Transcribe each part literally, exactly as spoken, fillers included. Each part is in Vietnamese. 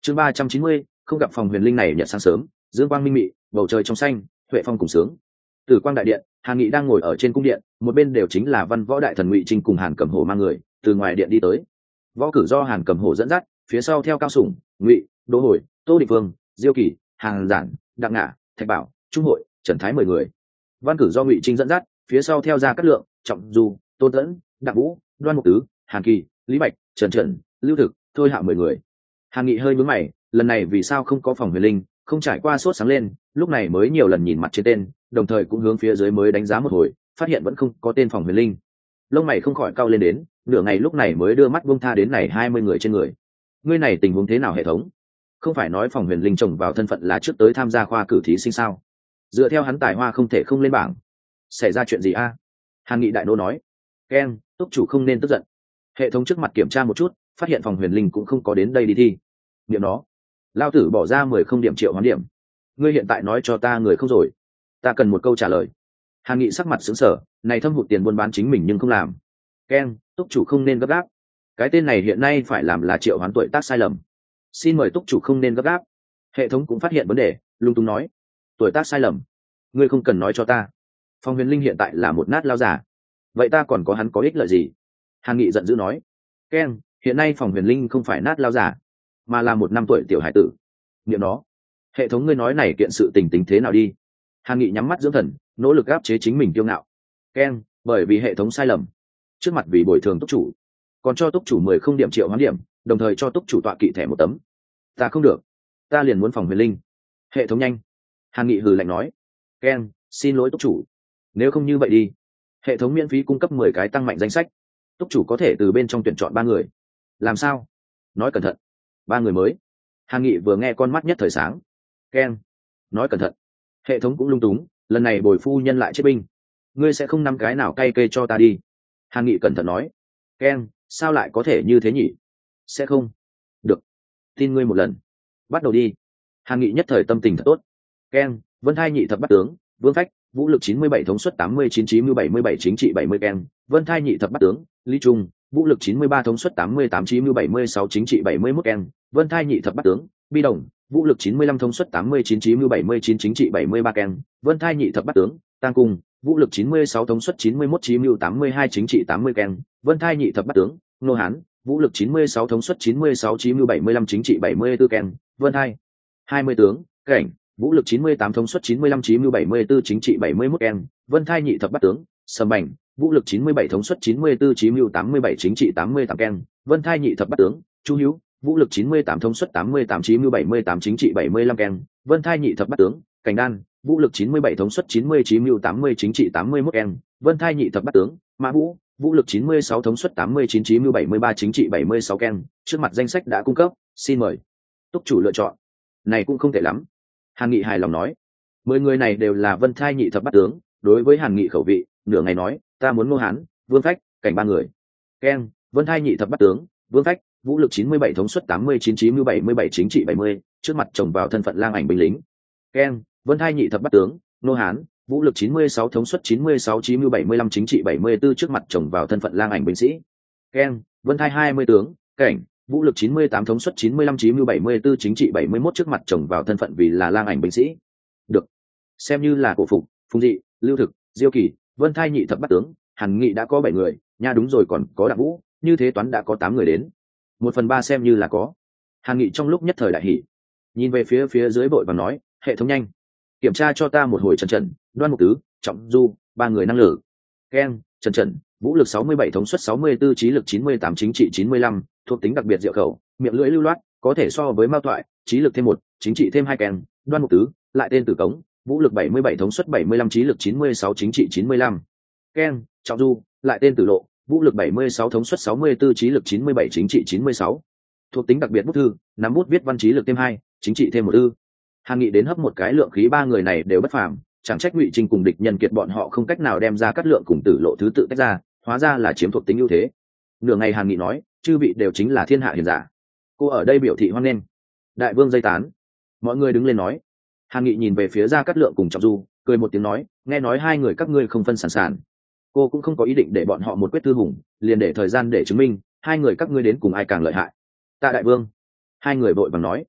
chương ba trăm chín mươi không gặp phòng huyền linh này nhận sáng sớm, dương quang minh mị, bầu trời trong xanh, huệ phong cùng sướng. Tử quang đại điện, Hàn Nghị đang ngồi ở trên cung điện, một bên đều chính là văn võ đại thần Ngụy Trinh cùng Hàn Cẩm Hổ mang người từ ngoài điện đi tới. Võ cử do Hàn Cẩm Hổ dẫn dắt, phía sau theo Cao Sủng, Ngụy, Đỗ Hồi, Tô Định Vương, Diêu Kỳ, Hàn Giản, Đặng Ngạ, Thạch Bảo, Trung Hội, Trần Thái mười người. Văn cử do Ngụy Trinh dẫn dắt, phía sau theo Gia Cát Lượng, Trọng Du, Tôn Tẫn, Đặng Vũ, Đoan Mục Tứ, Hàn Kỳ, Lý Bạch, Trần Trần, Lưu Thực, Thôi Hạo mười người. Hàn Nghị hơi nhướng mày, lần này vì sao không có phòng huyền linh, không trải qua sốt sáng lên, lúc này mới nhiều lần nhìn mặt trên tên, đồng thời cũng hướng phía dưới mới đánh giá một hồi, phát hiện vẫn không có tên phòng huyền linh. Lông mày không khỏi cau lên đến, nửa ngày lúc này mới đưa mắt buông tha đến này hai mươi người trên người. Ngươi này tình huống thế nào hệ thống? Không phải nói phòng huyền linh trồng vào thân phận là trước tới tham gia khoa cử thí sinh sao? Dựa theo hắn tài hoa không thể không lên bảng. Xảy ra chuyện gì a? Hàn Nghị đại nô nói. Ken, túc chủ không nên tức giận. Hệ thống trước mặt kiểm tra một chút, phát hiện phòng huyền linh cũng không có đến đây đi thi. Niệm nó, lao tử bỏ ra mười không điểm triệu hoán điểm. Ngươi hiện tại nói cho ta người không rồi, ta cần một câu trả lời. Hàn Nghị sắc mặt sững sờ, này thâm hụt tiền buôn bán chính mình nhưng không làm. Ken, túc chủ không nên gấp gáp. Cái tên này hiện nay phải làm là triệu hoán tuổi tác sai lầm. Xin mời túc chủ không nên gấp gáp. Hệ thống cũng phát hiện vấn đề, lung tung nói. Tuổi tác sai lầm? Ngươi không cần nói cho ta. Phong huyền linh hiện tại là một nát lao giả. Vậy ta còn có hắn có ích lợi gì? Hàn Nghị giận dữ nói. Ken, hiện nay phòng huyền linh không phải nát lao giả, mà là một năm tuổi tiểu hải tử. Niệm nó, hệ thống ngươi nói này kiện sự tình tính thế nào đi? Hàn Nghị nhắm mắt dưỡng thần, nỗ lực áp chế chính mình kiêu ngạo. Ken, bởi vì hệ thống sai lầm, trước mặt vì bồi thường túc chủ, còn cho túc chủ mười không điểm triệu hoán điểm, đồng thời cho túc chủ tọa kỵ thẻ một tấm. Ta không được, ta liền muốn phòng huyền linh. Hệ thống nhanh. Hàn Nghị hừ lạnh nói. Ken, xin lỗi túc chủ, nếu không như vậy đi, hệ thống miễn phí cung cấp mười cái tăng mạnh danh sách, túc chủ có thể từ bên trong tuyển chọn ba người. Làm sao? Nói cẩn thận. Ba người mới. Hàn Nghị vừa nghe con mắt nhất thời sáng. Ken, nói cẩn thận. Hệ thống cũng lung túng, lần này bồi phu nhân lại chết binh, ngươi sẽ không nắm cái nào cay kê cho ta đi. Hàn Nghị cẩn thận nói. Ken, sao lại có thể như thế nhỉ? Sẽ không. Được, tin ngươi một lần. Bắt đầu đi. Hàn Nghị nhất thời tâm tình thật tốt. Ken, Vân Thai nhị thập bát tướng, Vương Phách, vũ lực chín mươi bảy thống suất tám mươi chín chí mưu bảy mươi bảy chính trị bảy mươi. Ken, Vân Thai nhị thập bát tướng, Lý Trung, vũ lực chín mươi ba thống suất tám mươi tám chí mưu bảy mươi sáu chính trị bảy mươi mốt. Ken, Vân Thai nhị thập bát tướng, Bi Đồng, vũ lực chín mươi lăm thống suất tám mươi chín chí mưu bảy mươi chín chính trị bảy mươi ba. Ken, Vân Thai nhị thập bát tướng, Tang Cung, vũ lực chín mươi sáu thống suất chín mươi mốt chí mưu tám mươi hai chính trị tám mươi. Ken, Vân Thai nhị thập bát tướng, Nô Hán, vũ lực chín mươi sáu thống suất chín mươi sáu chí mưu bảy mươi lăm chính trị bảy mươi tư. Ken, Vân Thai hai mươi tướng, Cảnh, vũ lực chín mươi tám thống suất chín mươi lăm chí mưu bảy mươi tư chính trị bảy mươi mốt. Ken, Vân Thai nhị thập bát tướng, Sầm Bành, vũ lực chín mươi bảy thống suất chín mươi tư chí mưu tám mươi bảy chính trị tám mươi tám. Ken, Vân Thai nhị thập bát tướng, Chu Hữu, vũ lực chín mươi tám thống suất tám mươi tám chí mưu bảy mươi tám chính trị bảy mươi lăm. Ken, Vân Thai nhị thập bát tướng, Cảnh Đan, vũ lực chín mươi bảy thống suất chín mươi chí mưu tám mươi chính trị tám mươi mốt. Ken, Vân Thai nhị thập bát tướng, Mã Vũ, vũ lực chín mươi sáu thống suất tám mươi chín chí mưu bảy mươi ba chính trị bảy mươi sáu. Ken, trước mặt danh sách đã cung cấp, xin mời túc chủ lựa chọn. Này cũng không tệ lắm. Hàn Nghị hài lòng nói. Mười người này đều là Vân Thai nhị thập bát tướng, đối với Hàn Nghị khẩu vị, nửa ngày nói, ta muốn Ngô Hán, Vương Phách, Cảnh ba người. Ken, Vân Thai nhị thập bát tướng, Vương Phách, vũ lực chín mươi bảy thống suất tám mươi chín chí mưu bảy mươi bảy chính trị bảy mươi, trước mặt chồng vào thân phận lang ảnh binh lính. Ken, Vân Thai nhị thập bát tướng, Ngô Hán, vũ lực chín mươi sáu thống suất chín mươi sáu chí mưu bảy mươi lăm chính trị bảy mươi tư, trước mặt chồng vào thân phận lang ảnh binh sĩ. Ken, Vân Thai hai mươi tướng, Cảnh, vũ lực chín mươi tám thống suất chín mươi lăm chí mưu bảy mươi tư chính trị bảy mươi mốt, trước mặt chồng vào thân phận vì là lang ảnh binh sĩ. Được, xem như là cổ phục, Phùng Dị, Lưu Thực, Diêu Kỳ, Vân Thai nhị thập bát tướng, Hàn Nghị đã có bảy người, nha đúng rồi, còn có Đặng Vũ, như thế toán đã có tám người đến. Một phần ba xem như là có. Hàn Nghị trong lúc nhất thời đại hỉ, nhìn về phía phía dưới vội và nói, hệ thống nhanh, kiểm tra cho ta một hồi Trần Trần, Đoan Mục Tứ, Trọng Du, ba người năng lực. Ken, Trần Trần, vũ lực sáu mươi bảy thống suất sáu mươi tư, trí lực chín mươi tám chính trị chín mươi lăm, thuộc tính đặc biệt diệu khẩu, miệng lưỡi lưu loát, có thể so với Mao Toại, trí lực thêm một, chính trị thêm hai. Ken, Đoan Mục Tứ, lại tên Tử Cống, vũ lực bảy mươi bảy thống suất bảy mươi lăm, trí lực chín mươi sáu chính trị chín mươi lăm. Ken, Trọng Du, lại tên Tử Lộ, vũ lực bảy mươi sáu thống suất sáu mươi tư, trí lực chín mươi bảy chính trị chín mươi sáu. Thuộc tính đặc biệt bút thư, nắm bút viết văn, trí lực thêm hai, chính trị thêm một ư. Hàn Nghị đến hấp một cái lượng khí, ba người này đều bất phàm, chẳng trách Ngụy Trinh cùng địch nhân kiệt bọn họ không cách nào đem ra cắt lượng cùng Tử Lộ thứ tự tách ra, hóa ra là chiếm thuộc tính ưu thế. Nửa ngày Hàn Nghị nói, chư vị đều chính là thiên hạ hiền giả, cô ở đây biểu thị hoan nghênh. Đại vương dây tán, mọi người đứng lên nói. Hàn Nghị nhìn về phía Gia Cát Lượng cùng Trọng Du, cười một tiếng nói, nghe nói hai người các ngươi không phân sản sản, cô cũng không có ý định để bọn họ một quyết thư hùng, liền để thời gian để chứng minh hai người các ngươi đến cùng ai càng lợi hại. Tạ đại vương. Hai người vội vàng nói.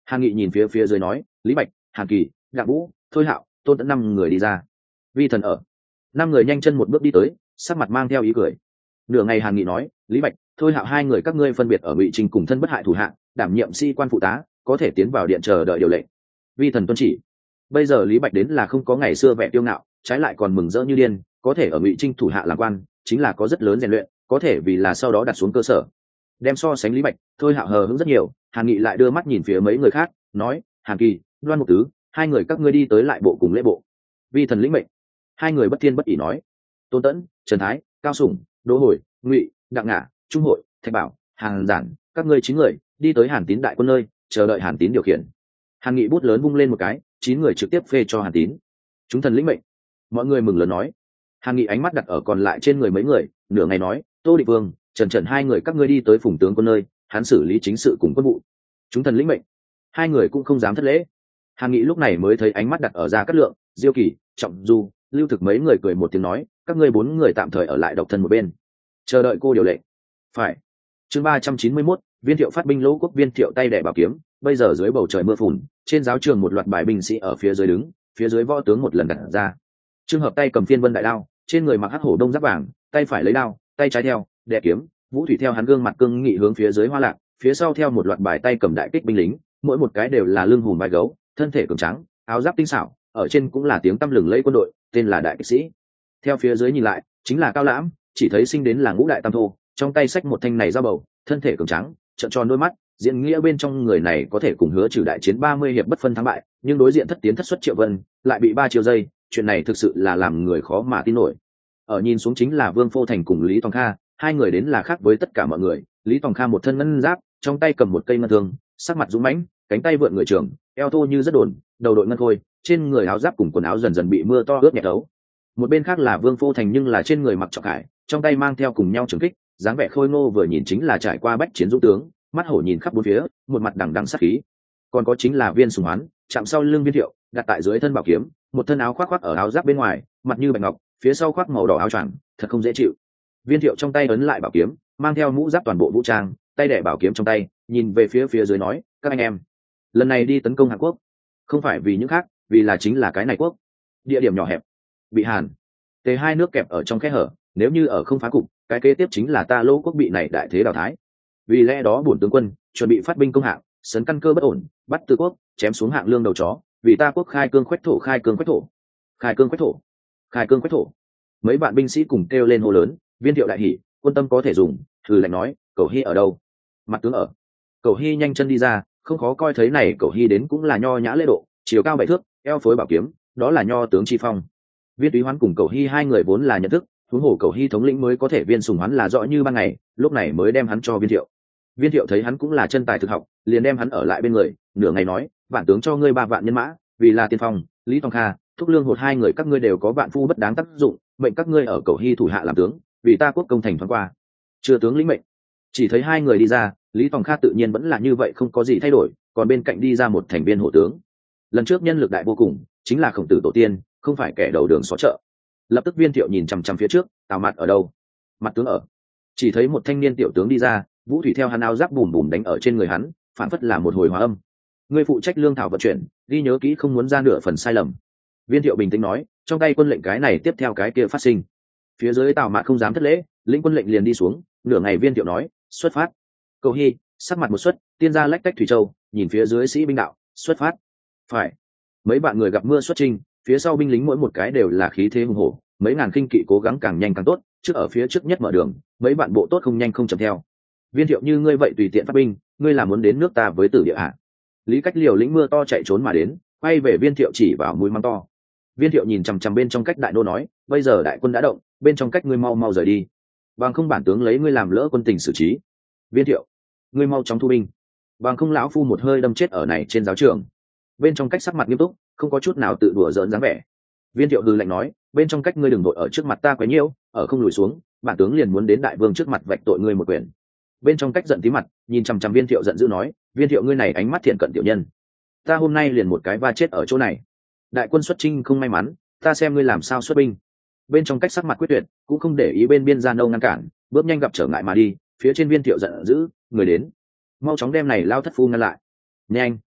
Hàn Nghị nhìn phía phía dưới nói, Lý Bạch, Hàn Kỳ, Đặng Vũ, Thôi Hạo, Tôn Tẫn năm người đi ra. Vi thần ở. Năm người nhanh chân một bước đi tới, sắc mặt mang theo ý cười. Nửa ngày Hàn Nghị nói, Lý Bạch, Thôi Hạo hai người các ngươi phân biệt ở Ngụy Trinh cùng thân bất hại thủ hạ, đảm nhiệm sĩ quan phụ tá, có thể tiến vào điện chờ đợi điều lệnh. Vi thần tuân chỉ. Bây giờ Lý Bạch đến là không có ngày xưa vẻ tiêu ngạo, trái lại còn mừng rỡ như điên, có thể ở Ngụy Trinh thủ hạ làm quan, chính là có rất lớn rèn luyện, có thể vì là sau đó đặt xuống cơ sở. Đem so sánh Lý Bạch, Thôi Hạo hờ hững rất nhiều. Hàn Nghị lại đưa mắt nhìn phía mấy người khác, nói, Hàn Kỳ, Đoan Mục Tứ, hai người các ngươi đi tới lại bộ cùng lễ bộ. Vi thần lĩnh mệnh. Hai người bất thiên bất ỷ nói. Tôn Tẫn, Trần Thái, Cao Sủng, Đỗ Hồi, Ngụy, Đặng Ngạ, Trung Hội, Thạch Bảo, Hàn Giản, các ngươi chín người đi tới Hàn Tín đại quân nơi, chờ đợi Hàn Tín điều khiển. Hàn Nghị bút lớn vung lên một cái, chín người trực tiếp phê cho Hàn Tín. Chúng thần lĩnh mệnh. Mọi người mừng lớn nói. Hàn Nghị ánh mắt đặt ở còn lại trên người mấy người, nửa ngày nói, Tô Địch Vương, Trần Trần hai người các ngươi đi tới Phùng tướng quân nơi, hắn xử lý chính sự cùng quân vụ. Chúng thần lĩnh mệnh. Hai người cũng không dám thất lễ. Hàn Nghị lúc này mới thấy ánh mắt đặt ở Gia Cát Lượng, Diêu Kỳ, Trọng Du, Lưu Thực mấy người cười một tiếng nói, các ngươi bốn người tạm thời ở lại độc thân một bên, chờ đợi cô điều lệnh. Phải. Chương ba trăm chín mươi mốt, Viên Thiệu phát binh Lỗ Quốc. Viên Thiệu tay đẻ bảo kiếm, bây giờ dưới bầu trời mưa phùn, trên giáo trường một loạt bài binh sĩ ở phía dưới đứng, phía dưới võ tướng một lần đặt ra. Trương Hợp tay cầm phiên vân đại đao, trên người mặc hắc hổ đông giáp vàng, tay phải lấy đao, tay trái theo đè kiếm. Vũ Thủy theo hắn gương mặt cương nghị hướng phía dưới hoa lạc, phía sau theo một loạt bài tay cầm đại kích binh lính, mỗi một cái đều là lưng hùm vai gấu, thân thể cường tráng, áo giáp tinh xảo, ở trên cũng là tiếng tăm lừng lẫy quân đội, tên là đại kích sĩ. Theo phía dưới nhìn lại, chính là Cao Lãm, chỉ thấy sinh đến là ngũ đại tam thô, trong tay xách một thanh này dao bầu, thân thể cường tráng, trợn tròn đôi mắt, diện nghĩa bên trong người này có thể cùng Hứa Trừ đại chiến ba mươi hiệp bất phân thắng bại, nhưng đối diện thất tiến thất xuất Triệu Vân, lại bị ba chiêu dây, chuyện này thực sự là làm người khó mà tin nổi. Ở nhìn xuống chính là Vương Phô Thành cùng Lý Tòng Kha, hai người đến là khác với tất cả mọi người. Lý Tòng Kha một thân ngân giáp, trong tay cầm một cây ngân thương, sắc mặt dũng mãnh, cánh tay vượn người trưởng, eo thô như rất đồn, đầu đội ngân khôi, trên người áo giáp cùng quần áo dần dần bị mưa to ướt nhẹp đấu. Một bên khác là Vương Phô Thành, nhưng là trên người mặc trọng khải, trong tay mang theo cùng nhau trường kích, dáng vẻ khôi ngô vừa nhìn chính là trải qua bách chiến dũng tướng, mắt hổ nhìn khắp bốn phía, một mặt đằng đằng sát khí. Còn có chính là Viên Sùng Hoán, chạm sau lưng Viên Thiệu, đặt tại dưới thân bảo kiếm, một thân áo khoác khoác ở áo giáp bên ngoài, mặt như bạch ngọc, phía sau khoác màu đỏ áo choàng, thật không dễ chịu. Viên Thiệu trong tay ấn lại bảo kiếm, mang theo mũ giáp toàn bộ vũ trang, tay đẻ bảo kiếm trong tay, nhìn về phía phía dưới nói, các anh em, lần này đi tấn công Hàn Quốc, không phải vì những khác, vì là chính là cái này quốc. Địa điểm nhỏ hẹp, bị Hàn, Tề hai nước kẹp ở trong kẽ hở, nếu như ở không phá cục, cái kế tiếp chính là ta Lỗ Quốc bị này đại thế đào thái. Vì lẽ đó bổn tướng quân chuẩn bị phát binh công hạng, sấn căn cơ bất ổn, bắt Tư Quốc, chém xuống hạng lương đầu chó, vì ta quốc khai cương khoách thổ, khai cương khoách thổ, khai cương khoách thổ, khai cương khoách thổ. Mấy bạn binh sĩ cùng kêu lên hô lớn. Viên Thiệu đại hỉ, quân tâm có thể dùng, thử lạnh nói, Cẩu Hy ở đâu? Mặt tướng ở. Cẩu Hy nhanh chân đi ra, không khó coi thấy này Cẩu Hy đến cũng là nho nhã lễ độ, chiều cao bảy thước, eo phối bảo kiếm, đó là nho tướng Chi Phong. Viên Túy Hoán cùng Cẩu Hy hai người vốn là nhận thức, huống hồ Cẩu Hy thống lĩnh mới có thể Viên Sùng Hoán là rõ như ban ngày, lúc này mới đem hắn cho Viên Thiệu. Viên Thiệu thấy hắn cũng là chân tài thực học, liền đem hắn ở lại bên người, nửa ngày nói, vạn tướng cho ngươi ba vạn nhân mã, vì là tiên phong, Lý Tòng Kha, Thúc Lương Hột hai người các ngươi đều có vạn phu bất đáng tác dụng, mệnh các ngươi ở Cẩu Hy thủ hạ làm tướng, vì ta quốc công thành thoáng qua. Chưa tướng lĩnh mệnh. Chỉ thấy hai người đi ra, Lý Tòng Kha tự nhiên vẫn là như vậy không có gì thay đổi, còn bên cạnh đi ra một thành viên hộ tướng. Lần trước nhân lực đại vô cùng, chính là Khổng Tử tổ tiên, không phải kẻ đầu đường xó chợ. Lập tức Viên Thiệu nhìn chằm chằm phía trước, Tào Mạt ở đâu? Mặt tướng ở. Chỉ thấy một thanh niên tiểu tướng đi ra, Vũ Thủy theo hắn áo giáp bùm bùm đánh ở trên người hắn, phản phất là một hồi hóa âm. Ngươi phụ trách lương thảo vận chuyển, ghi nhớ kỹ không muốn ra nửa phần sai lầm. Viên Thiệu bình tĩnh nói, trong tay quân lệnh cái này tiếp theo cái kia phát sinh. Phía dưới Tào Mạt không dám thất lễ, lĩnh quân lệnh liền đi xuống. Nửa ngày Viên Thiệu nói, xuất phát. Cẩu Hy sắc mặt một xuất, tiên ra lách cách thủy châu, nhìn phía dưới sĩ binh đạo, xuất phát. Phải. Mấy bạn người gặp mưa xuất trình, phía sau binh lính mỗi một cái đều là khí thế hùng hổ, mấy ngàn khinh kỵ cố gắng càng nhanh càng tốt, trước ở phía trước nhất mở đường, mấy bạn bộ tốt không nhanh không chậm theo. Viên Thiệu như ngươi vậy tùy tiện phát binh, ngươi là muốn đến nước ta với tử địa hạ? Lý Cách liều lĩnh mưa to chạy trốn mà đến, quay về Viên Thiệu chỉ vào mũi mắng to. Viên Thiệu nhìn chằm chằm bên trong cách đại nô nói, bây giờ đại quân đã động, bên trong cách ngươi mau mau rời đi, bằng không bản tướng lấy ngươi làm lỡ quân tình xử trí. Viên Thiệu, ngươi mau chóng thu binh, bằng không lão phu một hơi đâm chết ở này trên giáo trường. Bên trong cách sắc mặt nghiêm túc, không có chút nào tự đùa giỡn dáng vẻ. Viên Thiệu hừ lạnh nói, bên trong cách ngươi đừng đội ở trước mặt ta quấy nhiễu, ở không lùi xuống, bản tướng liền muốn đến đại vương trước mặt vạch tội ngươi một quyền. Bên trong cách giận tí mặt, nhìn chằm chằm Viên Thiệu giận dữ nói, Viên Thiệu ngươi này ánh mắt thiện cận tiểu nhân, ta hôm nay liền một cái va chết ở chỗ này. Đại quân xuất chinh không may mắn, ta xem ngươi làm sao xuất binh. Bên trong cách sắc mặt quyết tuyệt, cũng không để ý bên biên gian đâu ngăn cản, bước nhanh gặp trở ngại mà đi. Phía trên Viên Thiệu giận dữ, người đến, mau chóng đem này lao thất phu ngăn lại. Nhanh.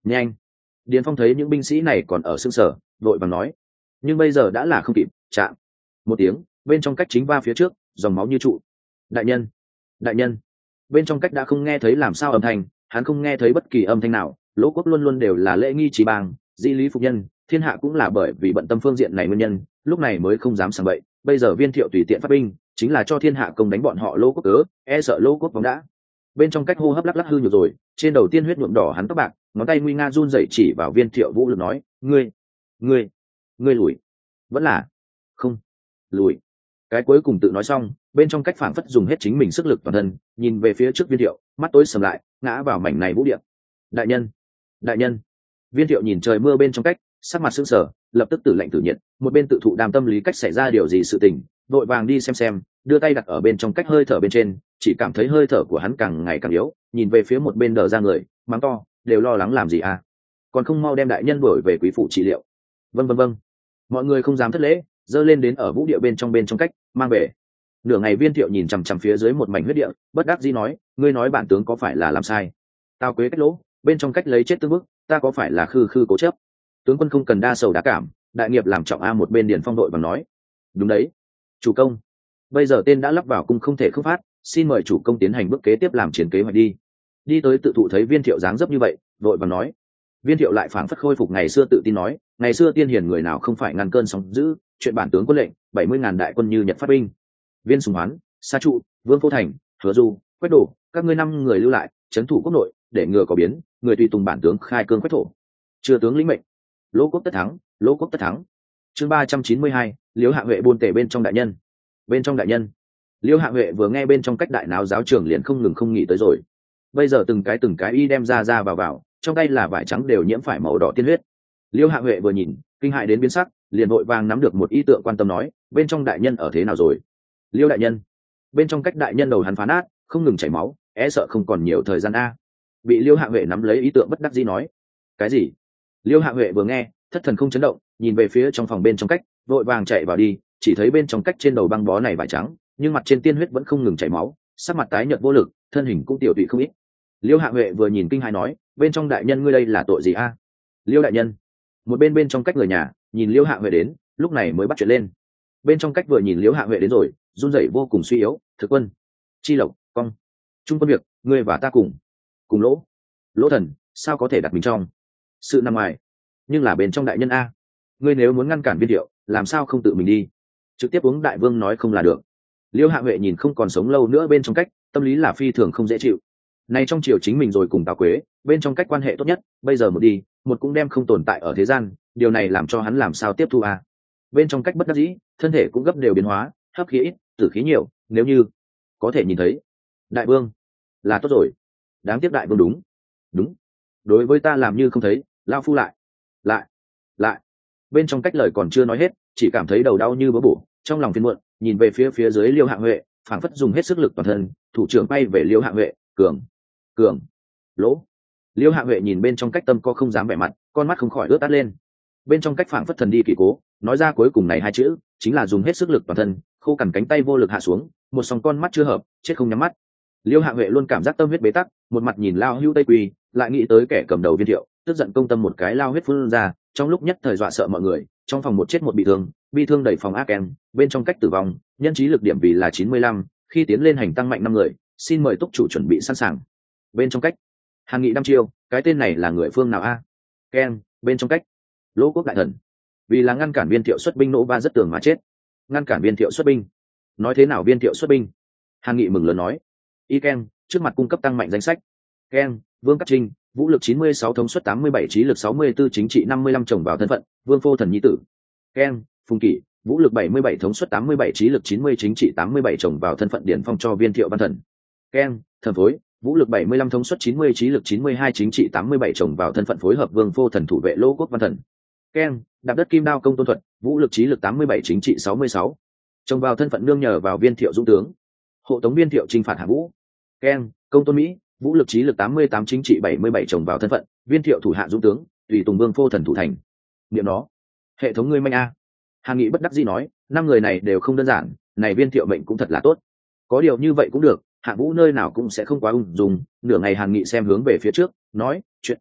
nhanh. Điền Phong thấy những binh sĩ này còn ở xương sở, đội vàng nói, nhưng bây giờ đã là không kịp. Chạm một tiếng, bên trong cách chính va phía trước, dòng máu như trụ. Đại nhân, đại nhân. Bên trong cách đã không nghe thấy làm sao âm thanh, hắn không nghe thấy bất kỳ âm thanh nào. Lỗ Quốc luôn luôn đều là lễ nghi trí bang, dĩ lý phục nhân, thiên hạ cũng là bởi vì bận tâm phương diện này nguyên nhân, lúc này mới không dám sảng bậy. Bây giờ Viên Thiệu tùy tiện phát binh, chính là cho thiên hạ công đánh bọn họ Lỗ Quốc cớ, e sợ Lỗ Quốc vong đã. Bên trong cách hô hấp lắc lắc hư nhược rồi, trên đầu tiên huyết nhuộm đỏ hắn tóc bạc, ngón tay nguy nga run rẩy chỉ vào Viên Thiệu vũ lực nói, ngươi, ngươi, ngươi lùi, vẫn là không lùi. Cái cuối cùng tự nói xong, bên trong cách phảng phất dùng hết chính mình sức lực toàn thân, nhìn về phía trước Viên Thiệu, mắt tối sầm lại, ngã vào mảnh này vũ địa. Đại nhân, đại nhân. Viên Thiệu nhìn trời mưa bên trong cách, sắc mặt sững sờ, lập tức tử lạnh tử nhiệt, một bên tự thụ đàm tâm lý cách xảy ra điều gì sự tình, vội vàng đi xem xem, đưa tay đặt ở bên trong cách hơi thở bên trên, chỉ cảm thấy hơi thở của hắn càng ngày càng yếu, nhìn về phía một bên đờ ra người, mắng to, đều lo lắng làm gì à? Còn không mau đem đại nhân đuổi về quý phủ trị liệu. Vâng vâng vâng. Mọi người không dám thất lễ, dơ lên đến ở vũ địa bên trong bên trong cách, mang về. Nửa ngày Viên Thiệu nhìn chằm chằm phía dưới một mảnh huyết địa, bất đắc dĩ nói, ngươi nói bản tướng có phải là làm sai? Tao quế cách lỗ, bên trong cách lấy chết tương bức, ta có phải là khư khư cố chấp? Tướng quân không cần đa sầu đa cảm, đại nghiệp làm trọng a. Một bên Điền Phong đội bằng nói, đúng đấy, chủ công. Bây giờ tên đã lắp vào cung không thể không phát, xin mời chủ công tiến hành bước kế tiếp làm chiến kế hoạch đi. Đi tới tự thụ thấy Viên Thiệu dáng dấp như vậy, đội bằng nói. Viên Thiệu lại phảng phất khôi phục ngày xưa tự tin nói, ngày xưa tiên hiền người nào không phải ngăn cơn sóng dữ, chuyện bản tướng quân lệnh, bảy mươi ngàn đại quân như nhật phát binh. Viên Sùng Hoán, Sa Trụ, Vương Phô Thành, Hứa Du, Quách Đổ, các ngươi năm người lưu lại, trấn thủ quốc nội, để ngừa có biến, người tùy tùng bản tướng khai cương quách thổ. Chưa tướng lĩnh mệnh. Lỗ Quốc tất thắng, Lỗ Quốc tất thắng. Chương ba trăm chín mươi hai, Liễu Hạ Huệ buôn tể bên trong đại nhân. Bên trong đại nhân. Liễu Hạ Huệ vừa nghe bên trong cách đại náo giáo trưởng liền không ngừng không nghỉ tới rồi. Bây giờ từng cái từng cái y đem ra ra vào vào, trong tay là vải trắng đều nhiễm phải màu đỏ tiên huyết. Liễu Hạ Huệ vừa nhìn, kinh hại đến biến sắc, liền vội vàng nắm được một ý tượng quan tâm nói, bên trong đại nhân ở thế nào rồi? Liễu đại nhân. Bên trong cách đại nhân đầu hắn phá nát, không ngừng chảy máu, e sợ không còn nhiều thời gian a. Bị Liễu Hạ Huệ nắm lấy ý tượng bất đắc dĩ nói, cái gì? Liễu Hạ Huệ vừa nghe, thất thần không chấn động, nhìn về phía trong phòng bên trong cách, vội vàng chạy vào đi, chỉ thấy bên trong cách trên đầu băng bó này vải trắng, nhưng mặt trên tiên huyết vẫn không ngừng chảy máu, sắc mặt tái nhợt vô lực, thân hình cũng tiểu tụy không ít. Liễu Hạ Huệ vừa nhìn kinh hãi nói, bên trong đại nhân ngươi đây là tội gì a? Liễu đại nhân. Một bên bên trong cách người nhà nhìn Liễu Hạ Huệ đến, lúc này mới bắt chuyện lên. Bên trong cách vừa nhìn Liễu Hạ Huệ đến rồi, run rẩy vô cùng suy yếu, thực quân, chi lộc, cong, trung quân việc, ngươi và ta cùng, cùng lỗ, lỗ thần, sao có thể đặt mình trong sự nằm ngoài, nhưng là bên trong đại nhân a. Ngươi nếu muốn ngăn cản Viên Thiệu, làm sao không tự mình đi, trực tiếp uống đại vương nói không là được. Liễu Hạ Huệ nhìn không còn sống lâu nữa bên trong cách, tâm lý là phi thường không dễ chịu. Này trong triều chính mình rồi cùng Tào Quế, bên trong cách quan hệ tốt nhất, bây giờ một đi, một cũng đem không tồn tại ở thế gian, điều này làm cho hắn làm sao tiếp thu a. Bên trong cách bất đắc dĩ, thân thể cũng gấp đều biến hóa, hấp khí ít, tử khí nhiều, nếu như có thể nhìn thấy đại vương là tốt rồi. Đáng tiếc đại vương đúng đúng đối với ta làm như không thấy, lao phu lại lại lại. Bên trong cách lời còn chưa nói hết, chỉ cảm thấy đầu đau như bớ bổ, trong lòng phiền muộn, nhìn về phía phía dưới Liễu Hạ Huệ, phảng phất dùng hết sức lực toàn thân, thủ trưởng bay về Liễu Hạ Huệ, cường cường lỗ. Liễu Hạ Huệ nhìn bên trong cách tâm có không dám vẻ mặt, con mắt không khỏi ướt át lên. Bên trong cách phảng phất thần đi kỳ cố, nói ra cuối cùng này hai chữ, chính là dùng hết sức lực toàn thân, khô cằn cánh tay vô lực hạ xuống, một song con mắt chưa hợp, chết không nhắm mắt. Liễu Hạ Huệ luôn cảm giác tâm huyết bế tắc, một mặt nhìn lao hưu tây quỳ, lại nghĩ tới kẻ cầm đầu Viên Thiệu, tức giận công tâm một cái lao huyết phun ra, trong lúc nhất thời dọa sợ mọi người, trong phòng một chết một bị thương, bi thương đẩy phòng ác em, bên trong cách tử vong, nhân trí lực điểm vì là chín mươi lăm, khi tiến lên hành tăng mạnh năm người, xin mời túc chủ chuẩn bị sẵn sàng. Bên trong cách, Hàn Nghị đăm chiêu, cái tên này là người phương nào a? Ken, bên trong cách, Lỗ Quốc đại thần, vì là ngăn cản Viên Thiệu xuất binh nổ ba rất tường mà chết. Ngăn cản Viên Thiệu xuất binh? Nói thế nào Viên Thiệu xuất binh? Hàn Nghị mừng lớn nói, y Ken, trước mặt cung cấp tăng mạnh danh sách. Ken, Vương Cát Trinh, vũ lực chín mươi sáu, thống suất tám mươi bảy, trí lực sáu mươi tư, chính trị năm mươi lăm, chồng vào thân phận Vương Phô Thần nhi tử. Ken, Phùng Kỷ, vũ lực bảy mươi bảy, thống suất tám mươi bảy, trí lực chín mươi, chính trị tám mươi bảy, chồng vào thân phận Điển Phong cho Viên Thiệu văn thần. Ken, Thần Phối, vũ lực bảy mươi lăm, thống suất chín mươi, trí lực chín mươi hai, chính trị tám mươi bảy, chồng vào thân phận phối hợp Vương Phô Thần thủ vệ Lỗ Quốc văn thần. Ken, Đạp đất kim đao công tôn thuật, vũ lực trí lực tám mươi bảy, chính trị sáu mươi sáu, chồng vào thân phận nương nhờ vào Viên Thiệu dũng tướng, hộ tống Viên Thiệu chinh phạt Hạ Vũ. Ken, Công Tôn Mỹ, vũ lực trí lực tám mươi tám, chính trị bảy mươi bảy, chồng vào thân phận Viên Thiệu thủ hạ dũng tướng, tùy tùng Vương Phô Thần thủ thành. Niệm nó, hệ thống ngươi manh a. Hàn Nghị bất đắc dĩ nói, năm người này đều không đơn giản, này Viên Thiệu mệnh cũng thật là tốt. Có điều như vậy cũng được, Hạ Vũ nơi nào cũng sẽ không quá ung dung. Nửa ngày Hàn Nghị xem hướng về phía trước, nói, chuyện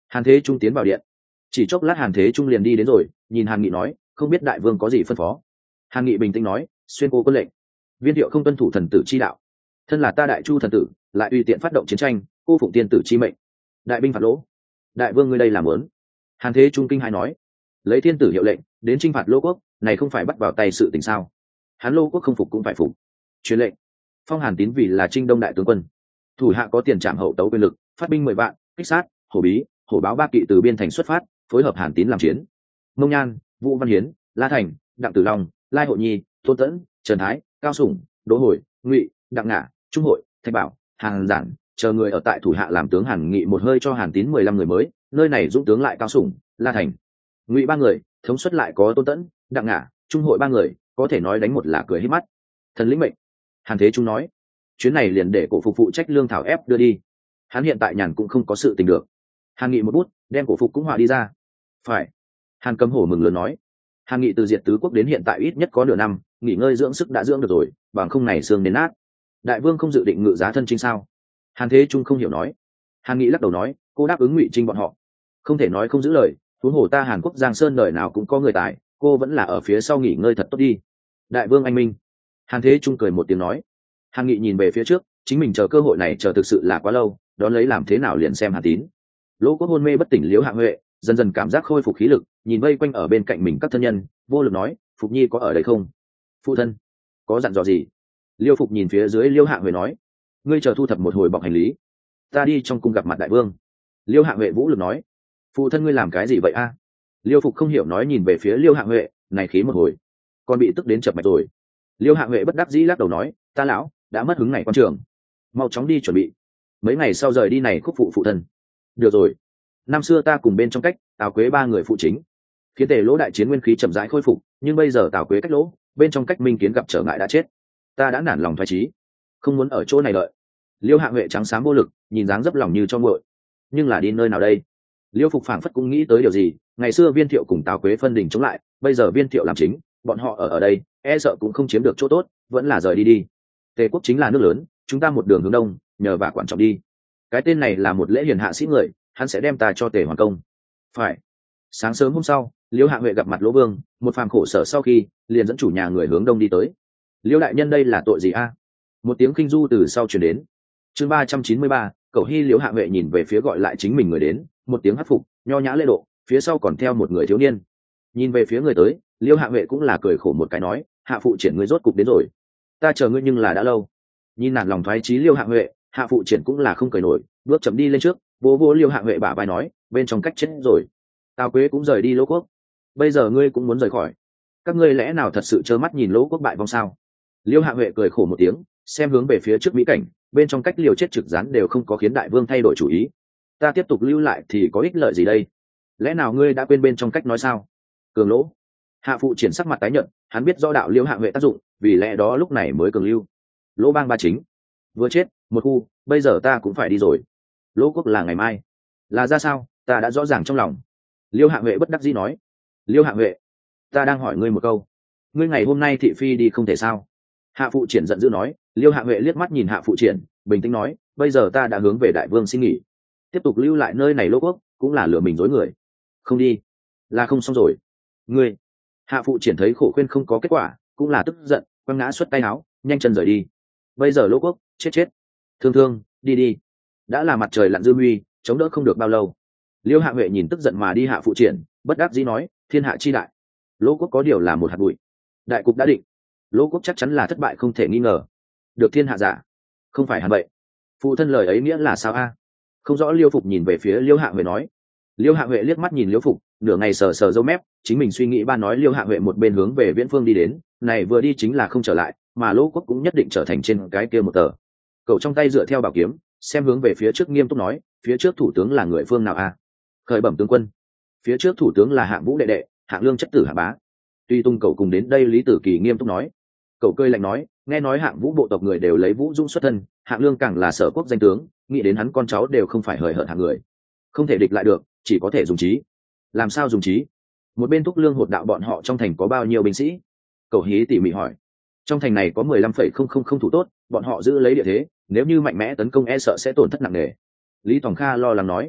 Hàn Thế Trung tiến vào điện, chỉ chốc lát Hàn Thế Trung liền đi đến rồi, nhìn Hàn Nghị nói, không biết đại vương có gì phân phó. Hàn Nghị bình tĩnh nói, xuyên cô quân lệnh, viên thiệu không tuân thủ thần tử chi đạo, thân là ta đại chu thần tử lại tùy tiện phát động chiến tranh, cô phụng tiên tử chi mệnh, đại binh phạt lỗ. Đại vương ngươi đây làm lớn. Hàn Thế Trung kinh hãi nói, lấy thiên tử hiệu lệnh đến chinh phạt lỗ quốc, này không phải bắt vào tay sự tình sao? Hắn lỗ quốc không phục cũng phải phục. Truyền lệnh, phong Hàn Tín vì là Trinh Đông đại tướng quân, thủ hạ có tiền trảm hậu tấu quyền lực, phát binh mười vạn, kích sát hổ bí hổ báo ba kỵ từ biên thành xuất phát, phối hợp Hàn Tín làm chiến. Mông Nhan, Vũ Văn Hiến, La Thành, Đặng Tử Long, Lai Hộ Nhi, Tôn Tẫn, Trần Thái, Cao Sủng, Đỗ Hồi, Ngụy, Đặng Ngã, Trung Hội, Thạch Bảo, Hàn Giản chờ người ở tại thủ hạ làm tướng Hàn Nghị một hơi cho Hàn Tín mười lăm người mới, nơi này dũng tướng lại Cao Sủng, La Thành, Ngụy ba người, thống suất lại có Tôn Tẫn, Đặng Ngã, Trung Hội ba người, có thể nói đánh một là cười hết mắt. Thần lĩnh mệnh. Hàn Thế Trung nói, chuyến này liền để cổ phục phụ trách lương thảo ép đưa đi, hắn hiện tại nhàn cũng không có sự tình được. Hàn Nghị một bút đem cổ phục cũng họa đi ra. Phải. Hàn Cấm Hổ mừng lớn nói, Hàn Nghị từ diệt tứ quốc đến hiện tại ít nhất có nửa năm, nghỉ ngơi dưỡng sức đã dưỡng được rồi, bằng không này xương đến nát. Đại vương không dự định ngự giá thân chinh sao? Hàn Thế Trung không hiểu nói. Hàn Nghị lắc đầu nói, cô đáp ứng Ngụy Trinh bọn họ, không thể nói không giữ lời, huống hồ ta Hàn Quốc Giang Sơn đời nào cũng có người tài, cô vẫn là ở phía sau nghỉ ngơi thật tốt đi. Đại vương anh minh. Hàn Thế Trung cười một tiếng nói. Hàn Nghị nhìn về phía trước, chính mình chờ cơ hội này chờ thực sự là quá lâu, đón lấy làm thế nào liền xem Hàn Tín. Lỗ Quốc hôn mê bất tỉnh Liễu Hạ Huệ dần dần cảm giác khôi phục khí lực, nhìn vây quanh ở bên cạnh mình các thân nhân, vô lực nói, Phục Nhi có ở đây không? Phụ thân có dặn dò gì? Liêu Phục nhìn phía dưới Liễu Hạ Huệ nói, ngươi chờ thu thập một hồi bọc hành lý, ta đi trong cung gặp mặt đại vương. Liễu Hạ Huệ vũ lực nói, phụ thân ngươi làm cái gì vậy a? À? Liêu Phục không hiểu nói nhìn về phía Liễu Hạ Huệ, này khí một hồi con bị tức đến chập mạch rồi. Liễu Hạ Huệ bất đắc dĩ lắc đầu nói, ta lão đã mất hứng này quan trường, mau chóng đi chuẩn bị, mấy ngày sau rời đi này khúc phụ phụ thân. Được rồi, năm xưa ta cùng bên trong cách Tào Quế ba người phụ chính, khiến Tề Lỗ đại chiến nguyên khí chậm rãi khôi phục, nhưng bây giờ Tào Quế cách Lỗ, bên trong cách Minh Kiến gặp trở ngại đã chết, ta đã nản lòng thoái chí, không muốn ở chỗ này đợi. Liêu Hạ Huệ trắng xám vô lực, nhìn dáng dấp lòng như cho nguội, nhưng là đi nơi nào đây? Liêu Phục phảng phất cũng nghĩ tới điều gì, ngày xưa Viên Thiệu cùng Tào Quế phân đình chống lại, bây giờ Viên Thiệu làm chính, bọn họ ở ở đây, e sợ cũng không chiếm được chỗ tốt, vẫn là rời đi đi. Tề quốc chính là nước lớn, chúng ta một đường hướng đông, nhờ và quản trọng đi. Cái tên này là một lễ hiền hạ sĩ người, hắn sẽ đem ta cho Tề Hoàng công. Phải. Sáng sớm hôm sau, Liêu Hạ Huệ gặp mặt Lỗ Vương, một phàm khổ sở sau khi, liền dẫn chủ nhà người hướng đông đi tới. Liêu đại nhân đây là tội gì a? Một tiếng kinh du từ sau truyền đến. Chương ba trăm chín mươi ba, Cẩu Hy. Liêu Hạ Huệ nhìn về phía gọi lại chính mình người đến, một tiếng hất phục, nho nhã lễ độ, phía sau còn theo một người thiếu niên. Nhìn về phía người tới, Liêu Hạ Huệ cũng là cười khổ một cái nói, hạ phụ triển ngươi rốt cục đến rồi, ta chờ ngươi nhưng là đã lâu. Nhìn nản lòng thoái chí Liêu Hạ Huệ, hạ phụ triển cũng là không cười nổi, bước chậm đi lên trước, bố bố Liêu Hạ Huệ bả vai nói, bên trong cách chết rồi, Tào Quế cũng rời đi Lỗ quốc, bây giờ ngươi cũng muốn rời khỏi, các ngươi lẽ nào thật sự trơ mắt nhìn Lỗ quốc bại vong sao? Liêu Hạ Huệ cười khổ một tiếng, xem hướng về phía trước mỹ cảnh, bên trong cách liều chết trực gián đều không có khiến đại vương thay đổi chủ ý, ta tiếp tục lưu lại thì có ích lợi gì đây? Lẽ nào ngươi đã quên bên trong cách nói sao? Cường Lỗ. Hạ phụ triển sắc mặt tái nhợt, hắn biết rõ đạo Liêu Hạ Huệ tác dụng, vì lẽ đó lúc này mới cường lưu. Lỗ bang ba chính vừa chết một khu, bây giờ ta cũng phải đi rồi. Lỗ quốc là ngày mai, là ra sao, ta đã rõ ràng trong lòng. Liêu Hạ Huệ bất đắc dĩ nói. Liêu Hạ Huệ, ta đang hỏi ngươi một câu, ngươi ngày hôm nay thị phi đi không thể sao? Hạ phụ triển giận dữ nói. Liêu Hạ Huệ liếc mắt nhìn hạ phụ triển, bình tĩnh nói, bây giờ ta đã hướng về đại vương xin nghỉ, tiếp tục lưu lại nơi này Lỗ quốc cũng là lừa mình dối người, không đi là không xong rồi. Ngươi. Hạ phụ triển thấy khổ khuyên không có kết quả, cũng là tức giận, quăng ngã xuất tay áo, nhanh chân rời đi. Bây giờ Lỗ quốc chết chết, thương thương, đi đi, đã là mặt trời lặn dư huy, chống đỡ không được bao lâu. Liêu Hạ Huệ nhìn tức giận mà đi hạ phụ triển, bất đắc dĩ nói, thiên hạ chi đại, Lỗ quốc có điều là một hạt bụi, đại cục đã định, Lỗ quốc chắc chắn là thất bại không thể nghi ngờ, được thiên hạ giả, không phải hẳn vậy. Phụ thân lời ấy nghĩa là sao a? Không rõ. Liêu Phục nhìn về phía Liêu Hạ Huệ nói. Liêu Hạ Huệ liếc mắt nhìn Liêu Phục, nửa ngày sờ sờ râu mép, chính mình suy nghĩ ba nói. Liêu Hạ Huệ một bên hướng về viễn phương đi đến, này vừa đi chính là không trở lại, mà Lỗ quốc cũng nhất định trở thành trên cái kia một tờ. Cậu trong tay dựa theo bảo kiếm, xem hướng về phía trước nghiêm túc nói, phía trước thủ tướng là người phương nào a? Khởi bẩm tướng quân, phía trước thủ tướng là Hạng Vũ đệ đệ, Hạng Lương chất tử Hạ bá. Tuy tung cậu cùng đến đây. Lý Tử Kỳ nghiêm túc nói. Cậu cười lạnh nói, nghe nói Hạng Vũ bộ tộc người đều lấy Vũ Dung xuất thân, Hạng Lương càng là sở quốc danh tướng, nghĩ đến hắn con cháu đều không phải hời hợt hạng người, không thể địch lại được, chỉ có thể dùng trí. Làm sao dùng trí? Một bên Thúc Lương hột đạo bọn họ trong thành có bao nhiêu binh sĩ? Cậu Hí tỉ mỉ hỏi. Trong thành này có mười lăm phẩy không không không thủ tốt, bọn họ giữ lấy địa thế, nếu như mạnh mẽ tấn công e sợ sẽ tổn thất nặng nề. Lý Tòng Kha lo lắng nói.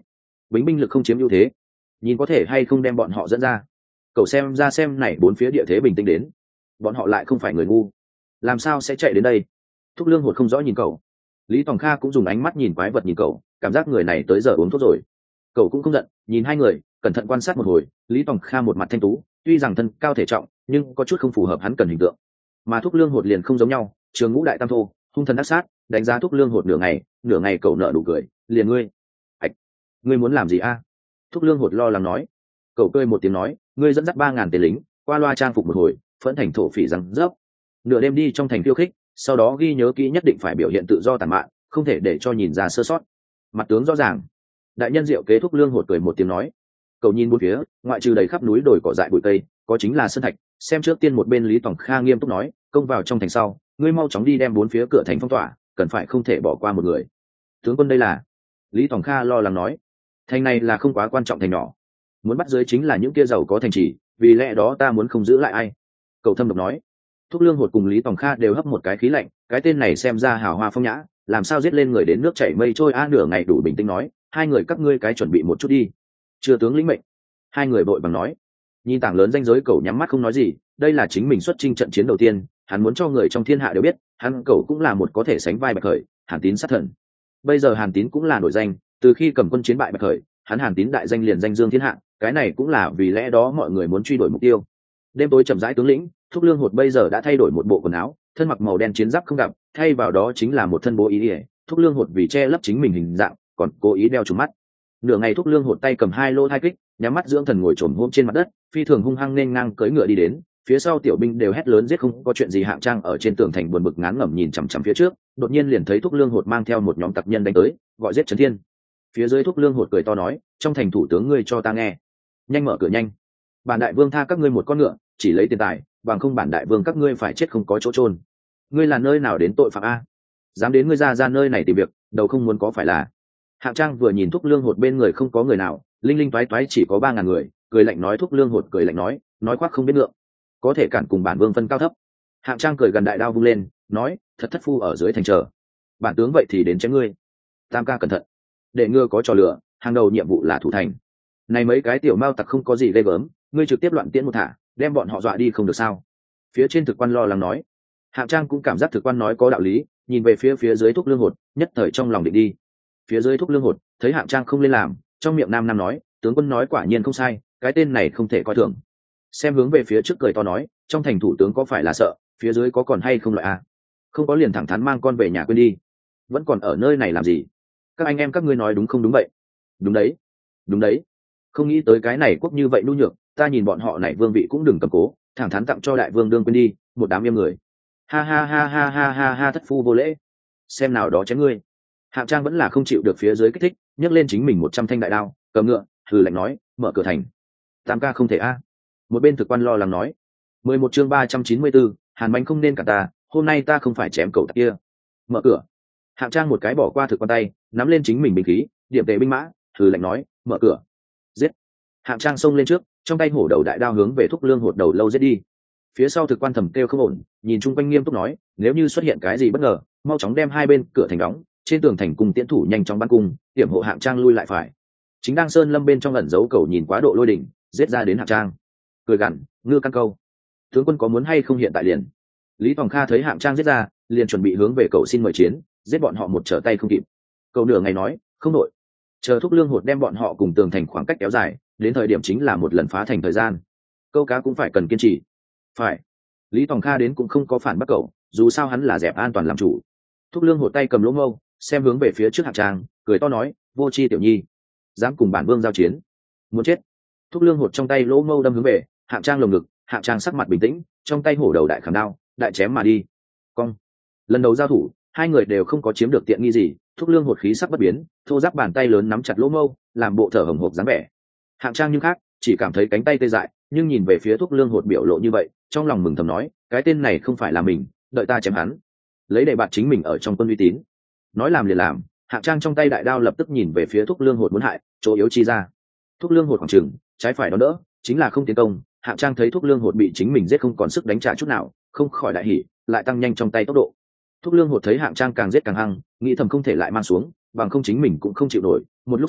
bính binh lực không chiếm ưu thế, nhìn có thể hay không đem bọn họ dẫn ra. Cậu xem ra xem này bốn phía địa thế bình tĩnh đến, bọn họ lại không phải người ngu, làm sao sẽ chạy đến đây? Thúc Lương Hột không rõ nhìn cậu, Lý Tòng Kha cũng dùng ánh mắt nhìn quái vật nhìn cậu, cảm giác người này tới giờ uống thuốc rồi. Cậu cũng không giận, nhìn hai người cẩn thận quan sát một hồi. Lý Tòng Kha một mặt thanh tú, tuy rằng thân cao thể trọng nhưng có chút không phù hợp hắn cần hình tượng, mà Thúc Lương Hột liền không giống nhau, trường ngũ đại tam thô, hung thần ác sát. Đánh giá Thúc Lương Hột nửa ngày, nửa ngày cậu nợ đủ cười, liền ngươi, ạch, ngươi muốn làm gì a? Thúc Lương Hột lo lắng nói. Cậu cười một tiếng nói, ngươi dẫn dắt ba ngàn tên lính qua loa trang phục một hồi, phẫn thành thổ phỉ răng rớp, nửa đêm đi trong thành khiêu khích, sau đó ghi nhớ kỹ nhất định phải biểu hiện tự do tàn mạn, không thể để cho nhìn ra sơ sót. Mặt tướng rõ ràng. Đại nhân Diệu Kế. Thúc Lương Hột cười một tiếng nói. Cậu nhìn bốn phía, ngoại trừ đầy khắp núi đồi cỏ dại bụi tây, có chính là sơn thạch. Xem trước tiên một bên Lý Tòng Kha nghiêm túc nói, công vào trong thành sau, ngươi mau chóng đi đem bốn phía cửa thành phong tỏa, cần phải không thể bỏ qua một người. Tướng quân đây là? Lý Tòng Kha lo lắng nói. Thành này là không quá quan trọng thành nhỏ, muốn bắt dưới chính là những kia giàu có thành trì, vì lẽ đó ta muốn không giữ lại ai. Cậu thâm độc nói. Thúc Lương Hột cùng Lý Tòng Kha đều hấp một cái khí lạnh, cái tên này xem ra hào hoa phong nhã, làm sao giết lên người đến nước chảy mây trôi a. Nửa ngày đủ bình tĩnh nói, hai người các ngươi cái chuẩn bị một chút đi. Chưa tướng lĩnh mệnh. Hai người vội bằng nói. Nhìn tảng lớn danh giới, cậu nhắm mắt không nói gì, đây là chính mình xuất chinh trận chiến đầu tiên, hắn muốn cho người trong thiên hạ đều biết, hắn cậu cũng là một có thể sánh vai Bạch Khởi, Hàn Tín sát thần. Bây giờ Hàn Tín cũng là nổi danh, từ khi cầm quân chiến bại Bạch Khởi, hắn Hàn Tín đại danh liền danh dương thiên hạ, cái này cũng là vì lẽ đó mọi người muốn truy đuổi mục tiêu. Đêm tối chậm rãi, tướng lĩnh Thúc Lương Hột bây giờ đã thay đổi một bộ quần áo, thân mặc màu đen chiến giáp không gặp, thay vào đó chính là một thân bố ý ỉa. Thúc Lương Hột vì che lấp chính mình hình dạng, còn cố ý đeo trùm mắt. Nửa ngày Thúc Lương Hột tay cầm hai lô hai kích, nhắm mắt dưỡng thần ngồi trồm hôm trên mặt đất, phi thường hung hăng nên ngang cưỡi ngựa đi đến. Phía sau tiểu binh đều hét lớn giết, không có chuyện gì. Hạng Trang ở trên tường thành buồn bực ngán ngẩm nhìn chằm chằm phía trước, đột nhiên liền thấy Thúc Lương Hột mang theo một nhóm tặc nhân đánh tới, gọi giết Trấn Thiên. Phía dưới Thúc Lương Hột cười to nói, trong thành thủ tướng ngươi cho ta nghe, nhanh mở cửa nhanh, bản đại vương tha các ngươi một con ngựa, chỉ lấy tiền tài, bằng không bản đại vương các ngươi phải chết không có chỗ chôn. Ngươi là nơi nào đến tội phạm a? Dám đến ngươi ra ra nơi này tìm việc, đầu không muốn có phải là? Hạng Trang vừa nhìn Thúc Lương Hột bên người không có người nào, linh linh toái toái chỉ có ba ngàn người, cười lạnh nói. Thúc Lương Hột cười lạnh nói, nói khoác không biết ngượng, có thể cản cùng bản vương phân cao thấp. Hạng Trang cười gần đại đao vung lên, nói, thật thất phu ở dưới thành chờ, bản tướng vậy thì đến chém ngươi. Tam ca cẩn thận, để ngừa có trò lửa, hàng đầu nhiệm vụ là thủ thành. Này mấy cái tiểu mao tặc không có gì ghê gớm, ngươi trực tiếp loạn tiễn một thả, đem bọn họ dọa đi không được sao? Phía trên thực quan lo lắng nói. Hạng Trang cũng cảm giác thực quan nói có đạo lý, nhìn về phía phía dưới Thúc Lương Hột, nhất thời trong lòng định đi. Phía dưới Thúc Lương Hột thấy Hạng Trang không lên làm, trong miệng nam nam nói, tướng quân nói quả nhiên không sai, cái tên này không thể coi thường. Xem hướng về phía trước cười to nói, trong thành thủ tướng có phải là sợ, phía dưới có còn hay không loại a? Không có liền thẳng thắn mang con về nhà quên đi, vẫn còn ở nơi này làm gì? Các anh em các ngươi nói đúng không? Đúng vậy, đúng đấy, đúng đấy. Không nghĩ tới cái này quốc như vậy nhu nhược, ta nhìn bọn họ này vương vị cũng đừng cầm cố, thẳng thắn tặng cho đại vương đương quên đi. Một đám im người, ha ha ha ha ha ha ha, thất phu vô lễ, xem nào đó chém ngươi. Hạng Trang vẫn là không chịu được phía dưới kích thích, nhấc lên chính mình một trăm thanh đại đao, cầm ngựa, hừ lạnh nói, mở cửa thành. Tam ca không thể a. Một bên thực quan lo lắng nói. Mười một chương ba trăm chín mươi bốn, Hàn Bánh không nên cả ta, hôm nay ta không phải chém cậu tặc kia. Mở cửa. Hạng Trang một cái bỏ qua thực quan tay, nắm lên chính mình binh khí, điểm tề binh mã, hừ lạnh nói, mở cửa. Giết. Hạng Trang xông lên trước, trong tay hổ đầu đại đao hướng về Thúc Lương Hột đầu lâu giết đi. Phía sau thực quan thầm kêu không ổn, nhìn chung quanh nghiêm túc nói, nếu như xuất hiện cái gì bất ngờ, mau chóng đem hai bên cửa thành đóng, trên tường thành cùng tiễn thủ nhanh chóng bắn cung, hiểm hộ Hạng Trang lui lại phải. Chính đang sơn lâm bên trong ẩn giấu cầu nhìn quá độ lôi đỉnh, giết ra đến Hạng Trang, cười gằn, ngư căn câu, tướng quân có muốn hay không hiện tại liền? Lý Tòng Kha thấy Hạng Trang giết ra, liền chuẩn bị hướng về cầu xin mời chiến, giết bọn họ một trở tay không kịp. Cầu nửa ngày nói, không đội, chờ Thúc Lương Hột đem bọn họ cùng tường thành khoảng cách kéo dài, đến thời điểm chính là một lần phá thành thời gian. Câu cá cũng phải cần kiên trì. Phải. Lý Tòng Kha đến cũng không có phản bác cậu, dù sao hắn là dẹp an toàn làm chủ. Thúc Lương Hột tay cầm lỗ mâu, xem hướng về phía trước Hạng Trang, cười to nói, vô tri tiểu nhi, dám cùng bản vương giao chiến, muốn chết. Thúc Lương Hột trong tay lỗ mâu đâm hướng về Hạng Trang lồng ngực, Hạng Trang sắc mặt bình tĩnh, trong tay hổ đầu đại khảm đao, đại chém mà đi. Cong. Lần đầu giao thủ, hai người đều không có chiếm được tiện nghi gì. Thúc Lương Hột khí sắc bất biến, thô giáp bàn tay lớn nắm chặt lỗ mâu, làm bộ thở hổn hộc dáng vẻ. Hạng Trang nhưng khác, chỉ cảm thấy cánh tay tê dại, nhưng nhìn về phía Thúc Lương Hột biểu lộ như vậy, trong lòng mừng thầm nói, cái tên này không phải là mình, đợi ta chém hắn, lấy để bạt chính mình ở trong quân uy tín. Nói làm liền làm, Hạng Trang trong tay đại đao lập tức nhìn về phía Thúc Lương Hột muốn hại, chỗ yếu chi ra. Thúc Lương Hột khoảng chừng trái phải đó đỡ, chính là không tiến công. Hạng Trang thấy Thúc Lương Hột bị chính mình giết không còn sức đánh trả chút nào, không khỏi đại hỉ, lại tăng nhanh trong tay tốc độ. Thúc Lương Hột thấy Hạng Trang càng giết càng hăng, nghĩ thầm không thể lại mang xuống, bằng không chính mình cũng không chịu nổi. Một lúc sau,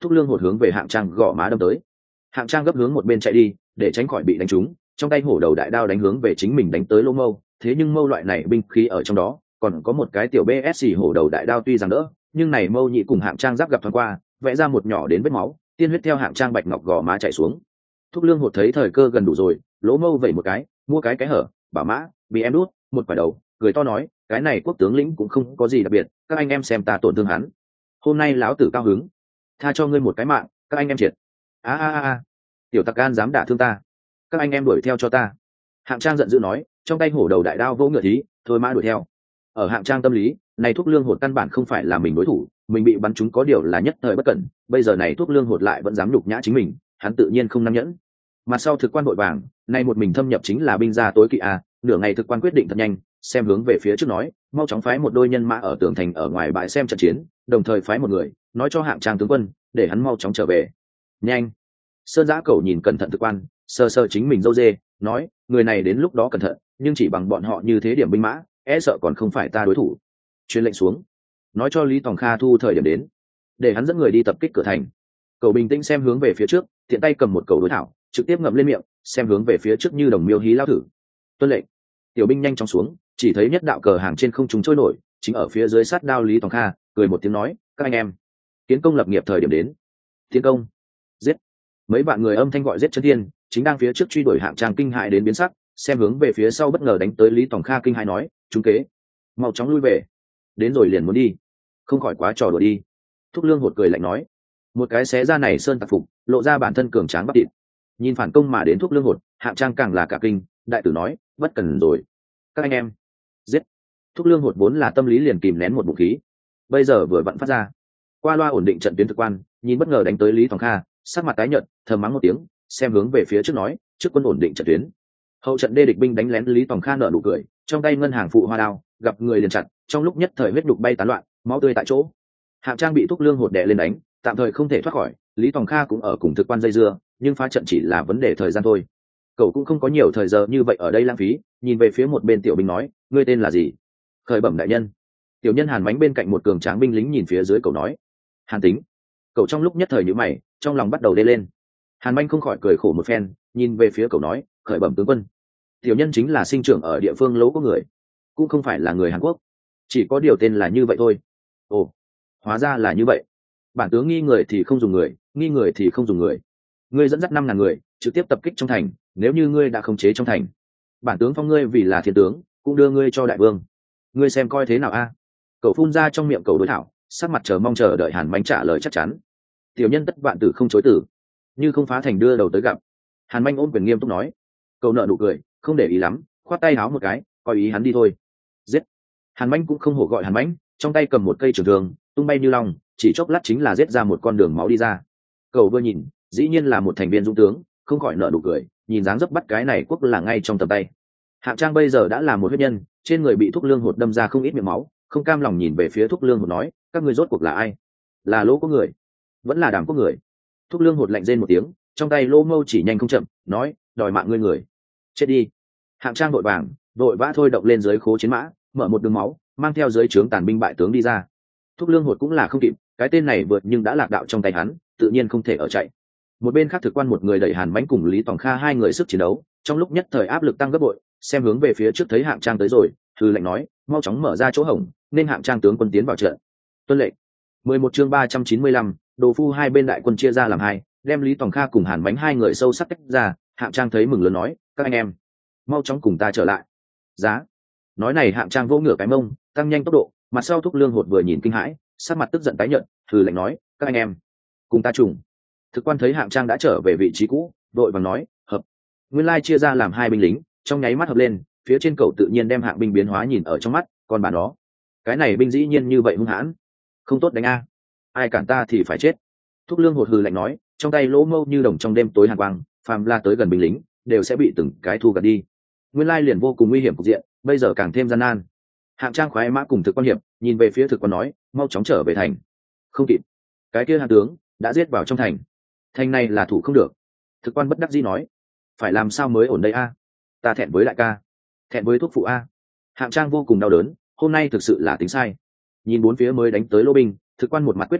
Thúc Lương Hột hướng về Hạng Trang gõ má đâm tới. Hạng Trang gấp hướng một bên chạy đi để tránh khỏi bị đánh trúng, trong tay hổ đầu đại đao đánh hướng về chính mình đánh tới lỗ mâu. Thế nhưng mâu loại này binh khí ở trong đó còn có một cái tiểu bê ét xê hổ đầu đại đao tuy rằng đỡ, nhưng này mâu nhị cùng Hạng Trang giáp gặp thoáng qua, vẽ ra một nhỏ đến vết máu, tiên huyết theo Hạng Trang bạch ngọc gò má chảy xuống. Thúc Lương Hột thấy thời cơ gần đủ rồi, lỗ mâu vẩy một cái, mua cái cái hở, bảo mã bị em đút một quả đầu, cười to nói, cái này quốc tướng lĩnh cũng không có gì đặc biệt, các anh em xem ta tổn thương hắn, hôm nay lão tử cao hứng, tha cho ngươi một cái mạng, các anh em triệt. A a a, tiểu tặc gan dám đả thương ta, các anh em đuổi theo cho ta. Hạng Trang giận dữ nói, trong tay hổ đầu đại đao vỗ ngựa thí, thôi mã đuổi theo. Ở Hạng Trang tâm lý, này Thuốc Lương Hột căn bản không phải là mình đối thủ, mình bị bắn trúng có điều là nhất thời bất cẩn, bây giờ này Thuốc Lương Hột lại vẫn dám nhục nhã chính mình, hắn tự nhiên không nắm nhẫn. Mặt sau thực quan vội vàng, nay một mình thâm nhập chính là binh gia tối kỵ a, nửa ngày thực quan quyết định thật nhanh, xem hướng về phía trước nói, mau chóng phái một đôi nhân mã ở tường thành ở ngoài bãi xem trận chiến, đồng thời phái một người, nói cho Hạng Trang tướng quân, để hắn mau chóng trở về. Nhanh. Sơn Giã Cẩu nhìn cẩn thận thực quan, sơ sơ chính mình dâu dê, nói, người này đến lúc đó cẩn thận, nhưng chỉ bằng bọn họ như thế điểm binh mã, e sợ còn không phải ta đối thủ. Truyền lệnh xuống, nói cho Lý Tòng Kha thu thời điểm đến, để hắn dẫn người đi tập kích cửa thành. Cẩu bình tĩnh xem hướng về phía trước, tiện tay cầm một cầu đối thảo, trực tiếp ngậm lên miệng, xem hướng về phía trước như đồng miêu hí lao thử. Tuân lệnh. Tiểu binh nhanh chóng xuống, chỉ thấy nhất đạo cờ hàng trên không trung trôi nổi, chính ở phía dưới sát đao Lý Tòng Kha, cười một tiếng nói, các anh em, tiến công lập nghiệp thời điểm đến. Tiến công. Giết. Mấy bạn người âm thanh gọi giết chân thiên, chính đang phía trước truy đuổi Hạng Trang kinh hại đến biến sắc, xem hướng về phía sau bất ngờ đánh tới Lý Tòng Kha kinh hãi nói, trúng kế, mau chóng lui về, đến rồi liền muốn đi, không khỏi quá trò đùa đi. Thúc Lương Hột cười lạnh nói, một cái xé ra này sơn tặc phục, lộ ra bản thân cường tráng bắp thịt. Nhìn phản công mà đến Thúc Lương Hột, Hạng Trang càng là cả kinh, đại tử nói, bất cần rồi, các anh em, giết. Thúc Lương Hột vốn là tâm lý liền kìm nén một bụng khí, bây giờ vừa vặn phát ra, qua loa ổn định trận tuyến thực quan, nhìn bất ngờ đánh tới Lý Tòng Kha, sắc mặt tái nhợt, thầm mắng một tiếng, xem hướng về phía trước nói, trước quân ổn định trận tuyến. Hậu trận đê địch binh đánh lén Lý Tòng Kha nở nụ cười, trong tay ngân hàng phụ hoa đao, gặp người liền chặt, trong lúc nhất thời huyết đục bay tán loạn, máu tươi tại chỗ. Hạng Trang bị Thúc Lương Hột đè lên đánh, tạm thời không thể thoát khỏi, Lý Tòng Kha cũng ở cùng thực quan dây dưa, nhưng phá trận chỉ là vấn đề thời gian thôi. Cậu cũng không có nhiều thời giờ như vậy ở đây lãng phí, nhìn về phía một bên tiểu binh nói, ngươi tên là gì? Khởi bẩm đại nhân. Tiểu nhân Hàn Bánh bên cạnh một cường tráng binh lính nhìn phía dưới cậu nói, Hàn Tính. Cậu trong lúc nhất thời nhíu mày, trong lòng bắt đầu đê lên. Hàn Bánh không khỏi cười khổ một phen, nhìn về phía cậu nói, khởi bẩm tướng quân. Tiểu nhân chính là sinh trưởng ở địa phương lỗ có người, cũng không phải là người Hàn Quốc, chỉ có điều tên là như vậy thôi. Ồ, hóa ra là như vậy. Bản tướng nghi người thì không dùng người, nghi người thì không dùng người. Ngươi dẫn dắt năm ngàn người trực tiếp tập kích trong thành, nếu như ngươi đã khống chế trong thành, bản tướng phong ngươi vì là thiên tướng, cũng đưa ngươi cho đại vương. Ngươi xem coi thế nào a? À? Cậu phun ra trong miệng cậu đối thảo, sắc mặt chờ mong chờ đợi Hàn Bánh trả lời chắc chắn. Tiểu nhân tất vạn tử không chối tử, như không phá thành đưa đầu tới gặp. Hàn Bánh ôn quyền nghiêm túc nói. Cậu nợ nụ cười, không để ý lắm, khoát tay háo một cái, coi ý hắn đi thôi. Giết. Hàn Bánh cũng không hổ gọi Hàn Bánh, trong tay cầm một cây trường thương, tung bay như long, chỉ chốc lát chính là giết ra một con đường máu đi ra. Cậu vừa nhìn, dĩ nhiên là một thành viên dũng tướng, không khỏi nợ nụ cười, nhìn dáng dấp bắt cái này quốc là ngay trong tầm tay. Hạng Trang bây giờ đã là một huyết nhân, trên người bị Thúc Lương Hột đâm ra không ít miệng máu, không cam lòng nhìn về phía Thúc Lương Hột nói, các ngươi rốt cuộc là ai? Là Lỗ có người, vẫn là Đàm có người? Thúc Lương Hột lạnh rên một tiếng, trong tay lô mâu chỉ nhanh không chậm, nói, đòi mạng ngươi người, chết đi. Hạng Trang vội vàng, vội vã thôi động lên dưới khố chiến mã, mở một đường máu, mang theo dưới trướng tàn binh bại tướng đi ra. Thúc Lương Hột cũng là không kịp, cái tên này vượt nhưng đã lạc đạo trong tay hắn, tự nhiên không thể ở chạy. Một bên khác thực quan một người đẩy Hàn Bánh cùng Lý Tòng Kha hai người sức chiến đấu, trong lúc nhất thời áp lực tăng gấp bội, xem hướng về phía trước thấy Hạng Trang tới rồi, thư lệnh nói, mau chóng mở ra chỗ hổng, nên Hạng Trang tướng quân tiến vào trận. Tuân lệnh. mười một chương ba trăm chín mươi lăm, đồ phu hai bên đại quân chia ra làm hai, đem Lý Tòng Kha cùng Hàn Bánh hai người sâu sắc tách ra. Hạng Trang thấy mừng lớn nói, các anh em, mau chóng cùng ta trở lại. Giá. Nói này Hạng Trang vỗ ngửa cái mông, tăng nhanh tốc độ, mặt sau Thúc Lương Hột vừa nhìn kinh hãi, sắc mặt tức giận tái nhợt, thư lệnh nói, các anh em, cùng ta trùng. Thực quan thấy Hạng Trang đã trở về vị trí cũ, đội vàng nói, hợp. Nguyên lai chia ra làm hai binh lính, trong nháy mắt hợp lên, phía trên cầu tự nhiên đem Hạng binh biến hóa nhìn ở trong mắt, còn bà nó, cái này binh dĩ nhiên như vậy hung hãn, không tốt đánh a, ai cản ta thì phải chết. Thúc Lương Hột hừ lạnh nói, trong tay lỗ mâu như đồng trong đêm tối hàn quang, phàm la tới gần binh lính đều sẽ bị từng cái thu gặt đi. Nguyên lai liền vô cùng nguy hiểm cục diện, bây giờ càng thêm gian nan. Hạng Trang khoái mã cùng thực quan hiệp nhìn về phía thực quan nói, mau chóng trở về thành. Không kịp, cái kia hạ tướng đã giết vào trong thành, thành này là thủ không được. Thực quan bất đắc dĩ nói, phải làm sao mới ổn đây a? Ta thẹn với đại ca, thẹn với thuốc phụ a. Hạng Trang vô cùng đau đớn, hôm nay thực sự là tính sai. Nhìn bốn phía mới đánh tới lô binh, thực quan một mặt quyết tuyệt nói,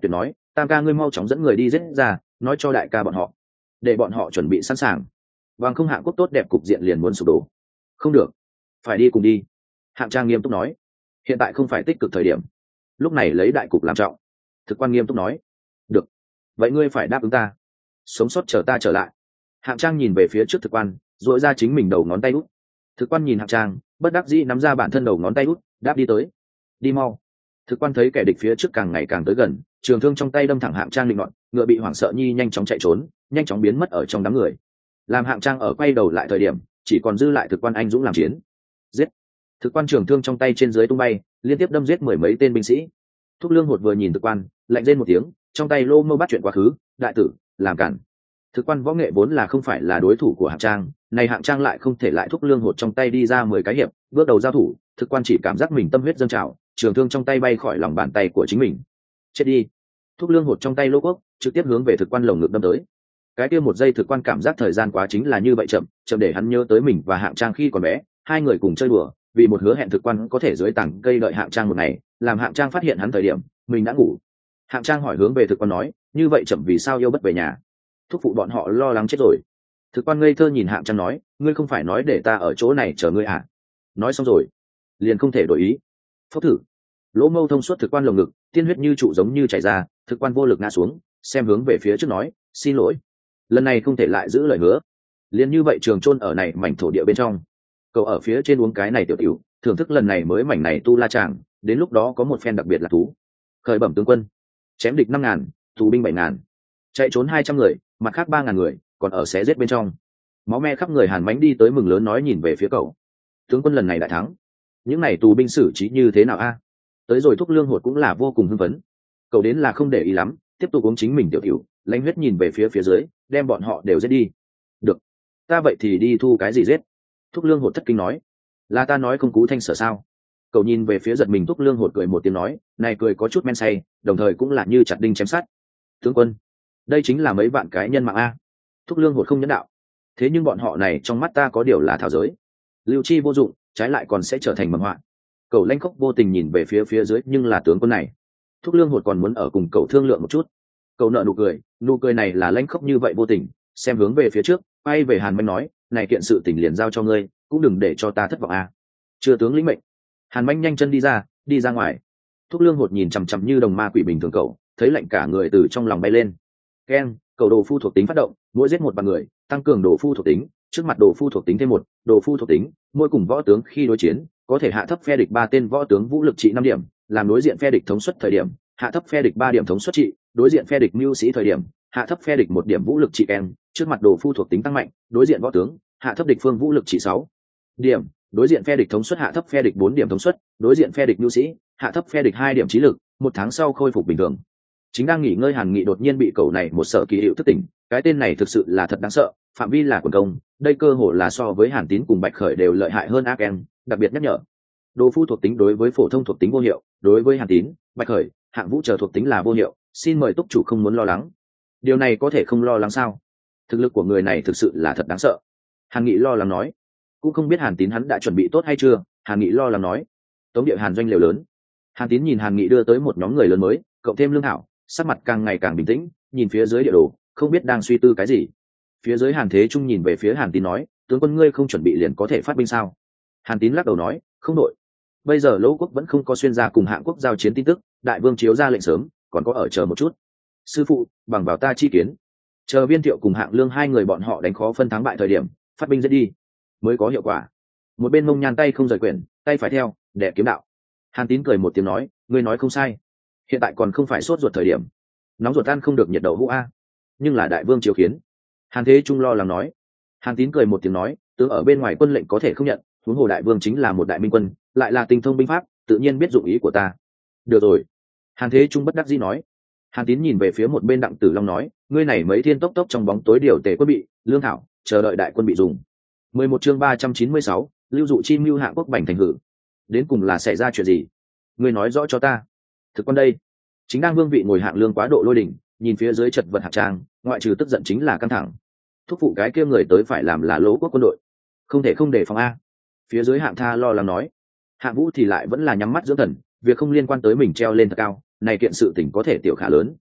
Tam ca ngươi mau chóng dẫn người đi giết ra, nói cho đại ca bọn họ để bọn họ chuẩn bị sẵn sàng, bằng không Hạng Quốc tốt đẹp cục diện liền muốn sụp đổ. Không được, phải đi cùng đi. Hạng Trang nghiêm túc nói, hiện tại không phải tích cực thời điểm, lúc này lấy đại cục làm trọng. Thực quan nghiêm túc nói, được, vậy ngươi phải đáp ứng ta, sống sót chờ ta trở lại. Hạng Trang nhìn về phía trước thực quan, dội ra chính mình đầu ngón tay út. Thực quan nhìn Hạng Trang, bất đắc dĩ nắm ra bản thân đầu ngón tay út, đáp đi tới. Đi mau. Thực quan thấy kẻ địch phía trước càng ngày càng tới gần, trường thương trong tay đâm thẳng Hạng Trang định nọn, ngựa bị hoảng sợ nhi nhanh chóng chạy trốn, nhanh chóng biến mất ở trong đám người. Làm Hạng Trang ở quay đầu lại thời điểm, chỉ còn dư lại thực quan anh dũng làm chiến. Giết. Thực quan trường thương trong tay trên dưới tung bay, liên tiếp đâm giết mười mấy tên binh sĩ. Thúc Lương Hột vừa nhìn thực quan, lạnh rên một tiếng, trong tay lô mâu bắt chuyện quá khứ, đại tử, làm cản. Thực quan võ nghệ vốn là không phải là đối thủ của Hạng Trang, này Hạng Trang lại không thể lại Thúc Lương Hột trong tay đi ra mười cái hiệp, bước đầu giao thủ, thực quan chỉ cảm giác mình tâm huyết dâng trào, trường thương trong tay bay khỏi lòng bàn tay của chính mình. Chết đi. Thúc Lương Hột trong tay lô quốc, trực tiếp hướng về thực quan lồng ngực đâm tới. Cái kia một giây thực quan cảm giác thời gian quá chính là như vậy chậm, chậm để hắn nhớ tới mình và Hạng Trang khi còn bé, hai người cùng chơi đùa, vì một hứa hẹn thực quan có thể dưới tảng cây đợi Hạng Trang một ngày, làm Hạng Trang phát hiện hắn thời điểm mình đã ngủ. Hạng Trang hỏi hướng về thực quan nói, như vậy chậm vì sao yêu bất về nhà? Thúc phụ bọn họ lo lắng chết rồi. Thực quan ngây thơ nhìn Hạng Trang nói, ngươi không phải nói để ta ở chỗ này chờ ngươi à? Nói xong rồi liền không thể đổi ý. Phốc thử. Lỗ mâu thông suốt thực quan lồng ngực, tiên huyết như trụ giống như chảy ra, thực quan vô lực ngã xuống, xem hướng về phía trước nói, xin lỗi, lần này không thể lại giữ lời hứa. Liền như vậy trường chôn ở này mảnh thổ địa bên trong. Cậu ở phía trên uống cái này tiểu tiểu, thưởng thức lần này mới mảnh này tu la chàng, đến lúc đó có một phen đặc biệt là thú. Khởi bẩm tướng quân, chém địch năm ngàn, tù binh bảy ngàn, chạy trốn hai trăm người, mặt khác ba ngàn người còn ở xé giết bên trong. Máu me khắp người Hàn Mãnh đi tới mừng lớn nói nhìn về phía cậu, tướng quân lần này đại thắng, những này tù binh xử trí như thế nào a? Tới rồi Thúc Lương Hột cũng là vô cùng hưng phấn. Cậu đến là không để ý lắm, tiếp tục uống chính mình tiểu tiểu, lãnh huyết nhìn về phía phía dưới, đem bọn họ đều giết đi. Được, ta vậy thì đi thu cái gì giết? Thúc Lương Hột thất kinh nói, là ta nói không cú thanh sở sao? Cậu nhìn về phía giật mình Thúc Lương Hột cười một tiếng nói, này cười có chút men say, đồng thời cũng là như chặt đinh chém sắt. Tướng quân, đây chính là mấy vạn cái nhân mạng a. Thúc Lương Hột không nhẫn đạo, thế nhưng bọn họ này trong mắt ta có điều là thảo giới, lưu chi vô dụng, trái lại còn sẽ trở thành mầm họa. Cậu lanh khóc vô tình nhìn về phía phía dưới, nhưng là tướng quân này. Thúc Lương Hột còn muốn ở cùng cậu thương lượng một chút. Cậu nợ nụ cười, nụ cười này là lanh khóc như vậy vô tình, xem hướng về phía trước, quay về Hàn Mãnh nói, này kiện sự tình liền giao cho ngươi, cũng đừng để cho ta thất vọng a. Chưa tướng lĩnh mệnh. Hàn Mãnh nhanh chân đi ra, đi ra ngoài. Thúc Lương Hột nhìn chằm chằm như đồng ma quỷ bình thường cậu, thấy lạnh cả người từ trong lòng bay lên. Keng, cậu đồ phu thuộc tính phát động, mỗi giết một bằng người, tăng cường đồ phu thuộc tính, trước mặt đồ phu thuộc tính thêm một, đồ phu thuộc tính, mỗi cùng võ tướng khi đối chiến, có thể hạ thấp phe địch ba tên võ tướng vũ lực trị năm điểm, làm đối diện phe địch thống suất thời điểm, hạ thấp phe địch ba điểm thống suất trị, đối diện phe địch mưu sĩ thời điểm, hạ thấp phe địch một điểm vũ lực trị keng, trước mặt đồ phu thuộc tính tăng mạnh, đối diện võ tướng, hạ thấp địch phương vũ lực trị sáu điểm, đối diện phe địch thống suất hạ thấp phe địch bốn điểm thống suất, đối diện phe địch mưu sĩ, hạ thấp phe địch hai điểm trí lực, một tháng sau khôi phục bình thường. Chính đang nghỉ ngơi Hàn Nghị đột nhiên bị cậu này một sợ kỳ hiệu thức tỉnh, cái tên này thực sự là thật đáng sợ, phạm vi là quần công, đây cơ hồ là so với Hàn Tín cùng Bạch Khởi đều lợi hại hơn Aken, đặc biệt nhắc nhở. Đồ phu thuộc tính đối với phổ thông thuộc tính vô hiệu, đối với Hàn Tín, Bạch Khởi, Hạng Vũ chờ thuộc tính là vô hiệu, xin mời túc chủ không muốn lo lắng. Điều này có thể không lo lắng sao? Thực lực của người này thực sự là thật đáng sợ. Hàn Nghị lo lắng nói. Cũng không biết Hàn Tín hắn đã chuẩn bị tốt hay chưa, Hàn Nghị lo lắng nói. Tống địa Hàn doanh liều lớn. Hàn Tín nhìn Hàn Nghị đưa tới một nhóm người lớn mới, cộng thêm Lương Hảo, sắc mặt càng ngày càng bình tĩnh, nhìn phía dưới địa đồ, không biết đang suy tư cái gì. Phía dưới Hàn Thế Trung nhìn về phía Hàn Tín nói, tướng quân ngươi không chuẩn bị liền có thể phát binh sao? Hàn Tín lắc đầu nói, không đội. Bây giờ Lỗ quốc vẫn không có xuyên ra cùng Hạng quốc giao chiến tin tức, đại vương chiếu ra lệnh sớm, còn có ở chờ một chút. Sư phụ, bằng vào ta chi kiến, chờ Viên Thiệu cùng Hạng Lương hai người bọn họ đánh khó phân thắng bại thời điểm, phát binh giết đi, mới có hiệu quả. Một bên Mông Nhan tay không rời quyển, tay phải theo, đẻ kiếm đạo. Hàn Tín cười một tiếng nói, ngươi nói không sai. Hiện tại còn không phải sốt ruột thời điểm, nóng ruột ăn không được nhiệt đầu hũ a. Nhưng là đại vương chiếu khiến. Hàn Thế Trung lo lắng nói. Hàn Tín cười một tiếng nói, tướng ở bên ngoài quân lệnh có thể không nhận, huống hồ đại vương chính là một đại minh quân, lại là tinh thông binh pháp, tự nhiên biết dụng ý của ta. Được rồi. Hàn Thế Trung bất đắc dĩ nói. Hàn Tín nhìn về phía một bên Đặng Tử Long nói, ngươi này mấy thiên tốc tốc trong bóng tối điều tề quân bị, lương thảo, chờ đợi đại quân bị dùng. mười một chương ba trăm chín mươi sáu, lưu dụ chi mưu Hạng quốc bành thành hử. Đến cùng là xảy ra chuyện gì? Ngươi nói rõ cho ta. Thực quan đây, chính đang vương vị ngồi Hạng Lương quá độ lôi đỉnh, nhìn phía dưới chật vật Hạng Trang, ngoại trừ tức giận chính là căng thẳng. Thúc phụ cái kia người tới phải làm là Lỗ quốc quân đội, không thể không đề phòng a. Phía dưới Hạng Tha lo lắng nói. Hạng Vũ thì lại vẫn là nhắm mắt dưỡng thần, việc không liên quan tới mình treo lên thật cao, này kiện sự tình có thể tiểu khả lớn,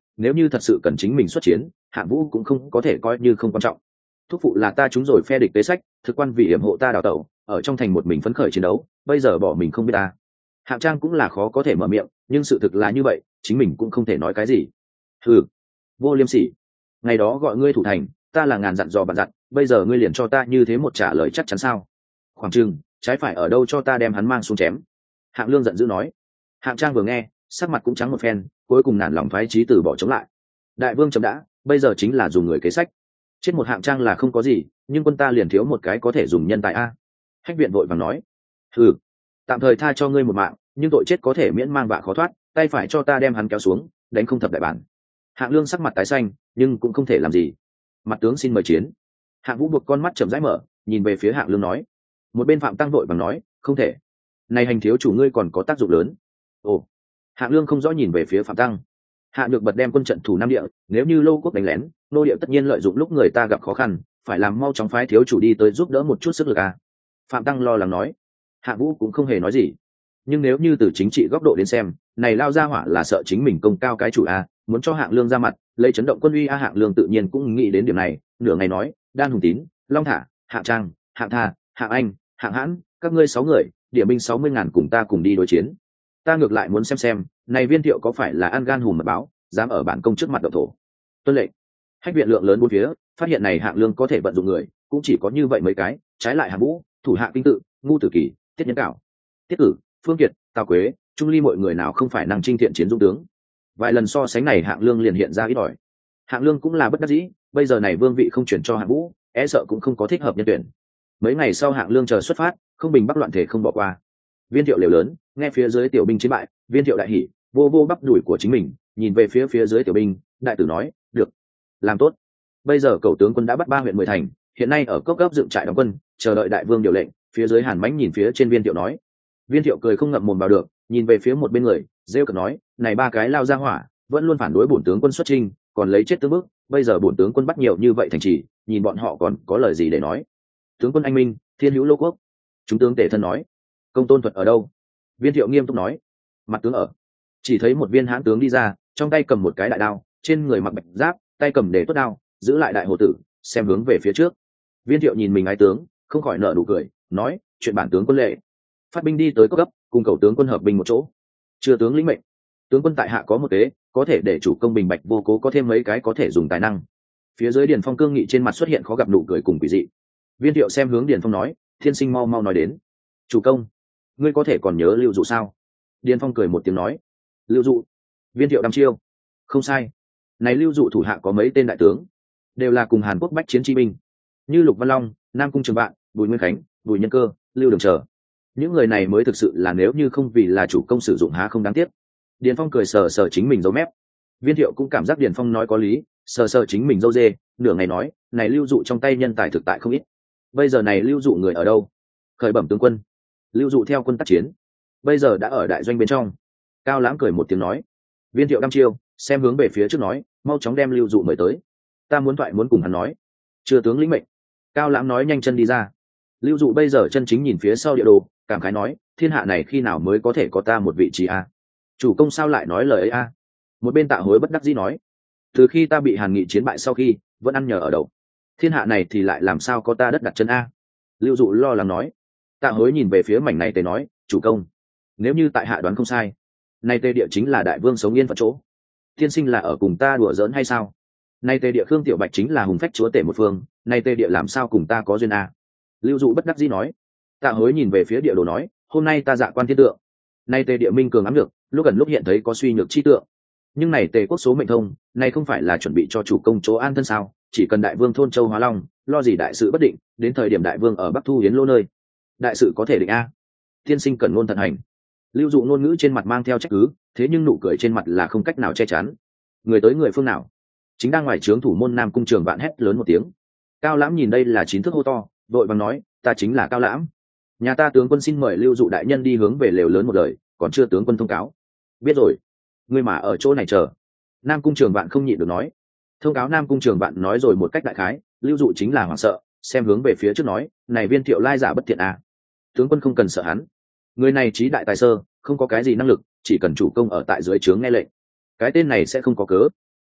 nếu như thật sự cần chính mình xuất chiến, Hạng Vũ cũng không có thể coi như không quan trọng. Thúc phụ là ta trúng rồi phe địch kế sách, thực quan vì hiểm hộ ta đào tẩu, ở trong thành một mình phấn khởi chiến đấu, bây giờ bỏ mình không biết ta. Hạng Trang cũng là khó có thể mở miệng, nhưng sự thực là như vậy, chính mình cũng không thể nói cái gì. Hừ, vô liêm sỉ. Ngày đó gọi ngươi thủ thành, ta là ngàn dặn dò vạn dặn, bây giờ ngươi liền cho ta như thế một trả lời chắc chắn sao? Khoảng chừng, trái phải ở đâu cho ta đem hắn mang xuống chém. Hạng Lương giận dữ nói. Hạng Trang vừa nghe, sắc mặt cũng trắng một phen, cuối cùng nản lòng phái chí từ bỏ chống lại. Đại vương chấm đã, bây giờ chính là dùng người kế sách. Chết một Hạng Trang là không có gì, nhưng quân ta liền thiếu một cái có thể dùng nhân tài a. Hách Viện vội vàng nói. Ừ, tạm thời tha cho ngươi một mạng, nhưng tội chết có thể miễn mang vạ khó thoát, tay phải cho ta đem hắn kéo xuống, đánh không thập đại bản. Hạng Lương sắc mặt tái xanh, nhưng cũng không thể làm gì. Mặt tướng xin mời chiến. Hạng Vũ buộc con mắt chậm rãi mở, nhìn về phía Hạng Lương nói. Một bên Phạm Tăng vội vàng nói, không thể. Này hành thiếu chủ ngươi còn có tác dụng lớn. Ồ. Hạng Lương không rõ nhìn về phía Phạm Tăng. Hạ Nhược bật đem quân trận thủ Nam Địa, nếu như Lô Quốc đánh lén, nô địa tất nhiên lợi dụng lúc người ta gặp khó khăn, phải làm mau chóng phái thiếu chủ đi tới giúp đỡ một chút sức lực à. Phạm Tăng lo lắng nói. Hạ Vũ cũng không hề nói gì. Nhưng nếu như từ chính trị góc độ đến xem, này lao ra hỏa là sợ chính mình công cao cái chủ a, muốn cho Hạng Lương ra mặt, lấy chấn động quân uy a. Hạng Lương tự nhiên cũng nghĩ đến điểm này, nửa ngày nói, Đan Hùng Tín, Long Thả, Hạng Trang, Hạng Tha, Hạng Anh, Hạng Hãn, các ngươi sáu người, địa binh sáu mươi ngàn cùng ta cùng đi đối chiến. Ta ngược lại muốn xem xem, này Viên Thiệu có phải là ăn gan hùm mật báo, dám ở bản công trước mặt động thổ. Tuân lệnh. Hách Viện lượng lớn bốn phía, phát hiện này Hạng Lương có thể vận dụng người, cũng chỉ có như vậy mấy cái, trái lại Hạng Vũ, thủ hạ Kinh Tự, Ngu Tử Kỳ, Tiết Nhân Cảo, Tiết Cử, Phương Kiệt, Tào Quế, Trung Ly mọi người nào không phải năng trinh thiện chiến dũng tướng. Vài lần so sánh này Hạng Lương liền hiện ra ít ỏi. Hạng Lương cũng là bất đắc dĩ, bây giờ này vương vị không chuyển cho Hạng Vũ, e sợ cũng không có thích hợp nhân tuyển. Mấy ngày sau Hạng Lương chờ xuất phát, không bình bắc loạn thể không bỏ qua. Viên Thiệu liều lớn, nghe phía dưới tiểu binh chiến bại, Viên Thiệu đại hỉ, vô vô bắp đùi của chính mình, nhìn về phía phía dưới tiểu binh, đại tử nói, được, làm tốt. Bây giờ cẩu tướng quân đã bắt ba huyện mười thành, hiện nay ở cốc gấp dựng trại đóng quân, chờ đợi đại vương điều lệnh. Phía dưới Hàn Mãnh nhìn phía trên Viên Thiệu nói. Viên Thiệu cười không ngậm mồm vào được, nhìn về phía một bên người, rêu cợt nói, này ba cái lao ra hỏa, vẫn luôn phản đối bổn tướng quân xuất chinh, còn lấy chết tương bức, bây giờ bổn tướng quân bắt nhiều như vậy thành trì, nhìn bọn họ còn có lời gì để nói. Tướng quân anh minh, thiên hữu Lô Quốc. Chúng tướng tể thân nói. Công tôn thuật ở đâu? Viên Thiệu nghiêm túc nói. Mặt tướng ở. Chỉ thấy một viên hãn tướng đi ra, trong tay cầm một cái đại đao, trên người mặc bạch giáp, tay cầm để tuốt đao, giữ lại đại hồ tử, xem hướng về phía trước. Viên Thiệu nhìn mình ái tướng, không khỏi nở nụ cười, nói, chuyện bản tướng quân lệ. Phát binh đi tới cốc cấp, cùng cầu tướng quân hợp binh một chỗ. Chưa tướng lĩnh mệnh. Tướng quân tại hạ có một kế, có thể để chủ công bình bạch vô cố có thêm mấy cái có thể dùng tài năng. Phía dưới Điền Phong cương nghị trên mặt xuất hiện khó gặp nụ cười cùng quỷ dị. Viên Thiệu xem hướng Điền Phong nói, thiên sinh mau mau nói đến. Chủ công, ngươi có thể còn nhớ Lưu Dụ sao? Điền Phong cười một tiếng nói, Lưu Dụ. Viên Thiệu đăm chiêu. Không sai. Này Lưu Dụ thủ hạ có mấy tên đại tướng, đều là cùng Hàn Quốc bách chiến chi binh, như Lục Văn Long, Nam Cung Trường Vạn, Bùi Nguyên Khánh, Bùi Nhân Cơ, Lưu Đường chờ. Những người này mới thực sự là nếu như không vì là chủ công sử dụng há không đáng tiếc. Điền Phong cười sờ sờ chính mình dấu mép. Viên Thiệu cũng cảm giác Điền Phong nói có lý, sờ sờ chính mình dâu dê, nửa ngày nói, này Lưu Dụ trong tay nhân tài thực tại không ít. Bây giờ này Lưu Dụ người ở đâu? Khởi bẩm tướng quân. Lưu Dụ theo quân tác chiến, bây giờ đã ở đại doanh bên trong. Cao Lãm cười một tiếng nói. Viên Thiệu đăm chiêu, xem hướng về phía trước nói, mau chóng đem Lưu Dụ mời tới. Ta muốn thoại muốn cùng hắn nói. Chưa tướng lĩnh mệnh. Cao Lãm nói nhanh chân đi ra. Lưu Dụ bây giờ chân chính nhìn phía sau địa đồ, cảm khái nói, thiên hạ này khi nào mới có thể có ta một vị trí a? Chủ công sao lại nói lời ấy a? Một bên Tạ Hối bất đắc dĩ nói, từ khi ta bị Hàn Nghị chiến bại sau khi, vẫn ăn nhờ ở đậu, thiên hạ này thì lại làm sao có ta đất đặt chân a? Lưu Dụ lo lắng nói. Tạ Hối nhìn về phía mảnh này tề nói, chủ công, nếu như tại hạ đoán không sai, nay tề địa chính là đại vương sống yên phận chỗ. Tiên sinh là ở cùng ta đùa giỡn hay sao? Nay tề địa Khương Tiểu Bạch chính là hùng phách chúa tể một phương, nay tề địa làm sao cùng ta có duyên a? Lưu Dụ bất đắc dĩ nói. Tạ Hối nhìn về phía địa đồ nói, hôm nay ta dạ quan thiên tượng, nay tề địa minh cường ám được, lúc gần lúc hiện thấy có suy nhược chi tượng, nhưng này tề quốc số mệnh thông, này không phải là chuẩn bị cho chủ công chỗ an thân sao? Chỉ cần đại vương thôn châu Hóa Long, lo gì đại sự bất định, đến thời điểm đại vương ở Bắc Thu Hiến lô nơi, đại sự có thể định a. Tiên sinh cần ngôn thận hành. Lưu Dụ ngôn ngữ trên mặt mang theo trách cứ, thế nhưng nụ cười trên mặt là không cách nào che chắn. Người tới người phương nào? Chính đang ngoài trướng thủ môn Nam Cung Trường Vạn hét lớn một tiếng. Cao Lãm nhìn đây là chín thước hô to, đội vàng nói, ta chính là Cao Lãm. Nhà ta tướng quân xin mời Lưu Dụ đại nhân đi hướng về lều lớn một lời, còn chưa tướng quân thông cáo. Biết rồi, ngươi mà ở chỗ này chờ. Nam Cung Trường Vạn không nhịn được nói. Thông cáo Nam Cung Trường Vạn nói rồi một cách đại khái, Lưu Dụ chính là hoảng sợ, xem hướng về phía trước nói, này Viên Thiệu lai giả bất thiện à? Tướng quân không cần sợ hắn, người này trí đại tài sơ, không có cái gì năng lực, chỉ cần chủ công ở tại dưới trướng nghe lệnh, cái tên này sẽ không có cớ.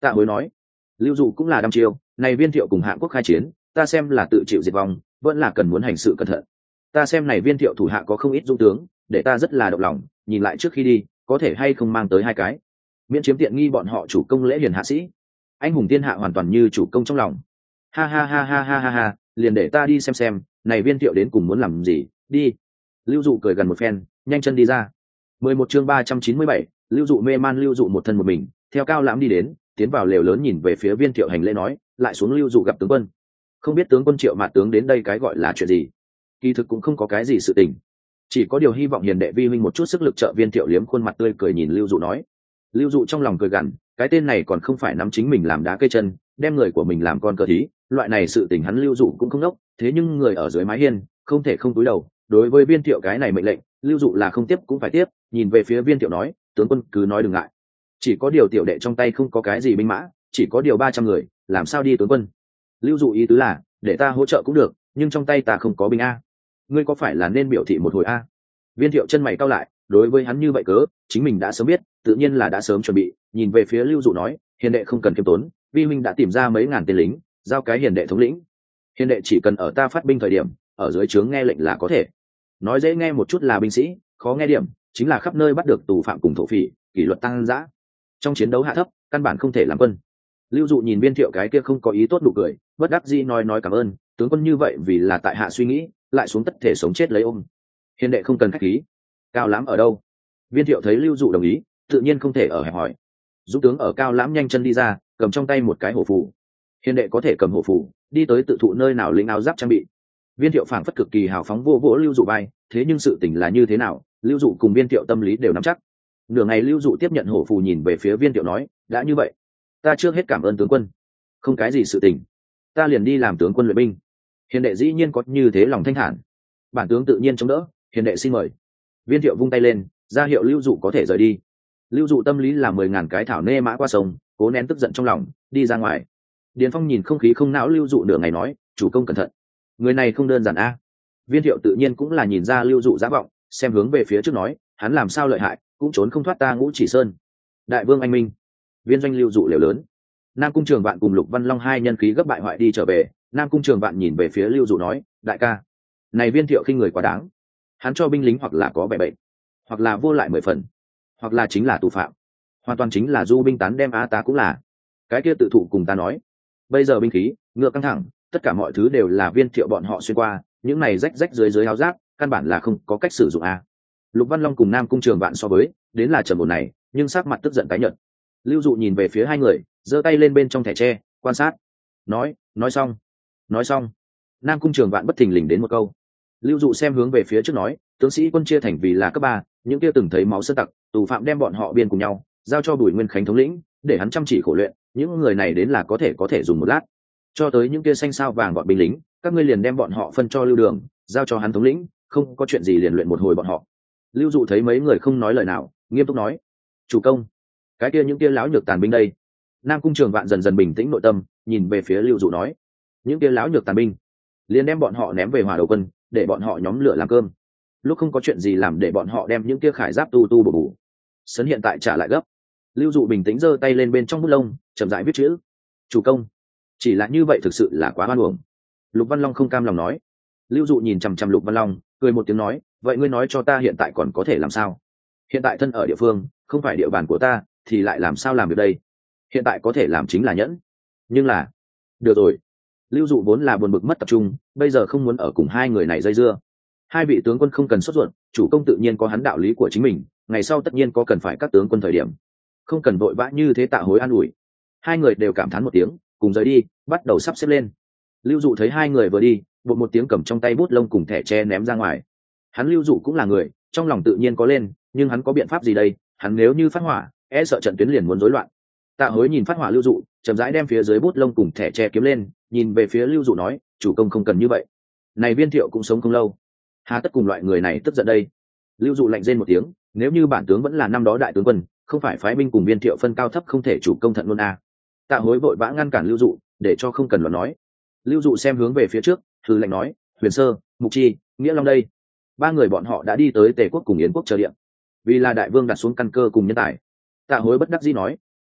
Tạ Hối nói. Lưu Dụ cũng là đăm chiêu, này Viên Thiệu cùng Hạng Quốc khai chiến, ta xem là tự chịu diệt vong, vẫn là cần muốn hành sự cẩn thận. Ta xem này Viên Thiệu thủ hạ có không ít dũng tướng, để ta rất là động lòng, nhìn lại trước khi đi, có thể hay không mang tới hai cái, miễn chiếm tiện nghi bọn họ chủ công lễ hiền hạ sĩ. Anh hùng thiên hạ hoàn toàn như chủ công trong lòng. Ha ha ha ha ha ha ha, liền để ta đi xem xem, này Viên Thiệu đến cùng muốn làm gì, đi. Lưu Dụ cười gần một phen, nhanh chân đi ra. mười một chương ba trăm chín mươi bảy, Lưu Dụ mê man. Lưu Dụ một thân một mình, theo Cao Lãm đi đến, tiến vào lều lớn nhìn về phía Viên Thiệu hành lễ nói, lại xuống. Lưu Dụ gặp tướng quân. Không biết tướng quân Triệu Mạt tướng đến đây cái gọi là chuyện gì? Kỳ thực cũng không có cái gì sự tình, chỉ có điều hy vọng hiền đệ vi huynh một chút sức lực trợ. Viên Thiệu liếm khuôn mặt tươi cười nhìn Lưu Dụ nói. Lưu Dụ trong lòng cười gằn, cái tên này còn không phải nắm chính mình làm đá cây chân, đem người của mình làm con cờ thí, loại này sự tình hắn Lưu Dụ cũng không nốc, thế nhưng người ở dưới mái hiên không thể không cúi đầu. Đối với Viên Thiệu cái này mệnh lệnh, Lưu Dụ là không tiếp cũng phải tiếp, nhìn về phía Viên Thiệu nói, tướng quân cứ nói đừng ngại. Chỉ có điều tiểu đệ trong tay không có cái gì binh mã, chỉ có điều ba trăm người, làm sao đi tướng quân? Lưu Dụ ý tứ là, để ta hỗ trợ cũng được, nhưng trong tay ta không có binh a. Ngươi có phải là nên biểu thị một hồi a? Viên Thiệu chân mày cau lại, đối với hắn như vậy cớ, chính mình đã sớm biết, tự nhiên là đã sớm chuẩn bị, nhìn về phía Lưu Dụ nói, hiền đệ không cần kiêm tốn, vi huynh đã tìm ra mấy ngàn tên lính, giao cái hiền đệ thống lĩnh. Hiền đệ chỉ cần ở ta phát binh thời điểm, ở dưới trướng nghe lệnh là có thể. Nói dễ nghe một chút là binh sĩ, khó nghe điểm chính là khắp nơi bắt được tù phạm cùng thổ phỉ, kỷ luật tăng dã. Trong chiến đấu hạ thấp, căn bản không thể làm quân. Lưu Dụ nhìn Viên Thiệu cái kia không có ý tốt nụ cười, bất đắc dĩ nói nói cảm ơn, tướng quân như vậy vì là tại hạ suy nghĩ, lại xuống tất thể sống chết lấy ôm. Hiền đệ không cần khách khí. Cao Lãm ở đâu? Viên Thiệu thấy Lưu Dụ đồng ý, tự nhiên không thể ở hẹp hỏi. Dũng tướng ở Cao Lãm nhanh chân đi ra, cầm trong tay một cái hổ phù. Hiền đệ có thể cầm hổ phù, đi tới tự thụ nơi nào lĩnh áo giáp trang bị. Viên Thiệu phảng phất cực kỳ hào phóng vô vỗ Lưu Dụ bay, thế nhưng sự tình là như thế nào, Lưu Dụ cùng Viên Thiệu tâm lý đều nắm chắc. Nửa ngày Lưu Dụ tiếp nhận hổ phù nhìn về phía Viên Thiệu nói, đã như vậy, ta trước hết cảm ơn tướng quân. Không cái gì sự tình, ta liền đi làm tướng quân luyện binh. Hiền đệ dĩ nhiên có như thế lòng thanh thản. Bản tướng tự nhiên chống đỡ, hiền đệ xin mời. Viên Thiệu vung tay lên, ra hiệu Lưu Dụ có thể rời đi. Lưu Dụ tâm lý là mười ngàn cái thảo nê mã qua sông, cố nén tức giận trong lòng, đi ra ngoài. Điền Phong nhìn không khí không não Lưu Dụ nửa ngày nói, chủ công cẩn thận, người này không đơn giản a. Viên Thiệu tự nhiên cũng là nhìn ra Lưu Dụ giả vọng, xem hướng về phía trước nói, hắn làm sao lợi hại, cũng trốn không thoát ta Ngũ Chỉ Sơn. Đại vương anh minh. Viên doanh Lưu Dụ liều lớn. Nam Cung Trường Vạn cùng Lục Văn Long hai nhân khí gấp bại hoại đi trở về. Nam Cung Trường Vạn nhìn về phía Lưu Dụ nói, đại ca, này Viên Thiệu khinh người quá đáng, hắn cho binh lính hoặc là có vẻ bệnh, hoặc là vô lại mười phần, hoặc là chính là tù phạm, hoàn toàn chính là du binh tán đem á ta cũng là. Cái kia tự thụ cùng ta nói, bây giờ binh khí ngựa căng thẳng, tất cả mọi thứ đều là Viên Thiệu bọn họ xuyên qua, những này rách rách dưới dưới áo giáp, căn bản là không có cách sử dụng a. Lục Văn Long cùng Nam Cung Trường Vạn so với, đến là trầm ổn này, nhưng sắc mặt tức giận tái nhợt. Lưu Dụ nhìn về phía hai người, giơ tay lên bên trong thẻ tre, quan sát. Nói, nói xong, nói xong. Nam Cung Trường Vạn bất thình lình đến một câu. Lưu Dụ xem hướng về phía trước nói, tướng sĩ quân chia thành vì là cấp ba, những kia từng thấy máu sơn tặc, tù phạm đem bọn họ biên cùng nhau, giao cho Bùi Nguyên Khánh thống lĩnh, để hắn chăm chỉ khổ luyện, những người này đến là có thể có thể dùng một lát. Cho tới những kia xanh sao vàng bọn binh lính, các ngươi liền đem bọn họ phân cho Lưu Đường, giao cho hắn thống lĩnh, không có chuyện gì liền luyện một hồi bọn họ. Lưu Dụ thấy mấy người không nói lời nào, nghiêm túc nói, chủ công, cái kia những kia lão nhược tàn binh đây. Nam Cung Trường Vạn dần dần bình tĩnh nội tâm, nhìn về phía Lưu Dụ nói, những kia lão nhược tàn binh, liền đem bọn họ ném về Hỏa Đầu quân, để bọn họ nhóm lửa làm cơm. Lúc không có chuyện gì làm để bọn họ đem những kia khải giáp tu tu bổ bổ. Sấn hiện tại trả lại gấp. Lưu Dụ bình tĩnh giơ tay lên bên trong bút lông, chậm rãi viết chữ. Chủ công, chỉ là như vậy thực sự là quá oan uổng. Lục Văn Long không cam lòng nói. Lưu Dụ nhìn chằm chằm Lục Văn Long, cười một tiếng nói, vậy ngươi nói cho ta hiện tại còn có thể làm sao? Hiện tại thân ở địa phương, không phải địa bàn của ta, thì lại làm sao làm được đây? Hiện tại có thể làm chính là nhẫn. Nhưng là, được rồi. Lưu Dụ vốn là buồn bực mất tập trung, bây giờ không muốn ở cùng hai người này dây dưa. Hai vị tướng quân không cần sốt ruột, chủ công tự nhiên có hắn đạo lý của chính mình, ngày sau tất nhiên có cần phải các tướng quân thời điểm, không cần vội vã như thế tạ hối an ủi. Hai người đều cảm thán một tiếng, cùng rời đi, bắt đầu sắp xếp lên. Lưu Dụ thấy hai người vừa đi, bột một tiếng cầm trong tay bút lông cùng thẻ tre ném ra ngoài. Hắn Lưu Dụ cũng là người, trong lòng tự nhiên có lên, nhưng hắn có biện pháp gì đây? Hắn nếu như phát hỏa, e sợ trận tuyến liền muốn rối loạn. Tạ Hối nhìn phát hỏa Lưu Dụ, chậm rãi đem phía dưới bút lông cùng thẻ tre kiếm lên, nhìn về phía Lưu Dụ nói, chủ công không cần như vậy. Này Viên Thiệu cũng sống không lâu, hà tất cùng loại người này tức giận đây. Lưu Dụ lạnh rên một tiếng, nếu như bản tướng vẫn là năm đó đại tướng quân, không phải phái binh cùng Viên Thiệu phân cao thấp không thể chủ công thận luôn à. Tạ Hối vội vã ngăn cản Lưu Dụ, để cho không cần luận nói. Lưu Dụ xem hướng về phía trước, hừ lạnh nói, Huyền Sơ, Mục Chi, Nghĩa Long đây. Ba người bọn họ đã đi tới Tề quốc cùng Yến quốc chờ điện, vì là đại vương đặt xuống căn cơ cùng nhân tài. Tạ Hối bất đắc dĩ nói,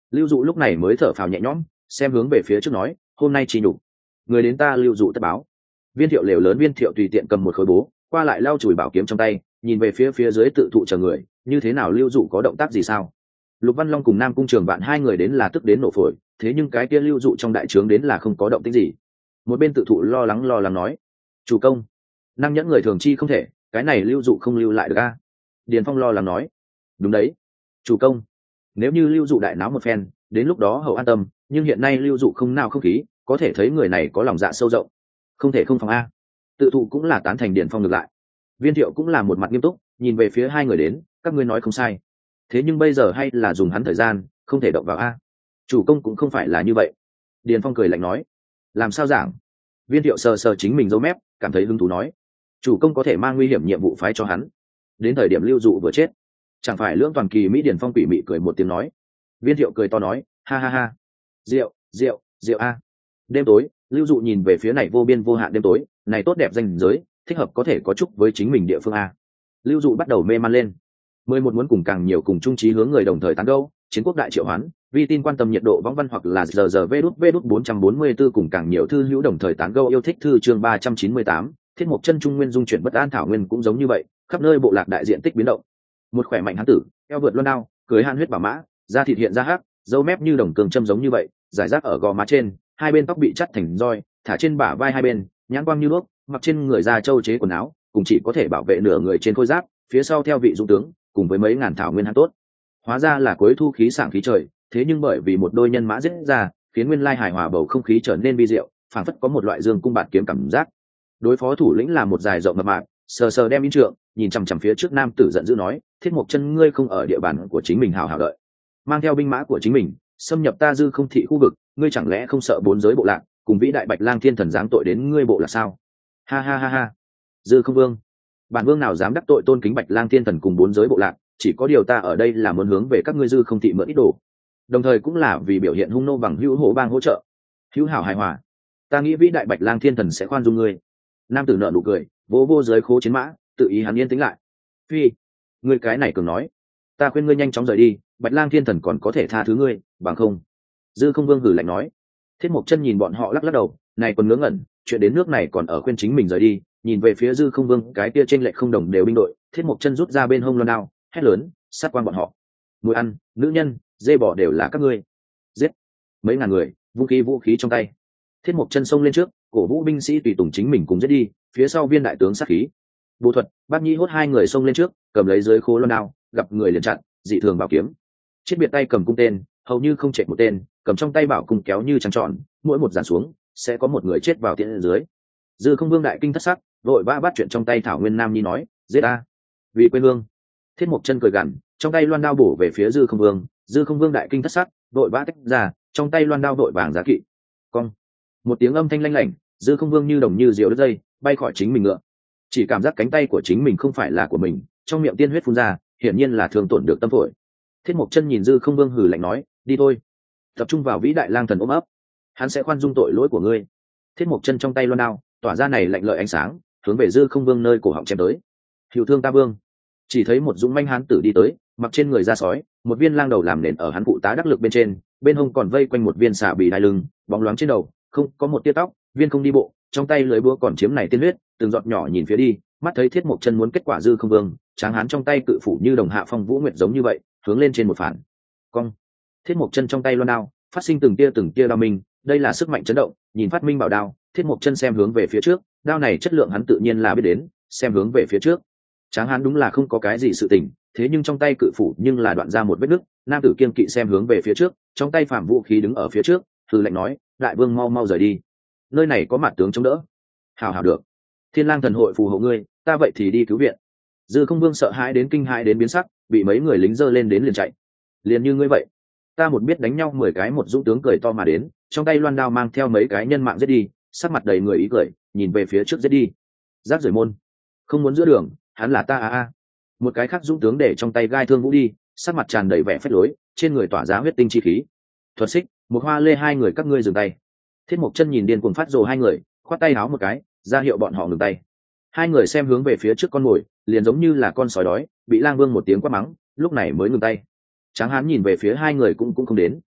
Lưu Dụ lúc này mới thở phào nhẹ nhõm, xem hướng về phía trước nói, hôm nay chi nhục, người đến ta Lưu Dụ tất báo. Viên Thiệu lều lớn, Viên Thiệu tùy tiện cầm một khối bố, qua lại lau chùi bảo kiếm trong tay, nhìn về phía phía dưới tự thụ chờ người, như thế nào Lưu Dụ có động tác gì sao? Lục Văn Long cùng Nam Cung Trường Vạn hai người đến là tức đến nổ phổi, thế nhưng cái kia Lưu Dụ trong đại trướng đến là không có động tĩnh gì. Một bên tự thụ lo lắng lo lắng nói, chủ công, năng nhẫn người thường chi không thể, cái này Lưu Dụ không lưu lại được a. Điền Phong lo lắng nói, đúng đấy, chủ công, nếu như Lưu Dụ đại náo một phen, đến lúc đó hậu an tâm, nhưng hiện nay Lưu Dụ không nào không khí, có thể thấy người này có lòng dạ sâu rộng, không thể không phòng a. Tự thụ cũng là tán thành Điền Phong ngược lại. Viên Thiệu cũng là một mặt nghiêm túc, nhìn về phía hai người đến, các ngươi nói không sai, thế nhưng bây giờ hay là dùng hắn thời gian, không thể động vào a. Chủ công cũng không phải là như vậy. Điền Phong cười lạnh nói, làm sao giảng? Viên Thiệu sờ sờ chính mình râu mép, cảm thấy hứng thú nói, chủ công có thể mang nguy hiểm nhiệm vụ phái cho hắn, đến thời điểm Lưu Dụ vừa chết, chẳng phải lưỡng toàn kỳ Mỹ. Điền Phong quỷ mị cười một tiếng nói. Viên Thiệu cười to nói, ha ha ha, rượu rượu rượu a. Đêm tối, Lưu Dụ nhìn về phía này vô biên vô hạn đêm tối, này tốt đẹp danh giới, thích hợp có thể có chúc với chính mình địa phương a. Lưu Dụ bắt đầu mê man lên. Mười một muốn cùng càng nhiều cùng chung chí hướng người đồng thời tán gẫu, chiến quốc đại triệu hoán, vi tin quan tâm nhiệt độ võng văn hoặc là giờ giờ vê đút vê đút bốn trăm bốn mươi tư cùng càng nhiều thư hữu đồng thời tán gẫu yêu thích thư chương ba trăm chín mươi tám, thiết mục chân trung nguyên dung chuyển bất an thảo nguyên cũng giống như vậy, khắp nơi bộ lạc đại diện tích biến động. Một khỏe mạnh hán tử, eo vượt loan đao, cưới han huyết bảo mã, da thịt hiện ra hắc, râu mép như đồng cường châm giống như vậy, giải rác ở gò má trên, hai bên tóc bị chắt thành roi, thả trên bả vai hai bên, nhãn quang như đuốc, mặc trên người da châu chế quần áo, cùng chỉ có thể bảo vệ nửa người trên khôi giáp, phía sau theo vị dũng tướng, cùng với mấy ngàn thảo nguyên hán tốt. Hóa ra là cuối thu khí sảng khí trời, thế nhưng bởi vì một đôi nhân mã giết ra, khiến nguyên lai hài hòa bầu không khí trở nên vi diệu, phảng phất có một loại dương cung bạt kiếm cảm giác. Đối phó thủ lĩnh là một dài rộng mập mạp, sờ sờ đem in trượng, nhìn chằm chằm phía trước nam tử giận dữ nói, thiết mục chân ngươi không ở địa bàn của chính mình hào hào đợi, mang theo binh mã của chính mình xâm nhập ta dư không thị khu vực, ngươi chẳng lẽ không sợ bốn giới bộ lạc cùng vĩ đại bạch lang thiên thần giáng tội đến ngươi bộ là sao? Ha ha ha ha, dư không vương, bản vương nào dám đắc tội tôn kính bạch lang thiên thần cùng bốn giới bộ lạc, chỉ có điều ta ở đây là muốn hướng về các ngươi dư không thị mượn ít đồ, đồng thời cũng là vì biểu hiện hung nô bằng hữu hổ bang hỗ trợ, hữu hảo hài hòa, ta nghĩ vĩ đại bạch lang thiên thần sẽ khoan dung ngươi. Nam tử nợ nụ cười, vỗ vô giới khố chiến mã, tự ý hắn yên tĩnh lại. Phi, ngươi cái này cường nói, ta khuyên ngươi nhanh chóng rời đi, bạch lang thiên thần còn có thể tha thứ ngươi, bằng không. Dư không vương hử lạnh nói. Thiết Mộc Chân nhìn bọn họ lắc lắc đầu, này còn ngớ ngẩn, chuyện đến nước này còn ở khuyên chính mình rời đi. Nhìn về phía Dư không vương, cái kia trên lệch không đồng đều binh đội, Thiết Mộc Chân rút ra bên hông loan đao, hét lớn, sát quan bọn họ. Mùi ăn, nữ nhân, dê bò đều là các ngươi. Giết mấy ngàn người, vũ khí vũ khí trong tay. Thiết Mộc Chân xông lên trước, cổ vũ binh sĩ tùy tùng chính mình cùng giết đi, phía sau viên đại tướng sát khí. Bồ Thuật, Bát Nhi hốt hai người xông lên trước, cầm lấy dưới khố loan đao, gặp người liền chặn, dị thường bảo kiếm. Chiết biệt tay cầm cung tên, hầu như không chạy một tên, cầm trong tay bảo cung kéo như trăng tròn, mỗi một giàn xuống sẽ có một người chết vào tiễn dưới. Dư không vương đại kinh thất sắc, vội vã bắt chuyện trong tay thảo nguyên nam nhi nói, giết a, vì quê hương. Thiết Mộc Chân cười gằn, trong tay loan đao bổ về phía Dư không vương. Dư không vương đại kinh thất sắc, vội vã tách ra, trong tay loan đao vội vàng giá kỵ. Cong, một tiếng âm thanh lanh lảnh, Dư không vương như đồng như diều đứt dây, bay khỏi chính mình ngựa, chỉ cảm giác cánh tay của chính mình không phải là của mình, trong miệng tiên huyết phun ra, hiển nhiên là thương tổn được tâm phổi. Thiết Mộc Chân nhìn Dư không vương hừ lạnh nói, đi thôi, tập trung vào vĩ đại lang thần ôm ấp, hắn sẽ khoan dung tội lỗi của ngươi. Thiết Mộc Chân trong tay loan đao tỏa ra này lạnh lợi ánh sáng, hướng về Dư không vương nơi cổ họng chém tới. Hiệu thương ta vương. Chỉ thấy một dũng manh hán tử đi tới, mặc trên người da sói, một viên lang đầu làm nền ở hắn phụ tá đắc lực bên trên, bên hông còn vây quanh một viên xà bì đai lưng, bóng loáng trên đầu, không có một tia tóc, viên không đi bộ, trong tay lưới búa còn chiếm này tiên huyết, từng giọt nhỏ nhìn phía đi, mắt thấy Thiết Mộc Chân muốn kết quả Dư không vương, tráng hán trong tay cự phủ như đồng hạ phong vũ nguyệt giống như vậy, hướng lên trên một phản. Cong. Thiết Mộc Chân trong tay loan đao, phát sinh từng tia từng tia đao minh, đây là sức mạnh chấn động, nhìn phát minh bảo đao, Thiết Mộc Chân xem hướng về phía trước, đao này chất lượng hắn tự nhiên là biết đến, xem hướng về phía trước. Tráng hán đúng là không có cái gì sự tình, thế nhưng trong tay cự phủ nhưng là đoạn ra một vết nứt, nam tử kiên kỵ xem hướng về phía trước, trong tay phạm vũ khí đứng ở phía trước, hừ lạnh nói, đại vương mau mau rời đi, nơi này có mặt tướng chống đỡ. Hảo hảo được, Thiên Lang thần hội phù hộ ngươi, ta vậy thì đi cứu viện. Dư không vương sợ hãi đến kinh hãi đến biến sắc, bị mấy người lính giơ lên đến liền chạy. Liền như ngươi vậy, ta một biết đánh nhau mười cái một dũng tướng cười to mà đến, trong tay loan đao mang theo mấy cái nhân mạng giết đi, sắc mặt đầy người ý cười, nhìn về phía trước giết đi. Rác rưởi môn, không muốn giữa đường, hắn là ta a a. Một cái khác dũng tướng để trong tay gai thương vũ đi, sắc mặt tràn đầy vẻ phách lối, trên người tỏa ra huyết tinh chi khí. Thuật xích, một hoa lê hai người các ngươi dừng tay. Thiết Mộc Chân nhìn điên cuồng phát rồ hai người, khoát tay áo một cái, ra hiệu bọn họ ngừng tay. Hai người xem hướng về phía trước con mồi, liền giống như là con sói đói, bị lang vương một tiếng quát mắng, lúc này mới ngừng tay. Tráng hán nhìn về phía hai người cũng cũng không đến,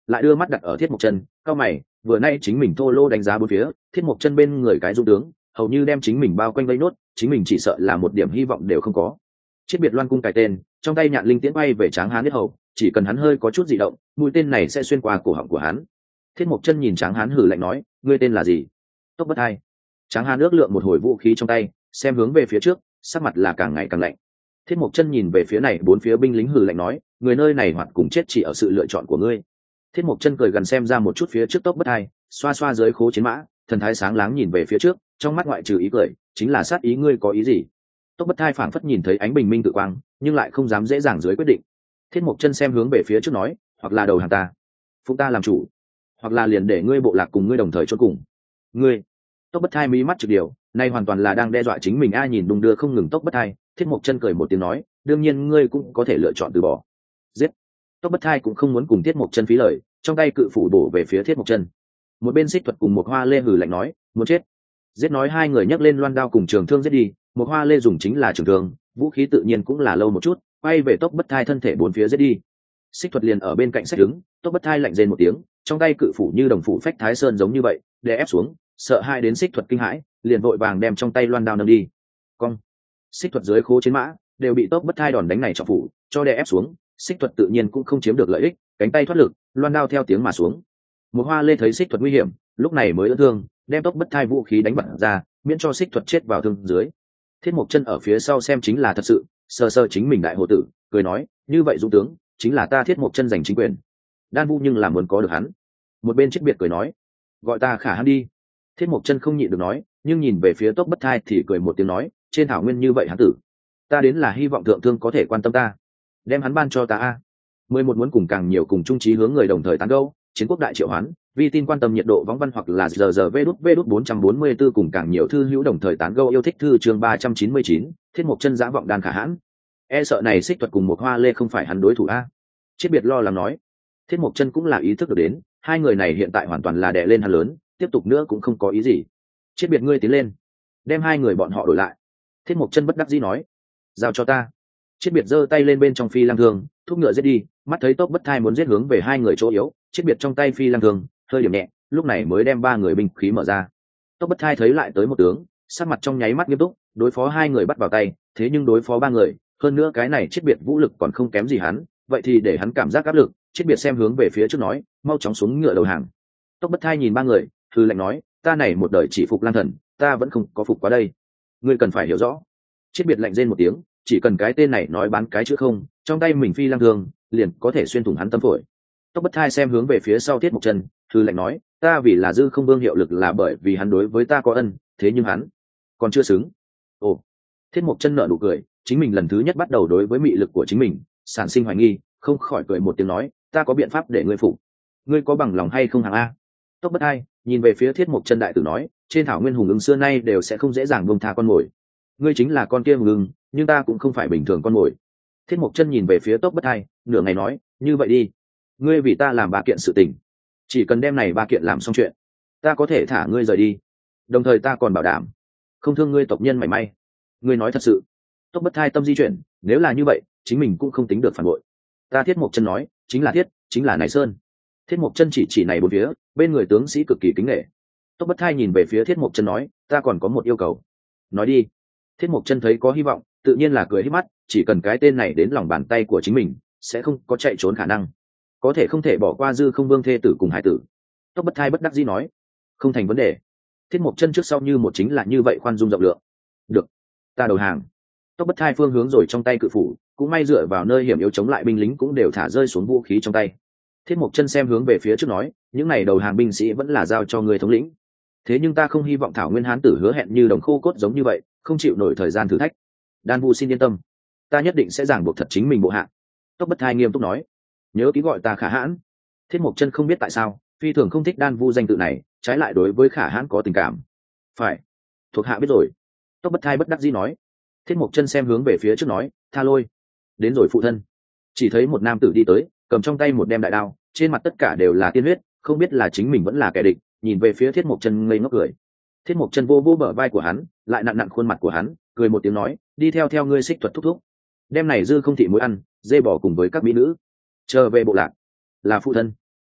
lại đưa mắt đặt ở Thiết Mộc Chân, cao mày, vừa nay chính mình thô lô đánh giá bốn phía, Thiết Mộc Chân bên người cái dung tướng, hầu như đem chính mình bao quanh vây nốt, chính mình chỉ sợ là một điểm hy vọng đều không có. Chiết Biệt Loan cung cài tên, trong tay nhạn linh tiễn bay về Tráng Hán huyết hầu, chỉ cần hắn hơi có chút dị động, mũi tên này sẽ xuyên qua cổ họng của hắn. Thiết Mộc Chân nhìn Tráng Hán hừ lạnh nói, ngươi tên là gì? Tốc Bất Hai. Tráng Hán ước lượng một hồi vũ khí trong tay, xem hướng về phía trước, sắc mặt là càng ngày càng lạnh. Thiết Mộc Chân nhìn về phía này bốn phía binh lính hừ lạnh nói, người nơi này hoặc cùng chết chỉ ở sự lựa chọn của ngươi. Thiết Mộc Chân cười gần xem ra một chút phía trước Tốc Bất Hai, xoa xoa dưới khố chiến mã, thần thái sáng láng nhìn về phía trước, trong mắt ngoại trừ ý cười, chính là sát ý. Ngươi có ý gì? Tốc Bất Hai phảng phất nhìn thấy ánh bình minh tự quang, nhưng lại không dám dễ dàng dưới quyết định. Thiết Mộc Chân xem hướng về phía trước nói, hoặc là đầu hàng ta, phụng ta làm chủ, hoặc là liền để ngươi bộ lạc cùng ngươi đồng thời chôn cùng. Ngươi. Tốc Bất Hai mí mắt trực điều, nay hoàn toàn là đang đe dọa chính mình. A nhìn đung đưa không ngừng Tốc Bất Hai, Thiết Mộc Chân cười một tiếng nói, đương nhiên ngươi cũng có thể lựa chọn từ bỏ. Giết. Tốc Bất Hai cũng không muốn cùng Thiết Mộc Chân phí lời, trong tay cự phủ bổ về phía Thiết Mộc Chân. Một bên Xích Thuật cùng một Hoa Lê hừ lạnh nói, muốn chết. Giết nói hai người nhấc lên loan đao cùng trường thương giết đi, một Hoa Lê dùng chính là trường thương, vũ khí tự nhiên cũng là lâu một chút, quay về Tốc Bất Hai thân thể bốn phía giết đi. Xích Thuật liền ở bên cạnh sách đứng, Tốc Bất Hai lạnh rên một tiếng, trong tay cự phủ như đồng phủ phách thái sơn giống như vậy, đè ép xuống, sợ hai đến Xích Thuật kinh hãi, liền vội vàng đem trong tay loan đao nâng đi. Cong. Xích Thuật dưới khố chiến mã đều bị Tốc Bất Hai đòn đánh này trọng phủ cho đè ép xuống, Xích Thuật tự nhiên cũng không chiếm được lợi ích, cánh tay thoát lực, loan đao theo tiếng mà xuống. Một Hoa Lê thấy Xích Thuật nguy hiểm, lúc này mới đỡ thương, đem Tốc Bất Hai vũ khí đánh bật ra, miễn cho Xích Thuật chết vào thương dưới. Thiết Mộc Chân ở phía sau xem chính là thật sự, sơ sơ chính mình đại hộ tử, cười nói, như vậy dũng tướng, chính là ta Thiết Mộc Chân giành chính quyền. Đan Vu nhưng là muốn có được hắn. Một bên Chiết Biệt cười nói, gọi ta Khả Hãn đi. Thiết Mộc Chân không nhịn được nói, nhưng nhìn về phía Tốc Bất Hai thì cười một tiếng nói, trên thảo nguyên như vậy hắn tử, ta đến là hy vọng thượng thương có thể quan tâm ta, đem hắn ban cho ta a. Mười một muốn cùng càng nhiều cùng chung chí hướng người đồng thời tán gẫu, chiến quốc đại triệu hoán, vi tin quan tâm nhiệt độ võng văn hoặc là giờ giờ vê đút vê đút bốn trăm bốn mươi tư cùng càng nhiều thư hữu đồng thời tán gẫu yêu thích thư chương ba trăm chín mươi chín, Thiết Mộc Chân dã vọng đan Khả Hãn. E sợ này Xích Thuật cùng một Hoa Lê không phải hắn đối thủ a. Chiết Biệt lo lắng nói. Thiết Mộc Chân cũng là ý thức được đến, hai người này hiện tại hoàn toàn là đè lên hắn lớn, tiếp tục nữa cũng không có ý gì. Chiết Biệt ngươi tiến lên, đem hai người bọn họ đổi lại. Thiết Mộc Chân bất đắc dĩ nói, giao cho ta. Chiết Biệt giơ tay lên bên trong phi lang thương, thúc ngựa giết đi, mắt thấy Tốc Bất Hai muốn giết hướng về hai người chỗ yếu, Chiết Biệt trong tay phi lang thương hơi điểm nhẹ, lúc này mới đem ba người binh khí mở ra. Tốc Bất Hai thấy lại tới một tướng, sắc mặt trong nháy mắt nghiêm túc, đối phó hai người bắt vào tay, thế nhưng đối phó ba người, hơn nữa cái này Chiết Biệt vũ lực còn không kém gì hắn, vậy thì để hắn cảm giác áp lực. Chiết Biệt xem hướng về phía trước nói, mau chóng xuống ngựa đầu hàng. Tốc Bất Hai nhìn ba người, thư lạnh nói, ta này một đời chỉ phục lang thần, ta vẫn không có phục quá đây, ngươi cần phải hiểu rõ. Chiết Biệt lạnh rên một tiếng, chỉ cần cái tên này nói bán cái chữ không, trong tay mình phi lang thương liền có thể xuyên thủng hắn tâm phổi. Tốc Bất Hai xem hướng về phía sau Thiết Mộc Chân, thư lạnh nói, ta vì là Dư Không Vương hiệu lực là bởi vì hắn đối với ta có ân, thế nhưng hắn còn chưa xứng. Ồ. Thiết Mộc Chân nở nụ cười, chính mình lần thứ nhất bắt đầu đối với mị lực của chính mình sản sinh hoài nghi, không khỏi cười một tiếng nói, ta có biện pháp để ngươi phục, ngươi có bằng lòng hay không hàng a? Tốc Bất Hai nhìn về phía Thiết Mộc Chân đại tử nói, trên thảo nguyên hùng ưng xưa nay đều sẽ không dễ dàng buông tha con mồi, ngươi chính là con kia hùng ưng, nhưng ta cũng không phải bình thường con mồi. Thiết Mộc Chân nhìn về phía Tốc Bất Hai, nửa ngày nói, như vậy đi, ngươi vì ta làm ba kiện sự tình, chỉ cần đem này ba kiện làm xong chuyện, ta có thể thả ngươi rời đi, đồng thời ta còn bảo đảm không thương ngươi tộc nhân mảy may. Ngươi nói thật sự? Tốc Bất Hai tâm di chuyển, nếu là như vậy, chính mình cũng không tính được phản bội. Ta Thiết Mộc Chân nói, chính là thiết, chính là này sơn. Thiết Mộc Chân chỉ chỉ này bốn phía, bên người tướng sĩ cực kỳ kính nể. Tốc Bất Hai nhìn về phía Thiết Mộc Chân nói, ta còn có một yêu cầu. Nói đi. Thiết Mộc Chân thấy có hy vọng, tự nhiên là cười híp mắt, chỉ cần cái tên này đến lòng bàn tay của chính mình, sẽ không có chạy trốn khả năng. Có thể không thể bỏ qua Dư Không Vương thê tử cùng hải tử. Tốc Bất Hai bất đắc dĩ nói, không thành vấn đề. Thiết Mộc Chân trước sau như một chính là như vậy khoan dung rộng lượng. Được, ta đầu hàng. Tốc Bất Hai phương hướng rồi trong tay cự phủ, cũng may dựa vào nơi hiểm yếu chống lại binh lính cũng đều thả rơi xuống vũ khí trong tay. Thiết Mộc Chân xem hướng về phía trước nói, những này đầu hàng binh sĩ vẫn là giao cho người thống lĩnh. Thế nhưng ta không hy vọng thảo nguyên hán tử hứa hẹn như đồng khô cốt giống như vậy, không chịu nổi thời gian thử thách. Đan Vu xin yên tâm, ta nhất định sẽ giảng buộc thật chính mình bộ hạ. Tốc Bất Hai nghiêm túc nói, nhớ ký gọi ta Khả Hãn. Thiết Mộc Chân không biết tại sao, phi thường không thích Đan Vu danh tự này, trái lại đối với Khả Hãn có tình cảm. Phải, thuộc hạ biết rồi. Tốc Bất Hai bất đắc dĩ nói. Thiết Mộc Chân xem hướng về phía trước nói, Tha Lôi đến rồi phụ thân. Chỉ thấy một nam tử đi tới, cầm trong tay một đem đại đao, trên mặt tất cả đều là tiên huyết, không biết là chính mình vẫn là kẻ địch, nhìn về phía Thiết Mộc Chân ngây ngốc cười. Thiết Mộc Chân vô vô bờ vai của hắn, lại nặn nặn khuôn mặt của hắn, cười một tiếng nói, đi theo theo ngươi Xích Thuật thúc thúc, đem này Dư Không thị muối ăn, dê bỏ cùng với các mỹ nữ, trở về bộ lạc, là phụ thân.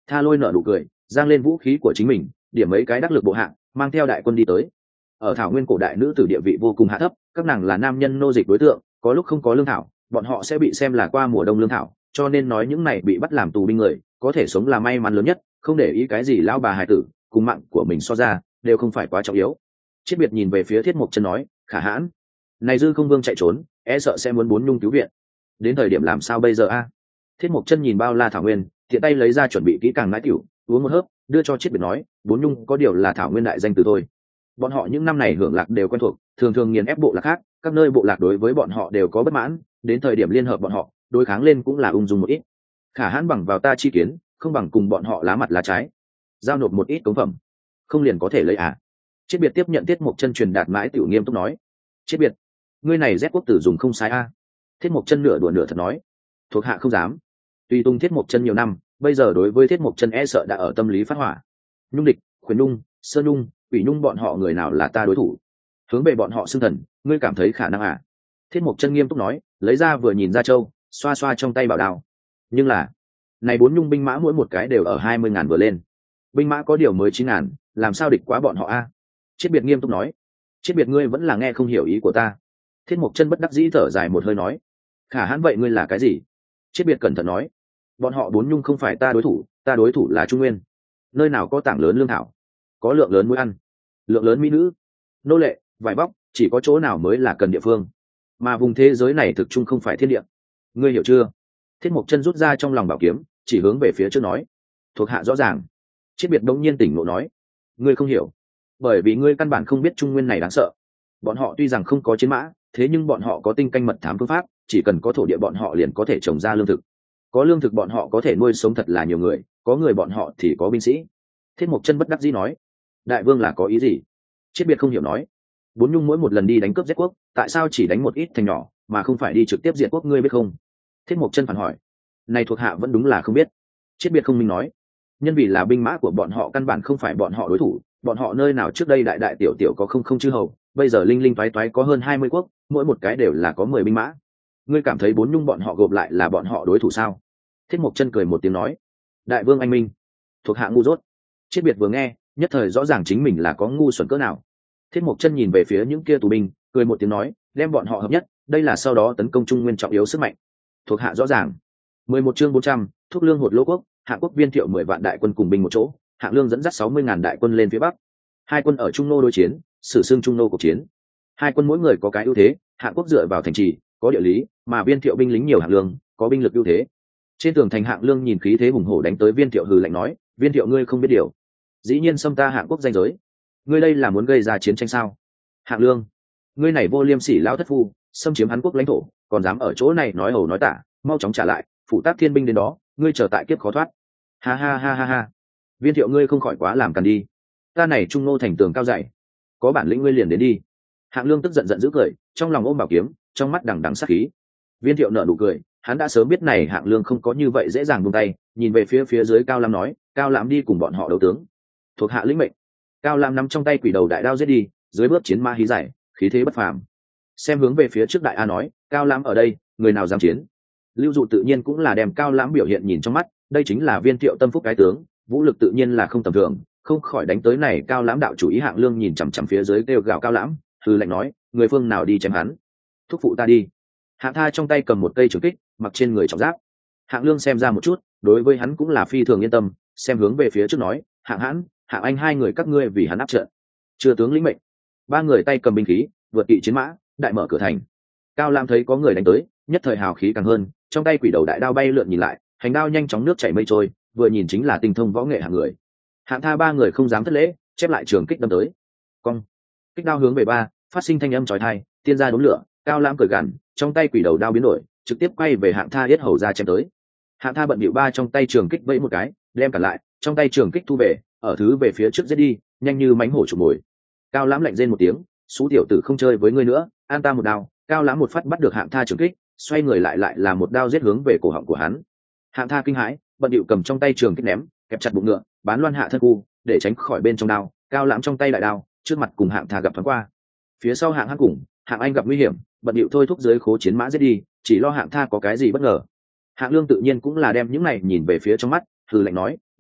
Tha Lôi nở nụ cười, giang lên vũ khí của chính mình, điểm mấy cái đắc lực bộ hạng, mang theo đại quân đi tới. Ở thảo nguyên cổ đại nữ tử địa vị vô cùng hạ thấp, các nàng là nam nhân nô dịch đối tượng, có lúc không có lương thảo, bọn họ sẽ bị xem là qua mùa đông lương thảo, cho nên nói những này bị bắt làm tù binh người, có thể sống là may mắn lớn nhất, không để ý cái gì lão bà hài tử, cùng mạng của mình so ra, đều không phải quá trọng yếu. Chiết Biệt nhìn về phía Thiết Mộc Chân nói, Khả Hãn, này Dư Không Vương chạy trốn, e sợ sẽ muốn bốn nhung cứu viện, đến thời điểm làm sao bây giờ a? Thiết Mộc Chân nhìn bao la thảo nguyên, tiện tay lấy ra chuẩn bị kỹ càng nãi tiểu, uống một hớp, đưa cho Chiết Biệt nói, bốn nhung có điều là thảo nguyên đại danh từ thôi. Bọn họ những năm này hưởng lạc đều quen thuộc, thường thường nghiền ép bộ lạc khác, các nơi bộ lạc đối với bọn họ đều có bất mãn, đến thời điểm liên hợp bọn họ, đối kháng lên cũng là ung dung một ít. Khả Hãn bằng vào ta chi kiến, không bằng cùng bọn họ lá mặt lá trái, giao nộp một ít cống phẩm, không liền có thể lấy à? Chiết Biệt tiếp nhận Thiết Mộc Chân truyền đạt mãi tiểu nghiêm túc nói, Chiết Biệt, ngươi này rét quốc tử dùng không sai a. Thiết Mộc Chân nửa đùa nửa thật nói, thuộc hạ không dám. Tuy tung Thiết Mộc Chân nhiều năm, bây giờ đối với Thiết Mộc Chân e sợ đã ở tâm lý phát hỏa. Nhung địch, Khuyển Nhung, Sơn Nhung, Quỷ Nhung bọn họ người nào là ta đối thủ? Hướng về bọn họ xưng thần, ngươi cảm thấy khả năng à? Thiết Mộc Chân nghiêm túc nói, lấy ra vừa nhìn ra châu, xoa xoa trong tay bảo đao. Nhưng là, này bốn nhung binh mã mỗi một cái đều ở hai mươi ngàn vừa lên, binh mã có điều mới chín ngàn, làm sao địch quá bọn họ a? Chiết Biệt nghiêm túc nói, Chiết Biệt ngươi vẫn là nghe không hiểu ý của ta. Thiết Mộc Chân bất đắc dĩ thở dài một hơi nói, Khả Hãn vậy ngươi là cái gì? Chiết Biệt cẩn thận nói, bọn họ bốn nhung không phải ta đối thủ, ta đối thủ là Trung Nguyên. Nơi nào có tảng lớn lương thảo, có lượng lớn muối ăn, lượng lớn mỹ nữ, nô lệ, vải vóc, chỉ có chỗ nào mới là cần địa phương, mà vùng thế giới này thực chung không phải thiên địa. Ngươi hiểu chưa? Thiết Mộc Chân rút ra trong lòng bảo kiếm, chỉ hướng về phía trước nói, thuộc hạ rõ ràng. Chiết Biệt đống nhiên tỉnh ngộ nói, ngươi không hiểu, bởi vì ngươi căn bản không biết Trung Nguyên này đáng sợ. Bọn họ tuy rằng không có chiến mã, thế nhưng bọn họ có tinh canh mật thám phương pháp, chỉ cần có thổ địa bọn họ liền có thể trồng ra lương thực. Có lương thực bọn họ có thể nuôi sống thật là nhiều người, có người bọn họ thì có binh sĩ. Thiết Mộc Chân bất đắc dĩ nói, đại vương là có ý gì? Chiết Biệt không hiểu nói, bốn nhung mỗi một lần đi đánh cướp giết quốc, tại sao chỉ đánh một ít thành nhỏ, mà không phải đi trực tiếp diệt quốc, ngươi biết không? Thiết Mộc Chân phản hỏi, này thuộc hạ vẫn đúng là không biết. Chiết Biệt không minh nói, nhân vì là binh mã của bọn họ căn bản không phải bọn họ đối thủ, bọn họ nơi nào trước đây đại đại tiểu tiểu có không không chư hầu, bây giờ linh linh toái toái có hơn hai mươi quốc, mỗi một cái đều là có mười binh mã. Ngươi cảm thấy bốn nhung bọn họ gộp lại là bọn họ đối thủ sao? Thiết Mộc Chân cười một tiếng nói, đại vương anh minh, thuộc hạ ngu dốt. Chiết Biệt vừa nghe, nhất thời rõ ràng chính mình là có ngu xuẩn cỡ nào. Thiết Mộc Chân nhìn về phía những kia tù binh, cười một tiếng nói, đem bọn họ hợp nhất, đây là sau đó tấn công Trung Nguyên trọng yếu sức mạnh. Thuộc hạ rõ ràng. mười một chương bốn trăm, thuốc lương hột lỗ quốc, Hạ quốc Viên Thiệu mười vạn đại quân cùng binh một chỗ, Hạng Lương dẫn dắt sáu mươi ngàn đại quân lên phía bắc. Hai quân ở Trung Nô đối chiến, sử xưng Trung Nô cuộc chiến. Hai quân mỗi người có cái ưu thế, Hạ quốc dựa vào thành trì, có địa lý, mà Viên Thiệu binh lính nhiều, Hạng Lương có binh lực ưu thế. Trên tường thành, Hạng Lương nhìn khí thế hùng hổ đánh tới Viên Thiệu hừ lạnh nói, Viên Thiệu ngươi không biết điều, dĩ nhiên xâm ta Hạ quốc danh giới, ngươi đây là muốn gây ra chiến tranh sao? Hạng Lương, ngươi này vô liêm sỉ lão thất phu, xâm chiếm hắn quốc lãnh thổ, còn dám ở chỗ này nói ẩu nói tả, mau chóng trả lại, phụ tác thiên binh đến đó, ngươi chờ tại kiếp khó thoát. Ha ha ha ha ha, Viên Thiệu ngươi không khỏi quá làm càn đi, ta này Trung Nô thành tường cao dày, có bản lĩnh ngươi liền đến đi. Hạng Lương tức giận giận dữ cười, trong lòng ôm bảo kiếm, trong mắt đằng đằng sát khí. Viên Thiệu nở nụ cười, hắn đã sớm biết này Hạng Lương không có như vậy dễ dàng buông tay, nhìn về phía phía dưới Cao Lam nói, Cao Lam đi cùng bọn họ đấu tướng. Thuộc hạ lĩnh mệnh. Cao Lam nắm trong tay quỷ đầu đại đao giết đi, dưới bước chiến ma hí giải, khí thế bất phàm. Xem hướng về phía trước đại a nói, Cao Lam ở đây, người nào dám chiến? Lưu Dụ tự nhiên cũng là đem Cao Lam biểu hiện nhìn trong mắt, đây chính là Viên Thiệu tâm phúc cái tướng, vũ lực tự nhiên là không tầm thường, không khỏi đánh tới này Cao Lam đạo chủ ý. Hạng Lương nhìn chằm chằm phía dưới kêu gào Cao Lam, hừ lạnh nói, người phương nào đi chém hắn? Thúc phụ ta đi. Hạng Tha trong tay cầm một cây trường kích, mặc trên người trọng giáp. Hạng Lương xem ra một chút, đối với hắn cũng là phi thường yên tâm, xem hướng về phía trước nói, Hạng Hãn, Hạng Anh hai người các ngươi vì hắn áp trận. Chưa tướng lĩnh mệnh. Ba người tay cầm binh khí, vượt kỵ chiến mã, đại mở cửa thành. Cao Lam thấy có người đánh tới, nhất thời hào khí càng hơn, trong tay quỷ đầu đại đao bay lượn nhìn lại, hành đao nhanh chóng nước chảy mây trôi, vừa nhìn chính là tinh thông võ nghệ hạng người. Hạng Tha ba người không dám thất lễ, chép lại trường kích đâm tới. Cong, kích đao hướng về ba, phát sinh thanh âm chói tai, tiên ra đốn lửa. Cao Lam cười gằn, trong tay quỷ đầu đao biến đổi, trực tiếp quay về Hạng Tha yết hầu ra chém tới. Hạng Tha bận bịu ba trong tay trường kích vẫy một cái, đem cả lại, trong tay trường kích thu về, ở thứ về phía trước giết đi, nhanh như mánh hổ chụp mồi. Cao Lãm lạnh rên một tiếng, xú tiểu tử không chơi với ngươi nữa, an ta một đao. Cao Lãm một phát bắt được Hạng Tha trường kích, xoay người lại lại là một đao giết hướng về cổ họng của hắn. Hạng Tha kinh hãi, bận bịu cầm trong tay trường kích ném, kẹp chặt bụng ngựa, bán loan hạ thân khu, để tránh khỏi bên trong đao. Cao Lãm trong tay đại đao, trước mặt cùng Hạng Tha gặp thoáng qua. Phía sau Hạng Hắc cùng Hạng Anh gặp nguy hiểm, bận bịu thôi thúc dưới khố chiến mã giết đi, chỉ lo Hạng Tha có cái gì bất ngờ. Hạng Lương tự nhiên cũng là đem những này nhìn về phía trong mắt, hừ lạnh nói,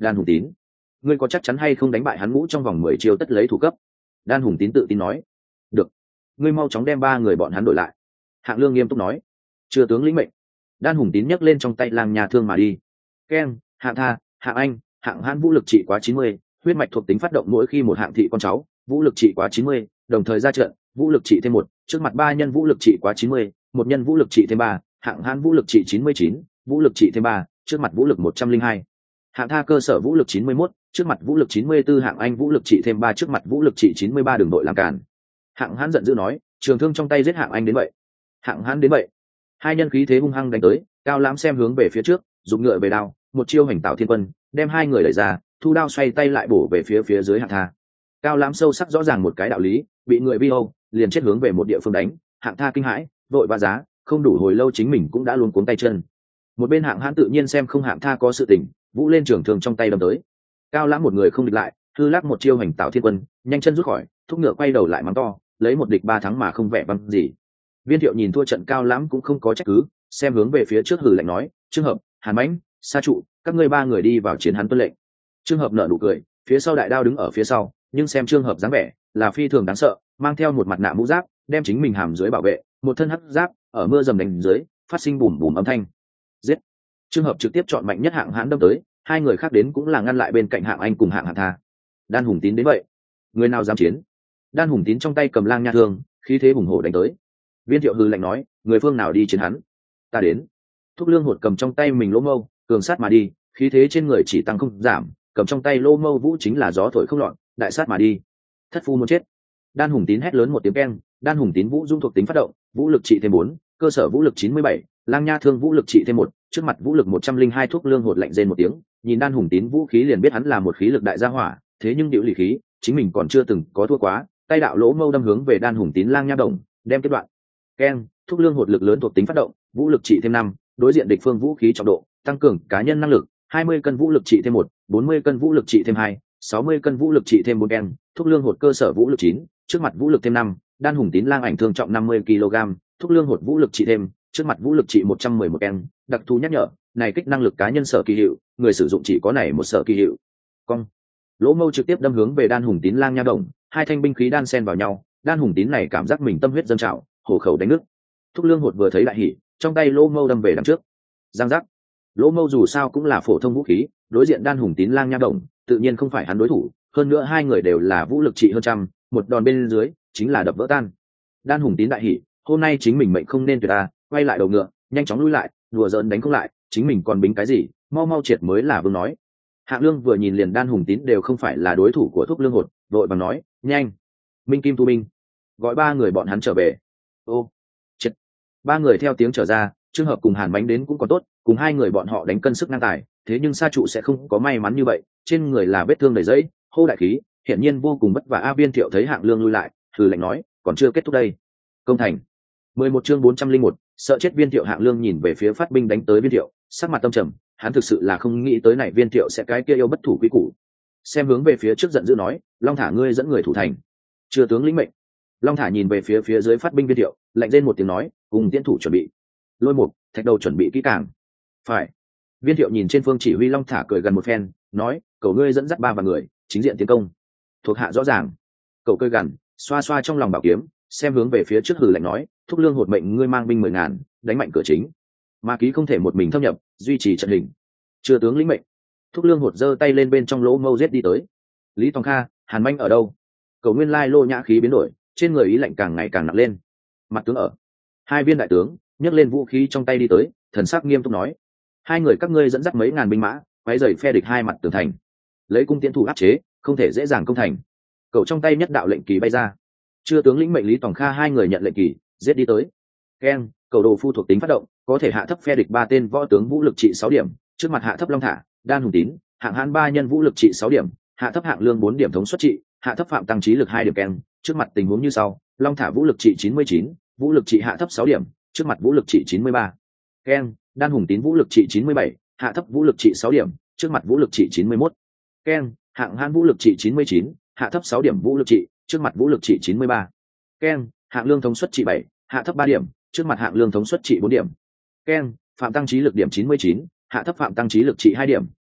Đan Hùng Tín, ngươi có chắc chắn hay không đánh bại hắn ngũ trong vòng mười chiêu tất lấy thủ cấp? Đan Hùng Tín tự tin nói. Được, ngươi mau chóng đem ba người bọn hắn đổi lại. Hạng Lương nghiêm túc nói. Chưa tướng lĩnh mệnh. Đan Hùng Tín nhấc lên trong tay lang nhà thương mà đi. Keng, Hạng Tha, Hạng Anh, Hạng Hãn vũ lực trị quá chín mươi, huyết mạch thuộc tính phát động mỗi khi một hạng thị con cháu, vũ lực trị quá chín mươi, đồng thời ra trận, vũ lực trị thêm một, trước mặt ba nhân vũ lực trị quá chín mươi, một nhân vũ lực trị thêm ba, Hạng Hãn vũ lực trị chín mươi chín, vũ lực trị thêm ba, trước mặt vũ lực một trăm linh hai. Hạng Tha cơ sở vũ lực chín mươi mốt, trước mặt vũ lực chín mươi tư, Hạng Anh vũ lực trị thêm ba, trước mặt vũ lực trị chín mươi ba, đường đội làm cản. Hạng Hãn giận dữ nói, trường thương trong tay giết Hạng Anh đến vậy. Hạng Hãn đến vậy. Hai nhân khí thế hung hăng đánh tới, Cao Lãm xem hướng về phía trước, dùng ngựa về đao, một chiêu hành tạo thiên quân, đem hai người đẩy ra, thu đao xoay tay lại bổ về phía phía dưới Hạng Tha. Cao Lãm sâu sắc rõ ràng một cái đạo lý, bị người vi âu, liền chết hướng về một địa phương đánh. Hạng Tha kinh hãi, vội vã giá, không đủ hồi lâu chính mình cũng đã luống cuống tay chân. Một bên Hạng Hãn tự nhiên xem không Hạng Tha có sự tình, vũ lên trường thương trong tay đâm tới. Cao Lãm một người không địch lại, hư lắc một chiêu hành tạo thiên quân, nhanh chân rút khỏi, thúc ngựa quay đầu lại mắng to, lấy một địch ba thắng mà không vẻ vang gì. Viên Thiệu nhìn thua trận Cao Lãm cũng không có trách cứ, xem hướng về phía trước hừ lạnh nói, Trương Hợp, Hàn Mãnh, Sa Trụ, các ngươi ba người đi vào chiến hắn tuân lệnh. Trương Hợp nở nụ cười, phía sau đại đao đứng ở phía sau, nhưng xem Trương Hợp dáng vẻ là phi thường đáng sợ, mang theo một mặt nạ mũ giáp, đem chính mình hàm dưới bảo vệ, một thân hắc giáp, ở mưa dầm đánh dưới, phát sinh bùm bùm âm thanh. Giết! Trương Hợp trực tiếp chọn mạnh nhất Hạng Hãn đâm tới, hai người khác đến cũng là ngăn lại bên cạnh Hạng Anh cùng Hạng Hạng Tha. Đan Hùng Tín đến vậy, người nào dám chiến? Đan Hùng Tín trong tay cầm lang nha thương, khí thế hùng hổ đánh tới. Viên Thiệu hừ lạnh nói, người phương nào đi chiến hắn? Ta đến. Thúc Lương Hột cầm trong tay mình lỗ mâu, cường sát mà đi, khí thế trên người chỉ tăng không giảm, cầm trong tay lỗ mâu vũ chính là gió thổi không loạn, đại sát mà đi. Thất phu muốn chết. Đan Hùng Tín hét lớn một tiếng keng, Đan Hùng Tín vũ dung thuộc tính phát động, vũ lực trị thêm bốn, cơ sở vũ lực chín mươi bảy, lang nha thương vũ lực trị thêm một, trước mặt vũ lực một trăm linh hai. Thuốc Lương Hột lạnh rên một tiếng, nhìn Đan Hùng Tín vũ khí liền biết hắn là một khí lực đại gia hỏa, thế nhưng điệu lì khí, chính mình còn chưa từng có thua quá, tay đạo lỗ mâu đâm hướng về Đan Hùng Tín lang nha đồng, đem kết đoạn. Keng, Thuốc Lương Hột lực lớn thuộc tính phát động, vũ lực trị thêm năm, đối diện địch phương vũ khí trọng độ, tăng cường cá nhân năng lực, hai mươi cân vũ lực trị thêm một, bốn mươi cân vũ lực trị thêm hai, sáu mươi cân vũ lực trị thêm bốn. Keng, Thuốc Lương Hột cơ sở vũ lực chín, trước mặt vũ lực thêm năm, Đan Hùng Tín lang ảnh thương trọng năm mươi ki lô gam, Thuốc Lương Hột vũ lực trị thêm, trước mặt vũ lực trị một trăm mười một. Keng, đặc thù nhắc nhở, này kích năng lực cá nhân sở kỳ hiệu, người sử dụng chỉ có này một sở kỳ hiệu. Cong, lỗ mâu trực tiếp đâm hướng về Đan Hùng Tín lang nha đồng, hai thanh binh khí đan xen vào nhau, Đan Hùng Tín này cảm giác mình tâm huyết dâng trào, hổ khẩu đánh nước. Thuốc Lương Hột vừa thấy đại hỉ, trong tay lỗ mâu đâm về đằng trước. Giang giác, lỗ mâu dù sao cũng là phổ thông vũ khí, đối diện Đan Hùng Tín lang nha đồng, tự nhiên không phải hắn đối thủ, hơn nữa hai người đều là vũ lực trị hơn trăm, một đòn bên dưới chính là đập vỡ tan. Đan Hùng Tín đại hỉ, hôm nay chính mình mệnh không nên tuyệt ta, quay lại đầu ngựa, nhanh chóng lui lại, đùa giỡn đánh không lại, chính mình còn bính cái gì, mau mau triệt mới là vương nói. Hạng Lương vừa nhìn liền Đan Hùng Tín đều không phải là đối thủ của Thuốc Lương Hột, vội vàng nói, nhanh, Minh Kim Tu Minh, gọi ba người bọn hắn trở về. Ô, chết. Ba người theo tiếng trở ra, Trương Hợp cùng Hàn Bánh đến cũng còn tốt, cùng hai người bọn họ đánh cân sức ngang tài, thế nhưng Sa Trụ sẽ không có may mắn như vậy, trên người là vết thương đầy dẫy, hô đại khí, hiển nhiên vô cùng vất vả. A Viên Thiệu thấy Hạng Lương lui lại, thử lạnh nói, còn chưa kết thúc đây. Công thành. mười một chương bốn trăm linh một, sợ chết Viên Thiệu. Hạng Lương nhìn về phía phát binh đánh tới Viên Thiệu, sắc mặt tâm trầm, hắn thực sự là không nghĩ tới này Viên Thiệu sẽ cái kia yêu bất thủ quý củ. Xem hướng về phía trước giận dữ nói, Long Thả ngươi dẫn người thủ thành. Chưa tướng lĩnh mệnh. Long Thả nhìn về phía phía dưới phát binh Viên Thiệu, lạnh rên một tiếng nói, cùng tiến thủ chuẩn bị. Lôi Mục, Thạch Đầu chuẩn bị kỹ càng. Phải. Viên Thiệu nhìn trên phương chỉ huy Long Thả cười gần một phen, nói, cầu ngươi dẫn dắt ba vạn người chính diện tiến công. Thuộc hạ rõ ràng. Cậu cười gằn, xoa xoa trong lòng bảo kiếm, xem hướng về phía trước hừ lạnh nói, Thúc Lương Hột mệnh ngươi mang binh mười ngàn, đánh mạnh cửa chính. Ma ký không thể một mình thâm nhập, duy trì trận hình. Chưa tướng lĩnh mệnh. Thúc Lương Hột giơ tay lên bên trong lỗ mâu giết đi tới. Lý Tòng Kha, Hàn Manh ở đâu? Cầu nguyên lai lô nhã khí biến đổi, trên người ý lạnh càng ngày càng nặng lên. Mặt tướng ở. Hai viên đại tướng nhấc lên vũ khí trong tay đi tới, thần sắc nghiêm túc nói, hai người các ngươi dẫn dắt mấy ngàn binh mã, quấy rầy phe địch hai mặt tường thành, lấy cung tiến thủ áp chế, không thể dễ dàng công thành. Cậu trong tay nhất đạo lệnh kỳ bay ra. Chưa tướng lĩnh mệnh Lý Tòng Kha hai người nhận lệnh kỳ, giết đi tới. Keng, cầu đồ phu thuộc tính phát động, có thể hạ thấp phe địch ba tên võ tướng vũ lực trị sáu điểm, trước mặt hạ thấp Long Thả, Đan Hùng Tín, Hạng Hán ba nhân vũ lực trị sáu điểm, hạ thấp Hạng Lương bốn điểm thống suất trị, hạ thấp Phạm Tăng trí lực hai điểm. Keng, trước mặt tình huống như sau, Long Thả vũ lực trị chín mươi chín, vũ lực trị hạ thấp sáu điểm, trước mặt vũ lực trị chín mươi ba. Keng, Đan Hùng Tín vũ lực trị chín mươi bảy, hạ thấp vũ lực trị sáu điểm, trước mặt vũ lực trị chín mươi mốt. Keng, Hạng Hán vũ lực trị chín mươi chín, hạ thấp sáu điểm vũ lực trị, trước mặt vũ lực trị chín mươi ba. Keng, Hạng Lương thống suất trị bảy, hạ thấp ba điểm, trước mặt Hạng Lương thống suất trị bốn điểm. Keng, Phạm Tăng trí lực điểm chín mươi chín, hạ thấp Phạm Tăng trí lực trị hai điểm,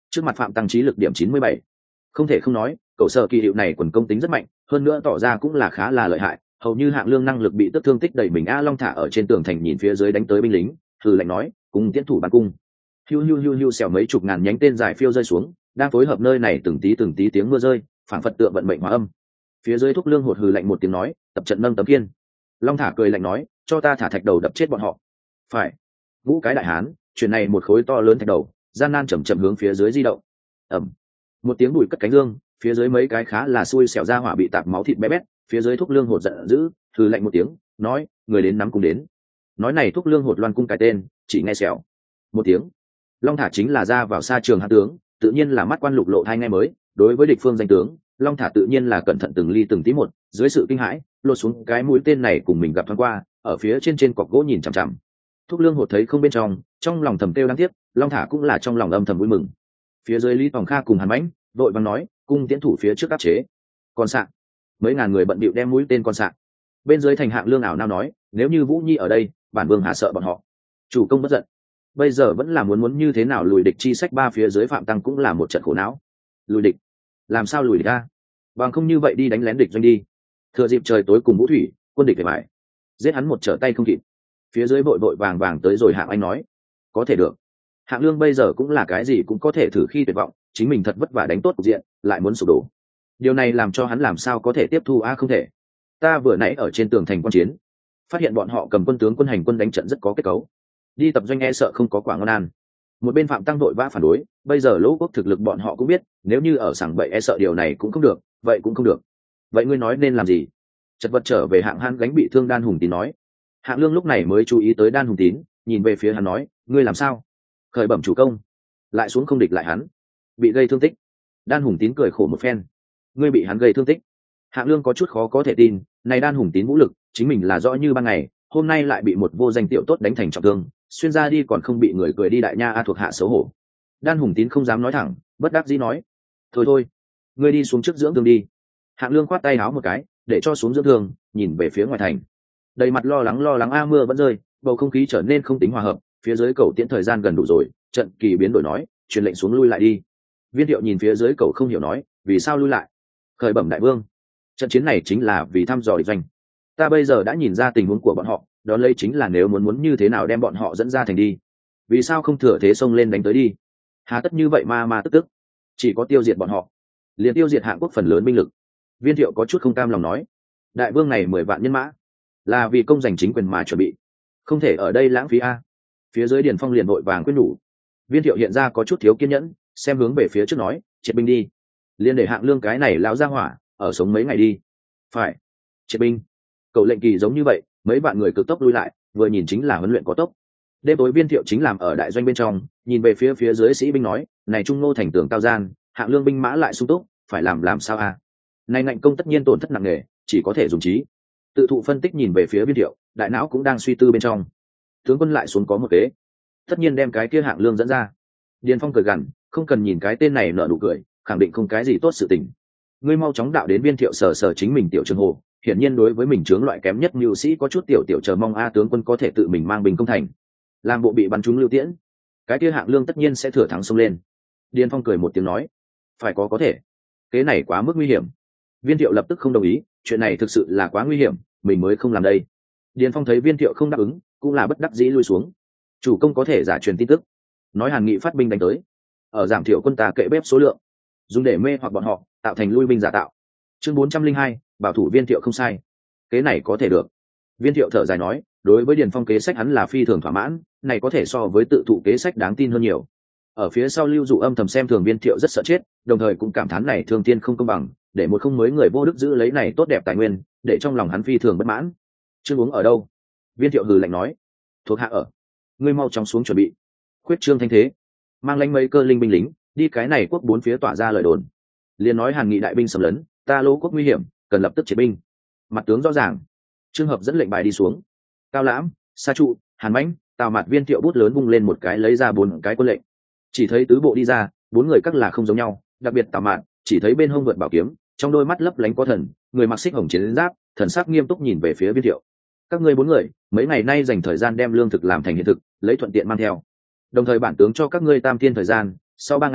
trước mặt phạm tăng trí lực điểm chín mươi bảy. Không thể không nói cậu sở kỳ hiệu này quần công tính rất mạnh, hơn nữa tỏ ra cũng là khá là lợi hại, hầu như Hạng Lương năng lực bị tức thương tích đẩy mình. A Long thả ở trên tường thành nhìn phía dưới đánh tới binh lính, thử lạnh nói, cùng tiến thủ bắn cung. Hiu hiu hiu hiu xẻo mấy chục ngàn nhánh tên dài phiêu rơi xuống, đang phối hợp nơi này từng tí từng tí tiếng mưa rơi, phảng phất tượng vận mệnh hóa âm. Phía dưới Thúc Lương hột hừ lạnh một tiếng nói, tập trận nâng tấm kiên. Long thả cười lạnh nói, cho ta thả thạch đầu đập chết bọn họ. Phải. Ngũ cái đại hán, chuyện này một khối to lớn thạch đầu, gian nan chậm chậm hướng phía dưới di động. Ầm. Một tiếng bụi cất cánh dương, phía dưới mấy cái khá là xui xẻo ra hỏa bị tạp máu thịt bé bét. Phía dưới Thúc Lương hột giận dữ, hừ lạnh một tiếng, nói, người đến nắm cung đến. Nói này Thúc Lương hột loan cung cái tên, chỉ nghe xẻo một tiếng. Long thả chính là ra vào xa trường hán tướng, tự nhiên là mắt quan lục lộ hai ngay mới. Đối với địch phương danh tướng, Long thả tự nhiên là cẩn thận từng ly từng tí một, dưới sự kinh hãi lột xuống cái mũi tên này cùng mình gặp thoáng qua, ở phía trên trên cọc gỗ nhìn chằm chằm. Thúc Lương hột thấy không bên trong, trong lòng thầm kêu đáng tiếc, Long thả cũng là trong lòng âm thầm vui mừng. Phía dưới Lý Tòng Kha cùng Hàn Mãnh vội vàng nói, cung tiễn thủ phía trước áp chế. Con sạn. Mấy ngàn người bận bịu đem mũi tên con sạn. Bên dưới thành Hạng Lương ảo nao nói, nếu như Vũ Nhi ở đây, bản vương hạ sợ bọn họ. Chủ công bất giận. Bây giờ vẫn là muốn muốn như thế nào lùi địch chi sách ba phía dưới Phạm Tăng cũng là một trận khổ não. Lùi địch? Làm sao lùi địch ra? Bằng không như vậy đi đánh lén địch doanh đi. Thừa dịp trời tối cùng Vũ Thủy, quân địch phải bại. Giết hắn một trở tay không kịp. Phía dưới vội vội vàng vàng tới rồi Hạng Anh nói, có thể được. Hạng Lương bây giờ cũng là cái gì cũng có thể thử khi tuyệt vọng, chính mình thật vất vả đánh tốt cục diện, lại muốn sụp đổ. Điều này làm cho hắn làm sao có thể tiếp thu a à, không thể. Ta vừa nãy ở trên tường thành quan chiến, phát hiện bọn họ cầm quân tướng quân hành quân đánh trận rất có kết cấu. Đi tập doanh e sợ không có quả ngon ăn. Một bên Phạm Tăng đội vã phản đối, bây giờ Lỗ Quốc thực lực bọn họ cũng biết, nếu như ở sảng bậy e sợ điều này cũng không được, vậy cũng không được. Vậy ngươi nói nên làm gì? Chật vật trở về Hạng Hán gánh bị thương Đan Hùng Tín nói. Hạng Lương lúc này mới chú ý tới Đan Hùng Tín, nhìn về phía hắn nói, ngươi làm sao? Khởi bẩm chủ công, lại xuống không địch lại hắn, bị gây thương tích. Đan Hùng Tín cười khổ một phen, ngươi bị hắn gây thương tích? Hạng Lương có chút khó có thể tin, này Đan Hùng Tín vũ lực, chính mình là rõ như ban ngày, hôm nay lại bị một vô danh tiểu tốt đánh thành trọng thương, xuyên ra đi còn không bị người cười đi đại nha a thuộc hạ xấu hổ. Đan Hùng Tín không dám nói thẳng, bất đắc dĩ nói, thôi thôi, ngươi đi xuống trước dưỡng thương đi. Hạng Lương khoát tay áo một cái, để cho xuống dưỡng thương, nhìn về phía ngoài thành, đầy mặt lo lắng lo lắng a mưa vẫn rơi, bầu không khí trở nên không tính hòa hợp. Phía dưới cầu tiễn thời gian gần đủ rồi, trận kỳ biến đổi nói, truyền lệnh xuống lui lại đi. Viên Thiệu nhìn phía dưới cầu không hiểu nói, vì sao lui lại? Khởi bẩm đại vương, trận chiến này chính là vì thăm dò địch doanh. Ta bây giờ đã nhìn ra tình huống của bọn họ, đó lấy chính là nếu muốn muốn như thế nào đem bọn họ dẫn ra thành đi. Vì sao không thừa thế xông lên đánh tới đi? Hà tất như vậy ma ma tức tức, chỉ có tiêu diệt bọn họ, liền tiêu diệt Hạng Quốc phần lớn binh lực. Viên Thiệu có chút không cam lòng nói, đại vương này mười vạn nhân mã, là vì công giành chính quyền mà chuẩn bị, không thể ở đây lãng phí a. Phía dưới Điền Phong liền vội vàng quyết nhủ. Viên Thiệu hiện ra có chút thiếu kiên nhẫn, xem hướng về phía trước nói, triệt binh đi, liền để Hạng Lương cái này lão ra hỏa ở sống mấy ngày đi. Phải, triệt binh. Cậu lệnh kỳ giống như vậy, mấy vạn người cực tốc lui lại, vừa nhìn chính là huấn luyện có tốc. Đêm tối Viên Thiệu chính làm ở đại doanh bên trong, nhìn về phía phía dưới sĩ binh nói, này Trung Nô thành tường cao gian, Hạng Lương binh mã lại sung túc, phải làm làm sao a? Này ngạnh công tất nhiên tổn thất nặng nề, chỉ có thể dùng trí. Tự thụ phân tích nhìn về phía Viên Thiệu, đại não cũng đang suy tư bên trong. Tướng quân lại xuống có một kế, tất nhiên đem cái kia Hạng Lương dẫn ra. Điền Phong cười gằn, không cần nhìn cái tên này nở nụ cười, khẳng định không cái gì tốt sự tình. Ngươi mau chóng đạo đến Viên Thiệu sở sở chính mình tiểu trường hồ, hiển nhiên đối với mình chướng loại kém nhất mưu sĩ có chút tiểu tiểu chờ mong a tướng quân có thể tự mình mang binh công thành, làm bộ bị bắn trúng lưu tiễn, cái kia Hạng Lương tất nhiên sẽ thừa thắng xông lên. Điền Phong cười một tiếng nói, phải có có thể, kế này quá mức nguy hiểm. Viên Thiệu lập tức không đồng ý, chuyện này thực sự là quá nguy hiểm, mình mới không làm đây. Điền Phong thấy Viên Thiệu không đáp ứng, cũng là bất đắc dĩ lui xuống. Chủ công có thể giả truyền tin tức, nói Hàn Nghị phát binh đánh tới, ở giảm thiểu quân ta kệ bếp số lượng, dùng để mê hoặc bọn họ, tạo thành lui binh giả tạo. Chương bốn trăm linh hai, bảo thủ Viên Thiệu không sai, kế này có thể được. Viên Thiệu thở dài nói, đối với Điền Phong kế sách hắn là phi thường thỏa mãn, này có thể so với tự thụ kế sách đáng tin hơn nhiều. Ở phía sau Lưu Dụ âm thầm xem thường Viên Thiệu rất sợ chết, đồng thời cũng cảm thán này thương tiên không công bằng, để một không mới người vô đức giữ lấy này tốt đẹp tài nguyên, để trong lòng hắn phi thường bất mãn. Trương uống ở đâu? Viên Thiệu hừ lạnh nói, thuộc hạ ở. Ngươi mau chóng xuống chuẩn bị. Khuyết trương thanh thế, mang lãnh mấy cơ linh binh lính, đi cái này quốc bốn phía tỏa ra lời đồn. Liền nói Hàn Nghị đại binh xâm lấn, ta Lỗ Quốc nguy hiểm, cần lập tức triệt binh. Mặt tướng rõ ràng. Trường hợp dẫn lệnh bài đi xuống. Cao Lãm, Sa Trụ, Hàn Mãnh, Tào Mạt Viên Thiệu bút lớn vung lên một cái lấy ra bốn cái quân lệnh. Chỉ thấy tứ bộ đi ra, bốn người các là không giống nhau, đặc biệt Tào Mạt, chỉ thấy bên hông vượt bảo kiếm, trong đôi mắt lấp lánh có thần, người mặc xích hồng chiến giáp, thần sắc nghiêm túc nhìn về phía Viên Thiệu. Các ngươi bốn người, mấy ngày nay dành thời gian đem lương thực làm thành hiện thực, lấy thuận tiện mang theo. Đồng thời bản tướng cho các ngươi tam thiên thời gian, sau ba ngày,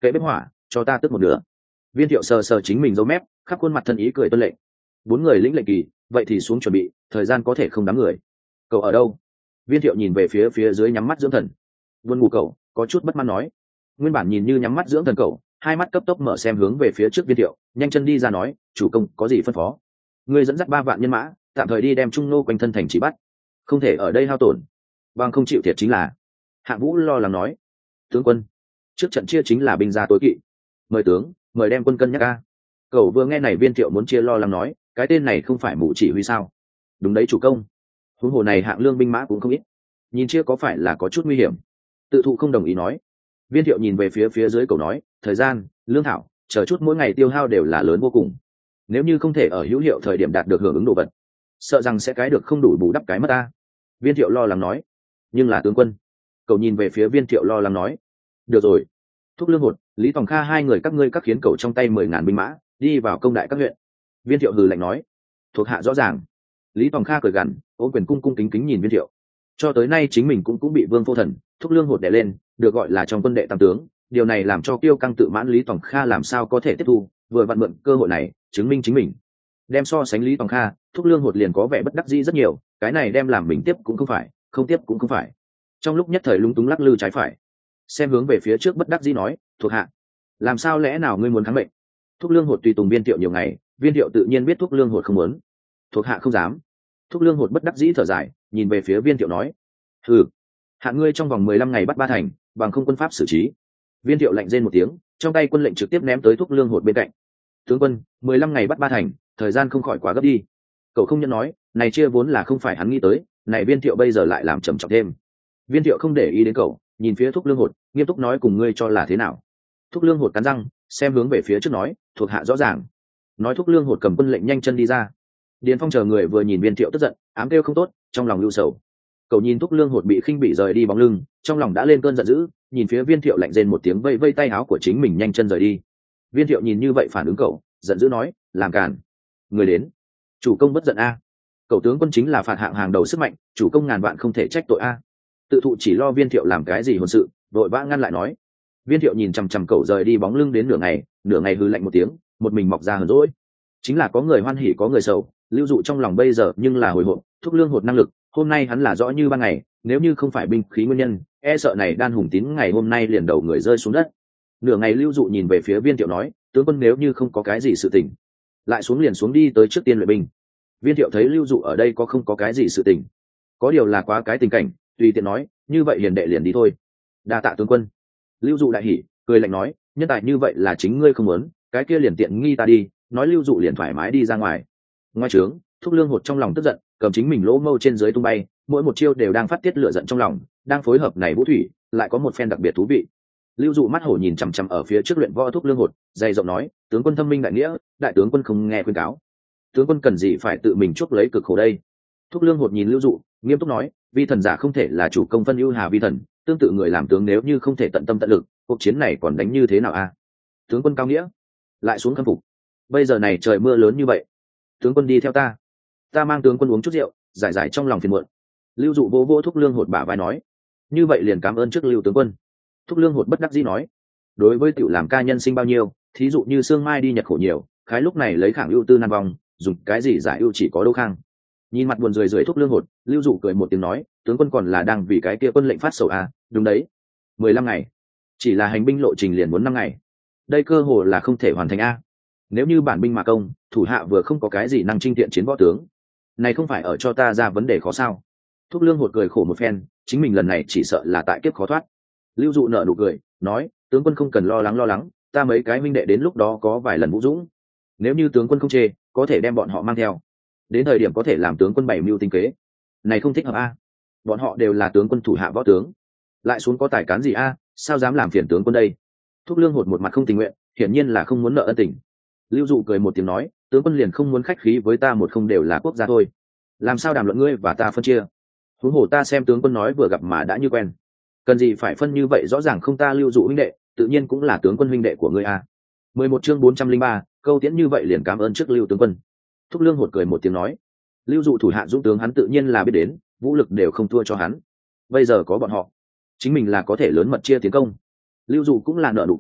kệ bếp hỏa cho ta tức một nửa. Viên Thiệu sờ sờ chính mình dấu mép, khắp khuôn mặt thân ý cười tuân lệnh. Bốn người lĩnh lệnh kỳ, vậy thì xuống chuẩn bị, thời gian có thể không đám người. Cậu ở đâu? Viên Thiệu nhìn về phía phía dưới nhắm mắt dưỡng thần. Vươn ngủ cậu có chút bất mãn nói. Nguyên bản nhìn như nhắm mắt dưỡng thần cậu, hai mắt cấp tốc mở xem hướng về phía trước Viên Thiệu, nhanh chân đi ra nói, chủ công có gì phân phó? Ngươi dẫn dắt ba vạn nhân mã, tạm thời đi đem Trung Nô quanh thân thành chỉ bắt, không thể ở đây hao tổn, bằng không chịu thiệt chính là. Hạng Vũ lo lắng nói. Tướng quân, trước trận chia chính là binh gia tối kỵ, mời tướng mời đem quân cân nhắc ca. Cậu vừa nghe này Viên Thiệu muốn chia lo lắng nói, cái tên này không phải mụ chỉ huy sao? Đúng đấy chủ công, huống hồ này hạng lương binh mã cũng không ít, nhìn chia có phải là có chút nguy hiểm. Tự thụ không đồng ý nói. Viên Thiệu nhìn về phía phía dưới cậu nói, thời gian lương thảo chờ chút mỗi ngày tiêu hao đều là lớn vô cùng, nếu như không thể ở hữu hiệu thời điểm đạt được hưởng ứng đồ vật, sợ rằng sẽ cái được không đủ bù đắp cái mất ta. Viên Thiệu lo lắng nói. Nhưng là tướng quân. Cậu nhìn về phía Viên Thiệu lo lắng nói. Được rồi, Thúc Lương Hột, Lý Tòng Kha hai người các ngươi các khiến cậu trong tay mười ngàn binh mã đi vào công đại các huyện. Viên Thiệu hừ lạnh nói. Thuộc hạ rõ ràng. Lý Tòng Kha cười gằn, ôm quyền cung cung kính kính nhìn Viên Thiệu. Cho tới nay chính mình cũng cũng bị Vương Phô Thần, Thúc Lương Hột đè lên, được gọi là trong quân đệ tam tướng, điều này làm cho kiêu căng tự mãn Lý Tòng Kha làm sao có thể tiếp thu, vừa vặn mượn cơ hội này chứng minh chính mình. Đem so sánh Lý Tòng Kha, Thúc Lương Hột liền có vẻ bất đắc dĩ rất nhiều, cái này đem làm mình tiếp cũng không phải, không tiếp cũng không phải. Trong lúc nhất thời lúng túng lắc lư trái phải, xem hướng về phía trước bất đắc dĩ nói, thuộc hạ, làm sao lẽ nào ngươi muốn kháng mệnh? Thúc Lương Hột tùy tùng Viên Thiệu nhiều ngày, Viên Thiệu tự nhiên biết Thúc Lương Hột không muốn, thuộc hạ không dám. Thúc Lương Hột bất đắc dĩ thở dài, nhìn về phía Viên Thiệu nói, hừ, hạ ngươi trong vòng mười lăm ngày bắt ba thành, bằng không quân pháp xử trí. Viên Thiệu lạnh rên một tiếng, trong tay quân lệnh trực tiếp ném tới Thúc Lương Hột bên cạnh. Tướng quân, mười lăm ngày bắt ba thành, thời gian không khỏi quá gấp đi. Cậu không nhận nói, này chia vốn là không phải hắn nghĩ tới, này Viên Thiệu bây giờ lại làm trầm trọng thêm. Viên Thiệu không để ý đến cậu, nhìn phía Thúc Lương Hột, nghiêm túc nói, cùng ngươi cho là thế nào? Thúc Lương Hột cắn răng, xem hướng về phía trước nói, thuộc hạ rõ ràng. Nói Thúc Lương Hột cầm quân lệnh nhanh chân đi ra. Điền Phong chờ người vừa nhìn Viên Thiệu tức giận, ám kêu không tốt, trong lòng lưu sầu. Cậu nhìn Thúc Lương Hột bị khinh bị rời đi bóng lưng, trong lòng đã lên cơn giận dữ, nhìn phía Viên Thiệu lạnh rên một tiếng, vây vây tay áo của chính mình nhanh chân rời đi. Viên Thiệu nhìn như vậy phản ứng cậu, giận dữ nói, làm càn. Người đến, chủ công bất giận a. Cậu tướng quân chính là phạt hạng hàng đầu sức mạnh, chủ công ngàn vạn không thể trách tội a. Tự thụ chỉ lo Viên Thiệu làm cái gì hồn sự, vội vã ngăn lại nói. Viên Thiệu nhìn chằm chằm cậu rời đi bóng lưng đến nửa ngày, nửa ngày hừ lạnh một tiếng, một mình mọc ra hờn dỗi. Chính là có người hoan hỉ có người sầu, lưu dụ trong lòng bây giờ nhưng là hồi hộp, Thúc Lương Hột năng lực, hôm nay hắn là rõ như ban ngày, nếu như không phải binh khí nguyên nhân, e sợ này đan hùng tín ngày hôm nay liền đầu người rơi xuống đất. Nửa ngày lưu dụ nhìn về phía Viên Thiệu nói, tướng quân nếu như không có cái gì sự tình, lại xuống liền xuống đi tới trước tiên luyện binh. Viên Thiệu thấy lưu dụ ở đây có không có cái gì sự tình, có điều là quá cái tình cảnh, tùy tiện nói, như vậy hiền đệ liền đi thôi. Đa tạ tướng quân. Lưu dụ đại hỉ, cười lạnh nói, nhân tài như vậy là chính ngươi không muốn, cái kia liền tiện nghi ta đi. Nói lưu dụ liền thoải mái đi ra ngoài. Ngoài trướng, Thúc Lương Hột trong lòng tức giận, cầm chính mình lỗ mâu trên dưới tung bay, mỗi một chiêu đều đang phát tiết lửa giận trong lòng, đang phối hợp này vũ thủy, lại có một phen đặc biệt thú vị. Lưu dụ mắt hổ nhìn chằm chằm ở phía trước luyện võ Thúc Lương Hột, dày giọng nói, tướng quân thâm minh đại nghĩa, đại tướng quân không nghe khuyên cáo, tướng quân cần gì phải tự mình chuốc lấy cực khổ đây? Thúc Lương Hột nhìn Lưu dụ, nghiêm túc nói, vi thần giả không thể là chủ công phân ưu hà vi thần, tương tự người làm tướng nếu như không thể tận tâm tận lực, cuộc chiến này còn đánh như thế nào a? Tướng quân cao nghĩa, lại xuống khâm phục. Bây giờ này trời mưa lớn như vậy, tướng quân đi theo ta, ta mang tướng quân uống chút rượu, giải giải trong lòng phiền muộn. Lưu dụ vô vô Thúc Lương Hột bả vai nói, như vậy liền cảm ơn trước Lưu tướng quân. Thúc Lương Hột bất đắc dĩ nói, đối với tiểu làm ca nhân sinh bao nhiêu, thí dụ như sương mai đi nhật khổ nhiều, khái lúc này lấy khảng ưu tư nan vong, dùng cái gì giải ưu chỉ có đô khang. Nhìn mặt buồn rười rượi Thúc Lương Hột, Lưu dụ cười một tiếng nói, tướng quân còn là đang vì cái kia quân lệnh phát sầu à? Đúng đấy, mười lăm ngày, chỉ là hành binh lộ trình liền muốn năm ngày, đây cơ hồ là không thể hoàn thành a. Nếu như bản binh mà công, thủ hạ vừa không có cái gì năng chinh tiện chiến võ tướng, này không phải ở cho ta ra vấn đề khó sao? Thúc Lương Hột cười khổ một phen, chính mình lần này chỉ sợ là tại kiếp khó thoát. Lưu dụ nở nụ cười, nói, tướng quân không cần lo lắng lo lắng, ta mấy cái minh đệ đến lúc đó có vài lần vũ dũng, nếu như tướng quân không chê, có thể đem bọn họ mang theo, đến thời điểm có thể làm tướng quân bảy mưu tinh kế. Này không thích hợp a, bọn họ đều là tướng quân thủ hạ võ tướng, lại xuống có tài cán gì a, sao dám làm phiền tướng quân đây? Thúc Lương Hột một mặt không tình nguyện, hiển nhiên là không muốn nợ ân tình. Lưu dụ cười một tiếng nói, tướng quân liền không muốn khách khí với ta một không đều là quốc gia thôi, làm sao đàm luận ngươi và ta phân chia? Huống hồ ta xem tướng quân nói vừa gặp mà đã như quen, cần gì phải phân như vậy rõ ràng không? Ta Lưu dụ huynh đệ, tự nhiên cũng là tướng quân huynh đệ của ngươi a. Mười một chương bốn trăm linh ba, câu tiễn như vậy liền cảm ơn trước Lưu tướng quân. Thúc Lương Hột cười một tiếng nói, Lưu dụ thủ hạ dũng tướng hắn tự nhiên là biết đến, vũ lực đều không thua cho hắn, bây giờ có bọn họ, chính mình là có thể lớn mật chia tiến công. Lưu dụ cũng là nợ nụ cười,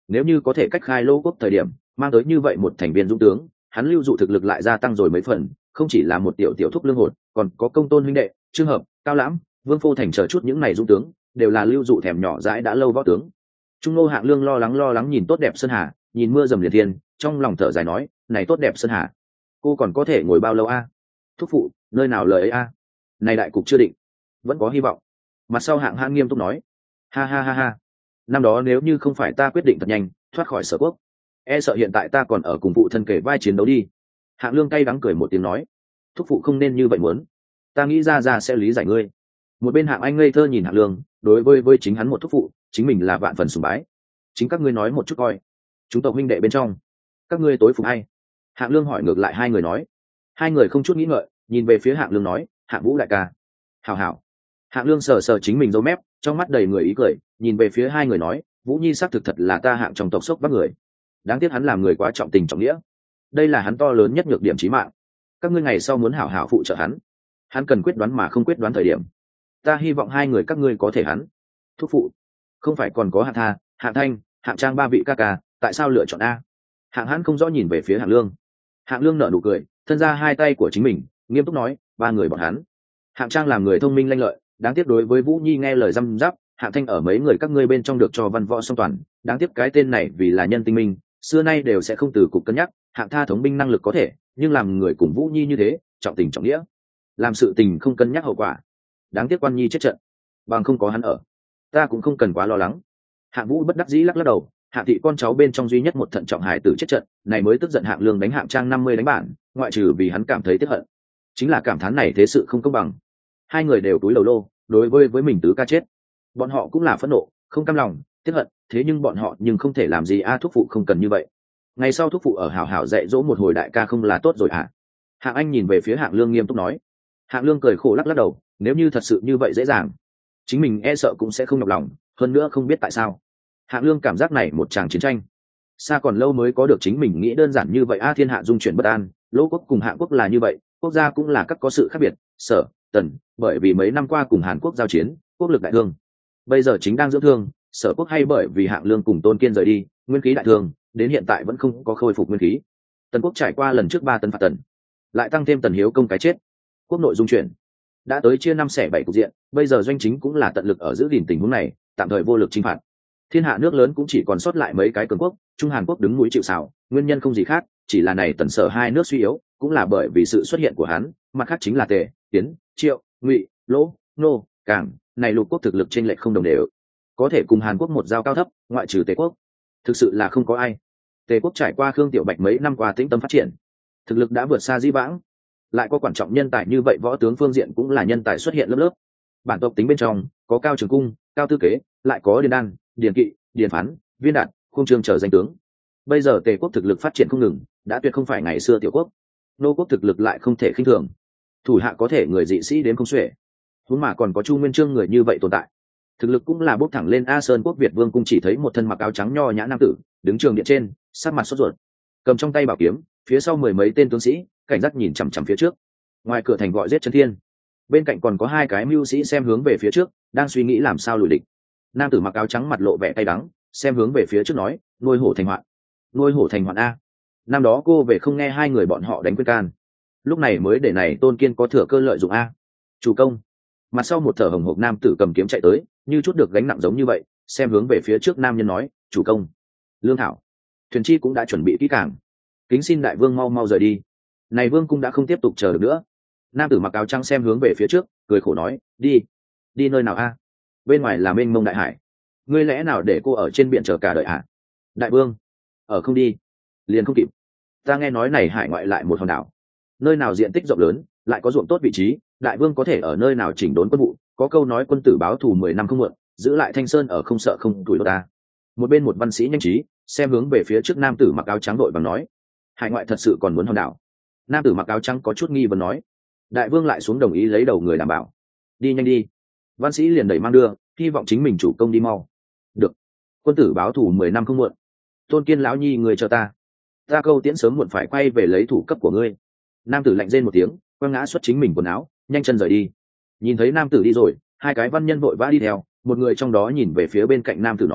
nếu như có thể cách khai lô quốc thời điểm mang tới như vậy một thành viên dũng tướng, hắn lưu dụ thực lực lại gia tăng rồi mấy phần, không chỉ là một tiểu tiểu thúc lương hồn, còn có công tôn huynh đệ, trường hợp cao lãm, vương phô thành chờ chút những này dũng tướng đều là lưu dụ thèm nhỏ dãi đã lâu võ tướng. Trung nô Hạng Lương lo lắng lo lắng nhìn tốt đẹp sơn hà, nhìn mưa dầm liền thiên, trong lòng thở dài nói, này tốt đẹp sơn hà, cô còn có thể ngồi bao lâu a? Thúc phụ, nơi nào lời ấy a? Này đại cục chưa định, vẫn có hy vọng. Mặt sau Hạng Hãn nghiêm túc nói, ha ha ha ha, năm đó nếu như không phải ta quyết định thật nhanh thoát khỏi Sở Quốc, e sợ hiện tại ta còn ở cùng phụ thân kể vai chiến đấu đi. Hạng Lương cay đắng cười một tiếng nói, thúc phụ không nên như vậy muốn, ta nghĩ ra ra sẽ lý giải ngươi. Một bên Hạng Anh ngây thơ nhìn Hạng Lương, đối với với chính hắn một thúc phụ, chính mình là vạn phần sùng bái. Chính các ngươi nói một chút coi, chúng tộc huynh đệ bên trong, các ngươi tối phục hay? Hạng Lương hỏi ngược lại hai người nói. Hai người không chút nghĩ ngợi, nhìn về phía Hạng Lương nói, Hạng Vũ đại ca. Hảo hảo. Hạng Lương sờ sờ chính mình râu mép, trong mắt đầy người ý cười, nhìn về phía hai người nói, Vũ Nhi xác thực thật là ta Hạng trong tộc sốc bắc người. Đáng tiếc hắn làm người quá trọng tình trọng nghĩa, đây là hắn to lớn nhất nhược điểm chí mạng. Các ngươi ngày sau muốn hảo hảo phụ trợ hắn, hắn cần quyết đoán mà không quyết đoán thời điểm, ta hy vọng hai người các ngươi có thể hắn. Thúc phụ, không phải còn có Hạng Tha, Hạng Thanh, Hạng Trang ba vị ca ca, tại sao lựa chọn a? Hạng Hãn không rõ nhìn về phía Hạng Lương. Hạng Lương nở nụ cười, thân ra hai tay của chính mình, nghiêm túc nói, ba người bọn hắn. Hạng Trang làm người thông minh lanh lợi, đáng tiếc đối với Vũ Nhi nghe lời răm rắp. Hạng Thanh ở mấy người các ngươi bên trong được cho văn võ song toàn, đáng tiếc cái tên này vì là nhân tinh minh, xưa nay đều sẽ không từ cục cân nhắc. Hạng Tha thống binh năng lực có thể, nhưng làm người cùng Vũ Nhi như thế, trọng tình trọng nghĩa, làm sự tình không cân nhắc hậu quả. Đáng tiếc Quan Nhi chết trận, bằng không có hắn ở, ta cũng không cần quá lo lắng. Hạng Vũ bất đắc dĩ lắc lắc đầu, Hạng thị con cháu bên trong duy nhất một thận trọng hải tử chết trận, này mới tức giận Hạng Lương đánh Hạng Trang năm mươi đánh bản, ngoại trừ vì hắn cảm thấy tiếc hận, chính là cảm thán này thế sự không công bằng. Hai người đều túi lầu lô, đối với với mình tứ ca chết, bọn họ cũng là phẫn nộ, không cam lòng, tiếc hận, thế nhưng bọn họ nhưng không thể làm gì a. Thúc phụ không cần như vậy, ngày sau thúc phụ ở hảo hảo dạy dỗ một hồi đại ca không là tốt rồi à? Hạng Anh nhìn về phía Hạng Lương nghiêm túc nói. Hạng Lương cười khổ lắc lắc đầu, nếu như thật sự như vậy dễ dàng, chính mình e sợ cũng sẽ không nhọc lòng, hơn nữa không biết tại sao Hạng Lương cảm giác này một tràng chiến tranh xa còn lâu mới có được chính mình nghĩ đơn giản như vậy a. Thiên hạ dung chuyển bất an, Lỗ quốc cùng Hạng quốc là như vậy, quốc gia cũng là các có sự khác biệt. Sở, Tần, bởi vì mấy năm qua cùng Hàn Quốc giao chiến, quốc lực đại thương, bây giờ chính đang dưỡng thương. Sở quốc hay bởi vì Hạng Lương cùng Tôn Kiên rời đi, nguyên khí đại thương, đến hiện tại vẫn không có khôi phục nguyên khí. Tần quốc trải qua lần trước ba tấn phạt Tần, lại tăng thêm Tần Hiếu công cái chết, quốc nội dung chuyển đã tới chia năm xẻ bảy cục diện. Bây giờ doanh chính cũng là tận lực ở giữ gìn tình huống này, tạm thời vô lực chinh phạt. Thiên hạ nước lớn cũng chỉ còn sót lại mấy cái cường quốc, Trung Hàn Quốc đứng núi chịu sào, nguyên nhân không gì khác, chỉ là này Tần Sở hai nước suy yếu, cũng là bởi vì sự xuất hiện của hắn, mặt khác chính là Tề, Tiến, Triệu, Ngụy, Lỗ, Nô, Cảng, này lục quốc thực lực chênh lệch không đồng đều, có thể cùng Hàn Quốc một giao cao thấp, ngoại trừ Tề quốc, thực sự là không có ai. Tề quốc trải qua Khương Tiểu Bạch mấy năm qua tĩnh tâm phát triển, thực lực đã vượt xa Dĩ Vãng, lại có quan trọng nhân tài như vậy, võ tướng phương diện cũng là nhân tài xuất hiện lớp lớp. Bản tộc tính bên trong có Cao Trường Cung, Cao Tư Kế, lại có Điền Đan, Điền Kỵ, Điền Phán, Viên Đạt, Khung Trương trở danh tướng. Bây giờ Tề quốc thực lực phát triển không ngừng, đã tuyệt không phải ngày xưa tiểu quốc. Nô quốc thực lực lại không thể khinh thường, thủ hạ có thể người dị sĩ đến không xuể, huống mà còn có Chu Nguyên Chương người như vậy tồn tại, thực lực cũng là bốc thẳng lên. A Sơn quốc Việt Vương cung chỉ thấy một thân mặc áo trắng nho nhã nam tử đứng trường điện trên, sát mặt sốt ruột, cầm trong tay bảo kiếm, phía sau mười mấy tên tướng sĩ cảnh giác nhìn chằm chằm phía trước. Ngoài cửa thành gọi giết chân thiên, bên cạnh còn có hai cái mưu sĩ xem hướng về phía trước, đang suy nghĩ làm sao lùi địch. Nam tử mặc áo trắng mặt lộ vẻ cay đắng, xem hướng về phía trước nói, nuôi hổ thành hoạn, nuôi hổ thành hoạn a. Năm đó cô về không nghe hai người bọn họ đánh quyết can, lúc này mới để này Tôn Kiên có thừa cơ lợi dụng a. Chủ công. Mặt sau một thở hồng hộc nam tử cầm kiếm chạy tới, như chút được gánh nặng giống như vậy, xem hướng về phía trước nam nhân nói, chủ công, lương thảo, thuyền chi cũng đã chuẩn bị kỹ càng, kính xin đại vương mau mau rời đi, này vương cung đã không tiếp tục chờ được nữa. Nam tử mặc áo trắng xem hướng về phía trước, cười khổ nói, đi đi nơi nào a? Bên ngoài là mênh mông đại hải, ngươi lẽ nào để cô ở trên biển chờ cả đời à? Đại vương, ở không đi liền không kịp, ta nghe nói này hải ngoại lại một hòn đảo, nơi nào diện tích rộng lớn, lại có ruộng tốt vị trí, đại vương có thể ở nơi nào chỉnh đốn quân vụ, có câu nói quân tử báo thù mười năm không muộn, giữ lại Thanh Sơn ở không sợ không tuổi ta. Một bên một văn sĩ nhanh trí xem hướng về phía trước nam tử mặc áo trắng đội bằng nói, hải ngoại thật sự còn muốn hòn đảo? Nam tử mặc áo trắng có chút nghi vấn nói. Đại vương lại xuống đồng ý lấy đầu người đảm bảo, đi nhanh đi. Văn sĩ liền đẩy mang đưa, hy vọng chính mình chủ công đi mau. Được, quân tử báo thù mười năm không muộn. Tôn Kiên lão nhi, người cho ta, ta câu tiễn sớm muộn phải quay về lấy thủ cấp của ngươi. Nam tử lạnh rên một tiếng, quăng ngã xuất chính mình quần áo, nhanh chân rời đi. Nhìn thấy nam tử đi rồi, hai cái văn nhân vội vã đi theo, một người trong đó nhìn về phía bên cạnh nam tử nói,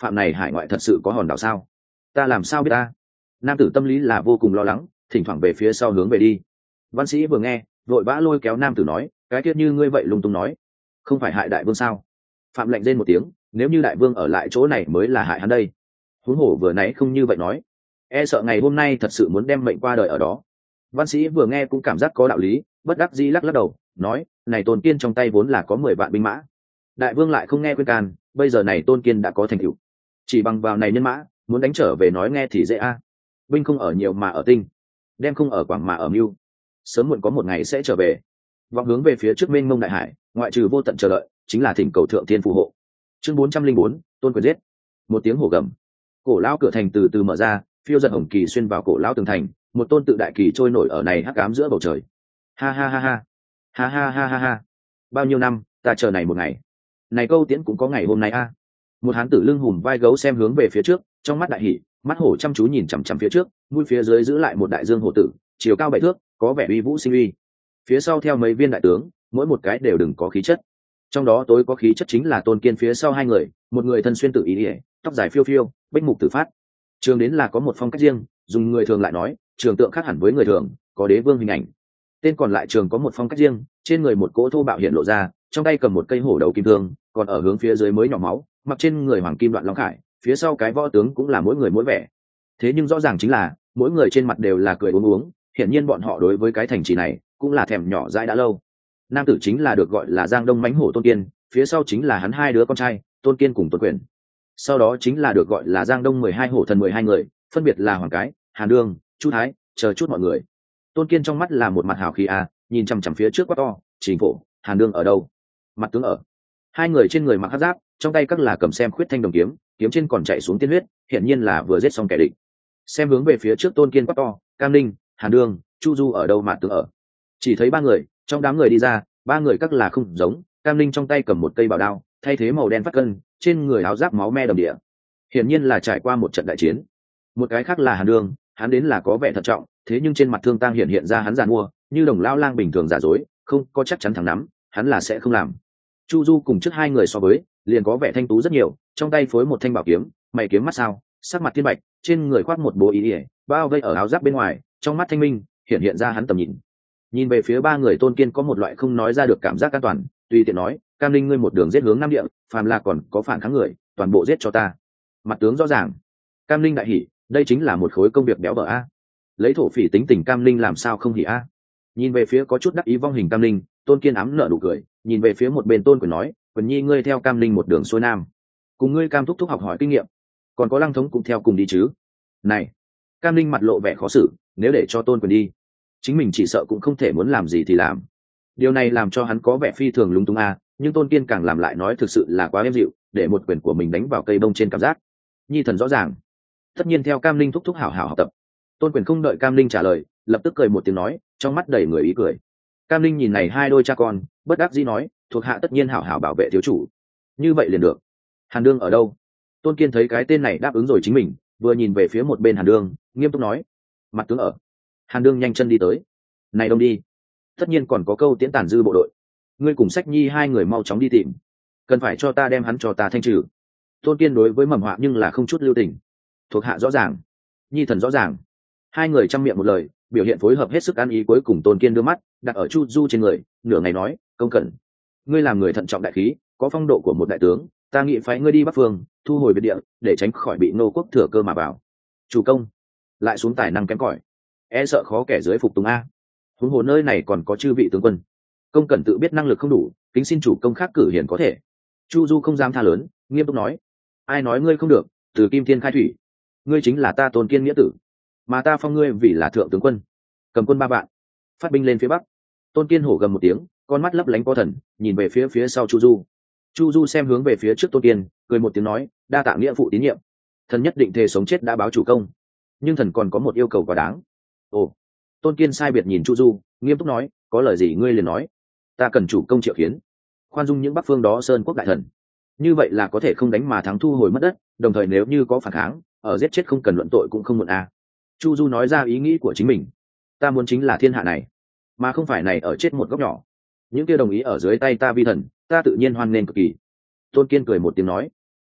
phạm này hải ngoại thật sự có hòn đảo sao? Ta làm sao biết ta? Nam tử tâm lý là vô cùng lo lắng, thỉnh thoảng về phía sau hướng về đi. Văn sĩ vừa nghe, vội vã lôi kéo nam tử nói, cái tiết như ngươi vậy lung tung nói, không phải hại đại vương sao? Phạm lệnh rên một tiếng, nếu như đại vương ở lại chỗ này mới là hại hắn đây. Huống hồ vừa nãy không như vậy nói, e sợ ngày hôm nay thật sự muốn đem mệnh qua đời ở đó. Văn sĩ vừa nghe cũng cảm giác có đạo lý, bất đắc dĩ lắc lắc đầu, nói, này Tôn Kiên trong tay vốn là có mười vạn binh mã, đại vương lại không nghe khuyên can, bây giờ này Tôn Kiên đã có thành tựu, chỉ bằng vào này nhân mã, muốn đánh trở về nói nghe thì dễ a. Binh không ở nhiều mà ở tinh, đem không ở quảng mà ở mưu, sớm muộn có một ngày sẽ trở về. Vọng hướng về phía trước mênh mông đại hải, ngoại trừ vô tận chờ đợi, chính là thỉnh cầu thượng thiên phù hộ. Chương bốn trăm linh bốn, Tôn quyền giết. Một tiếng hổ gầm, cổ lão cửa thành từ từ mở ra, phiêu giật hồng kỳ xuyên vào cổ lão tường thành, một tôn tự đại kỳ trôi nổi ở này hắc ám giữa bầu trời. Ha ha ha ha, ha ha ha ha ha, bao nhiêu năm ta chờ này một ngày, này câu tiễn cũng có ngày hôm nay a. Một hán tử lưng hùm vai gấu xem hướng về phía trước, trong mắt đại hỉ, mắt hổ chăm chú nhìn chằm chằm phía trước, mũi phía dưới giữ lại một đại dương hổ tử, chiều cao bảy thước, có vẻ uy vũ sinh uy. Phía sau theo mấy viên đại tướng, mỗi một cái đều đừng có khí chất. Trong đó tối có khí chất chính là Tôn Kiên phía sau hai người, một người thân xuyên tự ý ỉa, tóc dài phiêu phiêu, bích mục tử phát. Trường đến là có một phong cách riêng, dùng người thường lại nói, trường tượng khác hẳn với người thường, có đế vương hình ảnh. Tên còn lại trường có một phong cách riêng, trên người một cỗ thô bạo hiện lộ ra, trong tay cầm một cây hổ đầu kim thương, còn ở hướng phía dưới mới nhỏ máu, mặc trên người hoàng kim đoạn long khải, phía sau cái võ tướng cũng là mỗi người mỗi vẻ. Thế nhưng rõ ràng chính là mỗi người trên mặt đều là cười uống uống, hiển nhiên bọn họ đối với cái thành trì này cũng là thèm nhỏ dãi đã lâu. Nam tử chính là được gọi là Giang Đông mãnh hổ Tôn Kiên, phía sau chính là hắn hai đứa con trai, Tôn Kiên cùng Tôn Quyền. Sau đó chính là được gọi là Giang Đông mười hai hổ thần mười hai người, phân biệt là Hoàng Cái, Hàn Đương, Chu Thái, chờ chút mọi người. Tôn Kiên trong mắt là một mặt hào khí a, nhìn chằm chằm phía trước quá to, Trình Phổ, Hàn Đương ở đâu? Mặt tướng ở. Hai người trên người mặc hắc giáp, trong tay các là cầm xem khuyết thanh đồng kiếm, kiếm trên còn chạy xuống tiên huyết, hiển nhiên là vừa giết xong kẻ địch. Xem hướng về phía trước Tôn Kiên quá to, Cam Ninh, Hàn Đương, Chu Du ở đâu mà tướng ở? Chỉ thấy ba người, trong đám người đi ra, ba người các là không giống, Cam Ninh trong tay cầm một cây bảo đao, thay thế màu đen phát cân, trên người áo giáp máu me đầm địa, hiển nhiên là trải qua một trận đại chiến. Một cái khác là Hàn Đương, hắn đến là có vẻ thận trọng, thế nhưng trên mặt thương tang hiện hiện ra hắn giàn mua, như đồng lao lang bình thường giả dối, không có chắc chắn thẳng nắm, hắn là sẽ không làm. Chu Du cùng trước hai người so với, liền có vẻ thanh tú rất nhiều, trong tay phối một thanh bảo kiếm, mày kiếm mắt sao, sắc mặt thiên bạch, trên người khoác một bộ y ỉa, bao vây ở áo giáp bên ngoài, trong mắt thanh minh, hiện hiện ra hắn tầm nhìn. Nhìn về phía ba người Tôn Kiên có một loại không nói ra được cảm giác an toàn, tùy tiện nói, Cam Linh ngươi một đường giết hướng Nam Địa, phàm là còn có phản kháng người, toàn bộ giết cho ta. Mặt tướng rõ ràng. Cam Linh đại hỉ, đây chính là một khối công việc béo bở a. Lấy thổ phỉ tính tình Cam Linh làm sao không hỉ a. Nhìn về phía có chút đắc ý vong hình Cam Linh, Tôn Kiên ám nở nụ cười, nhìn về phía một bên Tôn Quyền nói, Quyền Nhi ngươi theo Cam Linh một đường xuôi nam, cùng ngươi Cam thúc thúc học hỏi kinh nghiệm, còn có Lăng thống cũng theo cùng đi chứ? Này, Cam Linh mặt lộ vẻ khó xử, nếu để cho Tôn Quyền đi, chính mình chỉ sợ cũng không thể muốn làm gì thì làm. Điều này làm cho hắn có vẻ phi thường lúng túng a, nhưng Tôn Kiên càng làm lại nói thực sự là quá êm dịu, để một quyền của mình đánh vào cây bông trên cảm giác. Nhi thần rõ ràng, tất nhiên theo Cam Linh thúc thúc hảo hảo học tập. Tôn Quyền không đợi Cam Linh trả lời, lập tức cười một tiếng nói, trong mắt đầy người ý cười. Cam Linh nhìn này hai đôi cha con, bất đắc dĩ nói, thuộc hạ tất nhiên hảo hảo bảo vệ thiếu chủ. Như vậy liền được. Hàn Đương ở đâu? Tôn Kiên thấy cái tên này đáp ứng rồi chính mình, vừa nhìn về phía một bên Hàn Đương, nghiêm túc nói, mặt tướng ở. Hàn Đương nhanh chân đi tới. Này đông đi, tất nhiên còn có câu tiễn tàn dư bộ đội, ngươi cùng Sách Nhi hai người mau chóng đi tìm, cần phải cho ta đem hắn cho ta thanh trừ. Tôn Kiên đối với mầm họa nhưng là không chút lưu tình. Thuộc hạ rõ ràng. Nhi thần rõ ràng. Hai người chăm miệng một lời, biểu hiện phối hợp hết sức ăn ý. Cuối cùng Tôn Kiên đưa mắt đặt ở Chu Du trên người, nửa ngày nói, công cẩn, ngươi làm người thận trọng đại khí, có phong độ của một đại tướng, ta nghĩ phái ngươi đi Bắc Phương, thu hồi biệt địa, để tránh khỏi bị nô quốc thừa cơ mà vào. Chủ công lại xuống tài năng kém cỏi, e sợ khó kẻ dưới phục tùng a. Huống hồ nơi này còn có chư vị tướng quân, công cẩn tự biết năng lực không đủ, kính xin chủ công khác cử hiển có thể. Chu Du không dám tha lớn, nghiêm túc nói, ai nói ngươi không được, từ Kim Thiên khai thủy, ngươi chính là ta Tôn Kiên nghĩa tử, mà ta phong ngươi vì là thượng tướng quân, cầm quân ba vạn, phát binh lên phía bắc. Tôn Kiên hổ gầm một tiếng, con mắt lấp lánh có thần, nhìn về phía phía sau Chu Du. Chu Du xem hướng về phía trước Tôn Kiên, cười một tiếng nói, đa tạ nghĩa phụ tín nhiệm, thần nhất định thề sống chết đã báo chủ công, nhưng thần còn có một yêu cầu quá đáng. Ồ. Tôn Kiên sai biệt nhìn Chu Du, nghiêm túc nói, có lời gì ngươi liền nói, ta cần chủ công triệu kiến, khoan dung những bắc phương đó sơn quốc đại thần, như vậy là có thể không đánh mà thắng thu hồi mất đất, đồng thời nếu như có phản kháng, ở giết chết không cần luận tội cũng không muộn à. Chu Du nói ra ý nghĩ của chính mình, ta muốn chính là thiên hạ này, mà không phải này ở chết một góc nhỏ, những kia đồng ý ở dưới tay ta vi thần, ta tự nhiên hoan nghênh cực kỳ. Tôn Kiên cười một tiếng nói,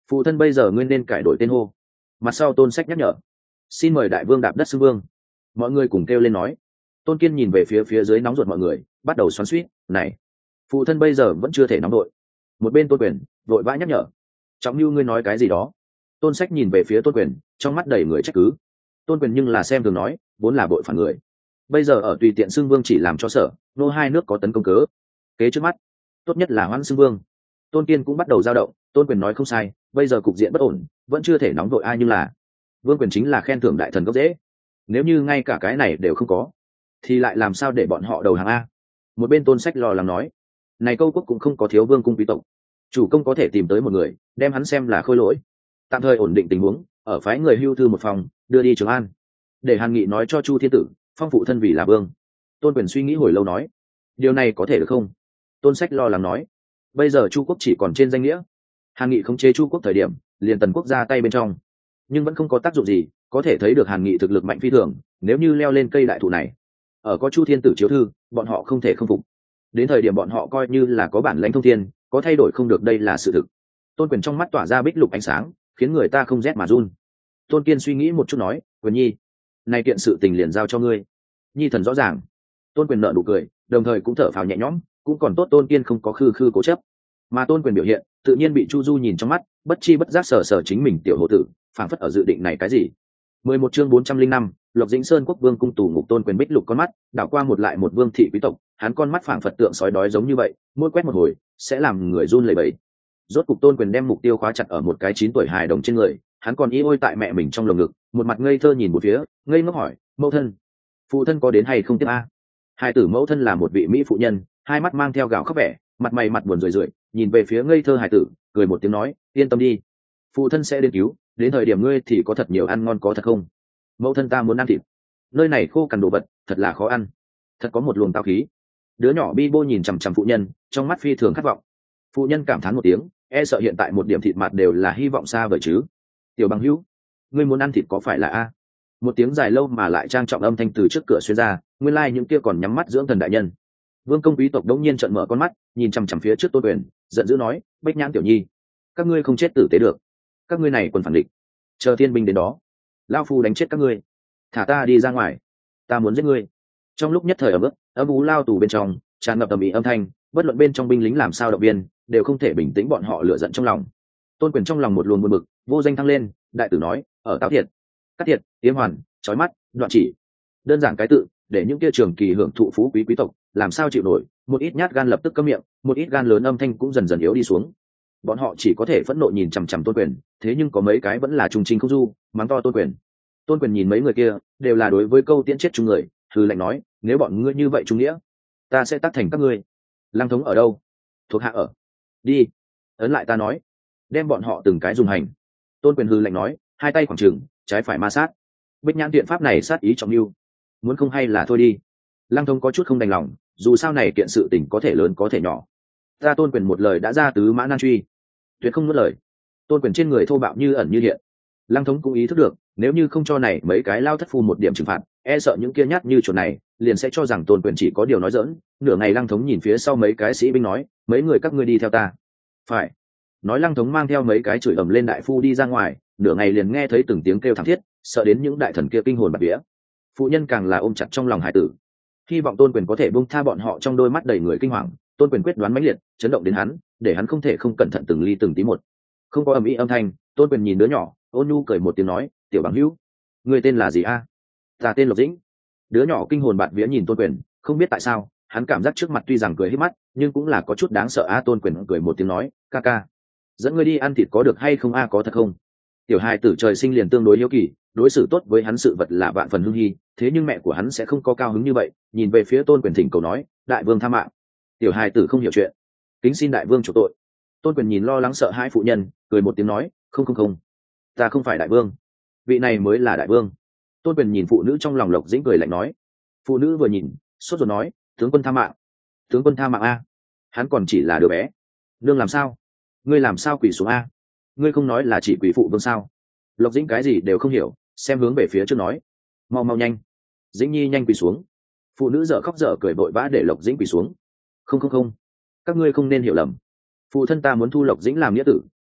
phụ thân bây giờ ngươi nên cải đổi tên hô. Mặt sau Tôn Sách nhắc nhở. Xin mời đại vương đạp đất xưng vương. Mọi người cùng kêu lên nói. Tôn Kiên nhìn về phía phía dưới nóng ruột mọi người, bắt đầu xoắn xuýt. Này, phụ thân bây giờ vẫn chưa thể nóng đội. Một bên Tôn Quyền vội vã nhắc nhở. Trọng Nưu ngươi nói cái gì đó? Tôn Sách nhìn về phía Tôn Quyền, trong mắt đầy người trách cứ. Tôn Quyền nhưng là xem thường nói, vốn là bội phản người, bây giờ ở tùy tiện xưng vương chỉ làm cho sở nô hai nước có tấn công cớ. Kế trước mắt, tốt nhất là hoãn xưng vương. Tôn Kiên cũng bắt đầu dao động. Tôn Quyền nói không sai, bây giờ cục diện bất ổn, vẫn chưa thể nóng vội ai, nhưng là vương quyền chính là khen thưởng đại thần gốc dễ. Nếu như ngay cả cái này đều không có, thì lại làm sao để bọn họ đầu hàng a? Một bên Tôn Sách lo lắng nói, này câu quốc cũng không có thiếu vương cung quý tộc, chủ công có thể tìm tới một người, đem hắn xem là khôi lỗi, tạm thời ổn định tình huống, ở phái người hưu thư một phòng, đưa đi Trường An, để Hàn Nghị nói cho Chu Thiên Tử phong phụ thân vì là vương. Tôn Quyền suy nghĩ hồi lâu nói, điều này có thể được không? Tôn Sách lo lắng nói, bây giờ Chu quốc chỉ còn trên danh nghĩa, Hàn Nghị khống chế Chu quốc thời điểm liền Tần quốc ra tay bên trong, nhưng vẫn không có tác dụng gì, có thể thấy được Hàn Nghị thực lực mạnh phi thường. Nếu như leo lên cây đại thụ này, ở có Chu Thiên Tử chiếu thư, bọn họ không thể không phục. Đến thời điểm bọn họ coi như là có bản lãnh thông thiên, có thay đổi không được, đây là sự thực. Tôn Quyền trong mắt tỏa ra bích lục ánh sáng, khiến người ta không rét mà run. Tôn Kiên suy nghĩ một chút nói, Quyền nhi, này kiện sự tình liền giao cho ngươi. Nhi thần rõ ràng. Tôn Quyền nở nụ cười, đồng thời cũng thở phào nhẹ nhõm, cũng còn tốt Tôn Kiên không có khư khư cố chấp, mà Tôn Quyền biểu hiện tự nhiên bị Chu Du nhìn trong mắt, bất chi bất giác sờ sờ chính mình tiểu hộ tử, phảng phất ở dự định này cái gì. Mười một chương bốn trăm linh năm, Lộc Dĩnh Sơn quốc vương cung tù ngục. Tôn Quyền bích lục con mắt đảo qua một lại một vương thị quý tộc, hắn con mắt phảng phật tượng sói đói giống như vậy, mỗi quét một hồi sẽ làm người run lẩy bẩy. Rốt cục Tôn Quyền đem mục tiêu khóa chặt ở một cái chín tuổi hài đồng trên người, hắn còn y ôi tại mẹ mình trong lồng ngực, một mặt ngây thơ nhìn một phía, ngây ngốc hỏi, mẫu thân, phụ thân có đến hay không tiếp a? Hai tử mẫu thân là một vị mỹ phụ nhân, hai mắt mang theo gạo khóc vẻ, mặt mày mặt buồn rười rượi, nhìn về phía ngây thơ hài tử, cười một tiếng nói, yên tâm đi, phụ thân sẽ đến cứu, đến thời điểm ngươi thì có thật nhiều ăn ngon, có thật không? Mẫu thân ta muốn ăn thịt, nơi này khô cằn đồ vật, thật là khó ăn, thật có một luồng tao khí. Đứa nhỏ bi bô nhìn chằm chằm phụ nhân, trong mắt phi thường khát vọng. Phụ nhân cảm thán một tiếng, e sợ hiện tại một điểm thịt mặt đều là hy vọng xa vời chứ. Tiểu bằng hữu, ngươi muốn ăn thịt có phải là a? Một tiếng dài lâu mà lại trang trọng âm thanh từ trước cửa xuyên ra, nguyên lai like những kia còn nhắm mắt dưỡng thần đại nhân. Vương công quý tộc đống nhiên trợn mở con mắt, nhìn chằm chằm phía trước Tôn Quyền, giận dữ nói, bách nhãn tiểu nhi, các ngươi không chết tử tế được, các ngươi này còn phản địch, chờ thiên binh đến đó, lão phu đánh chết các ngươi, thả ta đi ra ngoài, ta muốn giết ngươi. Trong lúc nhất thời ở bước âm ú lao tù bên trong tràn ngập tầm ý âm thanh, bất luận bên trong binh lính làm sao động viên đều không thể bình tĩnh bọn họ lửa giận trong lòng. Tôn Quyền trong lòng một luồng buồn bực vô danh thăng lên, đại tử nói, ở Táo Thiệt, Cát Thiệt, Tiêm Hoàn, Chói Mắt, Đoạn Chỉ, đơn giản cái tự, để những kia trường kỳ hưởng thụ phú quý quý tộc làm sao chịu nổi. Một ít nhát gan lập tức cấm miệng, một ít gan lớn âm thanh cũng dần dần yếu đi xuống. Bọn họ chỉ có thể phẫn nộ nhìn chằm chằm Tôn Quyền, thế nhưng có mấy cái vẫn là trung trinh không du, mắng to Tôn Quyền. Tôn Quyền nhìn mấy người kia đều là đối với câu tiễn chết chung người, hừ lạnh nói, nếu bọn ngươi như vậy trung nghĩa, ta sẽ tác thành các ngươi. Lăng thống ở đâu? Thuộc hạ ở. Đi, ấn lại ta nói, đem bọn họ từng cái dùng hành. Tôn Quyền hừ lạnh nói, hai tay khoảng trừng, trái phải ma sát. Bích nhãn tiện pháp này sát ý trọng lưu, muốn không hay là thôi đi. Lăng thống có chút không đành lòng, dù sao này kiện sự tình có thể lớn có thể nhỏ, ta Tôn Quyền một lời đã ra tứ mã nan truy, tuyệt không nuốt lời. Tôn Quyền trên người thô bạo như ẩn như hiện. Lăng thống cũng ý thức được, nếu như không cho này mấy cái lao thất phu một điểm trừng phạt, e sợ những kia nhát như chuột này liền sẽ cho rằng Tôn Quyền chỉ có điều nói dỡn. Nửa ngày Lăng thống nhìn phía sau mấy cái sĩ binh nói, mấy người các ngươi đi theo ta. Phải. Nói Lăng thống mang theo mấy cái chửi ầm lên đại phu đi ra ngoài, nửa ngày liền nghe thấy từng tiếng kêu thảm thiết, sợ đến những đại thần kia kinh hồn bạt vía. Phụ nhân càng là ôm chặt trong lòng hải tử, hy vọng Tôn Quyền có thể buông tha bọn họ. Trong đôi mắt đầy người kinh hoàng, Tôn Quyền quyết đoán mãnh liệt, chấn động đến hắn, để hắn không thể không cẩn thận từng ly từng tí một. Không có ầm ĩ âm thanh, Tôn Quyền nhìn đứa nhỏ, ôn nhu cười một tiếng nói, tiểu bằng hữu, người tên là gì a? Ta tên Lộc Dĩnh. Đứa nhỏ kinh hồn bạt vía nhìn Tôn Quyền, không biết tại sao hắn cảm giác trước mặt tuy rằng cười hết mắt, nhưng cũng là có chút đáng sợ a. Tôn Quyền cười một tiếng nói, ca ca, dẫn ngươi đi ăn thịt có được hay không a? Có thật không? Tiểu hài tử trời sinh liền tương đối hiếu kỳ, đối xử tốt với hắn sự vật là vạn phần hưng hy, thế nhưng mẹ của hắn sẽ không có cao hứng như vậy. Nhìn về phía Tôn Quyền thỉnh cầu nói, đại vương tha mạng. Tiểu hài tử không hiểu chuyện, kính xin đại vương chủ tội. Tôn Quyền nhìn lo lắng sợ hãi phụ nhân, cười một tiếng nói, không không không, ta không phải đại vương, vị này mới là đại vương. Tôn Quyền nhìn phụ nữ trong lòng Lộc Dĩnh cười lạnh nói. Phụ nữ vừa nhìn sốt ruột nói, tướng quân tha mạng. Tướng quân tha mạng a? Hắn còn chỉ là đứa bé. Nương làm sao? Ngươi làm sao quỳ xuống a? Ngươi không nói là chỉ quỳ phụ vương sao? Lộc Dĩnh cái gì đều không hiểu, xem hướng về phía trước nói, mau mau nhanh, Dĩnh nhi nhanh quỳ xuống. Phụ nữ dở khóc dở cười vội vã để Lộc Dĩnh quỳ xuống. Không không không, các ngươi không nên hiểu lầm, phụ thân ta muốn thu Lộc Dĩnh làm nghĩa tử,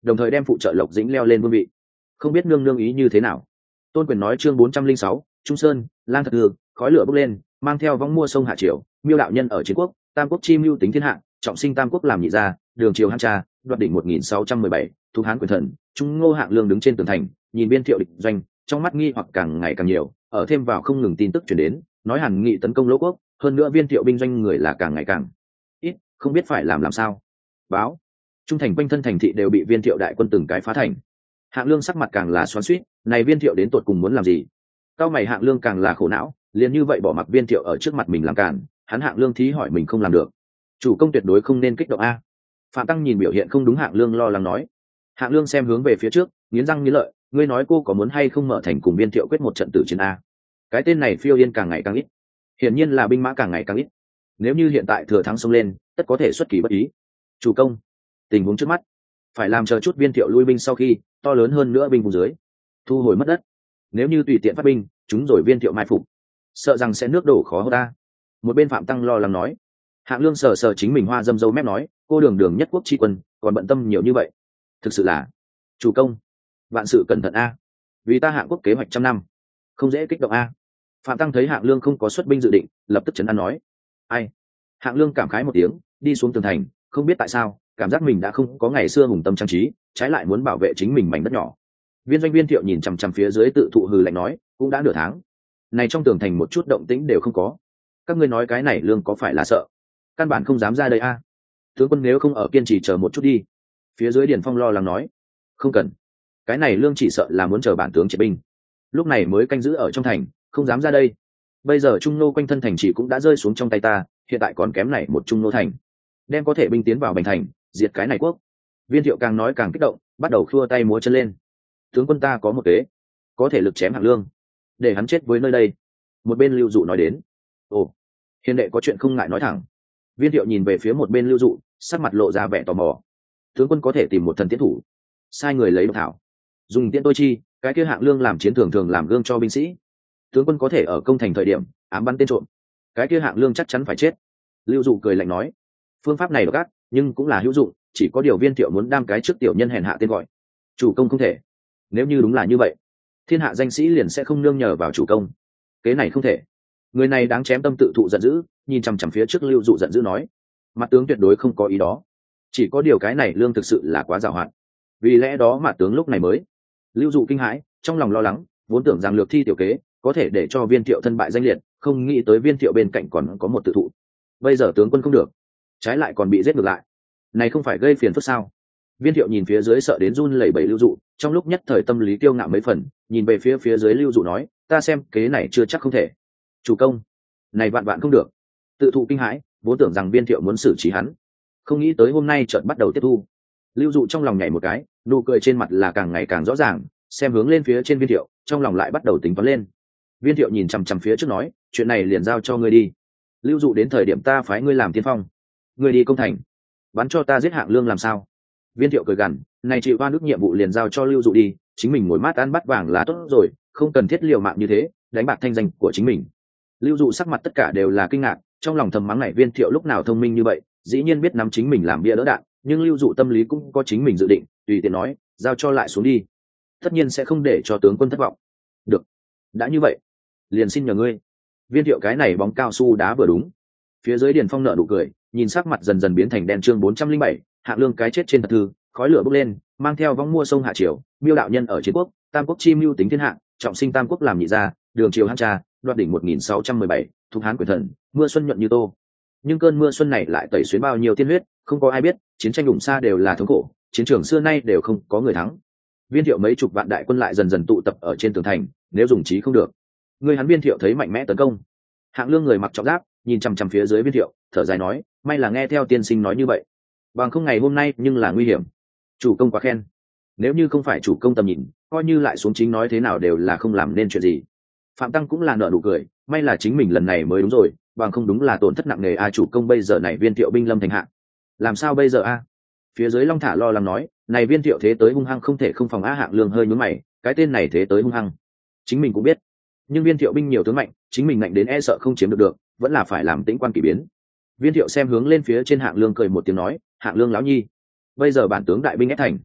đồng thời đem phụ trợ Lộc Dĩnh leo lên vương vị. Không biết nương nương ý như thế nào. Tôn Quyền nói chương bốn trăm linh sáu, Trung Sơn, Lang Thật Hư, khói lửa bốc lên, mang theo vong mua sông hạ triều, Miêu đạo nhân ở chiến quốc, Tam quốc chi mưu tính thiên hạ, trọng sinh Tam quốc làm nhị gia, đường triều hãn tra, đoạt đỉnh một nghìn sáu trăm mười bảy, thu Hán quyền thần, Trung Ngô Hạng Lương đứng trên tường thành, nhìn Viên Thiệu địch doanh, trong mắt nghi hoặc càng ngày càng nhiều, ở thêm vào không ngừng tin tức truyền đến, nói Hàn Nghị tấn công Lỗ quốc, hơn nữa Viên Thiệu binh doanh người là càng ngày càng ít, không biết phải làm làm sao. Báo, trung thành quanh thân thành thị đều bị Viên Thiệu đại quân từng cái phá thành. Hạng Lương sắc mặt càng là xoắn xuýt, này Viên Thiệu đến tột cùng muốn làm gì? Cao mày Hạng Lương càng là khổ não, liền như vậy bỏ mặc Viên Thiệu ở trước mặt mình làm cản, hắn Hạng Lương thí hỏi mình không làm được. Chủ công tuyệt đối không nên kích động a. Phạm Tăng nhìn biểu hiện không đúng, Hạng Lương lo lắng nói. Hạng Lương xem hướng về phía trước, nghiến răng nghiến lợi, ngươi nói cô có muốn hay không mở thành cùng Viên Thiệu quyết một trận tử chiến a? Cái tên này phiêu yên càng ngày càng ít, hiển nhiên là binh mã càng ngày càng ít. Nếu như hiện tại thừa thắng xông lên, tất có thể xuất kỳ bất ý. Chủ công, tình huống trước mắt phải làm chờ chút Viên Thiệu lui binh sau khi to lớn hơn nữa binh vùng dưới thu hồi mất đất, nếu như tùy tiện phát binh chúng rồi Viên Thiệu mai phục, sợ rằng sẽ nước đổ khó hơn ta. Một bên Phạm Tăng lo lắng nói. Hạng Lương sờ sờ chính mình hoa dâm dâu mép nói, cô đường đường nhất quốc tri quân còn bận tâm nhiều như vậy, thực sự là chủ công vạn sự cẩn thận a, vì ta Hạng quốc kế hoạch trăm năm không dễ kích động a. Phạm Tăng thấy Hạng Lương không có xuất binh dự định, lập tức chấn an nói. Ai? Hạng Lương cảm khái một tiếng, đi xuống tường thành, không biết tại sao cảm giác mình đã không có ngày xưa hùng tâm trang trí, trái lại muốn bảo vệ chính mình mảnh đất nhỏ. Viên doanh Viên Thiệu nhìn chằm chằm phía dưới tự thụ hừ lạnh nói, cũng đã nửa tháng này trong tường thành một chút động tĩnh đều không có, các ngươi nói cái này Lương có phải là sợ, căn bản không dám ra đây a. Tướng quân nếu không ở kiên trì chờ một chút đi. Phía dưới Điền Phong lo lắng nói. Không cần, cái này Lương chỉ sợ là muốn chờ bản tướng triệt binh, lúc này mới canh giữ ở trong thành, không dám ra đây. Bây giờ Trung Nô quanh thân thành chỉ cũng đã rơi xuống trong tay ta, hiện tại còn kém này một Trung Nô thành, đem có thể binh tiến vào Bành thành, diệt cái này quốc. Viên Thiệu càng nói càng kích động, bắt đầu khua tay múa chân lên. Tướng quân ta có một kế, có thể lực chém Hạng Lương, để hắn chết với nơi đây. Một bên Lưu Dụ nói đến. Ồ, hiền đệ có chuyện không ngại nói thẳng. Viên Thiệu nhìn về phía một bên Lưu Dụ, sắc mặt lộ ra vẻ tò mò. Tướng quân có thể tìm một thần tiến thủ, sai người lấy độc thảo, dùng tiễn tôi chi, cái kia Hạng Lương làm chiến thường thường làm gương cho binh sĩ. Tướng quân có thể ở công thành thời điểm ám bắn tên trộm, cái kia Hạng Lương chắc chắn phải chết. Lưu Dụ cười lạnh nói. Phương pháp này độc ác, nhưng cũng là hữu dụng, chỉ có điều Viên Thiệu muốn đam cái trước tiểu nhân hèn hạ tên gọi. Chủ công không thể. Nếu như đúng là như vậy, thiên hạ danh sĩ liền sẽ không nương nhờ vào chủ công. Kế này không thể. Người này đáng chém, tâm tự thụ giận dữ, nhìn chằm chằm phía trước Lưu Dụ giận dữ nói. Mặt tướng tuyệt đối không có ý đó, chỉ có điều cái này Lương thực sự là quá giàu hạn, vì lẽ đó mặt tướng lúc này mới. Lưu Dụ kinh hãi, trong lòng lo lắng, vốn tưởng rằng lược thi tiểu kế có thể để cho Viên Thiệu thân bại danh liệt, không nghĩ tới Viên Thiệu bên cạnh còn có một tự thụ. Bây giờ tướng quân không được, trái lại còn bị giết ngược lại, này không phải gây phiền phức sao? Viên Thiệu nhìn phía dưới sợ đến run lẩy bẩy Lưu Dụ, trong lúc nhất thời tâm lý kiêu ngạo mấy phần, nhìn về phía phía dưới Lưu Dụ nói, ta xem kế này chưa chắc không thể. Chủ công, này vạn vạn không được. Tự thụ kinh hãi, vốn tưởng rằng Viên Thiệu muốn xử trí hắn, không nghĩ tới hôm nay chợt bắt đầu tiếp thu. Lưu Dụ trong lòng nhảy một cái, nụ cười trên mặt là càng ngày càng rõ ràng, xem hướng lên phía trên Viên Thiệu, trong lòng lại bắt đầu tính toán lên. Viên Thiệu nhìn chằm chằm phía trước nói, chuyện này liền giao cho ngươi đi. Lưu Dụ đến thời điểm ta phái ngươi làm tiên phong, ngươi đi công thành, bắn cho ta giết Hạng Lương làm sao? Viên Thiệu cười gằn, này chịu oan ức nhiệm vụ liền giao cho Lưu Dụ đi, chính mình ngồi mát ăn bắt vàng là tốt rồi, không cần thiết liều mạng như thế, đánh bạc thanh danh của chính mình. Lưu Dụ sắc mặt tất cả đều là kinh ngạc, trong lòng thầm mắng này Viên Thiệu lúc nào thông minh như vậy, dĩ nhiên biết nắm chính mình làm bia đỡ đạn, nhưng Lưu Dụ tâm lý cũng có chính mình dự định, tùy tiện nói, giao cho lại xuống đi, tất nhiên sẽ không để cho tướng quân thất vọng. Được, đã như vậy, liền xin nhờ ngươi. Viên Thiệu cái này bóng cao su đá vừa đúng. Phía dưới Điền Phong nở nụ cười, nhìn sắc mặt dần dần biến thành đen, chương bốn trăm linh bảy, Hạng Lương cái chết trên thật thư, khói lửa bốc lên, mang theo vong mua sông hạ triều, Miêu đạo nhân ở chiến quốc, Tam quốc chi mưu tính thiên hạ, trọng sinh Tam quốc làm nhị gia, đường triều hãn tra, đoạt đỉnh một nghìn sáu trăm mười bảy, thục Hán quyền thần, mưa xuân nhuận như tô. Nhưng cơn mưa xuân này lại tẩy xuyến bao nhiêu tiên huyết, không có ai biết, chiến tranh đủng xa đều là thống khổ, chiến trường xưa nay đều không có người thắng. Viên Thiệu mấy chục vạn đại quân lại dần dần tụ tập ở trên tường thành, nếu dùng trí không được, người hắn Viên Thiệu thấy mạnh mẽ tấn công. Hạng Lương người mặc trọng giáp, nhìn chằm chằm phía dưới Viên Thiệu, thở dài nói, may là nghe theo tiên sinh nói như vậy, bằng không ngày hôm nay nhưng là nguy hiểm. Chủ công quá khen, nếu như không phải chủ công tầm nhìn, coi như lại xuống chính nói thế nào đều là không làm nên chuyện gì. Phạm Tăng cũng là nở nụ cười, may là chính mình lần này mới đúng rồi, bằng không đúng là tổn thất nặng nề a. Chủ công bây giờ này Viên Thiệu binh lâm thành hạ, làm sao bây giờ a? Phía dưới Long Thả lo lắng nói, này Viên Thiệu thế tới hung hăng không thể không phòng a. Hạng Lương hơi nhướng mày, cái tên này thế tới hung hăng, chính mình cũng biết, nhưng Viên Thiệu binh nhiều tướng mạnh, chính mình mạnh đến e sợ không chiếm được được, vẫn là phải làm tĩnh quan kỳ biến. Viên Thiệu xem hướng lên phía trên Hạng Lương cười một tiếng nói, Hạng Lương lão nhi, bây giờ bản tướng đại binh ép thành,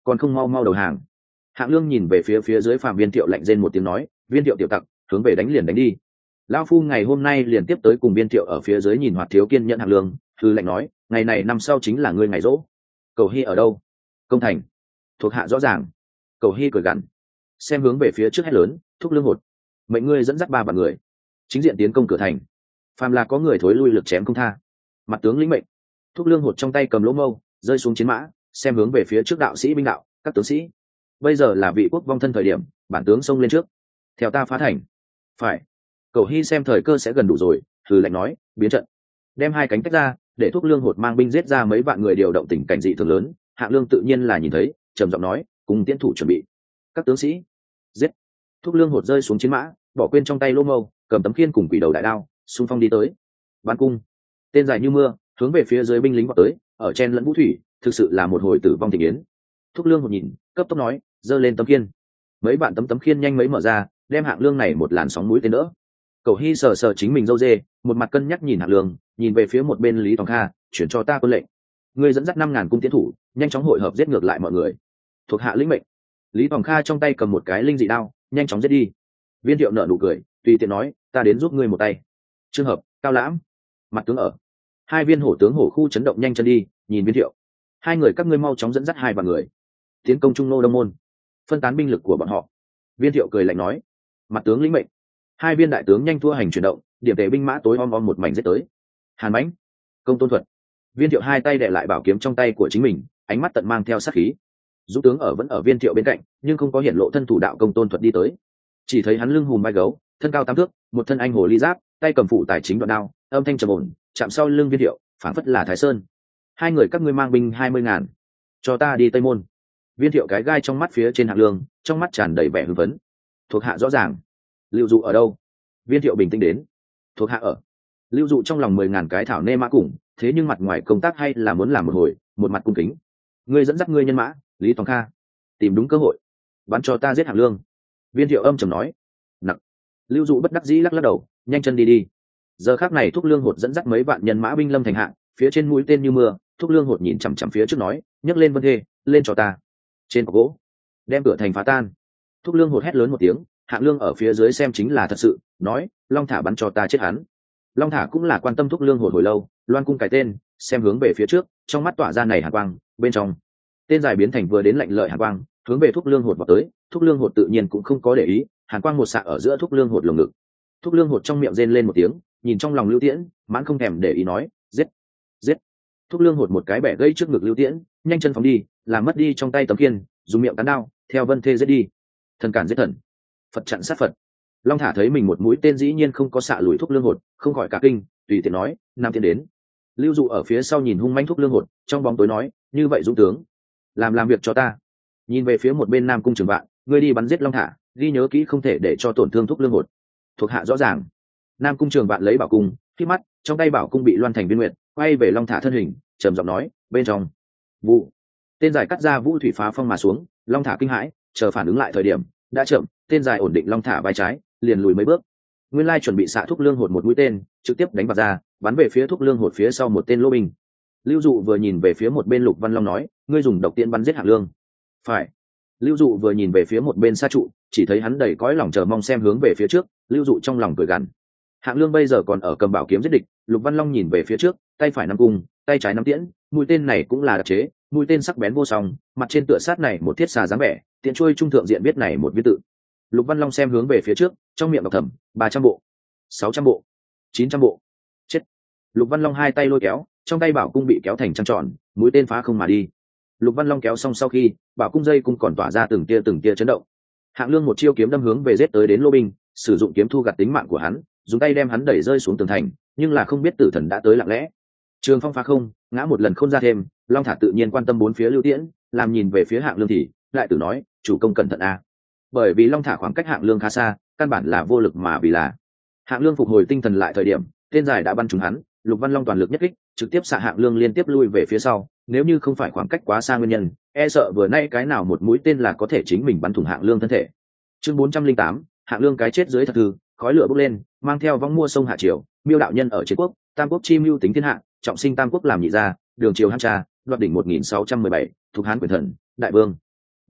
còn không mau mau đầu hàng. Hạng Lương nhìn về phía phía dưới Phạm Viên Thiệu lạnh rên một tiếng nói, Viên Thiệu tiểu tặc, hướng về đánh liền đánh đi. Lão phu ngày hôm nay liền tiếp tới cùng Viên Thiệu ở phía dưới nhìn Hoạt thiếu kiên nhẫn Hạng Lương, hư lạnh nói, ngày này năm sau chính là ngươi ngày rỗ. Cầu Hy ở đâu? Công thành. Thuộc hạ rõ ràng. Cầu Hy cười gằn, xem hướng về phía trước hét lớn, thúc lương hột, mệnh ngươi dẫn dắt ba vạn người, chính diện tiến công cửa thành. Phàm là có người thối lui lực chém không tha. Mặt tướng lĩnh mệnh. Thúc lương hột trong tay cầm lỗ mâu, rơi xuống chiến mã, xem hướng về phía trước đạo sĩ binh đạo, các tướng sĩ, bây giờ là vị quốc vong thân thời điểm, bản tướng xông lên trước, theo ta phá thành. Phải. Cầu Hy xem thời cơ sẽ gần đủ rồi, hừ lạnh nói, biến trận, đem hai cánh tách ra, để Thúc lương hột mang binh giết ra mấy vạn người, điều động tình cảnh dị thường lớn. Hạng Lương tự nhiên là nhìn thấy, trầm giọng nói, cùng tiến thủ chuẩn bị. Các tướng sĩ, giết. Thúc lương hột rơi xuống chiến mã, bỏ quên trong tay lô mâu, cầm tấm khiên cùng quỷ đầu đại đao, xung phong đi tới. Ban cung, tên dài như mưa, hướng về phía dưới binh lính vọt tới, ở chen lẫn vũ thủy, thực sự là một hồi tử vong tình yến. Thúc lương hột nhìn, cấp tốc nói, giơ lên tấm khiên. Mấy bạn tấm tấm khiên nhanh mấy mở ra, đem Hạng Lương này một làn sóng mũi tên đỡ. Cầu Hy sờ sờ chính mình râu dê, một mặt cân nhắc nhìn Hạng Lương, nhìn về phía một bên Lý Tòng Kha, chuyển cho ta quân lệnh, ngươi dẫn dắt năm ngàn cung tiến thủ, nhanh chóng hội hợp giết ngược lại mọi người. Thuộc hạ lĩnh mệnh. Lý Tòng Kha trong tay cầm một cái linh dị đao, nhanh chóng giết đi. Viên Thiệu nở nụ cười, tùy tiện nói, ta đến giúp ngươi một tay. Trường hợp, Cao Lãm, mặt tướng ở. Hai viên hổ tướng hổ khu chấn động nhanh chân đi, nhìn Viên Thiệu, hai người các ngươi mau chóng dẫn dắt hai vạn người tiến công Trung Nô Đông Môn, phân tán binh lực của bọn họ. Viên Thiệu cười lạnh nói, mặt tướng lĩnh mệnh. Hai viên đại tướng nhanh thua hành chuyển động, điểm tề binh mã tối om om một mảnh giết tới. Hàn Mãnh, Công Tôn Thuật. Viên Thiệu hai tay đè lại bảo kiếm trong tay của chính mình, ánh mắt tận mang theo sát khí. Dũng tướng ở vẫn ở Viên Thiệu bên cạnh, nhưng không có hiện lộ thân thủ đạo Công Tôn Thuật đi tới. Chỉ thấy hắn lưng hùm vai gấu, thân cao tám thước, một thân anh hồ ly giáp, tay cầm phụ tài chính đoạn đao, âm thanh trầm ổn, chạm sau lưng Viên Thiệu, phảng phất là Thái Sơn. Hai người các ngươi mang binh hai mươi ngàn, cho ta đi Tây Môn. Viên Thiệu cái gai trong mắt phía trên Hạng Lương, trong mắt tràn đầy vẻ hưng phấn. Thuộc hạ rõ ràng. Lưu Dụ ở đâu? Viên Thiệu bình tĩnh đến. Thuộc hạ ở. Lưu Dụ trong lòng mười ngàn cái thảo nê mã cùng, thế nhưng mặt ngoài công tác hay là muốn làm một hồi, một mặt cung kính. Ngươi dẫn dắt ngươi nhân mã, Lý Tòng Kha, tìm đúng cơ hội, bắn cho ta giết Hạng Lương. Viên Thiệu âm trầm nói. Nặng. Lưu Dụ bất đắc dĩ lắc lắc đầu, nhanh chân đi đi. Giờ khắc này Thúc lương hột dẫn dắt mấy vạn nhân mã binh lâm thành hạng, phía trên mũi tên như mưa. Thúc lương hột nhìn chằm chằm phía trước nói, nhấc lên vân thê, lên cho ta. Trên cọc gỗ, đem cửa thành phá tan. Thúc lương hột hét lớn một tiếng, Hạng Lương ở phía dưới xem chính là thật sự, nói, Long Thả bắn cho ta chết hắn. Long Thả cũng là quan tâm Thúc lương hột hồi lâu, loan cung cái tên, xem hướng về phía trước, trong mắt tỏa ra này hàn quang, bên trong tên dài biến thành vừa đến lạnh lợi hàn quang, hướng về Thúc lương hột vào tới. Thúc lương hột tự nhiên cũng không có để ý, hàn quang một xạ ở giữa Thúc lương hột lồng ngực. Thúc lương hột trong miệng rên lên một tiếng, nhìn trong lòng Lưu Tiễn, mãn không thèm để ý nói, giết, giết. Thúc lương hột một cái bẻ gây trước ngực Lưu Tiễn, nhanh chân phóng đi, làm mất đi trong tay tấm khiên, dùng miệng cắn đao, theo vân thê giết đi. Thần cản giết thần, Phật chặn sát Phật. Long Thả thấy mình một mũi tên dĩ nhiên không có xạ lùi Thúc lương hột, không khỏi cả kinh, tùy tiện nói, nam tiến đến. Lưu Dụ ở phía sau nhìn hung manh Thúc lương hột, trong bóng tối nói, như vậy dũng tướng, làm làm việc cho ta. Nhìn về phía một bên Nam Cung Trường Vạn, ngươi đi bắn giết Long Thả, ghi nhớ kỹ không thể để cho tổn thương Thúc lương hột. Thuộc hạ rõ ràng. Nam Cung Trường Vạn lấy bảo cung, khi mắt, trong tay bảo cung bị loan thành viên nguyệt, quay về Long Thả thân hình, trầm giọng nói, bên trong. Vụ. Tên dài cắt ra vũ thủy phá phong mà xuống, Long Thả kinh hãi, chờ phản ứng lại thời điểm, đã chậm, tên dài ổn định Long Thả vai trái, liền lùi mấy bước. Nguyên lai chuẩn bị xạ Thúc lương hột một mũi tên, trực tiếp đánh vào ra, bắn về phía Thúc lương hột phía sau một tên lô binh. Lưu Dụ vừa nhìn về phía một bên Lục Văn Long nói, ngươi dùng độc tiễn bắn giết Hạng Lương. Phải. Lưu Dụ vừa nhìn về phía một bên Sa Trụ, chỉ thấy hắn đầy cõi lòng chờ mong xem hướng về phía trước. Lưu Dụ trong lòng cười gằn. Hạng Lương bây giờ còn ở cầm bảo kiếm giết địch. Lục Văn Long nhìn về phía trước, tay phải nắm cung, tay trái nắm tiễn, mũi tên này cũng là đặc chế, mũi tên sắc bén vô song, mặt trên tựa sát này một thiết xà dáng vẻ, tiện trôi trung thượng diện viết này một viết tự. Lục Văn Long xem hướng về phía trước, trong miệng đọc thầm, ba trăm bộ, sáu trăm bộ, chín trăm bộ. Chết. Lục Văn Long hai tay lôi kéo, trong tay bảo cung bị kéo thành trăng tròn, mũi tên phá không mà đi. Lục Văn Long kéo xong sau khi, bảo cung dây cung còn tỏa ra từng tia từng tia chấn động. Hạng Lương một chiêu kiếm đâm hướng về giết tới đến lô binh, sử dụng kiếm thu gặt tính mạng của hắn, dùng tay đem hắn đẩy rơi xuống tường thành, nhưng là không biết tử thần đã tới lặng lẽ. Trường phong phá không, ngã một lần không ra thêm. Long Thả tự nhiên quan tâm bốn phía Lưu Tiễn, làm nhìn về phía Hạng Lương thì lại tử nói, chủ công cẩn thận a. Bởi vì Long Thả khoảng cách Hạng Lương khá xa, căn bản là vô lực mà vì là. Hạng Lương phục hồi tinh thần lại thời điểm, tên dài đã bắn trúng hắn. Lục Văn Long toàn lực nhất kích, trực tiếp xạ Hạng Lương liên tiếp lui về phía sau. Nếu như không phải khoảng cách quá xa nguyên nhân, e sợ vừa nay cái nào một mũi tên là có thể chính mình bắn thủng Hạng Lương thân thể. Chương bốn trăm linh tám, Hạng Lương cái chết dưới thật thư, khói lửa bốc lên, mang theo vong mua sông hạ triều, Miêu đạo nhân ở chiến quốc, Tam quốc chi mưu tính thiên hạ, trọng sinh Tam quốc làm nhị gia, đường triều hãn trà, đoạt đỉnh một nghìn sáu trăm mười bảy, thuộc Hán quyền thần, đại vương.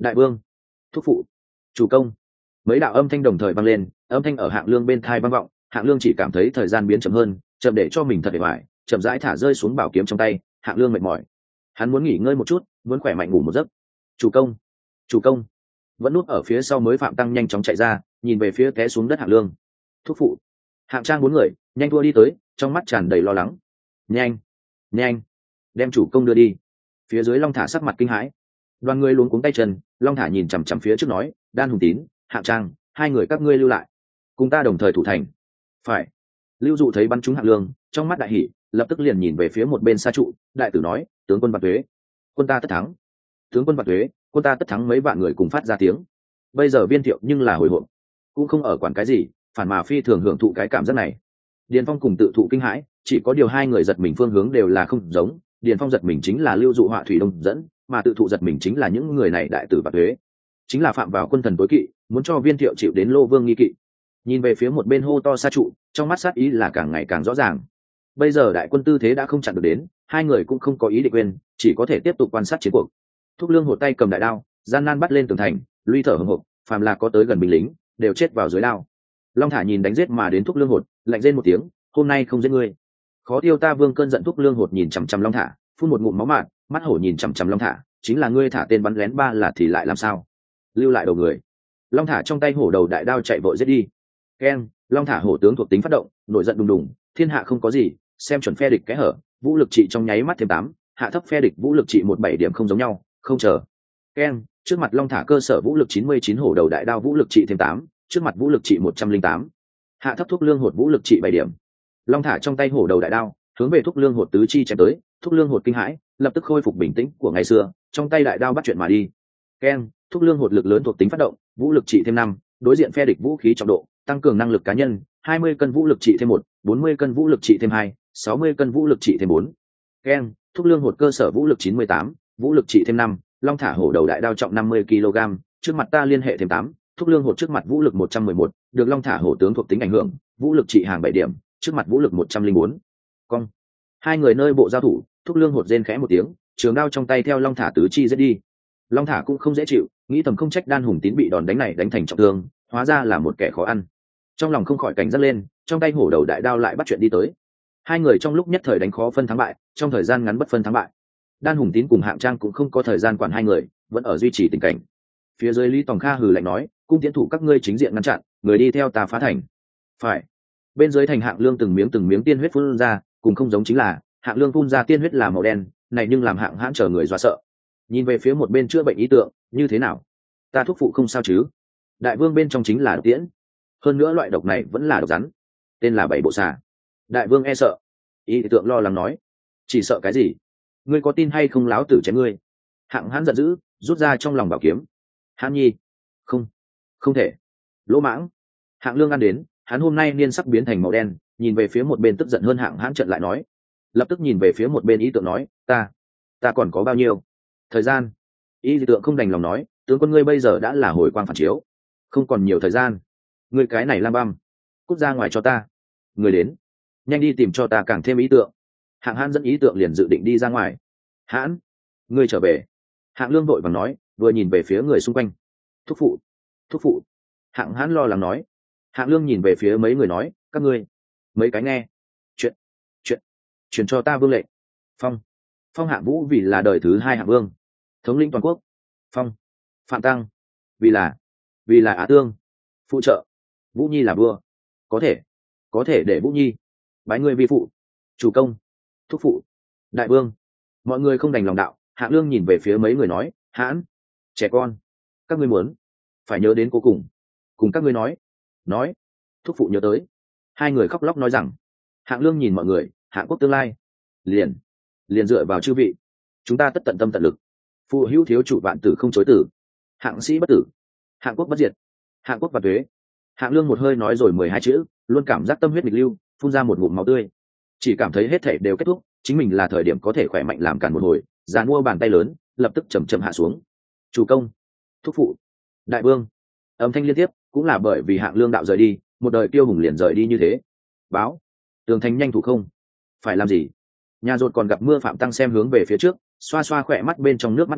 đại vương, thúc phụ, chủ công. Mấy đạo âm thanh đồng thời vang lên, âm thanh ở Hạng Lương bên thai vang vọng. Hạng Lương chỉ cảm thấy thời gian biến chậm hơn, chậm để cho mình thật để hoài, chậm rãi thả rơi xuống bảo kiếm trong tay. Hạng Lương mệt mỏi, hắn muốn nghỉ ngơi một chút, muốn khỏe mạnh ngủ một giấc. Chủ công, chủ công. Vẫn núp ở phía sau mới Phạm Tăng nhanh chóng chạy ra, nhìn về phía té xuống đất Hạng Lương. Thúc phụ. Hạng Trang bốn người nhanh thua đi tới, trong mắt tràn đầy lo lắng. Nhanh, nhanh, đem chủ công đưa đi. Phía dưới Long Thả sắc mặt kinh hãi, đoàn người luống cuống tay chân. Long Thả nhìn chằm chằm phía trước nói, Đan Hùng Tín, Hạng Trang, hai người các ngươi lưu lại, cùng ta đồng thời thủ thành. Phải. Lưu Dụ thấy bắn trúng Hạng Lương, trong mắt đại hỉ, lập tức liền nhìn về phía một bên xa trụ. Đại tử nói, tướng quân Vạn Tuế, quân ta tất thắng. Tướng quân Vạn Tuế, quân ta tất thắng. Mấy vạn người cùng phát ra tiếng. Bây giờ Viên Thiệu nhưng là hồi hộp, cũng không ở quản cái gì, phản mà phi thường hưởng thụ cái cảm giác này. Điền Phong cùng tự thụ kinh hãi, chỉ có điều hai người giật mình phương hướng đều là không giống. Điền Phong giật mình chính là Lưu Dụ họa thủy đông dẫn, mà tự thụ giật mình chính là những người này đại tử Vạn Tuế, chính là phạm vào quân thần tối kỵ, muốn cho Viên Thiệu chịu đến Lô Vương nghi kỵ. Nhìn về phía một bên hô to xa trụ, trong mắt sát ý là càng ngày càng rõ ràng. Bây giờ đại quân tư thế đã không chặn được đến, hai người cũng không có ý định quên, chỉ có thể tiếp tục quan sát chiến cuộc. Thúc Lương hột tay cầm đại đao, gian nan bắt lên tường thành, luy thở hổn hộc, phàm là có tới gần binh lính đều chết vào dưới đao. Long Thả nhìn đánh giết mà đến Thúc Lương hột, lạnh rên một tiếng, hôm nay không giết ngươi, khó tiêu ta vương cơn giận. Thúc Lương hột nhìn chằm chằm Long Thả, phun một ngụm máu mạt, mắt hổ nhìn chằm chằm Long Thả, chính là ngươi thả tên bắn lén ba là thì lại làm sao? Lưu lại đầu người. Long Thả trong tay hổ đầu đại đao chạy vội giết đi. Keng, Long Thả hổ tướng thuộc tính phát động, nổi giận đùng đùng, thiên hạ không có gì, xem chuẩn phe địch kẽ hở, vũ lực trị trong nháy mắt thêm tám, hạ thấp phe địch vũ lực trị một bảy điểm không giống nhau, không chờ. Keng, trước mặt Long Thả cơ sở vũ lực chín mươi chín hổ đầu đại đao vũ lực trị thêm tám, trước mặt vũ lực trị một trăm linh tám, hạ thấp Thúc Lương hột vũ lực trị bảy điểm. Long Thả trong tay hổ đầu đại đao hướng về Thúc Lương hột tứ chi chém tới. Thúc Lương hột kinh hãi, lập tức khôi phục bình tĩnh của ngày xưa, trong tay đại đao bắt chuyện mà đi. Keng, Thúc Lương hột lực lớn thuộc tính phát động, vũ lực trị thêm năm, đối diện phe địch vũ khí trọng độ, tăng cường năng lực cá nhân, hai mươi cân vũ lực trị thêm một, bốn mươi cân vũ lực trị thêm hai, sáu mươi cân vũ lực trị thêm bốn. Keng, Thúc Lương hột cơ sở vũ lực chín mươi tám, vũ lực trị thêm năm, Long Thả hổ đầu đại đao trọng năm mươi ki lô gam, trước mặt ta liên hệ thêm tám, Thúc Lương hột trước mặt vũ lực một trăm mười một, được Long Thả hổ tướng thuộc tính ảnh hưởng, vũ lực trị hàng bảy điểm, trước mặt vũ lực một trăm linh bốn. Cong. Hai người nơi bộ giao thủ, Thúc Lương hột rên khẽ một tiếng, trường đao trong tay theo Long Thả tứ chi giết đi. Long Thả cũng không dễ chịu, nghĩ thầm không trách Đan Hùng Tín bị đòn đánh này đánh thành trọng thương, hóa ra là một kẻ khó ăn. Trong lòng không khỏi cảnh giác lên, trong tay hổ đầu đại đao lại bắt chuyện đi tới. Hai người trong lúc nhất thời đánh khó phân thắng bại, trong thời gian ngắn bất phân thắng bại. Đan Hùng Tín cùng Hạng Trang cũng không có thời gian quản hai người, vẫn ở duy trì tình cảnh. Phía dưới Lý Tòng Kha hừ lạnh nói, cung tiến thủ các ngươi chính diện ngăn chặn, người đi theo ta phá thành. Phải. Bên dưới thành Hạng Lương từng miếng từng miếng tiên huyết phun ra, cùng không giống chính là Hạng Lương phun ra tiên huyết là màu đen, này nhưng làm Hạng Hãn chờ người dọa sợ. Nhìn về phía một bên chữa bệnh ý tượng, như thế nào? Ta thúc phụ không sao chứ? Đại vương bên trong chính là độc tiễn, hơn nữa loại độc này vẫn là độc rắn, tên là bảy bộ xà. Đại vương e sợ. Ý tượng lo lắng nói, chỉ sợ cái gì? Ngươi có tin hay không láo tử chém ngươi? Hạng Hãn giận dữ, rút ra trong lòng bảo kiếm. Hãn nhi, không, không thể. Lỗ mãng. Hạng Lương ăn đến, hắn hôm nay niên sắc biến thành màu đen, nhìn về phía một bên tức giận hơn Hạng Hãn trận lại nói, lập tức nhìn về phía một bên ý tượng nói, ta, ta còn có bao nhiêu thời gian? Ý tượng không đành lòng nói, tướng quân ngươi bây giờ đã là hồi quang phản chiếu, không còn nhiều thời gian. Ngươi cái này lam băm, cút ra ngoài cho ta. Người đến, nhanh đi tìm cho ta càng thêm ý tượng. Hạng Hãn dẫn ý tượng liền dự định đi ra ngoài. Hãn, ngươi trở về. Hạng Lương vội vàng nói, vừa nhìn về phía người xung quanh. Thúc phụ, thúc phụ. Hạng Hãn lo lắng nói. Hạng Lương nhìn về phía mấy người nói, các ngươi mấy cái nghe chuyện chuyện truyền cho ta vương lệnh. Phong, phong Hạng Vũ vì là đời thứ hai Hạng Vương, thống lĩnh toàn quốc. Phong, Phạm Tăng vì là vì là Á Tương, phụ trợ. Vũ Nhi là vua, có thể có thể để Vũ Nhi bái ngươi vi phụ. Chủ công, thúc phụ, đại vương. Mọi người không đành lòng đạo. Hạng Lương nhìn về phía mấy người nói, Hãn, trẻ con, các ngươi muốn phải nhớ đến cuối cùng, cùng các ngươi nói nói. Thúc phụ nhớ tới. Hai người khóc lóc nói rằng. Hạng Lương nhìn mọi người, Hạng quốc tương lai liền liền dựa vào chư vị, chúng ta tất tận tâm tận lực. Phụ hữu thiếu chủ vạn tử không chối tử, hạng sĩ bất tử, Hạng quốc bất diệt, Hạng quốc và thuế. Hạng Lương một hơi nói rồi mười hai chữ, luôn cảm giác tâm huyết nghịch lưu, phun ra một ngụm máu tươi. Chỉ cảm thấy hết thể đều kết thúc, chính mình là thời điểm có thể khỏe mạnh làm cản một hồi. Giàn mua bàn tay lớn, lập tức chầm chậm hạ xuống. Chủ công, thúc phụ, đại vương. Âm thanh liên tiếp, cũng là bởi vì Hạng Lương đạo rời đi, một đời tiêu hùng liền rời đi như thế. Báo, tường thành nhanh thủ không, phải làm gì? Nhà rột còn gặp mưa Phạm Tăng xem hướng về phía trước, xoa xoa khỏe mắt bên trong nước mắt nói,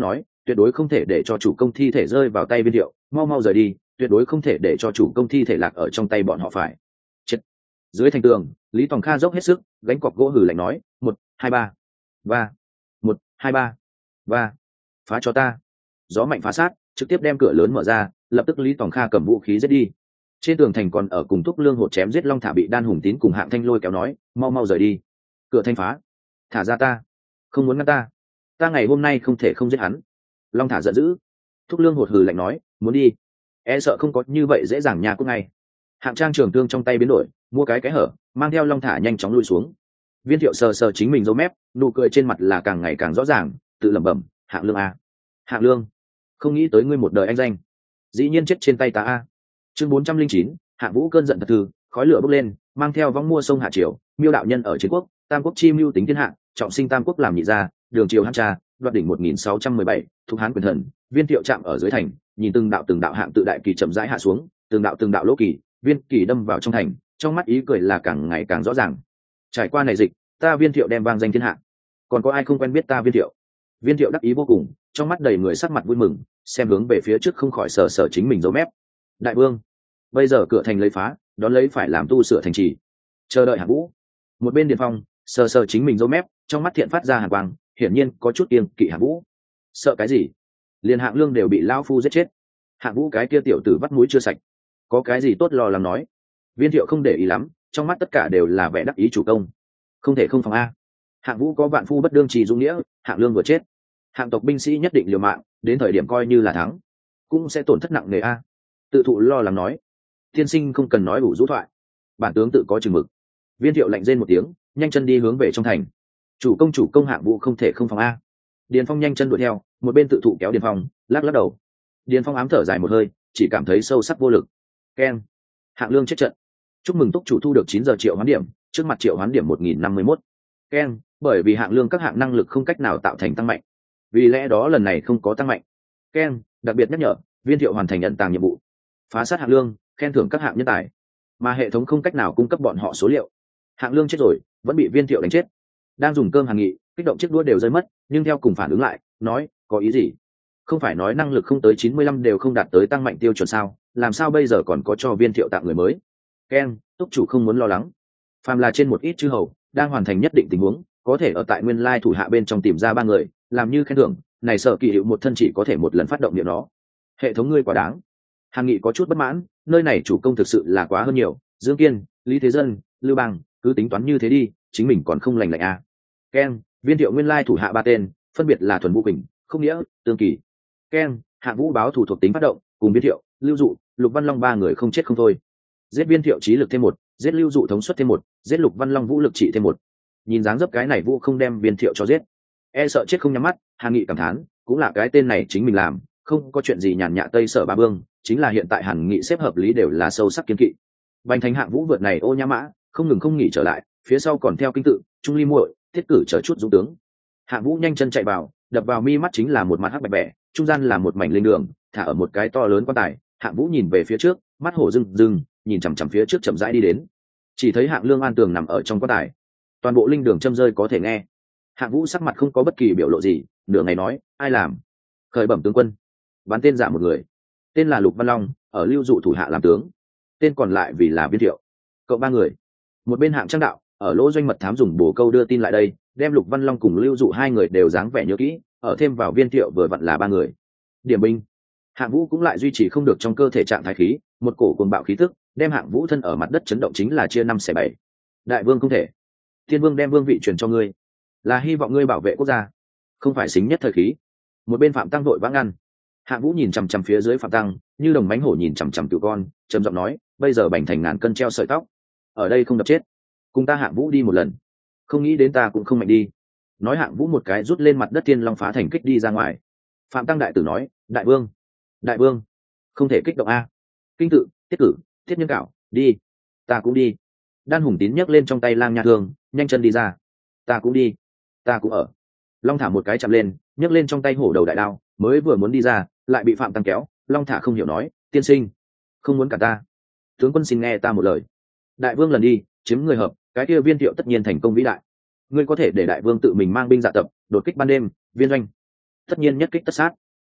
tuyệt đối không thể để cho chủ công thi thể rơi vào tay viên thiệu, mau mau rời đi, tuyệt đối không thể để cho chủ công thi thể lạc ở trong tay bọn họ phải chết. Dưới thành tường, Lý Tòng Kha dốc hết sức gánh cọc gỗ hử lạnh nói: một hai ba và một hai ba và phá cho ta. Gió mạnh phá sát, trực tiếp đem cửa lớn mở ra, lập tức Lý Tòng Kha cầm vũ khí giết đi. Trên tường thành còn ở cùng Thúc Lương hột chém giết Long Thả bị Đan Hùng Tín cùng Hạng Thanh lôi kéo nói: mau mau rời đi, cửa thanh phá, thả ra ta, không muốn ngăn ta, ta ngày hôm nay không thể không giết hắn. Long Thả giận dữ. Thúc Lương hột hừ lạnh nói: muốn đi, e sợ không có như vậy dễ dàng nhà cũng ngay. Hạng Trang trường thương trong tay biến đổi, mua cái cái hở, mang theo Long Thả nhanh chóng lui xuống. Viên Thiệu sờ sờ chính mình râu mép, nụ cười trên mặt là càng ngày càng rõ ràng, tự lẩm bẩm: Hạng Lương a, Hạng Lương, không nghĩ tới ngươi một đời anh danh, dĩ nhiên chết trên tay ta a. Chương bốn trăm linh chín, Hạng Vũ cơn giận thật thư, khói lửa bốc lên, mang theo vong mua sông hạ triều, Miêu đạo nhân ở chiến quốc, Tam quốc chi mưu tính thiên hạ, trọng sinh Tam quốc làm nhị gia, đường triều hán cha, đoạt đỉnh một nghìn sáu trăm mười bảy, thuộc hán quyền thần. Viên Thiệu chạm ở dưới thành, nhìn từng đạo từng đạo hạng tự đại kỳ chậm rãi hạ xuống, từng đạo từng đạo lỗ kỳ, viên kỳ đâm vào trong thành, trong mắt ý cười là càng ngày càng rõ ràng. Trải qua này dịch, ta Viên Thiệu đem vang danh thiên hạ, còn có ai không quen biết ta Viên Thiệu? Viên Thiệu đắc ý vô cùng, trong mắt đầy người sắc mặt vui mừng, xem hướng về phía trước không khỏi sờ sờ chính mình dấu mép. Đại vương, bây giờ cửa thành lấy phá, đón lấy phải làm tu sửa thành trì, chờ đợi Hạng Vũ. Một bên Điền Phong sờ sờ chính mình dấu mép, trong mắt thiện phát ra hàn quang, hiển nhiên có chút kiêng kỵ Hạng Vũ. Sợ cái gì? Liền Hạng Lương đều bị lão phu giết chết, Hạng Vũ cái kia tiểu tử vắt mũi chưa sạch, có cái gì tốt lo lắng nói. Viên Thiệu không để ý lắm, trong mắt tất cả đều là vẻ đắc ý chủ công, không thể không phòng a. Hạng Vũ có vạn phu bất đương trì dũng nghĩa, Hạng Lương vừa chết, hạng tộc binh sĩ nhất định liều mạng, đến thời điểm coi như là thắng cũng sẽ tổn thất nặng nề a. Tự thụ lo lắng nói. Tiên sinh không cần nói đủ rũ thoại, bản tướng tự có chừng mực. Viên Thiệu lạnh rên một tiếng, nhanh chân đi hướng về trong thành. Chủ công chủ công, Hạng Vũ không thể không phòng a. Điền Phong nhanh chân đuổi theo, một bên tự thụ kéo Điền Phong, lắc lắc đầu. Điền Phong ám thở dài một hơi, chỉ cảm thấy sâu sắc vô lực. Keng, Hạng Lương chết trận. Chúc mừng túc chủ thu được chín giờ triệu hoán điểm, trước mặt triệu hoán điểm một nghìn năm mươi mốt. Keng, bởi vì Hạng Lương các hạng năng lực không cách nào tạo thành tăng mạnh, vì lẽ đó lần này không có tăng mạnh. Keng, đặc biệt nhắc nhở, Viên Thiệu hoàn thành nhận tàng nhiệm vụ, phá sát Hạng Lương, khen thưởng các hạng nhân tài, mà hệ thống không cách nào cung cấp bọn họ số liệu. Hạng Lương chết rồi, vẫn bị Viên Thiệu đánh chết. Đang dùng cơm hàng nghị, kích động chiếc đũa đều rơi mất, nhưng theo cùng phản ứng lại, nói, có ý gì? Không phải nói năng lực không tới chín mươi lăm đều không đạt tới tăng mạnh tiêu chuẩn sao? Làm sao bây giờ còn có cho Viên Thiệu tặng người mới? Keng, túc chủ không muốn lo lắng. Phàm là trên một ít chư hầu, đang hoàn thành nhất định tình huống, có thể ở tại nguyên lai thủ hạ bên trong tìm ra ba người, làm như khen thưởng, này sợ kỳ hiệu một thân chỉ có thể một lần phát động niệm nó. Hệ thống ngươi quá đáng. Hàn Nghị có chút bất mãn, nơi này chủ công thực sự là quá hơn nhiều, Dương Kiên, Lý Thế Dân, Lưu Bang, cứ tính toán như thế đi, chính mình còn không lành lạnh à. Ken, Viên Thiệu nguyên lai thủ hạ ba tên, phân biệt là Thuần Vũ Bình, Không Nghĩa, Tương Kỳ. Ken, Hạng Vũ báo thủ thuộc tính phát động, cùng Viên Thiệu, Lưu Dụ, Lục Văn Long ba người không chết không thôi. Giết Viên Thiệu trí lực thêm một, giết Lưu Dụ thống suất thêm một, giết Lục Văn Long vũ lực trị thêm một. Nhìn dáng dấp cái này Vũ không đem Viên Thiệu cho giết, e sợ chết không nhắm mắt. Hàn Nghị cảm thán, cũng là cái tên này chính mình làm, không có chuyện gì nhàn nhạ Tây Sở Ba Vương, chính là hiện tại Hàn Nghị xếp hợp lý đều là sâu sắc kiên kỵ. Bành thành Hạng Vũ vượt này ô nhã mã, không ngừng không nghỉ trở lại, phía sau còn theo kinh tự, Trung Ly muội, Thiết Cử chờ chút dũng tướng. Hạng Vũ nhanh chân chạy vào, đập vào mi mắt chính là một mặt hắc bạch bẻ, trung gian là một mảnh linh đường, thả ở một cái to lớn quan tài. Hạng Vũ nhìn về phía trước, mắt hổ rừng rừng, nhìn chằm chằm phía trước chậm rãi đi đến. Chỉ thấy Hạng Lương an tường nằm ở trong quan tài, toàn bộ linh đường châm rơi có thể nghe. Hạng Vũ sắc mặt không có bất kỳ biểu lộ gì, nửa ngày nói, ai làm? Khởi bẩm tướng quân. Bắn tên giả một người, tên là Lục Văn Long, ở Lưu Dụ thủ hạ làm tướng, tên còn lại vì là Viên Thiệu. Cộng ba người. Một bên Hạng Trang đạo ở lỗ doanh mật thám dùng bổ câu đưa tin lại đây, đem Lục Văn Long cùng Lưu Dụ hai người đều dáng vẻ nhớ kỹ, ở thêm vào Viên Thiệu vừa vặn là ba người. Điểm binh. Hạng Vũ cũng lại duy trì không được trong cơ thể trạng thái khí, một cổ cuồng bạo khí tức, đem Hạng Vũ thân ở mặt đất chấn động chính là chia năm xẻ bảy. Đại vương không thể. Thiên vương đem vương vị truyền cho ngươi, là hy vọng ngươi bảo vệ quốc gia, không phải xính nhất thời khí. Một bên Phạm Tăng vội vã ngăn. Hạng Vũ nhìn chằm chằm phía dưới Phạm Tăng, như đồng mánh hổ nhìn chằm chằm cựu con, trầm giọng nói, bây giờ Bành thành ngàn cân treo sợi tóc, ở đây không đập chết, cùng ta Hạng Vũ đi một lần. Không nghĩ đến ta cũng không mạnh đi. Nói Hạng Vũ một cái rút lên mặt đất Thiên Long phá thành kích đi ra ngoài. Phạm Tăng đại tử nói, đại vương, đại vương, không thể kích động a. Kinh tự, Tiết Cử, Thiết Nhân Cảo, đi. Ta cũng đi. Đan Hùng Tín nhấc lên trong tay lang nha thương, nhanh chân đi ra. Ta cũng đi. Ta cũng ở. Long Thả một cái chạm lên, nhấc lên trong tay hổ đầu đại đao, mới vừa muốn đi ra, lại bị Phạm Tăng kéo. Long Thả không hiểu nói, tiên sinh, không muốn cả ta. Tướng quân xin nghe ta một lời. Đại vương lần đi, chiếm người hợp, cái kia Viên Thiệu tất nhiên thành công vĩ đại. Ngươi có thể để đại vương tự mình mang binh dạ tập, đột kích ban đêm, viên doanh, tất nhiên nhất kích tất sát.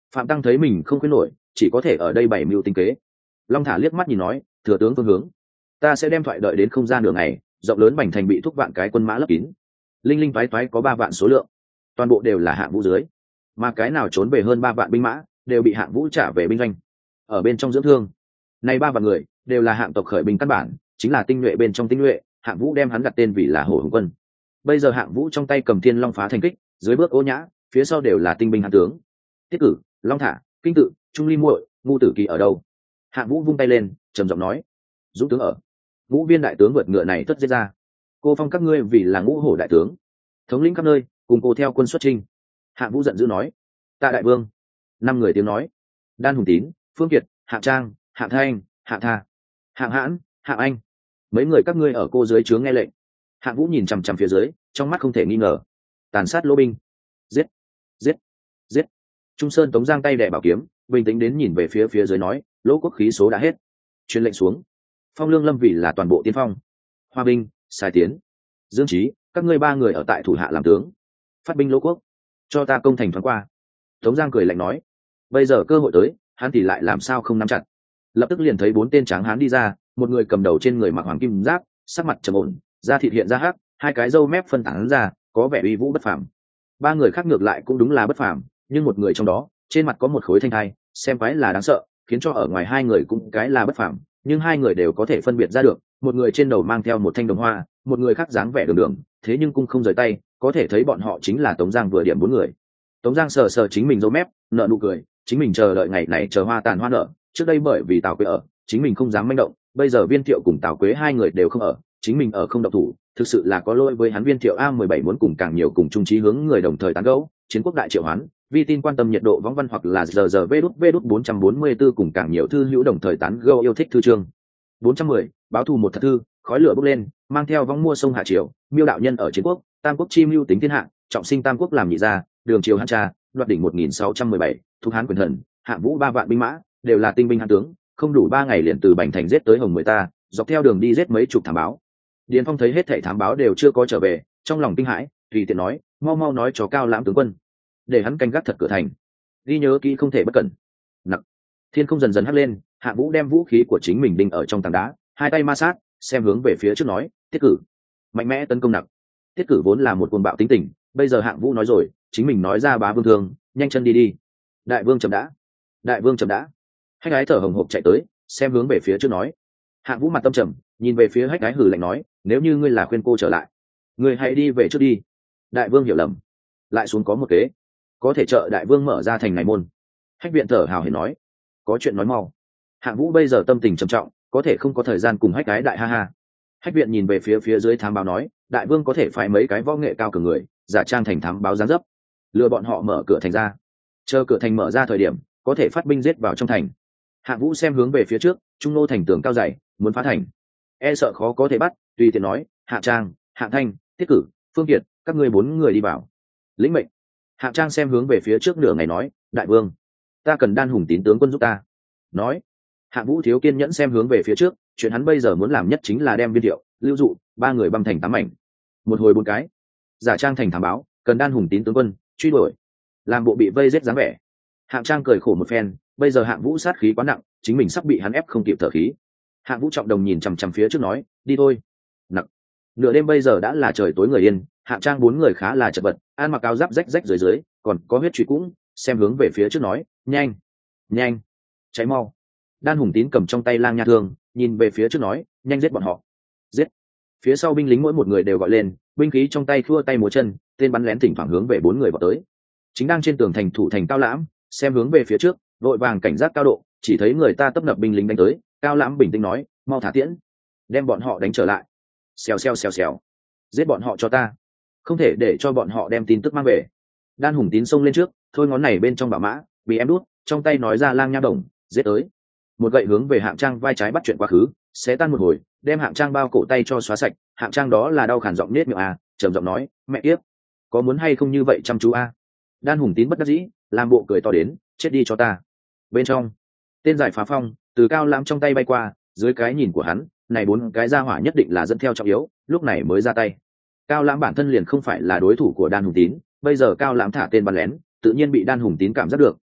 Phạm Tăng thấy mình không khuyên nổi, chỉ có thể ở đây bày mưu tinh kế. Long Thả liếc mắt nhìn nói, thừa tướng phương hướng, ta sẽ đem thoại đợi đến không gian đường này, rộng lớn bành thành bị thúc vạn cái quân mã lấp kín, linh linh toái toái có ba vạn số lượng, toàn bộ đều là hạng vũ dưới, mà cái nào trốn về hơn ba vạn binh mã đều bị hạng vũ trả về binh doanh, ở bên trong dưỡng thương. Này ba vạn người đều là hạng tộc khởi binh căn bản, chính là tinh nhuệ bên trong tinh nhuệ, hạng vũ đem hắn đặt tên vì là hổ hùng quân. Bây giờ hạng vũ trong tay cầm thiên long phá thành kích, dưới bước ô nhã, phía sau đều là tinh binh hạng tướng. Tiết Cử, Long Thả, Kinh Tự, Trung Ly muội, Ngu Tử Kỳ ở đâu? Hạng vũ vung tay lên, trầm giọng nói, dũng tướng ở. Ngũ viên đại tướng vượt ngựa này tất giết ra, cô phong các ngươi vì là ngũ hổ đại tướng, thống lĩnh khắp nơi, cùng cô theo quân xuất chinh. Hạng vũ giận dữ nói, tạ đại vương. Năm người tiếng nói, Đan Hùng Tín, Phương Kiệt, Hạng Trang, Hạng Thanh, Hạng Tha, Hạng Hãn, Hạng Anh, mấy người các ngươi ở cô dưới trướng nghe lệnh. Hạng vũ nhìn chằm chằm phía dưới, trong mắt không thể nghi ngờ. Tàn sát lỗ binh, giết, giết, giết. Trung Sơn Tống giang tay đẻ bảo kiếm, bình tĩnh đến nhìn về phía phía dưới nói, lỗ quốc khí số đã hết, truyền lệnh xuống, phong lương lâm vì là toàn bộ tiên phong. Hoa binh, sai tiến, Dương Trí, các ngươi ba người ở tại thủ hạ làm tướng, phát binh lỗ quốc, cho ta công thành thoáng qua. Tống giang cười lạnh nói, bây giờ cơ hội tới, hắn thì lại làm sao không nắm chặt. Lập tức liền thấy bốn tên tráng hán đi ra, một người cầm đầu trên người mặc hoàng kim giáp, sắc mặt trầm ổn, da thịt hiện ra hắc, hai cái râu mép phân tán ra, có vẻ uy vũ bất phàm. Ba người khác ngược lại cũng đúng là bất phàm, nhưng một người trong đó trên mặt có một khối thanh thai, xem quái là đáng sợ, khiến cho ở ngoài hai người cũng cái là bất phàm, nhưng hai người đều có thể phân biệt ra được, một người trên đầu mang theo một thanh đồng hoa, một người khác dáng vẻ đường đường, thế nhưng cung không rời tay, có thể thấy bọn họ chính là Tống Giang vừa điểm bốn người. Tống Giang sờ sờ chính mình râu mép, nở nụ cười, chính mình chờ đợi ngày này chờ hoa tàn hoa nở, trước đây bởi vì Tào Quế ở, chính mình không dám manh động, bây giờ Viên Thiệu cùng Tào Quế hai người đều không ở, chính mình ở không động thủ, thực sự là có lỗi với hắn. Viên Thiệu a mười bảy muốn cùng càng nhiều cùng chung chí hướng người đồng thời tán gẫu, chiến quốc đại triệu hoán, vi tin quan tâm nhiệt độ võng văn hoặc là giờ giờ vê đút vê đút bốn trăm bốn mươi tư cùng càng nhiều thư hữu đồng thời tán gẫu yêu thích thư chương. bốn trăm mười báo thù một thật thư, khói lửa bốc lên, mang theo vong mua sông hạ triều, miêu đạo nhân ở chiến quốc, tam quốc chi mưu tính thiên hạ, trọng sinh tam quốc làm nhị gia, đường triều hán cha, đoạt đỉnh một nghìn sáu trăm mười bảy, thuộc hán quyền thần, hạng vũ ba vạn binh mã, đều là tinh binh hán tướng, không đủ ba ngày liền từ Bành Thành giết tới Hồng Mười ta, dọc theo đường đi giết mấy chục thám báo. Điền Phong thấy hết thảy thám báo đều chưa có trở về, trong lòng kinh hãi, tùy tiện nói, mau mau nói cho Cao Lãm tướng quân, để hắn canh gác thật cửa thành, ghi nhớ kỹ không thể bất cẩn. Nặc. Thiên không dần dần hắt lên, Hạ Vũ đem vũ khí của chính mình đinh ở trong tảng đá, hai tay ma sát, xem hướng về phía trước nói, Tiết Cử, mạnh mẽ tấn công nặc. Tiết Cử vốn là một cuồng bạo tính tình, bây giờ Hạng Vũ nói rồi, chính mình nói ra bá vương thương, nhanh chân đi đi. Đại vương chậm đã, đại vương chậm đã. Hách Ái thở hồng hộc chạy tới, xem hướng về phía trước nói. Hạng Vũ mặt tâm trầm, nhìn về phía Hách Ái hừ lạnh nói, nếu như ngươi là khuyên cô trở lại, ngươi hãy đi về trước đi. Đại vương hiểu lầm, lại xuống có một kế, có thể trợ đại vương mở ra thành này môn. Hách Viện thở hào hển nói, có chuyện nói mau. Hạng Vũ bây giờ tâm tình trầm trọng, có thể không có thời gian cùng Hách Ái đại ha ha. Hách Viện nhìn về phía phía dưới thám báo nói, đại vương có thể phái mấy cái võ nghệ cao cường người, giả trang thành thám báo giáng dấp, lừa bọn họ mở cửa thành ra, chờ cửa thành mở ra thời điểm, có thể phát binh giết vào trong thành. Hạng Vũ xem hướng về phía trước, trung nô thành tường cao dày, muốn phá thành, e sợ khó có thể bắt, tùy tiện nói, Hạ Trang, Hạng Thanh, Tiết Cử, Phương Kiệt, các ngươi bốn người đi vào. Lĩnh mệnh. Hạng Trang xem hướng về phía trước nửa ngày nói, đại vương, ta cần Đan Hùng Tín tướng quân giúp ta. Nói. Hạng Vũ thiếu kiên nhẫn xem hướng về phía trước, chuyện hắn bây giờ muốn làm nhất chính là đem Viên Thiệu, Lưu Dụ, ba người băm thành tám mảnh. Một hồi bốn cái, giả trang thành thám báo, cần Đan Hùng Tín tướng quân truy đuổi, làm bộ bị vây giết dáng vẻ. Hạng Trang cười khổ một phen, bây giờ Hạng Vũ sát khí quá nặng, chính mình sắp bị hắn ép không kịp thở khí. Hạng Vũ trọng đồng nhìn chằm chằm phía trước nói, đi thôi. Nặng. Nửa đêm bây giờ đã là trời tối người yên, Hạng Trang bốn người khá là chật vật, ăn mặc áo giáp rách rách dưới dưới, còn có huyết truy cũng, xem hướng về phía trước nói, nhanh, nhanh, cháy mau. Đan Hùng Tín cầm trong tay lang nha thương, nhìn về phía trước nói, nhanh giết bọn họ, giết. Phía sau binh lính mỗi một người đều gọi lên, binh khí trong tay khua tay múa chân, tên bắn lén thỉnh thoảng hướng về bốn người vào tới. Chính đang trên tường thành thủ thành Cao Lãm, xem hướng về phía trước, vội vàng cảnh giác cao độ, chỉ thấy người ta tấp nập binh lính đánh tới, Cao Lãm bình tĩnh nói, mau thả tiễn, đem bọn họ đánh trở lại. Xèo xèo xèo xèo, giết bọn họ cho ta, không thể để cho bọn họ đem tin tức mang về. Đan Hùng Tín xông lên trước, thôi ngón này bên trong bảo mã, bị em đút, trong tay nói ra lang nha đồng, giết tới. Một gậy hướng về Hạng Trang vai trái bắt chuyện quá khứ, xé tan một hồi, đem Hạng Trang bao cổ tay cho xóa sạch. Hạng Trang đó là đau khản giọng nết miệng à, trầm giọng nói, mẹ tiếp, có muốn hay không như vậy chăm chú a? Đan Hùng Tín bất đắc dĩ, làm bộ cười to đến, chết đi cho ta. Bên trong, tên giải phá phong từ Cao Lãm trong tay bay qua, dưới cái nhìn của hắn, này bốn cái gia hỏa nhất định là dẫn theo trọng yếu, lúc này mới ra tay. Cao Lãm bản thân liền không phải là đối thủ của Đan Hùng Tín, bây giờ Cao Lãm thả tên bắn lén, tự nhiên bị Đan Hùng Tín cảm giác được,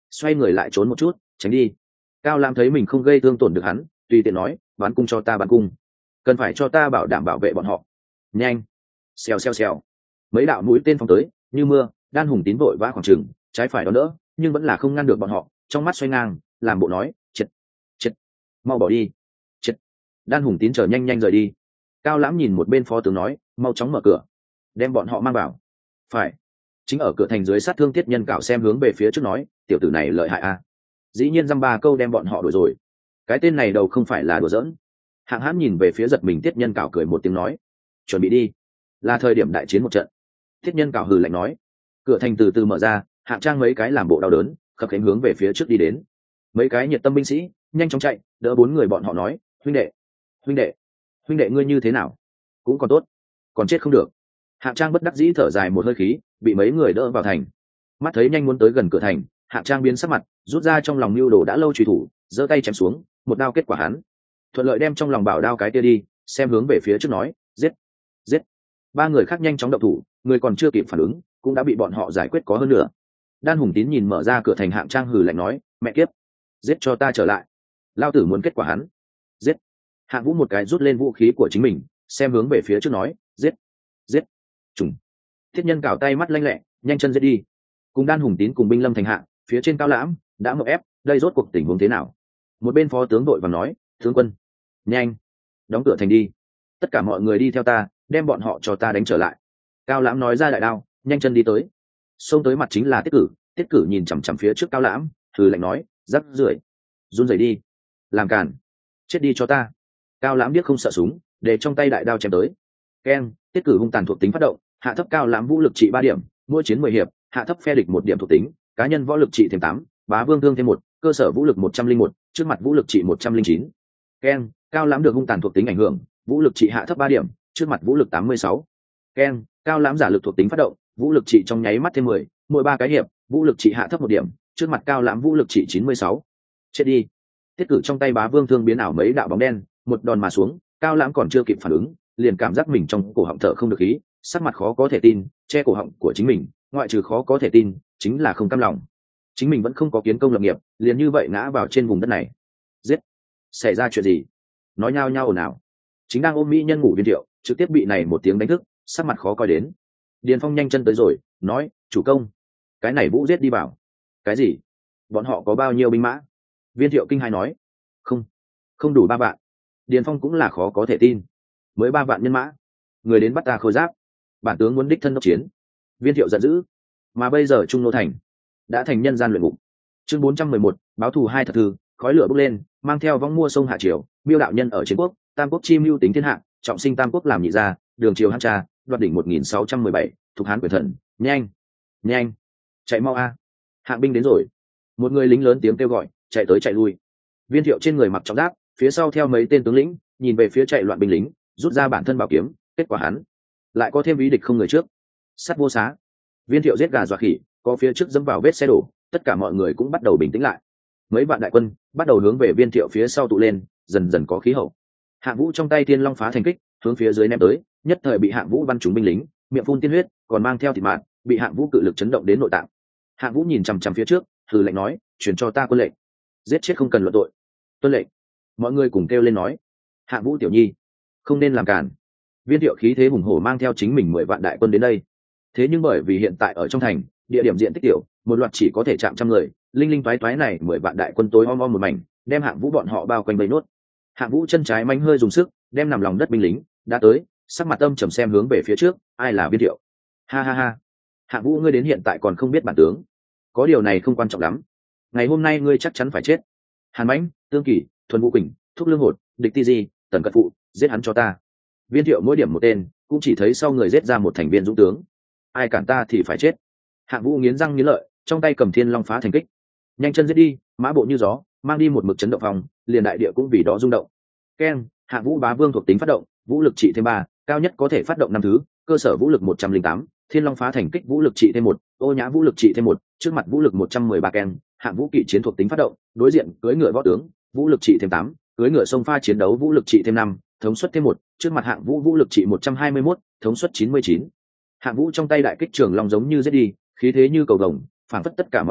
xoay người lại trốn một chút tránh đi. Cao lãm thấy mình không gây thương tổn được hắn, tùy tiện nói, bắn cung cho ta bắn cung, cần phải cho ta bảo đảm bảo vệ bọn họ. Nhanh. Xèo xèo xèo, mấy đạo mũi tên phóng tới như mưa. Đan Hùng Tín vội vã khoảng trừng trái phải đón đỡ, nhưng vẫn là không ngăn được bọn họ, trong mắt xoay ngang làm bộ nói, triệt triệt, mau bỏ đi, triệt. Đan Hùng Tín chờ nhanh nhanh rời đi. Cao lãm nhìn một bên phó tướng nói, mau chóng mở cửa đem bọn họ mang vào. Phải. Chính ở cửa thành dưới sát thương Tiết Nhân Cảo xem hướng về phía trước nói, tiểu tử này lợi hại a, dĩ nhiên dăm ba câu đem bọn họ đuổi rồi. Cái tên này đầu không phải là đùa giỡn. Hạng Hãn nhìn về phía giật mình Tiết Nhân Cảo cười một tiếng nói, chuẩn bị đi, là thời điểm đại chiến một trận. Tiết Nhân Cảo hừ lạnh nói. Cửa thành từ từ mở ra, Hạng Trang mấy cái làm bộ đau đớn khập khiễng hướng về phía trước đi đến. Mấy cái nhiệt tâm binh sĩ nhanh chóng chạy đỡ bốn người bọn họ nói, huynh đệ huynh đệ huynh đệ ngươi như thế nào? Cũng còn tốt, còn chết không được. Hạng Trang bất đắc dĩ thở dài một hơi khí, bị mấy người đỡ vào thành. Mắt thấy nhanh muốn tới gần cửa thành, Hạng Trang biến sắc mặt, rút ra trong lòng mưu đồ đã lâu truy thủ, giơ tay chém xuống, một đao kết quả hắn thuận lợi đem trong lòng bảo đao cái tia đi, xem hướng về phía trước nói, giết giết. Ba người khác nhanh chóng động thủ, người còn chưa kịp phản ứng cũng đã bị bọn họ giải quyết có hơn nữa. Đan Hùng Tín nhìn mở ra cửa thành, Hạng Trang hừ lạnh nói, mẹ kiếp, giết cho ta trở lại, lao tử muốn kết quả hắn. Giết. Hạng Vũ một cái rút lên vũ khí của chính mình, xem hướng về phía trước nói, giết giết. Trùng. Thiết Nhân Cảo tay mắt lanh lẹ, nhanh chân giết đi. Cùng Đan Hùng Tín cùng binh lâm thành hạ, phía trên Cao Lãm đã ngộp ép, đây rốt cuộc tình huống thế nào? Một bên phó tướng đội và nói, tướng quân, nhanh đóng cửa thành đi, tất cả mọi người đi theo ta, đem bọn họ cho ta đánh trở lại. Cao Lãm nói ra đại đao, nhanh chân đi tới. Xông tới mặt chính là Tiết Cử. Tiết Cử nhìn chằm chằm phía trước Cao Lãm, thử lạnh nói, rắc rưởi, run rẩy đi, làm càn, chết đi cho ta. Cao Lãm biết không sợ súng, để trong tay đại đao chém tới. Keng. Tiết Cử hung tàn thuộc tính phát động, hạ thấp Cao Lãm vũ lực trị ba điểm, mỗi chiến mười hiệp hạ thấp phe địch một điểm thuộc tính, cá nhân võ lực trị thêm tám, bá vương thương thêm một, cơ sở vũ lực một trăm linh một, trước mặt vũ lực trị một trăm linh chín. Keng. Cao Lãm được hung tàn thuộc tính ảnh hưởng, vũ lực trị hạ thấp ba điểm, trước mặt vũ lực tám mươi sáu. Keng. Cao Lãm giả lực thuộc tính phát động, vũ lực trị trong nháy mắt thêm mười, mỗi ba cái hiệp vũ lực trị hạ thấp một điểm, trước mặt Cao Lãm vũ lực trị chín mươi sáu. Chết đi. Tiết Cử trong tay bá vương thương biến ảo mấy đạo bóng đen, một đòn mà xuống. Cao Lãm còn chưa kịp phản ứng, liền cảm giác mình trong cổ họng thở không được khí, sắc mặt khó có thể tin, che cổ họng của chính mình, ngoại trừ khó có thể tin chính là không cam lòng. Chính mình vẫn không có kiến công lập nghiệp, liền như vậy ngã vào trên vùng đất này. Giết. Xảy ra chuyện gì? Nói nhao nhao ồn ào. Chính đang ôm mỹ nhân ngủ Viên Thiệu trực tiếp bị này một tiếng đánh thức, sắc mặt khó coi đến. Điền Phong nhanh chân tới rồi, nói, chủ công, cái này Vũ giết đi vào. Cái gì? Bọn họ có bao nhiêu binh mã? Viên Thiệu kinh hãi nói, không không đủ ba vạn. Điền Phong cũng là khó có thể tin, mới ba vạn nhân mã, người đến bắt ta khôi giáp, bản tướng muốn đích thân đốc chiến. Viên Thiệu giận dữ, mà bây giờ Trung Nô thành đã thành nhân gian luyện ngục. Chương bốn trăm mười một, báo thù hai thật thư. Khói lửa bốc lên, mang theo vong mua sông hạ triều, Miêu đạo nhân ở chiến quốc, Tam quốc chi mưu tính thiên hạ, trọng sinh Tam quốc làm nhị gia, đường triều hán cha, đoạt đỉnh một nghìn sáu trăm mười bảy, thuộc hán quyền thần, nhanh nhanh chạy mau a, hạng binh đến rồi. Một người lính lớn tiếng kêu gọi, chạy tới chạy lui. Viên Thiệu trên người mặc trọng giáp, phía sau theo mấy tên tướng lĩnh, nhìn về phía chạy loạn binh lính, rút ra bản thân bảo kiếm, kết quả hắn lại có thêm ý địch không người trước, sắt vô xá. Viên Thiệu giết gà dọa khỉ, có phía trước dẫm vào vết xe đổ, tất cả mọi người cũng bắt đầu bình tĩnh lại. Mấy vạn đại quân bắt đầu hướng về Viên Thiệu phía sau tụ lên, dần dần có khí hậu. Hạng Vũ trong tay Thiên Long phá thành kích, hướng phía dưới ném tới, nhất thời bị Hạng Vũ bắn trúng binh lính, miệng phun tiên huyết, còn mang theo thịt mạt, bị Hạng Vũ cự lực chấn động đến nội tạng. Hạng Vũ nhìn chằm chằm phía trước, hừ lạnh nói, truyền cho ta quân lệnh, giết chết không cần luận tội. Tuân lệnh. Mọi người cùng kêu lên nói, Hạng Vũ tiểu nhi, không nên làm cản. Viên Thiệu khí thế hùng hổ mang theo chính mình mười vạn đại quân đến đây. Thế nhưng bởi vì hiện tại ở trong thành, địa điểm diện tích tiểu, một loạt chỉ có thể chạm trăm người, linh linh toái toái này mười vạn đại quân tối om om một mảnh, đem Hạng Vũ bọn họ bao quanh vây nốt. Hạng Vũ chân trái manh hơi dùng sức, đem nằm lòng đất binh lính đã tới, sắc mặt âm trầm xem hướng về phía trước, ai là Viên Thiệu? Ha ha ha. Hạng Vũ ngươi đến hiện tại còn không biết bản tướng, có điều này không quan trọng lắm. Ngày hôm nay ngươi chắc chắn phải chết. Hàn Mãnh, Tương Kỳ, Thuần Vũ Quỳnh, Thúc Lương Hột, Địch Ti Di, Tần Cận Phụ, giết hắn cho ta. Viên Thiệu mỗi điểm một tên, cũng chỉ thấy sau người giết ra một thành viên dũng tướng. Ai cản ta thì phải chết. Hạng Vũ nghiến răng nghiến lợi, trong tay cầm Thiên Long phá thành kích, nhanh chân giết đi, mã bộ như gió, mang đi một mực chấn động phòng, liền đại địa cũng vì đó rung động. Keng. Hạng Vũ bá vương thuộc tính phát động, vũ lực trị thêm ba, cao nhất có thể phát động năm thứ, cơ sở vũ lực một trăm linh tám, Thiên Long phá thành kích vũ lực trị thêm một, Ô Nhã vũ lực trị thêm một, trước mặt vũ lực một trăm mười ba. Keng. Hạng Vũ kỵ chiến thuộc tính phát động, đối diện cưỡi ngựa võ tướng, vũ lực trị thêm tám, cưỡi ngựa sông pha chiến đấu vũ lực trị thêm năm, thống suất thêm một, trước mặt Hạng Vũ vũ lực trị một trăm hai mươi mốt, thống suất chín mươi chín. Hạng Vũ trong tay đại kích trường long giống như giết đi, khí thế như cầu vồng, phản phất tất cả mọi chuyện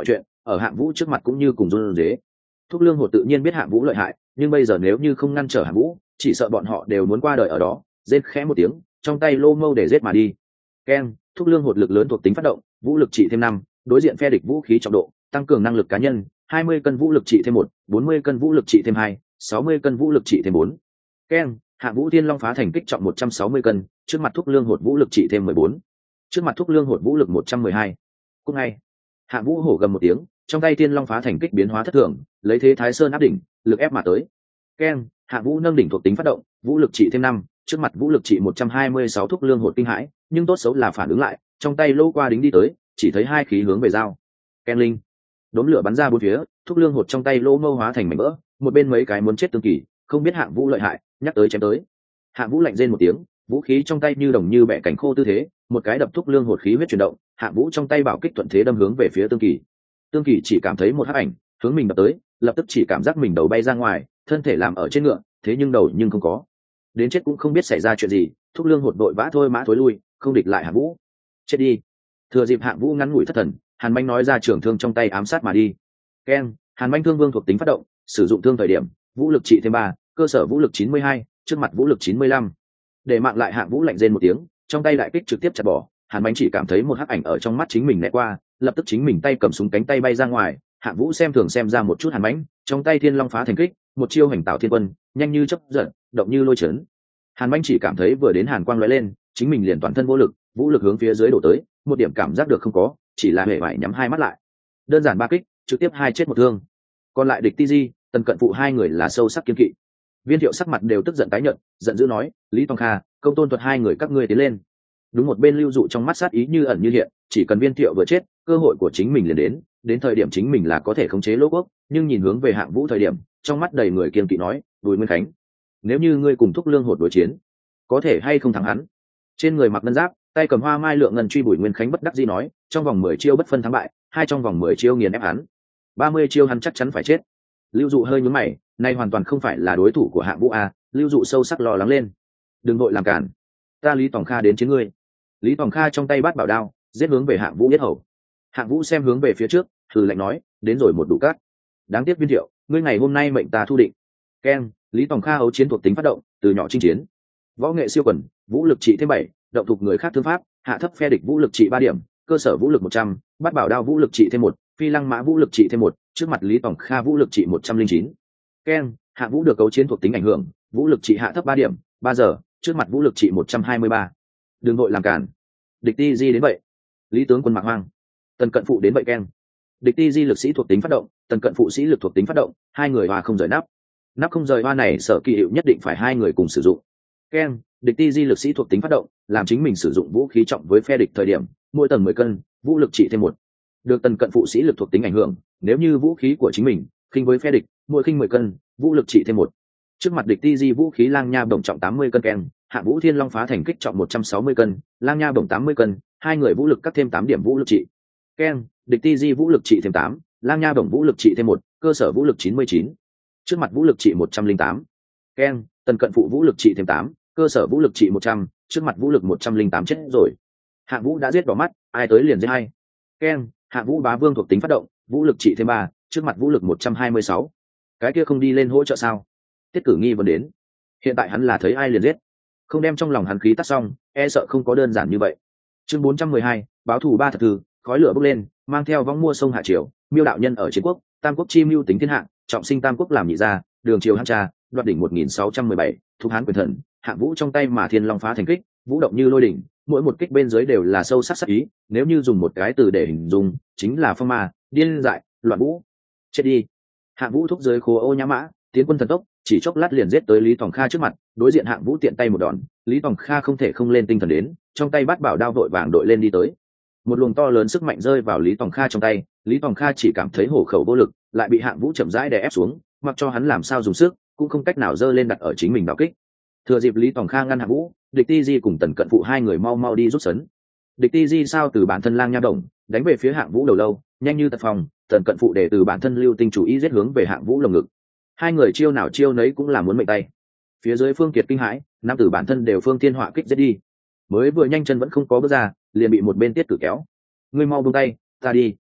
ở Hạng Vũ trước mặt cũng như cùng run rế. Thúc Lương Hột tự nhiên biết Hạng Vũ lợi hại, nhưng bây giờ nếu như không ngăn trở Hạng Vũ, chỉ sợ bọn họ đều muốn qua đời ở đó. Rên khẽ một tiếng, trong tay lô mâu để giết mà đi. Keng, Thúc Lương Hột lực lớn thuộc tính phát động, vũ lực trị thêm năm, đối diện phe địch vũ khí trọng độ, tăng cường năng lực cá nhân, hai mươi cân vũ lực trị thêm một, bốn mươi cân vũ lực trị thêm hai, sáu mươi cân vũ lực trị thêm bốn. Keng, Hạng Vũ Thiên Long phá thành kích trọng một trăm sáu mươi cân, trước mặt Thúc Lương Hột vũ lực trị thêm mười bốn. Trước mặt Thúc Lương Hột vũ lực một trăm mười hai. Cũng ngay, Hạng Vũ hổ gầm một tiếng, trong tay Thiên Long phá thành kích biến hóa thất thường, lấy thế Thái Sơn áp đỉnh, lực ép mà tới. Keng, Hạng Vũ nâng đỉnh thuộc tính phát động, vũ lực trị thêm năm, trước mặt vũ lực trị một trăm hai mươi sáu. Thúc Lương Hột kinh hãi, nhưng tốt xấu là phản ứng lại, trong tay lô qua đính đi tới, chỉ thấy hai khí hướng về dao. Ken linh, đốm lửa bắn ra bốn phía, Thúc Lương Hột trong tay lô mâu hóa thành mảnh vỡ, một bên mấy cái muốn chết tương kỳ, không biết Hạng Vũ lợi hại, nhắc tới chém tới. Hạng Vũ lạnh rên một tiếng, vũ khí trong tay như đồng như bẻ cảnh khô tư thế, một cái đập Thúc Lương Hột khí huyết chuyển động, Hạng Vũ trong tay bảo kích thuận thế đâm hướng về phía tương kỳ. Tương kỳ chỉ cảm thấy một hắc ảnh hướng mình đập tới, lập tức chỉ cảm giác mình đầu bay ra ngoài, thân thể làm ở trên ngựa, thế nhưng đầu nhưng không có. Đến chết cũng không biết xảy ra chuyện gì, Thúc Lương Hột đội vã thôi mã thối lui, không địch lại Hạng Vũ. Chết đi. Thừa dịp Hạng Vũ ngắn ngủi thất thần, Hàn Banh nói ra trường thương trong tay ám sát mà đi. Keng, Hàn Banh thương vương thuộc tính phát động, sử dụng thương thời điểm, vũ lực trị thêm ba, cơ sở vũ lực chín mươi hai, trước mặt vũ lực chín mươi lăm. Để mạng lại Hạng Vũ lạnh rên một tiếng, trong tay đại kích trực tiếp chặt bỏ, Hàn Banh chỉ cảm thấy một hắc ảnh ở trong mắt chính mình né qua, lập tức chính mình tay cầm súng cánh tay bay ra ngoài. Hạng Vũ xem thường xem ra một chút Hàn Banh, trong tay Thiên Long phá thành kích, một chiêu hành tạo thiên quân, nhanh như chớp giật, động như lôi chấn. Hàn Banh chỉ cảm thấy vừa đến hàn quang lóe lên, chính mình liền toàn thân vô lực, vũ lực hướng phía dưới đổ tới, một điểm cảm giác được không có, chỉ là hề vải nhắm hai mắt lại. Đơn giản ba kích, trực tiếp hai chết một thương. Còn lại địch Ti Di, Tần Cận Phụ hai người là sâu sắc kiên kỵ. Viên Thiệu sắc mặt đều tức giận tái nhợt, giận dữ nói, Lý Tòng Kha, Công Tôn Thuật hai người các ngươi tiến lên. Đúng một bên Lưu Dụ trong mắt sát ý như ẩn như hiện, chỉ cần Viên Thiệu vừa chết, cơ hội của chính mình liền đến, đến thời điểm chính mình là có thể khống chế Lỗ Quốc, nhưng nhìn hướng về Hạng Vũ thời điểm, trong mắt đầy người kiên kỵ nói, Bùi Nguyên Khánh, nếu như ngươi cùng Thúc Lương Hột đối chiến, có thể hay không thắng hắn? Trên người mặc ngân giáp, tay cầm hoa mai lượng ngân truy, Bùi Nguyên Khánh bất đắc dĩ nói, trong vòng mười chiêu bất phân thắng bại, hai trong vòng mười chiêu nghiền ép hắn, ba mươi chiêu hắn chắc chắn phải chết. Lưu Dụ hơi nhướng mày, nay hoàn toàn không phải là đối thủ của Hạng Vũ a. Lưu Dụ sâu sắc lo lắng lên, đừng vội làm cản, ta Lý Tòng Kha đến chiến ngươi. Lý Tòng Kha trong tay bát bảo đao, giết hướng về Hạng Vũ yết hầu. Hạng Vũ xem hướng về phía trước, thử lạnh nói, đến rồi một đủ cát. Đáng tiếc Viên Thiệu, ngươi ngày hôm nay mệnh ta thu định. Keng, Lý Tòng Kha ấu chiến thuộc tính phát động, từ nhỏ chinh chiến, võ nghệ siêu quần, vũ lực trị thêm bảy, động thuộc người khác thương pháp, hạ thấp phe địch vũ lực trị ba điểm, cơ sở vũ lực một trăm, bát bảo đao vũ lực trị thêm một, phi lăng mã vũ lực trị thêm một, trước mặt Lý Tòng Kha vũ lực trị một trăm linh chín. Keng, Hạng Vũ được cấu chiến thuộc tính ảnh hưởng, vũ lực trị hạ thấp ba điểm, ba giờ, trước mặt vũ lực trị một trăm hai mươi ba. Đừng vội làm cản. Địch Ti Di đến vậy. Lý tướng quân Mạc Hoang. Tần Cận Phụ đến vậy. Keng, địch Ti Di lực sĩ thuộc tính phát động, Tần Cận Phụ sĩ lực thuộc tính phát động, hai người hòa không rời nắp. Nắp không rời hoa này sở kỳ hiệu nhất định phải hai người cùng sử dụng. Keng, địch Ti Di lực sĩ thuộc tính phát động, làm chính mình sử dụng vũ khí trọng với phe địch thời điểm, mỗi tầng mười cân, vũ lực trị thêm một. Được Tần Cận Phụ sĩ lực thuộc tính ảnh hưởng, nếu như vũ khí của chính mình khinh với phe địch, mỗi khinh mười cân, vũ lực trị thêm một. Trước mặt địch Ti Di vũ khí lang nha bổng trọng tám mươi cân. Keng, Hạng Vũ Thiên Long phá thành kích trọng một trăm sáu mươi cân, lang nha bổng tám mươi cân, hai người vũ lực cắt thêm tám điểm vũ lực trị. Keng, địch Ti Di vũ lực trị thêm tám, lang nha bổng vũ lực trị thêm một, cơ sở vũ lực chín mươi chín. Trước mặt vũ lực trị một trăm linh tám. Keng, Tần Cận Phụ vũ lực trị thêm tám, cơ sở vũ lực trị một trăm, trước mặt vũ lực một trăm linh tám. Chết rồi. Hạng Vũ đã giết đỏ mắt, ai tới liền giết hay. Keng, Hạng Vũ bá vương thuộc tính phát động, vũ lực trị thêm ba, trước mặt vũ lực một trăm hai mươi sáu. Cái kia không đi lên hỗ trợ sao? Tiết Cử Nghi vẫn đến. Hiện tại hắn là thấy ai liền giết, không đem trong lòng hắn khí tắt xong, e sợ không có đơn giản như vậy. Chương bốn trăm mười hai, báo thù ba thật thư, khói lửa bốc lên, mang theo vong mua sông hạ triều, Miêu đạo nhân ở chiến quốc, Tam Quốc chi mưu tính thiên hạ, trọng sinh Tam Quốc làm nhị gia, đường triều hãn cha, đoạt đỉnh một nghìn sáu trăm mười bảy, thúc Hán quyền thần, Hạng Vũ trong tay mà Thiên Long phá thành kích, vũ động như lôi đỉnh, mỗi một kích bên dưới đều là sâu sắc sắc ý, nếu như dùng một cái từ để hình dung, chính là phong ma, điên dại, loạn vũ. Chết đi. Hạng Vũ thúc dưới khố ô nhã mã, tiến quân thần tốc, chỉ chốc lát liền giết tới Lý Tòng Kha trước mặt, đối diện Hạng Vũ tiện tay một đòn, Lý Tòng Kha không thể không lên tinh thần đến, trong tay bát bảo đao vội vàng đội lên đi tới. Một luồng to lớn sức mạnh rơi vào Lý Tòng Kha trong tay, Lý Tòng Kha chỉ cảm thấy hổ khẩu vô lực, lại bị Hạng Vũ chậm rãi đè ép xuống, mặc cho hắn làm sao dùng sức, cũng không cách nào giơ lên đặt ở chính mình đạo kích. Thừa dịp Lý Tòng Kha ngăn Hạng Vũ, địch Ti Di cùng Tần Cận Phụ hai người mau mau đi rút sấn. Địch Ti Di sao từ bản thân lang nha đồng, đánh về phía Hạng Vũ đầu lâu, nhanh như tật phòng, Tần Cận Phụ để từ bản thân lưu tinh chủ ý giết hướng về Hạng Vũ lồng ngực. Hai người chiêu nào chiêu nấy cũng là muốn mệnh tay. Phía dưới Phương Kiệt kinh hãi, nam tử bản thân đều phương thiên họa kích giết đi, mới vừa nhanh chân vẫn không có bước ra, liền bị một bên Tiết Cử kéo. Ngươi mau buông tay, ta đi.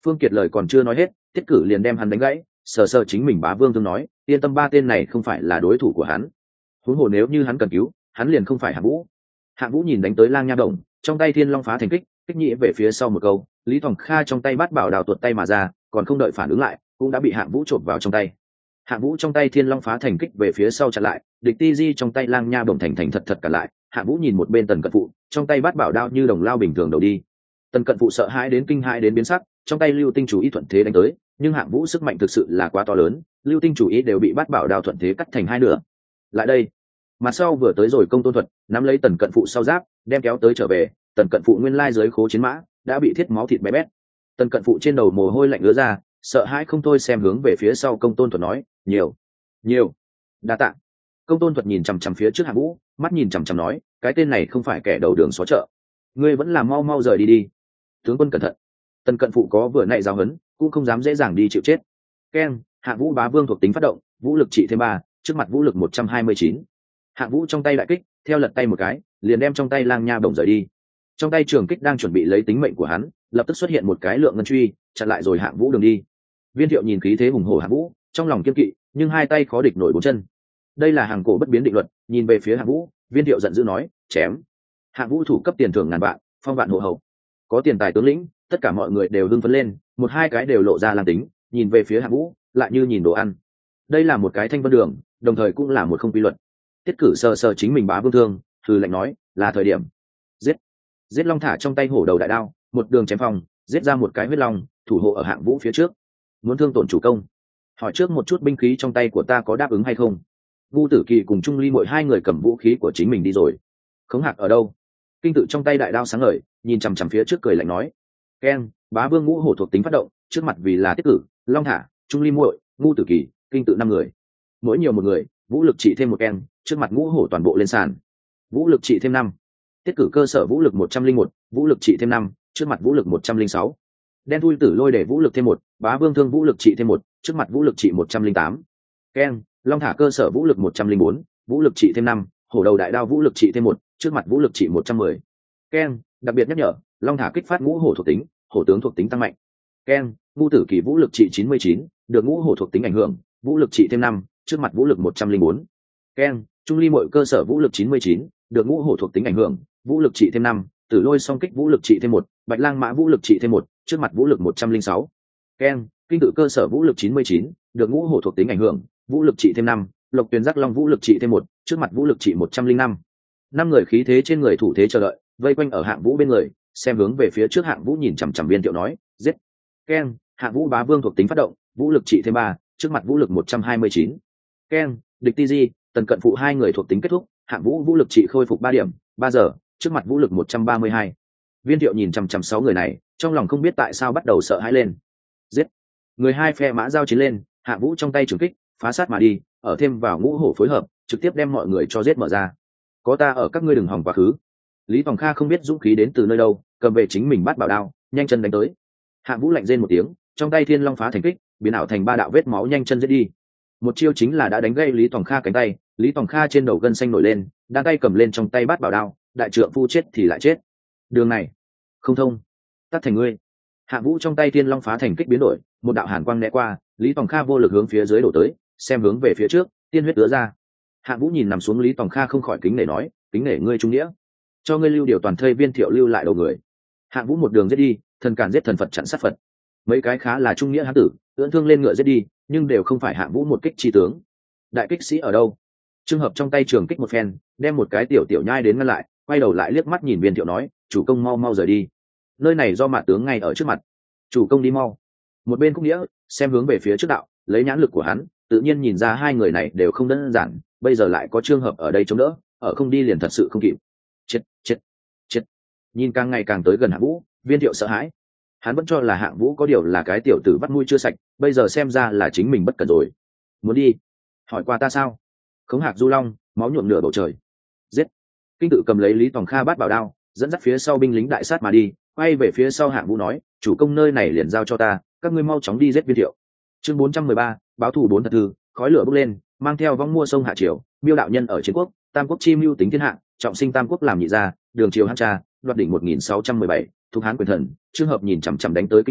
Phương Kiệt lời còn chưa nói hết, Tiết Cử liền đem hắn đánh gãy, sờ sờ chính mình bá vương thương nói, yên tâm, ba tên này không phải là đối thủ của hắn. Huống hồ nếu như hắn cần cứu, hắn liền không phải Hạng Vũ. Hạng Vũ nhìn đánh tới Lang Nha Đồng, trong tay Thiên Long phá thành kích, kích nhĩ về phía sau một câu, Lý Thòng Kha trong tay bát bảo đào tuột tay mà ra, còn không đợi phản ứng lại, cũng đã bị Hạng Vũ trộm vào trong tay. Hạng Vũ trong tay Thiên Long phá thành kích về phía sau chặn lại, địch ti di trong tay Lang Nha Đồng thành thành thật thật cả lại. Hạng Vũ nhìn một bên Tần Cận Phụ, trong tay bát bảo đao như đồng lao bình thường đầu đi. Tần Cận Phụ sợ hãi đến kinh hãi đến biến sắc, trong tay lưu tinh chủ ý thuận thế đánh tới, nhưng Hạng Vũ sức mạnh thực sự là quá to lớn, lưu tinh chủ ý đều bị bát bảo đao thuận thế cắt thành hai nửa. Lại đây, mặt sau vừa tới rồi Công Tôn Thuật, nắm lấy Tần Cận Phụ sau giáp, đem kéo tới trở về. Tần Cận Phụ nguyên lai dưới khố chiến mã đã bị thiết máu thịt bé bét. Tần Cận Phụ trên đầu mồ hôi lạnh ứa ra, sợ hãi không thôi xem hướng về phía sau Công Tôn Thuật nói, nhiều, nhiều, đa tạ. Công Tôn Thuật nhìn chằm chằm phía trước Hạng Vũ, mắt nhìn chằm chằm nói, cái tên này không phải kẻ đầu đường xó chợ, ngươi vẫn là mau mau rời đi đi. Tướng quân cẩn thận. Tần Cận Phụ có vừa nãy giáo huấn, cũng không dám dễ dàng đi chịu chết. Keng, Hạng Vũ bá vương thuộc tính phát động, vũ lực trị thêm ba, trước mặt vũ lực một trăm hai mươi chín. Hạng Vũ trong tay đại kích, theo lật tay một cái, liền đem trong tay Lang Nha Bổng rời đi. Trong tay trường kích đang chuẩn bị lấy tính mệnh của hắn, lập tức xuất hiện một cái lượng ngân truy, chặn lại rồi Hạng Vũ đường đi. Viên Thiệu nhìn khí thế hùng hổ Hạng Vũ, trong lòng kiên kỵ, nhưng hai tay khó địch nổi bốn chân. Đây là hàng cổ bất biến định luật, nhìn về phía Hạng Vũ, Viên Thiệu giận dữ nói, chém. Hạng Vũ thủ cấp tiền thưởng ngàn vạn, phong vạn hộ hậu. Có tiền tài tướng lĩnh, tất cả mọi người đều hưng phấn lên, một hai cái đều lộ ra làm tính, nhìn về phía Hạng Vũ, lại như nhìn đồ ăn. Đây là một cái thanh vân đường, đồng thời cũng là một không quy luật. Tiết Cử sờ sờ chính mình bá vương thương, thư lạnh nói, là thời điểm. Giết. Giết Long thả trong tay hổ đầu đại đao, một đường chém phòng, giết ra một cái huyết long, thủ hộ ở Hạng Vũ phía trước. Muốn thương tổn chủ công, hỏi trước một chút binh khí trong tay của ta có đáp ứng hay không. Vu Tử Kỳ cùng Trung Ly mỗi hai người cầm vũ khí của chính mình đi rồi. Khống Hạc ở đâu? Kinh Tự trong tay đại đao sáng ngời, nhìn chằm chằm phía trước cười lạnh nói, keng, bá vương ngũ hổ thuộc tính phát động, trước mặt vì là Tiết Cử, Long thả, Trung Ly muội, Ngu Tử Kỳ, Kinh Tự năm người, mỗi nhiều một người, vũ lực trị thêm một keng, trước mặt ngũ hổ toàn bộ lên sàn. Vũ lực trị thêm năm. Tiết Cử cơ sở vũ lực một trăm linh một, vũ lực trị thêm năm, trước mặt vũ lực một trăm linh sáu. Đen thui tử lôi để vũ lực thêm một, bá vương thương vũ lực trị thêm một, trước mặt vũ lực trị một trăm linh tám. Keng, Long thả cơ sở vũ lực một trăm linh bốn, vũ lực trị thêm năm, hổ đầu đại đao vũ lực trị thêm một, trước mặt vũ lực trị một trăm mười. Keng, đặc biệt nhắc nhở, Long thả kích phát ngũ hổ thuộc tính, hổ tướng thuộc tính tăng mạnh. Keng, Ngu Tử Kỳ vũ lực trị chín mươi chín, được ngũ hổ thuộc tính ảnh hưởng, vũ lực trị thêm năm, trước mặt vũ lực một trăm linh bốn. Keng, Trung Ly muội cơ sở vũ lực chín mươi chín, được ngũ hổ thuộc tính ảnh hưởng, vũ lực trị thêm năm, Tử lôi song kích vũ lực trị thêm một, Bạch Lang mã vũ lực trị thêm một, trước mặt vũ lực một trăm linh sáu. Keng, Kinh Tự cơ sở vũ lực chín mươi chín, được ngũ hổ thuộc tính ảnh hưởng, vũ lực trị thêm năm, Lộc Tuyền giác long vũ lực trị thêm một, trước mặt vũ lực trị một trăm linh năm. Năm người khí thế trên người thủ thế chờ đợi, vây quanh ở Hạng Vũ bên người, xem hướng về phía trước. Hạng Vũ nhìn chằm chằm Viên Thiệu nói, giết. Keng, Hạng Vũ bá vương thuộc tính phát động, vũ lực trị thêm ba, trước mặt vũ lực một trăm hai mươi chín. Keng, địch ti di, Tần Cận Phụ hai người thuộc tính kết thúc, Hạng Vũ vũ lực trị khôi phục ba điểm, ba giờ, trước mặt vũ lực một trăm ba mươi hai. Viên Thiệu nhìn chằm chằm sáu người này, trong lòng không biết tại sao bắt đầu sợ hãi lên. Giết. Người hai phe mã giao chiến lên, Hạng Vũ trong tay trường kích, phá sát mà đi, ở thêm vào ngũ hổ phối hợp, trực tiếp đem mọi người cho giết mở ra. Có ta ở các ngươi đừng hòng quá khứ. Lý Tòng Kha không biết dũng khí đến từ nơi đâu, cầm về chính mình bắt bảo đao, nhanh chân đánh tới. Hạng Vũ lạnh rên một tiếng, trong tay Thiên Long phá thành kích, biến ảo thành ba đạo vết máu, nhanh chân giết đi. Một chiêu chính là đã đánh gây Lý Tòng Kha cánh tay, Lý Tòng Kha trên đầu gân xanh nổi lên, đang tay cầm lên trong tay bát bảo đao, đại trượng phu chết thì lại chết. Đường này không thông, tắt thành ngươi. Hạng Vũ trong tay Thiên Long phá thành kích biến đổi, một đạo hàn quang né qua, Lý Tòng Kha vô lực hướng phía dưới đổ tới, xem hướng về phía trước, tiên huyết ứa ra. Hạng Vũ nhìn nằm xuống Lý Tòng Kha không khỏi kính nể nói, kính nể ngươi trung nghĩa, cho ngươi lưu điều toàn thây. Viên Thiệu lưu lại đầu người. Hạng Vũ một đường giết đi, thần càn giết thần, Phật chặn sát Phật. Mấy cái khá là trung nghĩa hán tử, ưỡn thương lên ngựa giết đi, nhưng đều không phải Hạng Vũ một kích chi tướng. Đại kích sĩ ở đâu? Trường Hợp trong tay trường kích một phen, đem một cái tiểu tiểu nhai đến ngăn lại, quay đầu lại liếc mắt nhìn Viên Thiệu nói, chủ công mau mau rời đi, nơi này do mạ tướng ngay ở trước mặt. Chủ công đi mau. Một bên Khúc Nghĩa xem hướng về phía trước đạo, lấy nhãn lực của hắn, tự nhiên nhìn ra hai người này đều không đơn giản, bây giờ lại có Trường Hợp ở đây chống đỡ, ở không đi liền thật sự không kịp. Chết, chết, chết. Nhìn càng ngày càng tới gần Hạng Vũ, Viên Thiệu sợ hãi. Hắn vẫn cho là Hạng Vũ có điều là cái tiểu tử bắt mũi chưa sạch, bây giờ xem ra là chính mình bất cẩn rồi. Muốn đi? Hỏi qua ta sao? Khống Hạc du long, máu nhuộm nửa bầu trời. Giết. Kinh Tự cầm lấy Lý Tòng Kha bát bảo đao, dẫn dắt phía sau binh lính đại sát mà đi, quay về phía sau Hạng Vũ nói, chủ công nơi này liền giao cho ta, các ngươi mau chóng đi giết Viên Thiệu. Chương bốn trăm mười ba, báo thù bốn thật thư. Khói lửa bốc lên, mang theo vong mua sông hạ triều, Miêu đạo nhân ở chiến quốc, tam quốc chi mưu tính thiên hạ, trọng sinh tam quốc làm nhị gia, đường triều hán cha, đoạt đỉnh một nghìn sáu trăm mười bảy, thuộc hán quyền thần. Trường Hợp nhìn chằm chằm đánh tới Kinh Tự,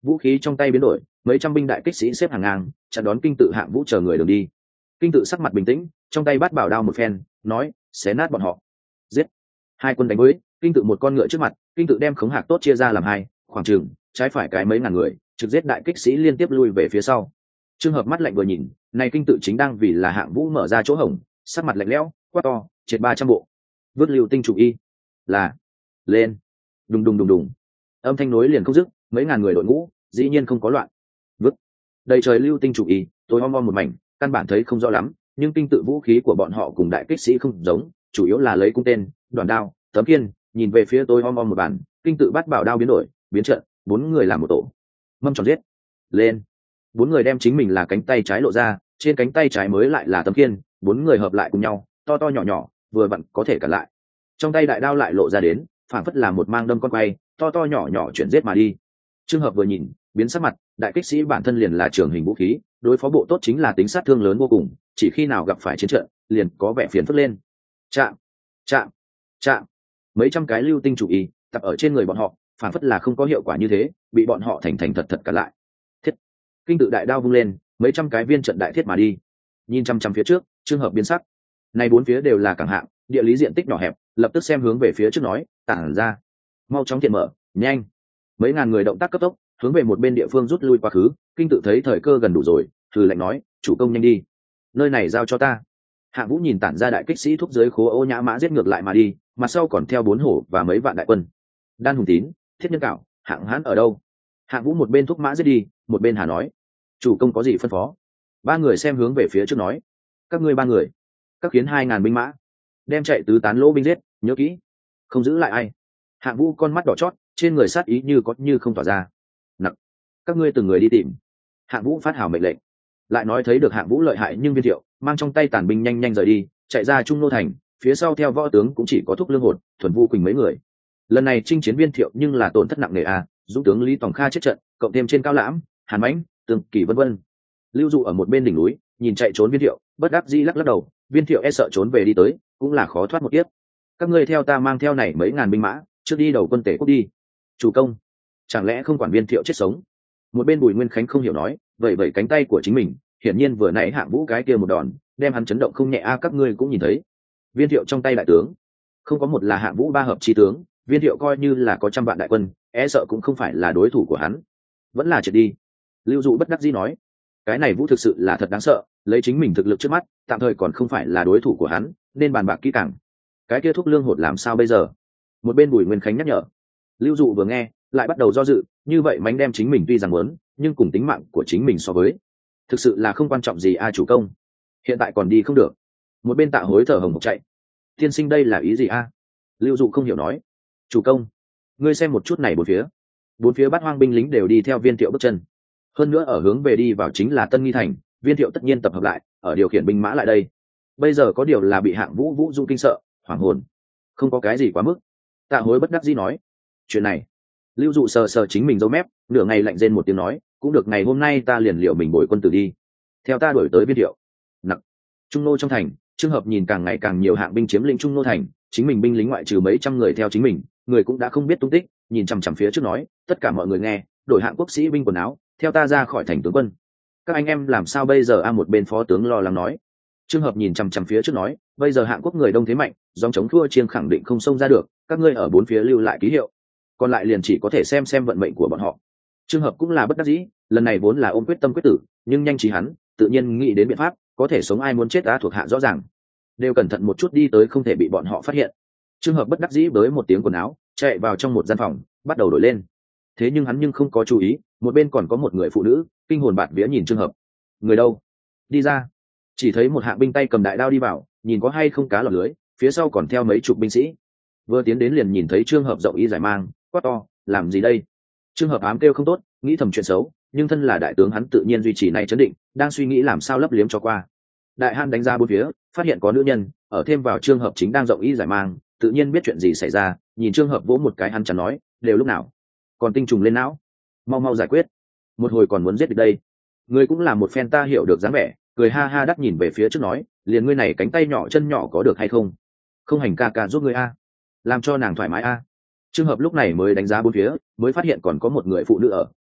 vũ khí trong tay biến đổi, mấy trăm binh đại kích sĩ xếp hàng ngang chặn đón kinh tự hạng vũ chờ người đường đi. Kinh tự sắc mặt bình tĩnh, trong tay bát bảo đao một phen, nói: xé nát bọn họ, giết. Hai quân đánh với kinh tự một con ngựa trước mặt, kinh tự đem khống hạc tốt chia ra làm hai, khoảng chừng trái phải cái mấy ngàn người, trực giết đại kích sĩ liên tiếp lui về phía sau. Trường hợp mắt lạnh vừa nhìn, này kinh tự chính đang vì là hạng vũ mở ra chỗ hổng, sắc mặt lạnh lẽo, quát to: triệt ba trăm bộ, vứt lưu tinh chủ y, là lên. Đùng đùng đùng đùng, âm thanh nối liền không dứt, mấy ngàn người đội ngũ dĩ nhiên không có loạn. Vứt đầy trời lưu tinh chủ y, tối om om một mảnh, căn bản thấy không rõ lắm, nhưng kinh tự vũ khí của bọn họ cùng đại kích sĩ không giống, chủ yếu là lấy cung tên, đoàn đao, tấm kiên. Nhìn về phía tôi om om một bản, kinh tự bắt bảo đao biến đổi, biến trận, bốn người làm một tổ, mâm tròn giết lên. Bốn người đem chính mình là cánh tay trái lộ ra, trên cánh tay trái mới lại là tấm kiên, bốn người hợp lại cùng nhau, to to nhỏ nhỏ, vừa vặn có thể cản lại. Trong tay đại đao lại lộ ra đến, phản phất là một mang đâm con quay, to to nhỏ nhỏ chuyển giết mà đi. Trường hợp vừa nhìn, biến sắc mặt, đại kích sĩ bản thân liền là trường hình vũ khí, đối phó bộ tốt chính là tính sát thương lớn vô cùng, chỉ khi nào gặp phải chiến trận, liền có vẻ phiền phức lên. Chạm, chạm, chạm, mấy trăm cái lưu tinh chủ y tập ở trên người bọn họ, phản phất là không có hiệu quả như thế, bị bọn họ thành thành thật thật cả lại. Thiết, kinh tự đại đao vung lên, mấy trăm cái viên trận đại thiết mà đi. Nhìn chăm chăm phía trước, trường hợp biến sắc. Này bốn phía đều là cảng hạng, địa lý diện tích nhỏ hẹp, lập tức xem hướng về phía trước nói: tản ra, mau chóng thiện mở, nhanh. Mấy ngàn người động tác cấp tốc, hướng về một bên địa phương rút lui quá khứ. Kinh tự thấy thời cơ gần đủ rồi, thử lệnh nói: chủ công nhanh đi, nơi này giao cho ta. Hạng Vũ nhìn tản ra đại kích sĩ thúc dưới khố ô nhã mã giết ngược lại mà đi, mặt sau còn theo bốn hổ và mấy vạn đại quân. Đan Hùng Tín, Thiết Nhân Cảo, Hạng Hán ở đâu? Hạng Vũ một bên thúc mã giết đi, một bên hà nói: chủ công có gì phân phó? Ba người xem hướng về phía trước nói: các ngươi ba người, các khiến hai ngàn binh mã, đem chạy tứ tán lỗ binh giết, nhớ kỹ, không giữ lại ai. Hạng Vũ con mắt đỏ chót, trên người sát ý như có như không tỏa ra. Nặng, các ngươi từng người đi tìm. Hạng Vũ phát hào mệnh lệnh, lại nói thấy được Hạng Vũ lợi hại, nhưng Viên Thiệu mang trong tay tàn binh nhanh nhanh rời đi, chạy ra Trung Nô thành, phía sau theo võ tướng cũng chỉ có Thúc Lương Hột, Thuần Vu Quỳnh mấy người. Lần này chinh chiến Viên Thiệu nhưng là tổn thất nặng nề à, dũng tướng Lý Tòng Kha chết trận, cộng thêm trên Cao Lãm, Hàn Mãnh, Tường Kỳ vân vân. Lưu Dụ ở một bên đỉnh núi, nhìn chạy trốn Viên Thiệu, bất đắc dĩ lắc lắc đầu, Viên Thiệu e sợ trốn về đi tới, cũng là khó thoát một kiếp. Các ngươi theo ta mang theo này mấy ngàn binh mã, trước đi đầu quân Tể Quốc đi. Chủ công, chẳng lẽ không quản Viên Thiệu chết sống? Một bên Bùi Nguyên Khánh không hiểu nói, vậy vậy cánh tay của chính mình, hiển nhiên vừa nãy Hạng Vũ cái kia một đòn, đem hắn chấn động không nhẹ a. Các ngươi cũng nhìn thấy, Viên Thiệu trong tay đại tướng, không có một là Hạng Vũ ba hợp chi tướng, Viên Thiệu coi như là có trăm vạn đại quân, e sợ cũng không phải là đối thủ của hắn, vẫn là triệt đi. Lưu Dụ bất đắc dĩ nói, cái này Vũ thực sự là thật đáng sợ, lấy chính mình thực lực trước mắt, tạm thời còn không phải là đối thủ của hắn, nên bàn bạc kỹ càng. Cái kia Thúc Lương Hột làm sao bây giờ? Một bên Bùi Nguyên Khánh nhắc nhở. Lưu Dụ vừa nghe, lại bắt đầu do dự, như vậy mánh đem chính mình tuy rằng muốn, nhưng cùng tính mạng của chính mình so với, thực sự là không quan trọng gì a. Chủ công, hiện tại còn đi không được. Một bên Tạ Hối thở hồng hộc chạy. Tiên sinh đây là ý gì a? Lưu Dụ không hiểu nói. Chủ công, ngươi xem một chút này bốn phía, bốn phía bát hoang binh lính đều đi theo Viên Thiệu bước chân, hơn nữa ở hướng về đi vào chính là Tân Nghi thành, Viên Thiệu tất nhiên tập hợp lại, ở điều khiển binh mã lại đây. Bây giờ có điều là bị Hạng Vũ Vũ Dung kinh sợ, hoảng hồn, không có cái gì quá mức. Tạ Hối bất đắc dĩ nói, chuyện này. Lưu Dụ sờ sờ chính mình dâu mép, nửa ngày lạnh rên một tiếng nói, cũng được, ngày hôm nay ta liền liệu mình bồi quân tử đi, theo ta đuổi tới Viên Thiệu. Nặng, Trung Nô trong thành, trường hợp nhìn càng ngày càng nhiều hạng binh chiếm lĩnh Trung Nô thành, chính mình binh lính ngoại trừ mấy trăm người theo chính mình, người cũng đã không biết tung tích, nhìn chằm chằm phía trước nói, tất cả mọi người nghe, đổi hạng quốc sĩ binh quần áo, theo ta ra khỏi thành tướng quân. Các anh em làm sao bây giờ a? Một bên phó tướng lo lắng nói. Trường hợp nhìn chằm chằm phía trước nói, bây giờ hạng quốc người đông thế mạnh, dòng chống thua chiêng khẳng định không xông ra được, các ngươi ở bốn phía lưu lại ký hiệu, còn lại liền chỉ có thể xem xem vận mệnh của bọn họ. Trường hợp cũng là bất đắc dĩ, lần này vốn là ôm quyết tâm quyết tử, nhưng nhanh trí hắn tự nhiên nghĩ đến biện pháp, có thể sống ai muốn chết đã thuộc hạ rõ ràng, đều cẩn thận một chút đi tới, không thể bị bọn họ phát hiện. Trường hợp bất đắc dĩ với một tiếng quần áo, chạy vào trong một gian phòng, bắt đầu đổi lên. Thế nhưng hắn nhưng không có chú ý, một bên còn có một người phụ nữ, kinh hồn bạt vía nhìn Trường hợp. Người đâu? Đi ra. Chỉ thấy một hạng binh tay cầm đại đao đi vào, nhìn có hay không cá lọt lưới, phía sau còn theo mấy chục binh sĩ. Vừa tiến đến liền nhìn thấy Trường hợp rộng y giải mang, quát to, làm gì đây? Trường hợp ám kêu không tốt, nghĩ thầm chuyện xấu, nhưng thân là đại tướng hắn tự nhiên duy trì này chấn định, đang suy nghĩ làm sao lấp liếm cho qua. Đại Hàn đánh ra bốn phía, phát hiện có nữ nhân, ở thêm vào Trường hợp chính đang rộng y giải mang, tự nhiên biết chuyện gì xảy ra, nhìn Trường hợp vỗ một cái hắn chẳng nói, đều lúc nào, còn tinh trùng lên não, mau mau giải quyết, một hồi còn muốn giết được đây. Người cũng là một phen ta hiểu được dáng vẻ, cười ha ha đắc nhìn về phía trước nói, liền ngươi này cánh tay nhỏ chân nhỏ có được hay không? Không hành ca ca giúp ngươi a, làm cho nàng thoải mái a. Trường hợp lúc này mới đánh giá bốn phía, mới phát hiện còn có một người phụ nữ ở,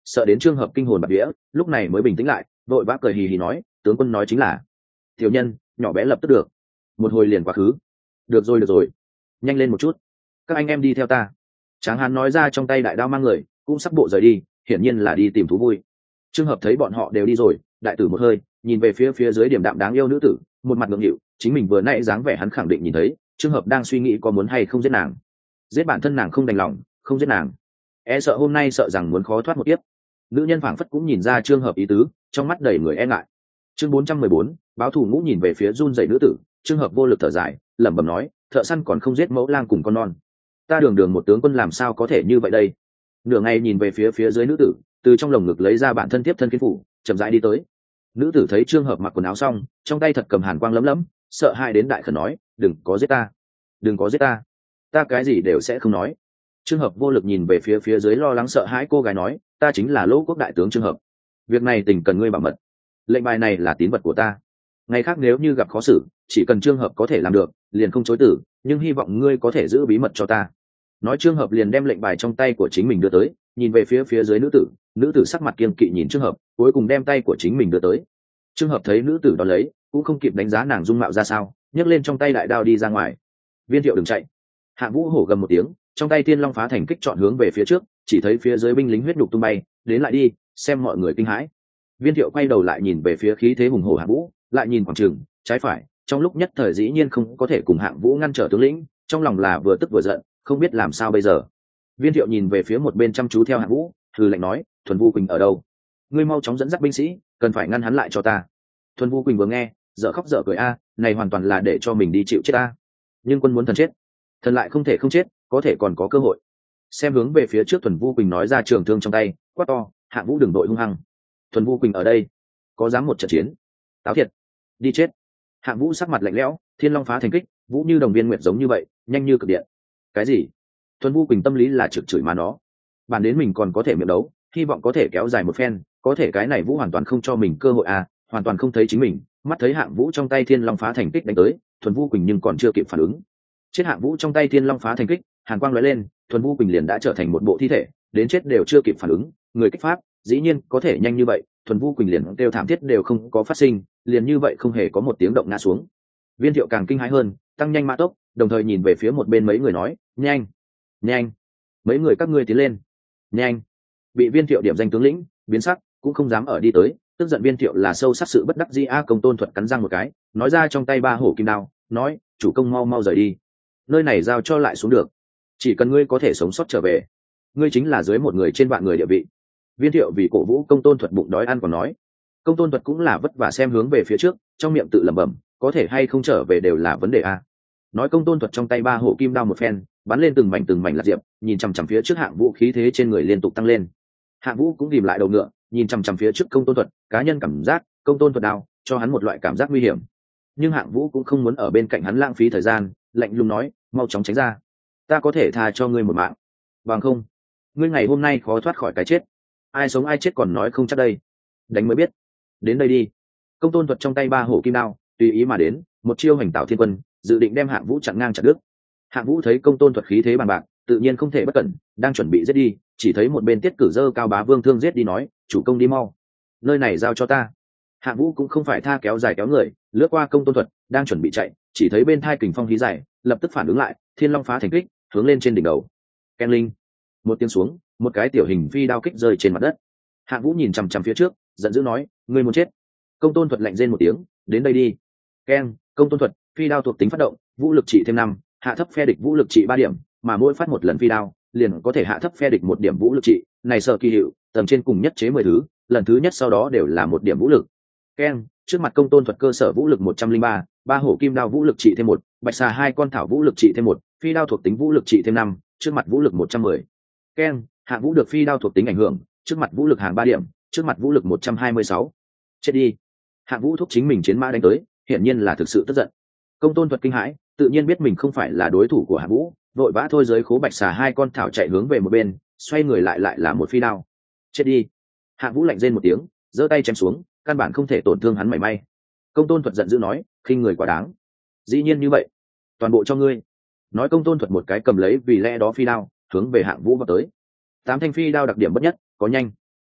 sợ đến Trương Hợp kinh hồn bạt vía, lúc này mới bình tĩnh lại, vội vã cười hì hì nói, tướng quân nói chính là. Tiểu nhân nhỏ bé lập tức được, một hồi liền quá khứ. Được rồi được rồi, nhanh lên một chút, các anh em đi theo ta. Tráng hán nói ra trong tay đại đao mang người cũng sắp bộ rời đi, hiển nhiên là đi tìm thú vui. Trương Hợp thấy bọn họ đều đi rồi, đại tử một hơi nhìn về phía phía dưới điểm đạm đáng yêu nữ tử, một mặt ngượng nghịu, chính mình vừa nãy dáng vẻ hắn khẳng định nhìn thấy. Trương Hợp đang suy nghĩ có muốn hay không giết nàng, giết bản thân nàng không đành lòng, không giết nàng e sợ hôm nay sợ rằng muốn khó thoát một kiếp. Nữ nhân phảng phất cũng nhìn ra Trương Hợp ý tứ, trong mắt đầy người e ngại. Chương bốn trăm mười bốn, báo thù ngũ nhìn về phía run rẩy nữ tử. Trương Hợp vô lực thở dài, lẩm bẩm nói, thợ săn còn không giết mẫu lang cùng con non, ta đường đường một tướng quân làm sao có thể như vậy đây. Nửa ngày nhìn về phía phía dưới nữ tử, từ trong lồng ngực lấy ra bản thân tiếp thân kiến phủ, chậm rãi đi tới. Nữ tử thấy Trương Hợp mặc quần áo xong, trong tay thật cầm hàn quang lấm lấm, sợ hãi đến đại khẩn nói, đừng có giết ta, đừng có giết ta, ta cái gì đều sẽ không nói. Trương Hợp vô lực nhìn về phía phía dưới lo lắng sợ hãi cô gái nói, ta chính là Lỗ Quốc đại tướng Trương Hợp, việc này tình cần ngươi bảo mật, lệnh bài này là tín vật của ta, ngày khác nếu như gặp khó xử, chỉ cần Trương Hợp có thể làm được liền không chối tử, nhưng hy vọng ngươi có thể giữ bí mật cho ta. Nói Trương Hợp liền đem lệnh bài trong tay của chính mình đưa tới, nhìn về phía phía dưới nữ tử. Nữ tử sắc mặt kiên kỵ nhìn Trương Hợp, cuối cùng đem tay của chính mình đưa tới. Trương Hợp thấy nữ tử đó lấy, cũng không kịp đánh giá nàng dung mạo ra sao, nhấc lên trong tay đại đao đi ra ngoài. Viên Thiệu đừng chạy. Hạng Vũ hổ gầm một tiếng, trong tay Thiên Long phá thành kích chọn hướng về phía trước, chỉ thấy phía dưới binh lính huyết nhục tung bay, đến lại đi, xem mọi người kinh hãi. Viên Thiệu quay đầu lại nhìn về phía khí thế hùng hổ Hạng Vũ, lại nhìn khoảng trường trái phải, trong lúc nhất thời dĩ nhiên không có thể cùng Hạng Vũ ngăn trở tướng lĩnh, trong lòng là vừa tức vừa giận, không biết làm sao bây giờ. Viên Thiệu nhìn về phía một bên chăm chú theo Hạng Vũ, hừ lạnh nói, Thuần Vu Quỳnh ở đâu? Ngươi mau chóng dẫn dắt binh sĩ, cần phải ngăn hắn lại cho ta. Thuần Vu Quỳnh vừa nghe, dở khóc dở cười a, này hoàn toàn là để cho mình đi chịu chết a. Nhưng quân muốn thần chết, thần lại không thể không chết, có thể còn có cơ hội. Xem hướng về phía trước, Thuần Vu Quỳnh nói ra trường thương trong tay, quát to, Hạng Vũ đừng đội hung hăng. Thuần Vu Quỳnh ở đây, có dám một trận chiến? Táo thiệt, đi chết. Hạng Vũ sắc mặt lạnh lẽo, Thiên Long phá thành kích, Vũ như đồng viên nguyệt giống như vậy, nhanh như cực điện. Cái gì? Thuần Vu Quỳnh tâm lý là trực chửi mà nó. Bản đến mình còn có thể miệng đấu, hy vọng có thể kéo dài một phen, có thể cái này Vũ hoàn toàn không cho mình cơ hội à, hoàn toàn không thấy chính mình. Mắt thấy Hạng Vũ trong tay Thiên Long phá thành kích đánh tới, Thuần Vu Quỳnh nhưng còn chưa kịp phản ứng. Chết. Hạng Vũ trong tay Thiên Long phá thành kích, hàn quang lóe lên, Thuần Vu Quỳnh liền đã trở thành một bộ thi thể, đến chết đều chưa kịp phản ứng. Người kích pháp, dĩ nhiên có thể nhanh như vậy. Thuần Vu Quỳnh liền kêu thảm thiết đều không có phát sinh, liền như vậy không hề có một tiếng động ngã xuống. Viên Thiệu càng kinh hãi hơn, tăng nhanh mã tốc, đồng thời nhìn về phía một bên mấy người nói, nhanh, nhanh, mấy người các ngươi tiến lên, nhanh. Bị Viên Thiệu điểm danh tướng lĩnh biến sắc, cũng không dám ở đi tới, tức giận Viên Thiệu là sâu sắc sự bất đắc dĩ. A Công Tôn Thuật cắn răng một cái, nói ra trong tay ba hổ kim đao, nói, chủ công mau mau rời đi, nơi này giao cho lại xuống được, chỉ cần ngươi có thể sống sót trở về, ngươi chính là dưới một người trên vạn người địa vị. Viên Thiệu vì cổ vũ Công Tôn Thuật bụng đói ăn còn nói. Công Tôn Thuật cũng là vất vả xem hướng về phía trước, trong miệng tự lẩm bẩm, có thể hay không trở về đều là vấn đề a. Nói Công Tôn Thuật trong tay ba hổ kim đao một phen, bắn lên từng mảnh từng mảnh lạc diệp, nhìn chằm chằm phía trước Hạng Vũ, khí thế trên người liên tục tăng lên. Hạng Vũ cũng ghim lại đầu ngựa, nhìn chằm chằm phía trước Công Tôn Thuật, cá nhân cảm giác Công Tôn Thuật đao cho hắn một loại cảm giác nguy hiểm. Nhưng Hạng Vũ cũng không muốn ở bên cạnh hắn lãng phí thời gian, lạnh lùng nói, mau chóng tránh ra, ta có thể tha cho ngươi một mạng, bằng không ngươi ngày hôm nay khó thoát khỏi cái chết. Ai sống ai chết còn nói không chắc đây, đánh mới biết. Đến đây đi. Công Tôn Thuật trong tay ba hổ kim đao tùy ý mà đến, một chiêu hành tạo thiên quân, dự định đem Hạng Vũ chặn ngang chặt đứt. Hạng Vũ thấy Công Tôn Thuật khí thế bằng bạc, tự nhiên không thể bất cẩn, đang chuẩn bị giết đi, chỉ thấy một bên Tiết Cử dơ cao bá vương thương giết đi, nói, chủ công đi mau, nơi này giao cho ta. Hạng Vũ cũng không phải tha kéo dài kéo người, lướt qua Công Tôn Thuật, đang chuẩn bị chạy, chỉ thấy bên thai kình phong hí dài, lập tức phản ứng lại, Thiên Long phá thành kích, hướng lên trên đỉnh đầu. Ken linh, một tiếng xuống, một cái tiểu hình phi đao kích rơi trên mặt đất. Hạng Vũ nhìn chằm chằm phía trước, giận dữ nói, ngươi muốn chết. Công Tôn Thuật lạnh rên một tiếng, đến đây đi. Ken, Công Tôn Thuật, phi đao thuộc tính phát động, vũ lực trị thêm năm, hạ thấp phe địch vũ lực trị ba điểm, mà mỗi phát một lần phi đao liền có thể hạ thấp phe địch một điểm vũ lực trị. Này sợ kỳ hiệu, tầng trên cùng nhất chế mười thứ, lần thứ nhất sau đó đều là một điểm vũ lực. Ken, trước mặt Công Tôn Thuật cơ sở vũ lực một trăm linh ba, ba hổ kim đao vũ lực trị thêm một, bạch xà hai con thảo vũ lực trị thêm một, phi đao thuộc tính vũ lực trị thêm năm, trước mặt vũ lực một trăm mười. Ken, Hạng Vũ được phi đao thuộc tính ảnh hưởng, trước mặt vũ lực hàng ba điểm, trước mặt vũ lực một trăm hai mươi sáu. Chết đi. Hạng Vũ thúc chính mình chiến mã đánh tới, hiển nhiên là thực sự tức giận. Công Tôn Thuật kinh hãi, tự nhiên biết mình không phải là đối thủ của Hạng Vũ, vội vã thôi giới khố bạch xà hai con thảo chạy hướng về một bên, xoay người lại lại là một phi đao. Chết đi. Hạng Vũ lạnh rên một tiếng, giơ tay chém xuống, căn bản không thể tổn thương hắn mảy may. Công Tôn Thuật giận dữ nói, khinh người quá đáng. Dĩ nhiên như vậy, toàn bộ cho ngươi. Nói Công Tôn Thuật một cái cầm lấy vì lẽ đó phi đao, hướng về Hạng Vũ vào tới. Tám thanh phi đao đặc điểm bất nhất, có nhanh,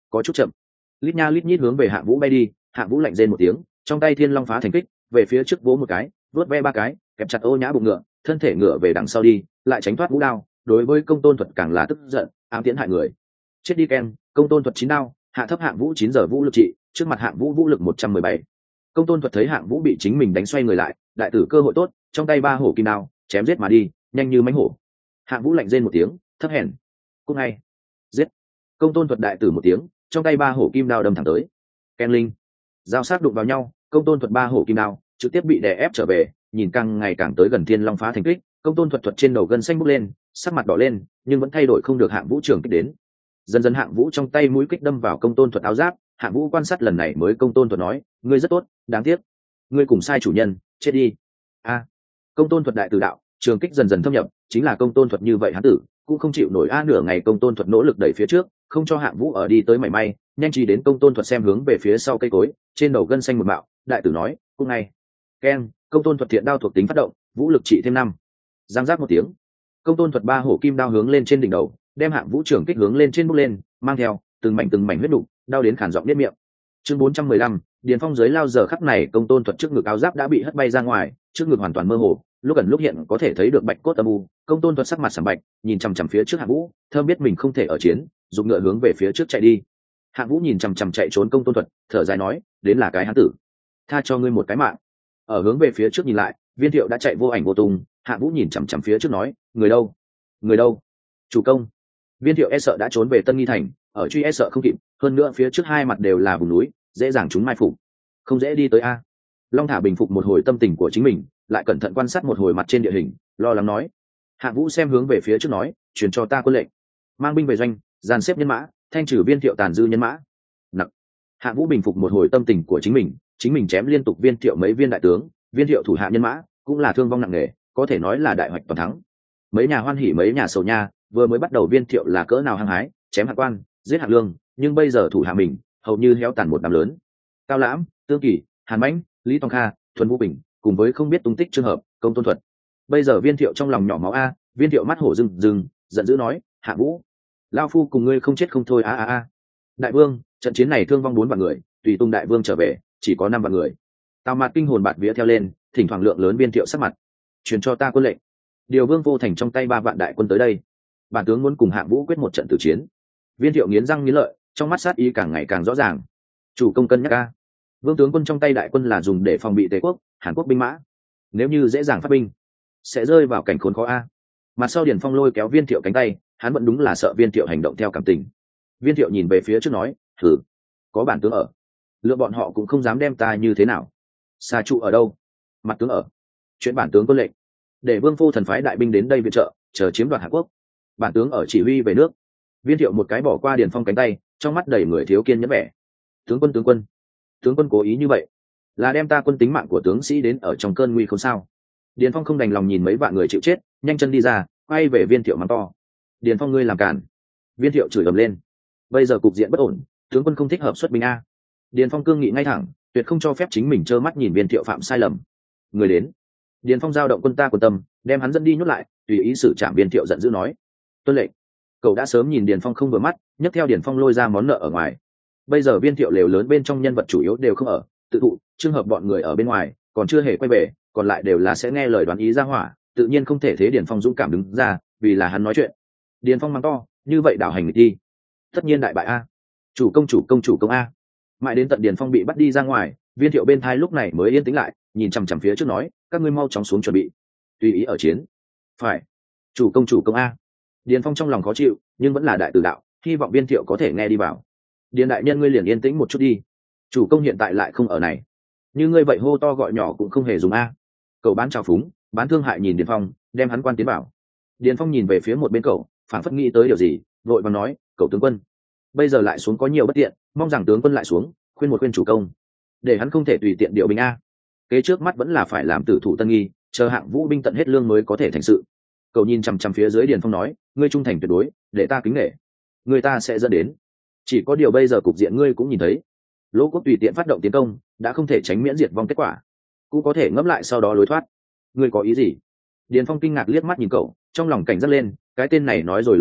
có chút chậm. Lít nha lít nhít hướng về Hạng Vũ bay đi. Hạng Vũ lạnh rên một tiếng, trong tay thiên long phá thành kích, về phía trước vỗ một cái, vớt ve ba cái, kẹp chặt ô nhã bụng ngựa, thân thể ngựa về đằng sau đi, lại tránh thoát vũ đao. Đối với công tôn thuật càng là tức giận, ám tiến hại người. Chết đi ken, công tôn thuật chín đao, hạ thấp Hạng Vũ chín giờ vũ lực trị, trước mặt Hạng Vũ vũ lực một trăm mười bảy. Công tôn thuật thấy Hạng Vũ bị chính mình đánh xoay người lại, đại tử cơ hội tốt, trong tay ba hổ kim đao, chém giết mà đi, nhanh như mãnh hổ. Hạng Vũ lạnh rên một tiếng, thấp hèn, cung ngay, giết. Công tôn thuật đại tử một tiếng, trong tay ba hổ kim đao đâm thẳng tới. Ken linh, giao sát đụng vào nhau, công tôn thuật ba hổ kim đao trực tiếp bị đè ép trở về, nhìn càng ngày càng tới gần thiên long phá thành kích, công tôn thuật thuật trên đầu gân xanh bốc lên, sắc mặt đỏ lên, nhưng vẫn thay đổi không được Hạng Vũ trường kích đến. Dần dần Hạng Vũ trong tay mũi kích đâm vào công tôn thuật áo giáp. Hạng Vũ quan sát lần này mới công tôn thuật nói, ngươi rất tốt, đáng tiếc ngươi cùng sai chủ nhân, chết đi. A, công tôn thuật đại tử đạo, trường kích dần dần thâm nhập, chính là công tôn thuật như vậy hắn tử cũng không chịu nổi. A, nửa ngày công tôn thuật nỗ lực đẩy phía trước, không cho Hạng Vũ ở đi tới mảy may, nhanh trí đến công tôn thuật xem hướng về phía sau cây cối, trên đầu gân xanh một mạo, đại tử nói, cung này. Ken, công tôn thuật thiện đao thuộc tính phát động, vũ lực trị thêm năm. Giang giác một tiếng, công tôn thuật ba hổ kim đao hướng lên trên đỉnh đầu, đem Hạng Vũ trường kích hướng lên trên bốc lên, mang theo từng mảnh từng mảnh huyết đục, đau đến khản giọng biết miệng. Chương bốn trăm mười lăm, điền phong dưới lao giờ khắc này công tôn thuật trước ngực áo giáp đã bị hất bay ra ngoài, trước ngực hoàn toàn mơ hồ, lúc ẩn lúc hiện có thể thấy được bạch cốt âm u. Công tôn thuật sắc mặt sầm bạch, nhìn chằm chằm phía trước Hạng Vũ, thơm biết mình không thể ở chiến, dùng ngựa hướng về phía trước chạy đi. Hạng Vũ nhìn chằm chằm chạy trốn công tôn thuật, thở dài nói, đến là cái hán tử, tha cho ngươi một cái mạng. Ở hướng về phía trước nhìn lại, Viên Thiệu đã chạy vô ảnh vô tung. Hạng Vũ nhìn chằm chằm phía trước nói, người đâu, người đâu, chủ công. Viên Thiệu e sợ đã trốn về Tân Nghi thành, ở truy e sợ không kịp, hơn nữa phía trước hai mặt đều là vùng núi, dễ dàng chúng mai phục, không dễ đi tới. A, Long Thả bình phục một hồi tâm tình của chính mình, lại cẩn thận quan sát một hồi mặt trên địa hình, lo lắng nói. Hạng Vũ xem hướng về phía trước nói, truyền cho ta quân lệnh, mang binh về doanh, dàn xếp nhân mã, thanh trừ Viên Thiệu tàn dư nhân mã. Nặc. Hạng Vũ bình phục một hồi tâm tình của chính mình, chính mình chém liên tục Viên Thiệu mấy viên đại tướng, Viên Thiệu thủ hạ nhân mã cũng là thương vong nặng nề, có thể nói là đại hoạch toàn thắng. Mấy nhà hoan hỉ mấy nhà sầu nha, vừa mới bắt đầu Viên Thiệu là cỡ nào hăng hái, chém hạ quan, giết hạ lương, nhưng bây giờ thủ hạ mình hầu như héo tàn một đám lớn. Cao Lãm, Tương Kỳ, Hàn Mãnh, Lý Tòng Kha, Thuần Vũ Bình, cùng với không biết tung tích trường hợp công tôn thuật. Bây giờ Viên Thiệu trong lòng nhỏ máu a. Viên Thiệu mắt hổ rừng rừng, giận dữ nói, Hạng Vũ, lao phu cùng ngươi không chết không thôi. A a a. Đại vương, trận chiến này thương vong bốn vạn người, tùy tung đại vương trở về chỉ có năm vạn người. Tào Mạt kinh hồn bạt vía theo lên, thỉnh thoảng lượng lớn Viên Thiệu sắc mặt, truyền cho ta quân lệnh, điều Vương Vô Thành trong tay ba vạn đại quân tới đây, bản tướng muốn cùng Hạng Vũ quyết một trận tử chiến. Viên Thiệu nghiến răng nghiến lợi, trong mắt sát ý càng ngày càng rõ ràng. Chủ công cân nhắc a, Vương tướng quân trong tay đại quân là dùng để phòng bị Tề quốc, Hàn Quốc binh mã, nếu như dễ dàng phát binh sẽ rơi vào cảnh khốn khó a. Mặt sau Điền Phong lôi kéo Viên Thiệu cánh tay, hắn vẫn đúng là sợ Viên Thiệu hành động theo cảm tình. Viên Thiệu nhìn về phía trước nói, thử, có bản tướng ở, lựa bọn họ cũng không dám đem ta như thế nào. Xa trụ ở đâu? Mặt tướng ở. Chuyện bản tướng có lệnh, để Vương Phu thần phái đại binh đến đây viện trợ, chờ chiếm đoạt Hàn Quốc. Bản tướng ở chỉ huy về nước. Viên Thiệu một cái bỏ qua Điền Phong cánh tay, trong mắt đầy người thiếu kiên nhẫn vẻ. Tướng quân tướng quân, tướng quân cố ý như vậy, là đem ta quân tính mạng của tướng sĩ đến ở trong cơn nguy không sao? Điền Phong không đành lòng nhìn mấy vạn người chịu chết, nhanh chân đi ra, quay về Viên Thiệu mắng to. Điền Phong ngươi làm cản! Viên Thiệu chửi ầm lên. Bây giờ cục diện bất ổn, tướng quân không thích hợp xuất binh a. Điền Phong cương nghị ngay thẳng, tuyệt không cho phép chính mình trơ mắt nhìn Viên Thiệu phạm sai lầm. Người đến. Điền Phong giao động quân ta quân tâm, đem hắn dẫn đi nhốt lại, tùy ý xử trảm. Viên Thiệu giận dữ nói, tuân lệnh. Cậu đã sớm nhìn Điền Phong không vừa mắt, nhấc theo Điền Phong lôi ra món nợ ở ngoài. Bây giờ Viên Thiệu lều lớn bên trong nhân vật chủ yếu đều không ở, tự thụ, trường hợp bọn người ở bên ngoài còn chưa hề quay về, còn lại đều là sẽ nghe lời đoán ý ra hỏa, tự nhiên không thể thế Điền Phong dũng cảm đứng ra, vì là hắn nói chuyện. Điền Phong mắng to, như vậy đảo hành nghịch đi, tất nhiên đại bại a. Chủ công chủ công chủ công a. Mãi đến tận Điền Phong bị bắt đi ra ngoài, Viên Thiệu bên thai lúc này mới yên tĩnh lại, nhìn chằm chằm phía trước nói, các ngươi mau chóng xuống chuẩn bị, tùy ý ở chiến. Phải. Chủ công chủ công a. Điền Phong trong lòng khó chịu, nhưng vẫn là đại tử đạo, hy vọng Viên Thiệu có thể nghe đi vào. Điền đại nhân ngươi liền yên tĩnh một chút đi, chủ công hiện tại lại không ở này, như ngươi vậy hô to gọi nhỏ cũng không hề dùng a. Cậu bán trào phúng, bán thương hại nhìn Điền Phong, đem hắn quan tiến bảo. Điền Phong nhìn về phía một bên cậu, phảng phất nghĩ tới điều gì, vội vàng nói, cậu tướng quân, bây giờ lại xuống có nhiều bất tiện, mong rằng tướng quân lại xuống, khuyên một khuyên chủ công, để hắn không thể tùy tiện điều binh a. Kế trước mắt vẫn là phải làm tử thủ Tân Nghi, chờ Hạng Vũ binh tận hết lương mới có thể thành sự. Cậu nhìn chằm chằm phía dưới Điền Phong nói, ngươi trung thành tuyệt đối, để ta kính nể, người ta sẽ dẫn đến. Chỉ có điều bây giờ cục diện ngươi cũng nhìn thấy, Lỗ Quốc tùy tiện phát động tiến công, đã không thể tránh miễn diệt vong kết quả, cũng có thể ngẫm lại sau đó lối thoát. Ngươi có ý gì? Điền Phong kinh ngạc liếc mắt nhìn cậu, trong lòng cảnh giác lên, cái tên này nói rồi lời này,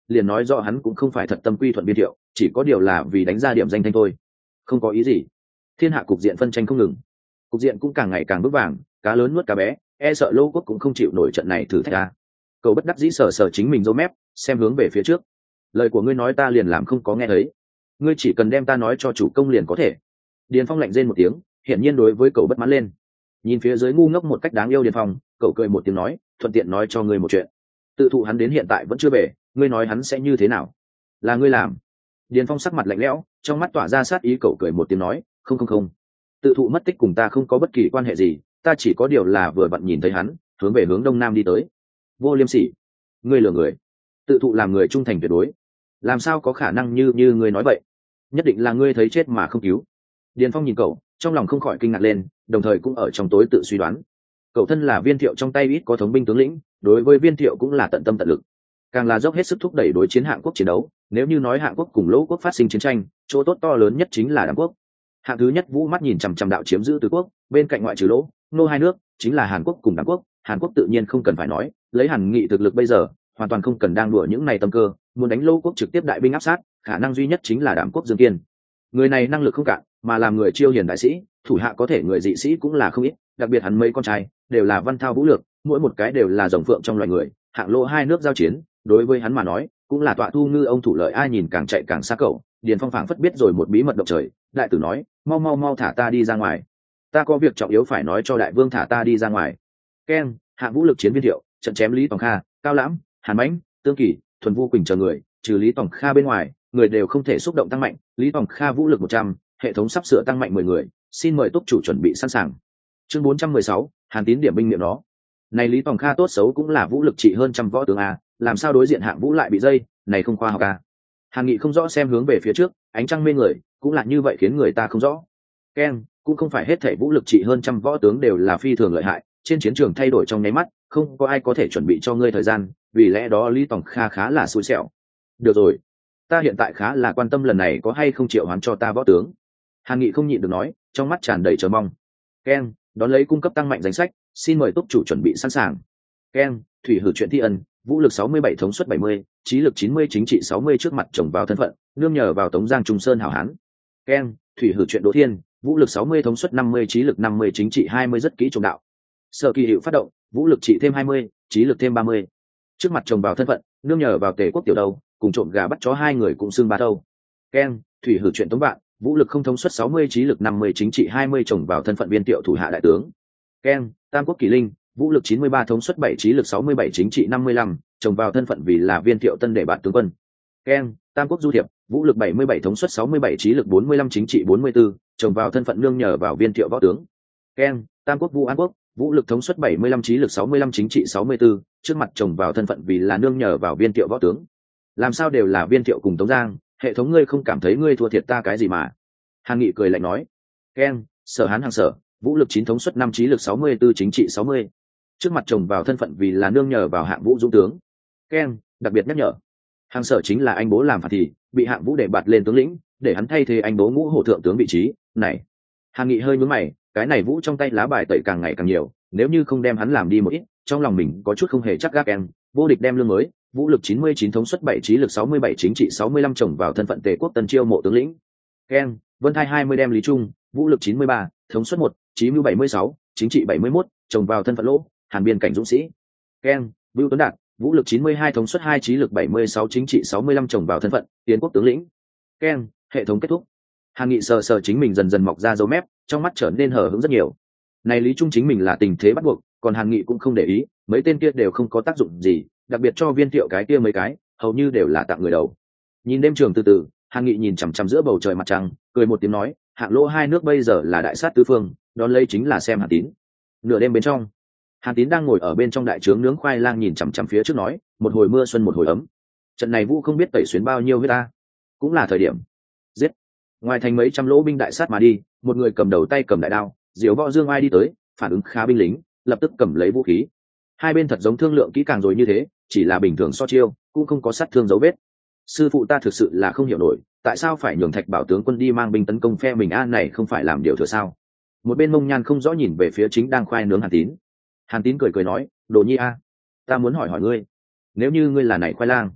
liền nói rõ hắn cũng không phải thật tâm quy thuận viên thiệu, chỉ có điều là vì đánh ra điểm danh thanh thôi, không có ý gì. Thiên hạ cục diện phân tranh không ngừng, cục diện cũng càng ngày càng vững vàng, cá lớn nuốt cá bé, e sợ Lô Quốc cũng không chịu nổi trận này thử thách ra. Cậu bất đắc dĩ sờ sờ chính mình râu mép, xem hướng về phía trước. Lời của ngươi nói ta liền làm không có nghe thấy, ngươi chỉ cần đem ta nói cho chủ công liền có thể. Điền Phong lạnh rên một tiếng, hiển nhiên đối với cậu bất mãn lên. Nhìn phía dưới ngu ngốc một cách đáng yêu Điền Phong, cậu cười một tiếng nói, thuận tiện nói cho ngươi một chuyện. Tự thụ hắn đến hiện tại vẫn chưa về, ngươi nói hắn sẽ như thế nào? Là ngươi làm? Điền Phong sắc mặt lạnh lẽo, trong mắt tỏa ra sát ý, cậu cười một tiếng nói, không không không, tự thụ mất tích cùng ta không có bất kỳ quan hệ gì, ta chỉ có điều là vừa vặn nhìn thấy hắn hướng về hướng đông nam đi tới. Vô liêm sỉ, ngươi lừa người. Tự thụ làm người trung thành tuyệt đối, làm sao có khả năng như như ngươi nói vậy? Nhất định là ngươi thấy chết mà không cứu. Điền Phong nhìn cậu, trong lòng không khỏi kinh ngạc lên, đồng thời cũng ở trong tối tự suy đoán. Cậu thân là Viên Thiệu trong tay ít có thống binh tướng lĩnh, đối với Viên Thiệu cũng là tận tâm tận lực, càng là dốc hết sức thúc đẩy đối chiến Hạng Quốc chiến đấu. Nếu như nói Hạng Quốc cùng Lỗ Quốc phát sinh chiến tranh, chỗ tốt to lớn nhất chính là Đàm Quốc. Hạng thứ nhất Vũ mắt nhìn chằm chằm đạo chiếm giữ tứ quốc, bên cạnh ngoại trừ Lỗ, Nô hai nước, chính là Hàn Quốc cùng Đàm Quốc. Hàn Quốc tự nhiên không cần phải nói, lấy Hàn Nghị thực lực bây giờ, hoàn toàn không cần đang đùa những này tâm cơ, muốn đánh Lỗ Quốc trực tiếp đại binh áp sát, khả năng duy nhất chính là Đàm Quốc Dương Kiên. Người này năng lực không cạn, mà làm người chiêu hiền đại sĩ, thủ hạ có thể người dị sĩ cũng là không ít, đặc biệt hắn mấy con trai đều là văn thao vũ lược, mỗi một cái đều là rồng phượng trong loài người. Hạng Lỗ hai nước giao chiến, đối với hắn mà nói cũng là tọa thu ngư ông thủ lợi, ai nhìn càng chạy càng xa cậu. Điền Phong phảng phất biết rồi một bí mật động trời, đại tử nói, mau mau mau thả ta đi ra ngoài, ta có việc trọng yếu phải nói cho đại vương, thả ta đi ra ngoài. Keng, Hạng vũ lực chiến Viên Thiệu, trận chém Lý Tòng Kha, Cao Lãm, Hàn Mãnh, Tương Kỳ, Thuần Vu Quỳnh chờ người, trừ Lý Tòng Kha bên ngoài, người đều không thể xúc động tăng mạnh. Lý Tòng Kha vũ lực một trăm, hệ thống sắp sửa tăng mạnh mười người, xin mời túc chủ chuẩn bị sẵn sàng. Chương bốn trăm mười sáu, Hàn Tín điểm binh miệng nó. Này Lý Tòng Kha tốt xấu cũng là vũ lực trị hơn trăm võ tướng a, làm sao đối diện Hạng Vũ lại bị dây, này không khoa học a. Hàn Nghị không rõ xem hướng về phía trước, ánh trăng mê người, cũng là như vậy khiến người ta không rõ. Ken, cũng không phải hết thảy vũ lực trị hơn trăm võ tướng đều là phi thường lợi hại, trên chiến trường thay đổi trong nháy mắt, không có ai có thể chuẩn bị cho ngươi thời gian, vì lẽ đó Lý Tòng Kha khá là xui xẻo. Được rồi, ta hiện tại khá là quan tâm lần này có hay không triệu hoán cho ta võ tướng. Hàn Nghị không nhịn được nói, trong mắt tràn đầy chờ mong. Ken, đón lấy cung cấp tăng mạnh danh sách, xin mời túc chủ chuẩn bị sẵn sàng. Ken, thủy hử chuyện thi ân, vũ lực sáu mươi bảy thống suất bảy mươi, trí lực chín mươi chính trị sáu mươi trước mặt chồng vào thân phận, nương nhờ vào Tống Giang Trung Sơn hảo hán. Ken, thủy hử chuyện Đỗ Thiên, vũ lực sáu mươi thống suất năm mươi, trí lực năm mươi chính trị hai mươi rất kỹ trồng đạo. Sở Kỳ hiệu phát động, vũ lực trị thêm hai mươi, trí lực thêm ba mươi. Trước mặt chồng vào thân phận, nương nhờ vào Tề Quốc tiểu đầu, cùng trộm gà bắt chó hai người cũng xưng ba thâu. Ken, thủy hử chuyện Tống Vạn, vũ lực không thống suất sáu mươi, trí lực năm mươi chính trị hai mươi chồng vào thân phận Viên Thiệu thủ hạ đại tướng. Ken, Tam Quốc Kỷ Linh, vũ lực chín mươi ba thống suất bảy, trí lực sáu mươi bảy chính trị năm mươi lăm, chồng vào thân phận vì là Viên Thiệu tân đệ bạn tướng quân. Ken, Tam Quốc Du Thiệp, vũ lực bảy mươi bảy thống suất sáu mươi bảy, trí lực bốn mươi lăm chính trị bốn mươi tư, chồng vào thân phận nương nhờ vào Viên Thiệu võ tướng. Ken, Tam Quốc Vũ An Quốc, vũ lực thống suất bảy mươi lăm, trí lực sáu mươi lăm chính trị sáu mươi tư, trước mặt chồng vào thân phận vì là nương nhờ vào Viên Thiệu võ tướng. Làm sao đều là Viên Thiệu cùng Tống Giang, hệ thống ngươi không cảm thấy ngươi thua thiệt ta cái gì mà? Hàn Nghị cười lạnh nói. Ken, Sở Hán Hàng Sở, vũ lực chín thống suất năm, trí lực sáu mươi tư chính trị sáu mươi, trước mặt chồng vào thân phận vì là nương nhờ vào Hạng Vũ dũng tướng. Ken, đặc biệt nhắc nhở, Hàng Sở chính là anh bố làm phản thì bị Hạng Vũ để bạt lên tướng lĩnh, để hắn thay thế anh bố Ngũ Hổ thượng tướng vị trí này. Hàn Nghị hơi nhướng mày, cái này Vũ trong tay lá bài tẩy càng ngày càng nhiều, nếu như không đem hắn làm đi một ít, trong lòng mình có chút không hề chắc gác. Ken, vô địch đem lương mới, vũ lực chín mươi chín thống suất bảy, trí lực sáu mươi bảy chính trị sáu mươi lăm chồng vào thân phận Tề Quốc tân chiêu mộ tướng lĩnh. Ken, Vân Thai hai mươi đem Lý Trung, vũ lực chín mươi ba, thống suất một, trí mưu bảy mươi sáu, chính trị bảy mươi mốt, chồng vào thân phận Lỗ, Hàn biên cảnh dũng sĩ. Ken, Vưu Tuấn Đạt, vũ lực chín mươi hai thống suất hai, trí lực bảy mươi sáu chính trị sáu mươi lăm chồng vào thân phận Tiến Quốc tướng lĩnh. Ken, hệ thống kết thúc. Hàn Nghị sờ sờ chính mình dần dần mọc ra dấu mép, trong mắt trở nên hờ hững rất nhiều. Này Lý Trung chính mình là tình thế bắt buộc, còn Hàn Nghị cũng không để ý, mấy tên kia đều không có tác dụng gì, đặc biệt cho Viên Thiệu cái kia mấy cái, hầu như đều là tặng người đầu. Nhìn đêm trường từ từ, Hàn Nghị nhìn chằm chằm giữa bầu trời mặt trăng, cười một tiếng nói, Hạng Lỗ hai nước bây giờ là đại sát tứ phương, đón lấy chính là xem Hàn Tín. Nửa đêm bên trong, Hàn Tín đang ngồi ở bên trong đại trướng nướng khoai lang, nhìn chằm chằm phía trước nói, một hồi mưa xuân một hồi ấm, trận này Vũ không biết tẩy xuyến bao nhiêu với ta, cũng là thời điểm giết. Ngoài thành mấy trăm lỗ binh đại sát mà đi, một người cầm đầu tay cầm đại đao, diều võ dương ai đi tới, phản ứng khá binh lính lập tức cầm lấy vũ khí. Hai bên thật giống thương lượng kỹ càng rồi như thế, chỉ là bình thường so chiêu, cũng không có sát thương dấu vết. Sư phụ ta thực sự là không hiểu nổi, tại sao phải nhường Thạch Bảo tướng quân đi mang binh tấn công phe mình a, này không phải làm điều thừa sao? Một bên Mông Nhan không rõ nhìn về phía chính đang khoai nướng Hàn Tín. Hàn Tín cười cười nói, Đồ Nhi a, ta muốn hỏi hỏi ngươi, nếu như ngươi là này khoai lang,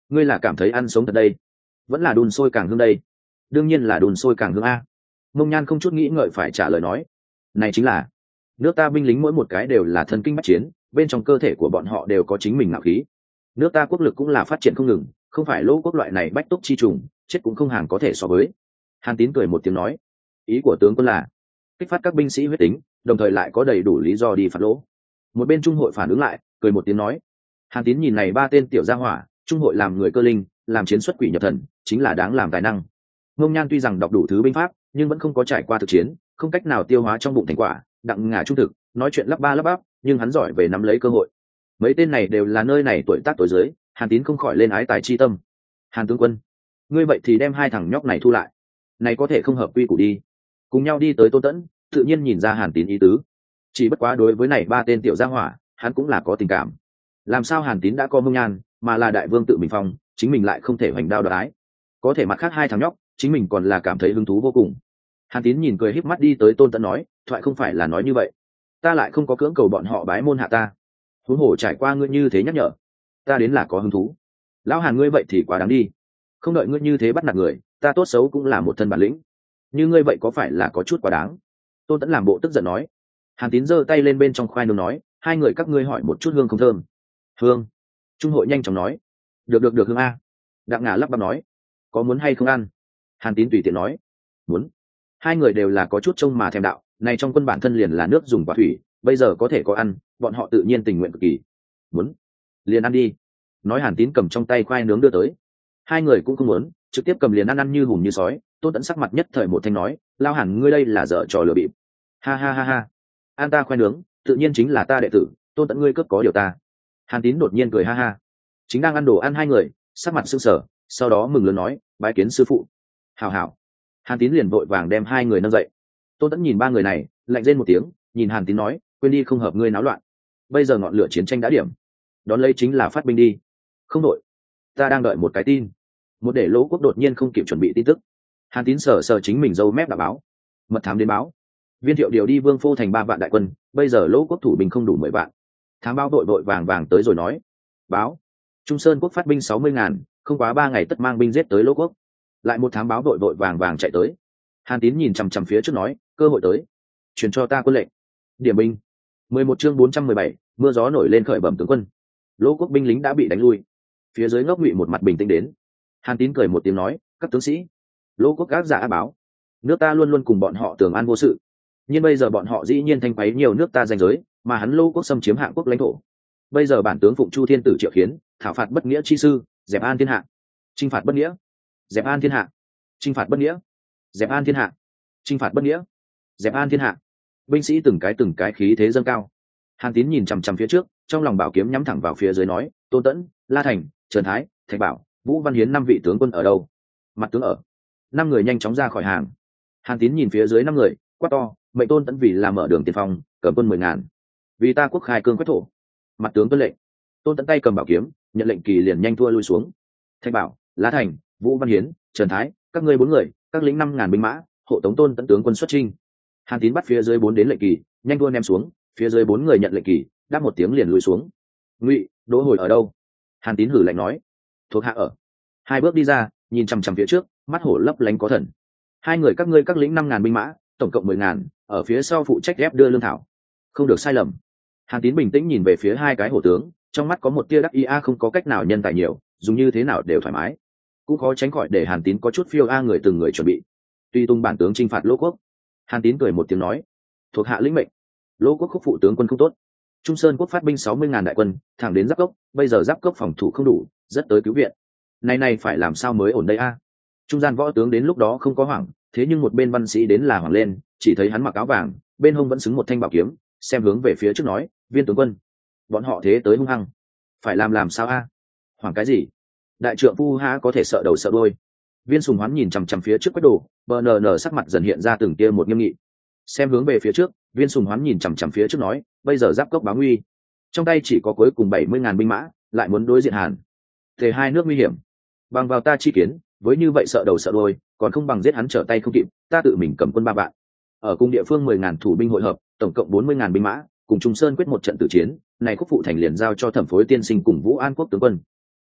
ngươi là cảm thấy ăn sống thật đây vẫn là đun sôi càng hương đây? Đương nhiên là đun sôi càng hương a. Mông Nhan không chút nghĩ ngợi phải trả lời nói, này chính là nước ta binh lính mỗi một cái đều là thân kinh bách chiến, bên trong cơ thể của bọn họ đều có chính mình ngạo khí. Nước ta quốc lực cũng là phát triển không ngừng, không phải lỗ quốc loại này bách túc chi trùng, chết cũng không hàng có thể so với. Hàn Tín cười một tiếng nói, ý của tướng quân là kích phát các binh sĩ huyết tính, đồng thời lại có đầy đủ lý do đi phạt lỗ. Một bên trung hội phản ứng lại, cười một tiếng nói, Hàn Tín nhìn này ba tên tiểu gia hỏa, trung hội làm người cơ linh, làm chiến xuất quỷ nhập thần, chính là đáng làm tài năng. Mông Nhan tuy rằng đọc đủ thứ binh pháp, nhưng vẫn không có trải qua thực chiến, không cách nào tiêu hóa trong bụng thành quả, đặng ngả trung thực, nói chuyện lắp ba lắp bắp, nhưng hắn giỏi về nắm lấy cơ hội. Mấy tên này đều là nơi này tuổi tác tối dưới, Hàn Tín không khỏi lên ái tài chi tâm. Hàn tướng quân, ngươi vậy thì đem hai thằng nhóc này thu lại, này có thể không hợp quy củ đi. Cùng nhau đi tới Tôn Tẫn, tự nhiên nhìn ra Hàn Tín ý tứ. Chỉ bất quá đối với này ba tên tiểu gia hỏa, hắn cũng là có tình cảm. Làm sao Hàn Tín đã có Mông Nhan, mà là đại vương tự mình phong, chính mình lại không thể hoành đao đoạt ái. Có thể mặt khác hai thằng nhóc, chính mình còn là cảm thấy hứng thú vô cùng. Hàn Tín nhìn cười híp mắt đi tới Tôn Tẫn nói, thoại không phải là nói như vậy, ta lại không có cưỡng cầu bọn họ bái môn hạ ta. Huống hồ trải qua ngươi như thế nhắc nhở, ta đến là có hứng thú. Lão Hàn ngươi vậy thì quá đáng đi, không đợi ngươi như thế bắt nạt người, ta tốt xấu cũng là một thân bản lĩnh, như ngươi vậy có phải là có chút quá đáng? Tôn Tẫn làm bộ tức giận nói. Hàn Tín giơ tay lên bên trong khoai nướng nói, hai người các ngươi hỏi một chút hương không thơm? Hương. Trung hội nhanh chóng nói, được được được hương a. Đặng Ngà lắp bắp nói, có muốn hay không ăn? Hàn Tín tùy tiện nói, muốn. Hai người đều là có chút trông mà thèm đạo, này trong quân bản thân liền là nước dùng quả thủy, bây giờ có thể có ăn, bọn họ tự nhiên tình nguyện cực kỳ. Muốn, liền ăn đi. Nói Hàn Tín cầm trong tay khoai nướng đưa tới. Hai người cũng không muốn, trực tiếp cầm liền ăn ăn như hùm như sói. Tôn Tẫn sắc mặt nhất thời một thanh nói, Lao Hàn ngươi đây là dở trò lừa bịp. Ha ha ha ha, ăn ta khoai nướng, tự nhiên chính là ta đệ tử, Tôn Tẫn ngươi cướp có điều ta. Hàn Tín đột nhiên cười ha ha. Chính đang ăn đồ ăn hai người, sắc mặt sưng sở, sau đó mừng lớn nói, bái kiến sư phụ. Hảo hảo. Hàn Tín liền vội vàng đem hai người nâng dậy. Tôn Tẫn nhìn ba người này, lạnh rên một tiếng, nhìn Hàn Tín nói, quên đi không hợp ngươi náo loạn. Bây giờ ngọn lửa chiến tranh đã điểm, đón lấy chính là phát binh đi. Không đội, ta đang đợi một cái tin. Một để Lỗ quốc đột nhiên không kịp chuẩn bị tin tức. Hàn Tín sờ sờ chính mình dâu mép đã báo, mật thám đến báo, Viên Thiệu điều đi Vương Phô thành ba vạn đại quân, bây giờ Lỗ quốc thủ binh không đủ mười vạn. Thám báo đội đội vàng vàng tới rồi nói, báo, Trung Sơn quốc phát binh sáu mươi ngàn, không quá ba ngày tất mang binh giết tới Lỗ quốc. Lại một thám báo đội đội vàng vàng chạy tới. Hàn Tín nhìn chằm chằm phía trước nói, cơ hội tới, truyền cho ta quân lệnh. Điểm binh. mười một chương bốn trăm mười bảy, mưa gió nổi lên khởi bẩm tướng quân. Lỗ quốc binh lính đã bị đánh lui. Phía dưới Ngốc Ngụy một mặt bình tĩnh đến. Hàn Tín cười một tiếng nói, các tướng sĩ, Lỗ quốc gác giả báo, nước ta luôn luôn cùng bọn họ tường an vô sự, nhưng bây giờ bọn họ dĩ nhiên thanh quấy nhiều nước ta danh giới, mà hắn Lỗ quốc xâm chiếm hạng quốc lãnh thổ. Bây giờ bản tướng phụng Chu Thiên Tử triệu khiến, thảo phạt bất nghĩa chi sư, dẹp an thiên hạ. Chinh phạt bất nghĩa, dẹp an thiên hạ. Chinh phạt bất nghĩa, dẹp an thiên hạ. Chinh phạt bất nghĩa, dẹp an thiên hạ. Binh sĩ từng cái từng cái khí thế dâng cao. Hàn Tín nhìn chằm chằm phía trước, trong lòng bảo kiếm nhắm thẳng vào phía dưới nói, Tôn Tẫn, La Thành, Trần Thái, Thạch Bảo, Vũ Văn Hiến năm vị tướng quân ở đâu? Mặt tướng ở. Năm người nhanh chóng ra khỏi hàng. Hàn Tín nhìn phía dưới năm người, quát to, mệnh Tôn Tẫn vì làm mở đường tiền phong, cầm quân mười ngàn, vì ta quốc khai cương quét thổ. Mặt tướng tuân lệnh. Tôn Tẫn tay cầm bảo kiếm, nhận lệnh kỳ liền nhanh thua lui xuống. Thạch Bảo, La Thành, Vũ Văn Hiến, Trần Thái, các ngươi bốn người, các lính năm ngàn binh mã, hộ tống Tôn Tẫn tướng quân xuất chinh. Hàn Tín bắt phía dưới bốn đến lệnh kỳ, nhanh đua ném xuống, phía dưới bốn người nhận lệnh kỳ, đáp một tiếng liền lùi xuống. Ngụy, Đỗ Hồi ở đâu? Hàn Tín hử lạnh nói, thuộc hạ ở. Hai bước đi ra, nhìn chằm chằm phía trước, mắt hổ lấp lánh có thần. Hai người các ngươi các lính năm ngàn binh mã, tổng cộng mười ngàn, ở phía sau phụ trách ép đưa lương thảo, không được sai lầm. Hàn Tín bình tĩnh nhìn về phía hai cái hổ tướng, trong mắt có một tia đắc ý a, không có cách nào nhân tài nhiều, dùng như thế nào đều thoải mái, cũng khó tránh khỏi để Hàn Tín có chút phiêu a người từng người chuẩn bị. Tuy tung bản tướng chinh phạt Lỗ quốc. Hàn Tín cười một tiếng nói, thuộc hạ lĩnh mệnh. Lỗ quốc khúc phụ tướng quân không tốt, Trung Sơn quốc phát binh sáu mươi ngàn đại quân, thẳng đến Giáp Cốc, bây giờ Giáp Cốc phòng thủ không đủ, rất tới cứu viện. Này này phải làm sao mới ổn đây a? Trung gian võ tướng đến lúc đó không có hoảng, thế nhưng một bên văn sĩ đến là hoảng lên, chỉ thấy hắn mặc áo vàng, bên hông vẫn xứng một thanh bảo kiếm, xem hướng về phía trước nói, Viên tướng quân, bọn họ thế tới hung hăng, phải làm làm sao a? Hoảng cái gì? Đại trượng phu há có thể sợ đầu sợ đuôi. Viên Sùng Hoán nhìn chằm chằm phía trước Quách Đồ, bờ nờ nờ sắc mặt dần hiện ra từng tia một nghiêm nghị. Xem hướng về phía trước, Viên Sùng Hoán nhìn chằm chằm phía trước nói, bây giờ Giáp Cốc báo nguy, trong tay chỉ có cuối cùng bảy mươi ngàn binh mã, lại muốn đối diện Hàn Tề hai nước nguy hiểm, bằng vào ta chi kiến, với như vậy sợ đầu sợ đuôi, còn không bằng giết hắn trở tay không kịp, ta tự mình cầm quân ba vạn, ở cung địa phương mười ngàn thủ binh hội hợp, tổng cộng bốn mươi ngàn binh mã, cùng Trung Sơn quyết một trận tử chiến, này Khúc phụ thành liền giao cho Thẩm Phối tiên sinh cùng Vũ An quốc tướng quân.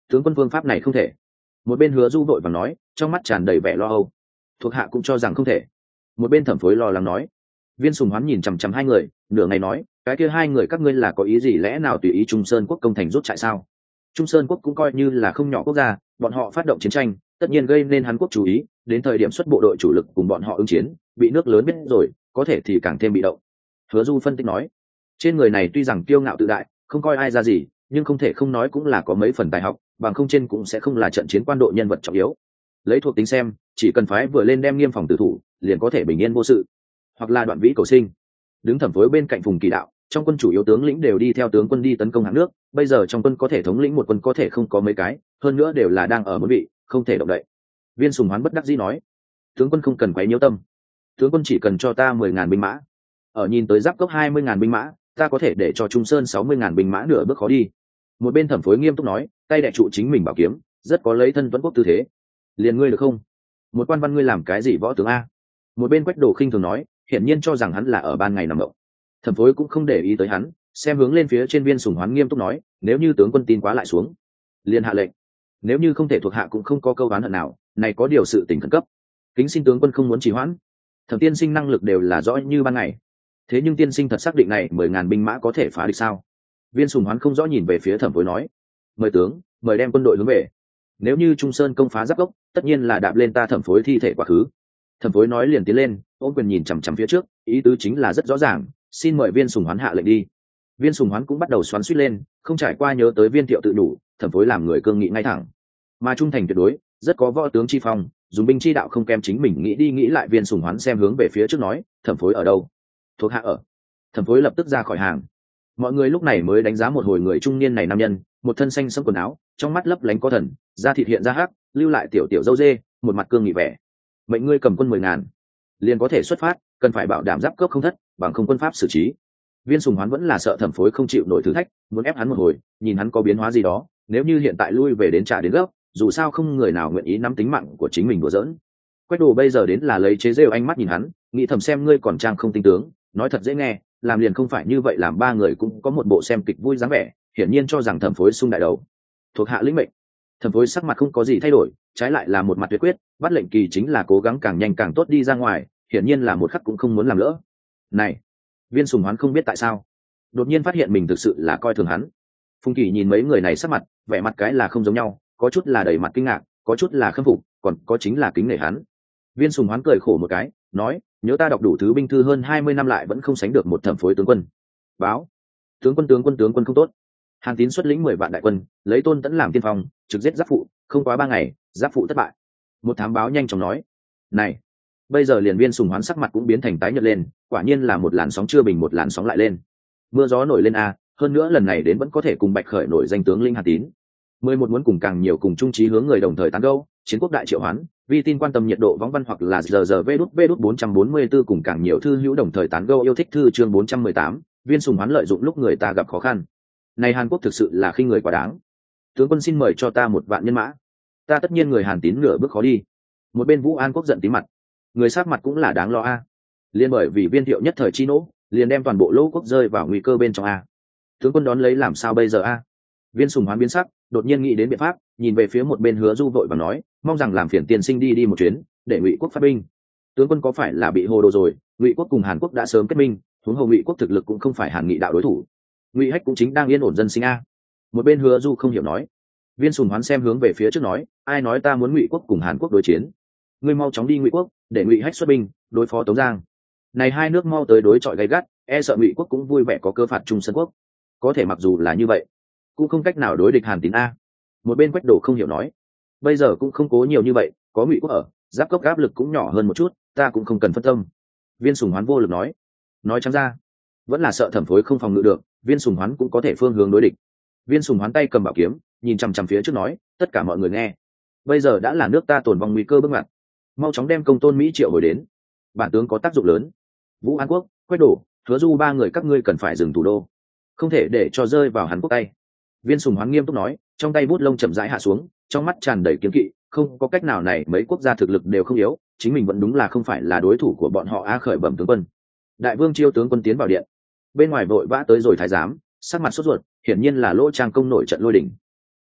tướng quân phương pháp này không thể. Một bên Hứa Du vội vàng nói, trong mắt tràn đầy vẻ lo âu. Thuộc hạ cũng cho rằng không thể. Một bên Thẩm Phối lo lắng nói. Viên Sùng Hoán nhìn chằm chằm hai người, nửa ngày nói, cái kia hai người các ngươi là có ý gì, lẽ nào tùy ý Trung Sơn quốc công thành rút trại sao? Trung Sơn quốc cũng coi như là không nhỏ quốc gia, bọn họ phát động chiến tranh, tất nhiên gây nên Hán quốc chú ý, đến thời điểm xuất bộ đội chủ lực cùng bọn họ ứng chiến, bị nước lớn biết rồi, có thể thì càng thêm bị động. Hứa Du phân tích nói, trên người này tuy rằng kiêu ngạo tự đại, không coi ai ra gì, nhưng không thể không nói cũng là có mấy phần tài học, bằng không trên cũng sẽ không là trận chiến quan độ nhân vật trọng yếu. Lấy thuộc tính xem, chỉ cần phái vừa lên đem nghiêm phòng tử thủ, liền có thể bình yên vô sự, hoặc là đoạn vĩ cầu sinh. Đứng Thẩm Phối bên cạnh Phùng Kỳ đạo, trong quân chủ yếu tướng lĩnh đều đi theo tướng quân đi tấn công hạng nước, bây giờ trong quân có thể thống lĩnh một quân có thể không có mấy cái, hơn nữa đều là đang ở bốn vị, không thể động đậy. Viên Sùng Hoán bất đắc dĩ nói, tướng quân không cần quấy nhiễu tâm, tướng quân chỉ cần cho ta mười ngàn binh mã, ở nhìn tới giáp cốc hai mươi ngàn binh mã, ta có thể để cho Trung Sơn sáu mươi ngàn binh mã nửa bước khó đi. Một bên Thẩm Phối nghiêm túc nói, tay đè trụ chính mình bảo kiếm, rất có lấy thân tuấn quốc tư thế. Liền ngươi được không? Một quan văn ngươi làm cái gì võ tướng a? Một bên Quách Đồ khinh thường nói, hiển nhiên cho rằng hắn là ở ban ngày nằm mộng. Thẩm Phối cũng không để ý tới hắn, xem hướng lên phía trên Viên Sùng Hoán nghiêm túc nói, nếu như tướng quân tin quá lại xuống, liền hạ lệnh. Nếu như không thể thuộc hạ cũng không có câu oán hận nào, này có điều sự tình khẩn cấp, kính xin tướng quân không muốn trì hoãn. Thẩm tiên sinh năng lực đều là rõ như ban ngày, thế nhưng tiên sinh thật xác định này mười ngàn binh mã có thể phá địch sao? Viên Sùng Hoán không rõ nhìn về phía Thẩm Phối nói, mời tướng, mời đem quân đội hướng về. Nếu như Trung Sơn công phá giáp gốc, tất nhiên là đạp lên ta Thẩm Phối thi thể quá khứ. Thẩm Phối nói liền tiến lên, ôm quyền nhìn chằm chằm phía trước, ý tứ chính là rất rõ ràng, xin mời Viên Sùng Hoán hạ lệnh đi. Viên Sùng Hoán cũng bắt đầu xoắn xuýt lên, không trải qua nhớ tới Viên Thiệu tự đủ, Thẩm Phối làm người cương nghị ngay thẳng, mà trung thành tuyệt đối, rất có võ tướng chi phong, dùng binh chi đạo không kém chính mình. Nghĩ đi nghĩ lại, Viên Sùng Hoán xem hướng về phía trước nói, Thẩm Phối ở đâu? Thuộc hạ ở. Thẩm Phối lập tức ra khỏi hàng. Mọi người lúc này mới đánh giá một hồi người trung niên này nam nhân, một thân xanh sẫm quần áo, trong mắt lấp lánh có thần, da thịt hiện ra hắc, lưu lại tiểu tiểu dâu dê, một mặt cương nghị vẻ. Mệnh ngươi cầm quân mười ngàn, liền có thể xuất phát, cần phải bảo đảm giáp cướp không thất, bằng không quân pháp xử trí. Viên Sùng Hoán vẫn là sợ Thẩm Phối không chịu nổi thử thách, muốn ép hắn một hồi, nhìn hắn có biến hóa gì đó, nếu như hiện tại lui về đến trả đến gấp, dù sao không người nào nguyện ý nắm tính mạng của chính mình đùa giỡn. Quách Đồ bây giờ đến là lấy chế giễu ánh mắt nhìn hắn, nghĩ thầm xem ngươi còn trang không tinh tướng, nói thật dễ nghe, làm liền không phải như vậy, làm ba người cũng có một bộ xem kịch vui dáng vẻ, hiển nhiên cho rằng Thẩm Phối sung đại đầu. Thuộc hạ lĩnh mệnh. Thẩm Phối sắc mặt không có gì thay đổi, trái lại là một mặt tuyệt quyết, bắt lệnh kỳ chính là cố gắng càng nhanh càng tốt đi ra ngoài, hiển nhiên là một khắc cũng không muốn làm lỡ. Này, Viên Sùng Hoán không biết tại sao, đột nhiên phát hiện mình thực sự là coi thường hắn. Phùng Kỳ nhìn mấy người này sắc mặt, vẻ mặt cái là không giống nhau, có chút là đầy mặt kinh ngạc, có chút là khâm phục, còn có chính là kính nể hắn. Viên Sùng Hoán cười khổ một cái, nói, nhớ ta đọc đủ thứ binh thư hơn hai mươi năm lại vẫn không sánh được một Thẩm Phối tướng quân. Báo, tướng quân tướng quân tướng quân không tốt. Hàn Tín xuất lĩnh mười vạn đại quân, lấy Tôn Tẫn làm tiên phong, trực giết Giáp Phụ, không quá ba ngày, Giáp Phụ thất bại. Một thám báo nhanh chóng nói, này, bây giờ liền Viên Sùng Hoán sắc mặt cũng biến thành tái nhợt lên, quả nhiên là một làn sóng chưa bình một làn sóng lại lên. Mưa gió nổi lên a, hơn nữa lần này đến vẫn có thể cùng Bạch Khởi nổi danh tướng linh Hàn Tín. Mười một muốn cùng càng nhiều cùng chung chí hướng người đồng thời tán gẫu, chiến quốc đại triệu hoán, vì tin quan tâm nhiệt độ võng văn hoặc là giờ giờ vê đút vê đút bốn trăm bốn mươi tư cùng càng nhiều thư hữu đồng thời tán gẫu yêu thích thư chương bốn trăm mười tám, Viên Sùng Hoán lợi dụng lúc người ta gặp khó khăn. Này Hàn Quốc thực sự là khinh người quá đáng. Tướng quân xin mời cho ta một vạn nhân mã, ta tất nhiên người Hàn Tín nửa bước khó đi. Một bên Vũ An Quốc giận tí mặt, người sát mặt cũng là đáng lo a. Liên bởi vì Viên Thiệu nhất thời chi nỗ, liền đem toàn bộ Lỗ quốc rơi vào nguy cơ bên trong a. Tướng quân đón lấy làm sao bây giờ a? Viên Sùng Hoán biến sắc, đột nhiên nghĩ đến biện pháp, nhìn về phía một bên Hứa Du vội và nói, mong rằng làm phiền tiên sinh đi đi một chuyến, để Ngụy quốc phát binh. Tướng quân có phải là bị hồ đồ rồi? Ngụy quốc cùng Hàn Quốc đã sớm kết minh, huống hồ Ngụy quốc thực lực cũng không phải Hàn Nghị đạo đối thủ. Ngụy Hách cũng chính đang yên ổn dân sinh a. Một bên Hứa Du không hiểu nói. Viên Sùng Hoán xem hướng về phía trước nói, ai nói ta muốn Ngụy quốc cùng Hàn Quốc đối chiến? Ngươi mau chóng đi Ngụy quốc, để Ngụy Hách xuất binh đối phó Tống Giang. Này hai nước mau tới đối chọi gay gắt, e sợ Ngụy quốc cũng vui vẻ có cơ phạt Trung Sơn quốc. Có thể mặc dù là như vậy, cũng không cách nào đối địch Hàn Tín a. Một bên Quách Đồ không hiểu nói, bây giờ cũng không cố nhiều như vậy, có Ngụy quốc ở, giáp cốc áp lực cũng nhỏ hơn một chút, ta cũng không cần phân tâm. Viên Sùng Hoán vô lực nói, nói trắng ra, vẫn là sợ Thẩm Phối không phòng ngự được, Viên Sùng Hoán cũng có thể phương hướng đối địch. Viên Sùng Hoán tay cầm bảo kiếm, nhìn chằm chằm phía trước nói, tất cả mọi người nghe, bây giờ đã là nước ta tồn vong nguy cơ bước ngoặt, mau chóng đem Công Tôn Mỹ triệu hồi đến, bản tướng có tác dụng lớn. Vũ An Quốc, Quách Đồ, Hứa Du ba người các ngươi cần phải dừng thủ đô, không thể để cho rơi vào Hàn Quốc tay. Viên Sùng Hoán nghiêm túc nói, trong tay bút lông chậm rãi hạ xuống, trong mắt tràn đầy kiếm kỵ, không có cách nào này, mấy quốc gia thực lực đều không yếu, chính mình vẫn đúng là không phải là đối thủ của bọn họ. A khởi bẩm tướng quân. Đại vương chiêu tướng quân tiến vào điện. Bên ngoài vội vã tới rồi thái giám, sắc mặt sốt ruột, hiển nhiên là Lỗ Trang công nổi trận lôi đình.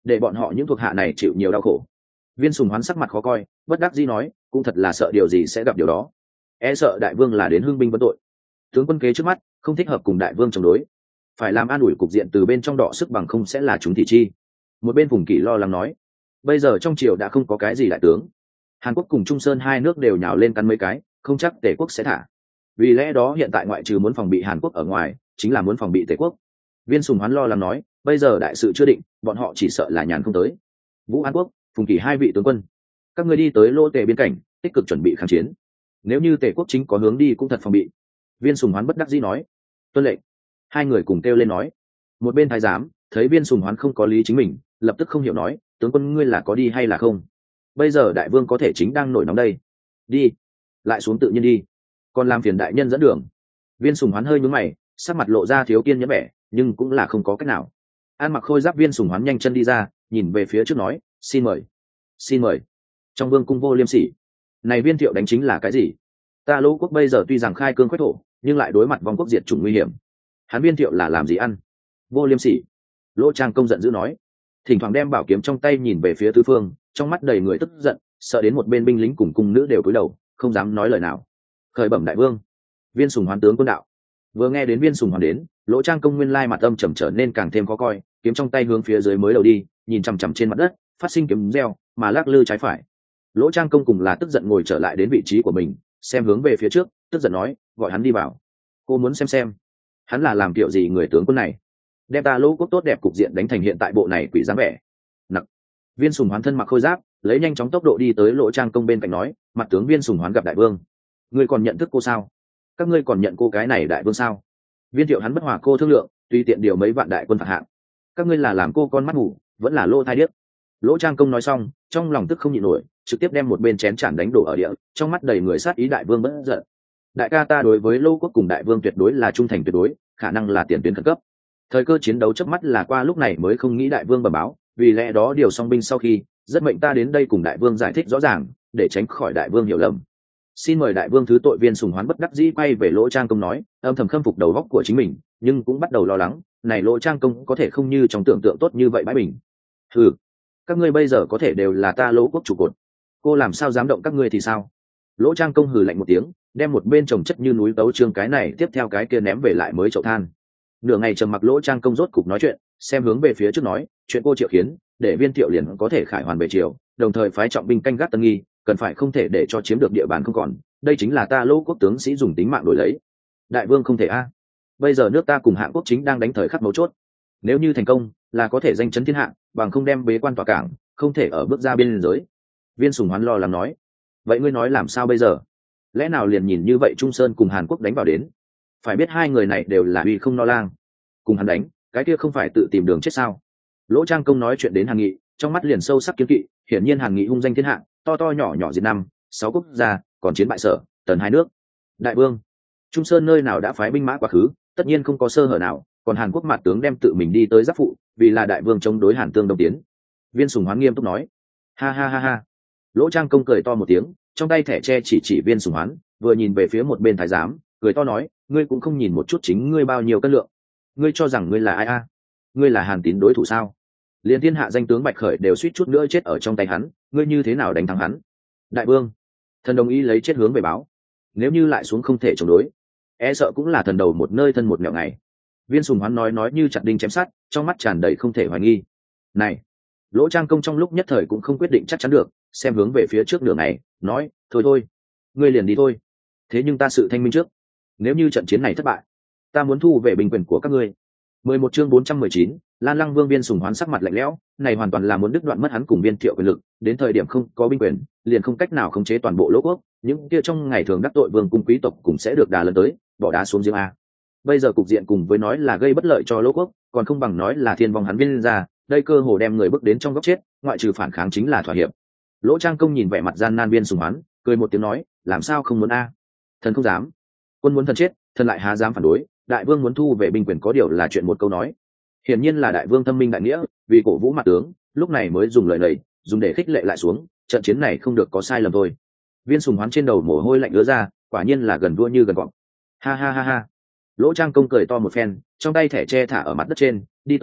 để bọn họ những thuộc hạ này chịu nhiều đau khổ. Viên Sùng Hoán sắc mặt khó coi, bất đắc dĩ nói, cũng thật là sợ điều gì sẽ gặp điều đó, e sợ đại vương là đến hưng binh vấn tội. Tướng quân kế trước mắt không thích hợp cùng đại vương chống đối, phải làm an ủi cục diện từ bên trong đọ sức bằng không sẽ là chúng thị chi. Một bên Phùng Kỷ lo lắng nói, bây giờ trong triều đã không có cái gì đại tướng, Hàn Quốc cùng Trung Sơn hai nước đều nhào lên cắn mấy cái, không chắc Tề quốc sẽ thả. Vì lẽ đó hiện tại ngoại trừ muốn phòng bị Hàn Quốc ở ngoài, chính là muốn phòng bị Tề quốc. Viên Sùng Hoán lo lắng nói, bây giờ đại sự chưa định, bọn họ chỉ sợ là nhàn không tới. Vũ An Quốc, Phùng Kỷ hai vị tướng quân, các ngươi đi tới Lô Tề biên cảnh, tích cực chuẩn bị kháng chiến. Nếu như Tề quốc chính có hướng đi cũng thật phòng bị. Viên Sùng Hoán bất đắc dĩ nói, tuân lệnh. Hai người cùng kêu lên nói. Một bên thái giám thấy Viên Sùng Hoán không có lý chính mình, lập tức không hiểu nói, tướng quân ngươi là có đi hay là không? Bây giờ đại vương có thể chính đang nổi nóng đây. Đi, lại xuống tự nhiên đi, còn làm phiền đại nhân dẫn đường. Viên Sùng Hoán hơi nhướng mày, sắc mặt lộ ra thiếu kiên nhẫn vẻ, nhưng cũng là không có cách nào. An mặc khôi giáp Viên Sùng Hoán nhanh chân đi ra, nhìn về phía trước nói, xin mời, xin mời. Trong vương cung vô liêm sỉ, này Viên Thiệu đánh chính là cái gì? Ta Lỗ quốc bây giờ tuy rằng khai cương quét thổ, nhưng lại đối mặt vong quốc diệt chủng nguy hiểm. Hắn Viên Thiệu là làm gì ăn? Vô liêm sỉ. Lỗ Trang Công giận dữ nói, thỉnh thoảng đem bảo kiếm trong tay nhìn về phía tứ phương, trong mắt đầy người tức giận, sợ đến một bên binh lính cùng cung nữ đều cúi đầu, không dám nói lời nào. Khởi bẩm đại vương. Viên Sùng Hoán tướng quân đạo. Vừa nghe đến Viên Sùng Hoán đến, Lỗ Trang Công nguyên lai mặt âm trầm trở nên càng thêm khó coi, kiếm trong tay hướng phía dưới mới đầu đi, nhìn chằm chằm trên mặt đất, phát sinh kiếm reo, mà lắc lư trái phải. Lỗ Trang Công cùng là tức giận ngồi trở lại đến vị trí của mình, xem hướng về phía trước, tức giận nói, gọi hắn đi vào. Cô muốn xem xem, hắn là làm kiểu gì người tướng quân này, đem ta Lỗ quốc tốt đẹp cục diện đánh thành hiện tại bộ này quỷ dáng vẻ. Nặc. Viên Sùng Hoán thân mặc khôi giáp, lấy nhanh chóng tốc độ đi tới Lỗ Trang Công bên cạnh nói, mặt tướng Viên Sùng Hoán gặp đại vương. Ngươi còn nhận thức cô sao? Các ngươi còn nhận cô cái này đại vương sao? Viên Thiệu hắn bất hòa cô thương lượng, tùy tiện điều mấy vạn đại quân phạt hạng. Các ngươi là làm cô con mắt ngủ, vẫn là lô thai điếc. Lỗ Trang Công nói xong, trong lòng tức không nhịn nổi, trực tiếp đem một bên chén chản đánh đổ ở địa, trong mắt đầy người sát ý đại vương bất giận. Đại ca ta đối với Lô quốc cùng đại vương tuyệt đối là trung thành tuyệt đối, khả năng là tiền tuyến khẩn cấp. Thời cơ chiến đấu chớp mắt là qua, lúc này mới không nghĩ đại vương bẩm báo, vì lẽ đó điều song binh sau khi, rất mệnh ta đến đây cùng đại vương giải thích rõ ràng, để tránh khỏi đại vương hiểu lầm. Xin mời đại vương thứ tội. Viên Sùng Hoán bất đắc dĩ quay về Lỗ Trang Công nói, âm thầm khâm phục đầu óc của chính mình, nhưng cũng bắt đầu lo lắng, này Lỗ Trang Công có thể không như trong tưởng tượng tốt như vậy bãi bình. Ừ, các ngươi bây giờ có thể đều là ta Lỗ quốc trụ cột, cô làm sao dám động các ngươi thì sao? Lỗ Trang Công hừ lạnh một tiếng, đem một bên trồng chất như núi tấu trương cái này tiếp theo cái kia ném về lại mới chậu than. Nửa ngày trầm mặc, Lỗ Trang Công rốt cục nói chuyện, xem hướng về phía trước nói, chuyện cô Triệu khiến, để Viên Thiệu liền có thể khải hoàn về triều, đồng thời phái trọng binh canh gác Tân Nghi, cần phải không thể để cho chiếm được địa bàn không còn, đây chính là ta Lỗ quốc tướng sĩ dùng tính mạng đổi lấy. Đại vương không thể a. Bây giờ nước ta cùng Hạng quốc chính đang đánh thời khắc mấu chốt, nếu như thành công là có thể danh chấn thiên hạ, bằng không đem bế quan tỏa cảng, không thể ở bước ra biên giới. Viên Sùng Hoán lo lắng nói, vậy ngươi nói làm sao bây giờ? Lẽ nào liền nhìn như vậy Trung Sơn cùng Hàn Quốc đánh vào đến? Phải biết hai người này đều là uy không no lang, cùng hắn đánh, cái kia không phải tự tìm đường chết sao? Lỗ Trang Công nói chuyện đến Hàn Nghị, trong mắt liền sâu sắc kiên kỵ, hiển nhiên Hàn Nghị hung danh thiên hạ, to to nhỏ nhỏ diệt năm sáu quốc gia, còn chiến bại Sở, Tần hai nước. Đại vương, Trung Sơn nơi nào đã phái binh mã quá khứ, tất nhiên không có sơ hở nào, còn Hàn Quốc mặt tướng đem tự mình đi tới giáp phụ, vì là đại vương chống đối Hàn Tương Đông tiến. Viên Sùng Hoán nghiêm túc nói, ha ha ha ha. Lỗ Trang Công cười to một tiếng, trong tay thẻ tre chỉ chỉ Viên Sùng Hoán, vừa nhìn về phía một bên thái giám, cười to nói, ngươi cũng không nhìn một chút chính ngươi bao nhiêu cân lượng, ngươi cho rằng ngươi là ai a? Ngươi là Hàn Tín đối thủ sao? Liên thiên hạ danh tướng Bạch Khởi đều suýt chút nữa chết ở trong tay hắn, ngươi như thế nào đánh thắng hắn? Đại vương, thần đồng ý lấy chết hướng về báo, nếu như lại xuống không thể chống đối, e sợ cũng là thần đầu một nơi thân một mẹo ngày. Viên Sùng Hoán nói nói như chặt đinh chém sắt, trong mắt tràn đầy không thể hoài nghi. Này, Lỗ Trang Công trong lúc nhất thời cũng không quyết định chắc chắn được, xem hướng về phía trước nửa ngày, nói, thôi thôi, ngươi liền đi thôi. Thế nhưng ta sự thanh minh trước, nếu như trận chiến này thất bại, ta muốn thu về bình quyền của các ngươi. mười một chương bốn trăm mười chín, Lan Lăng Vương. Viên Sùng Hoán sắc mặt lạnh lẽo, này hoàn toàn là muốn đứt đoạn mất hắn cùng Viên Thiệu quyền lực, đến thời điểm không có binh quyền, liền không cách nào khống chế toàn bộ Lỗ quốc, những kia trong ngày thường đắc tội vương cung quý tộc cũng sẽ được đà lần tới, bỏ đá xuống giếng a. Bây giờ cục diện cùng với nói là gây bất lợi cho Lỗ quốc, còn không bằng nói là thiên vong hắn Viên ra, đây cơ hồ đem người bước đến trong góc chết, ngoại trừ phản kháng chính là thỏa hiệp. Lỗ Trang Công nhìn vẻ mặt gian nan Viên Sùng Hoán, cười một tiếng nói, làm sao không muốn a? Thần không dám. Quân muốn thần chết, thần lại há dám phản đối, đại vương muốn thu về binh quyền có điều là chuyện một câu nói. Hiển nhiên là đại vương thâm minh đại nghĩa, vì cổ vũ mặt tướng, lúc này mới dùng lời này, dùng để khích lệ lại xuống, trận chiến này không được có sai lầm thôi. Viên Sùng Hoán trên đầu mồ hôi lạnh ứa ra, quả nhiên là gần vua như gần vọng. Ha ha ha ha. Lỗ Trang Công cười to một phen, trong tay thẻ tre thả ở mặt đất trên, đi tới,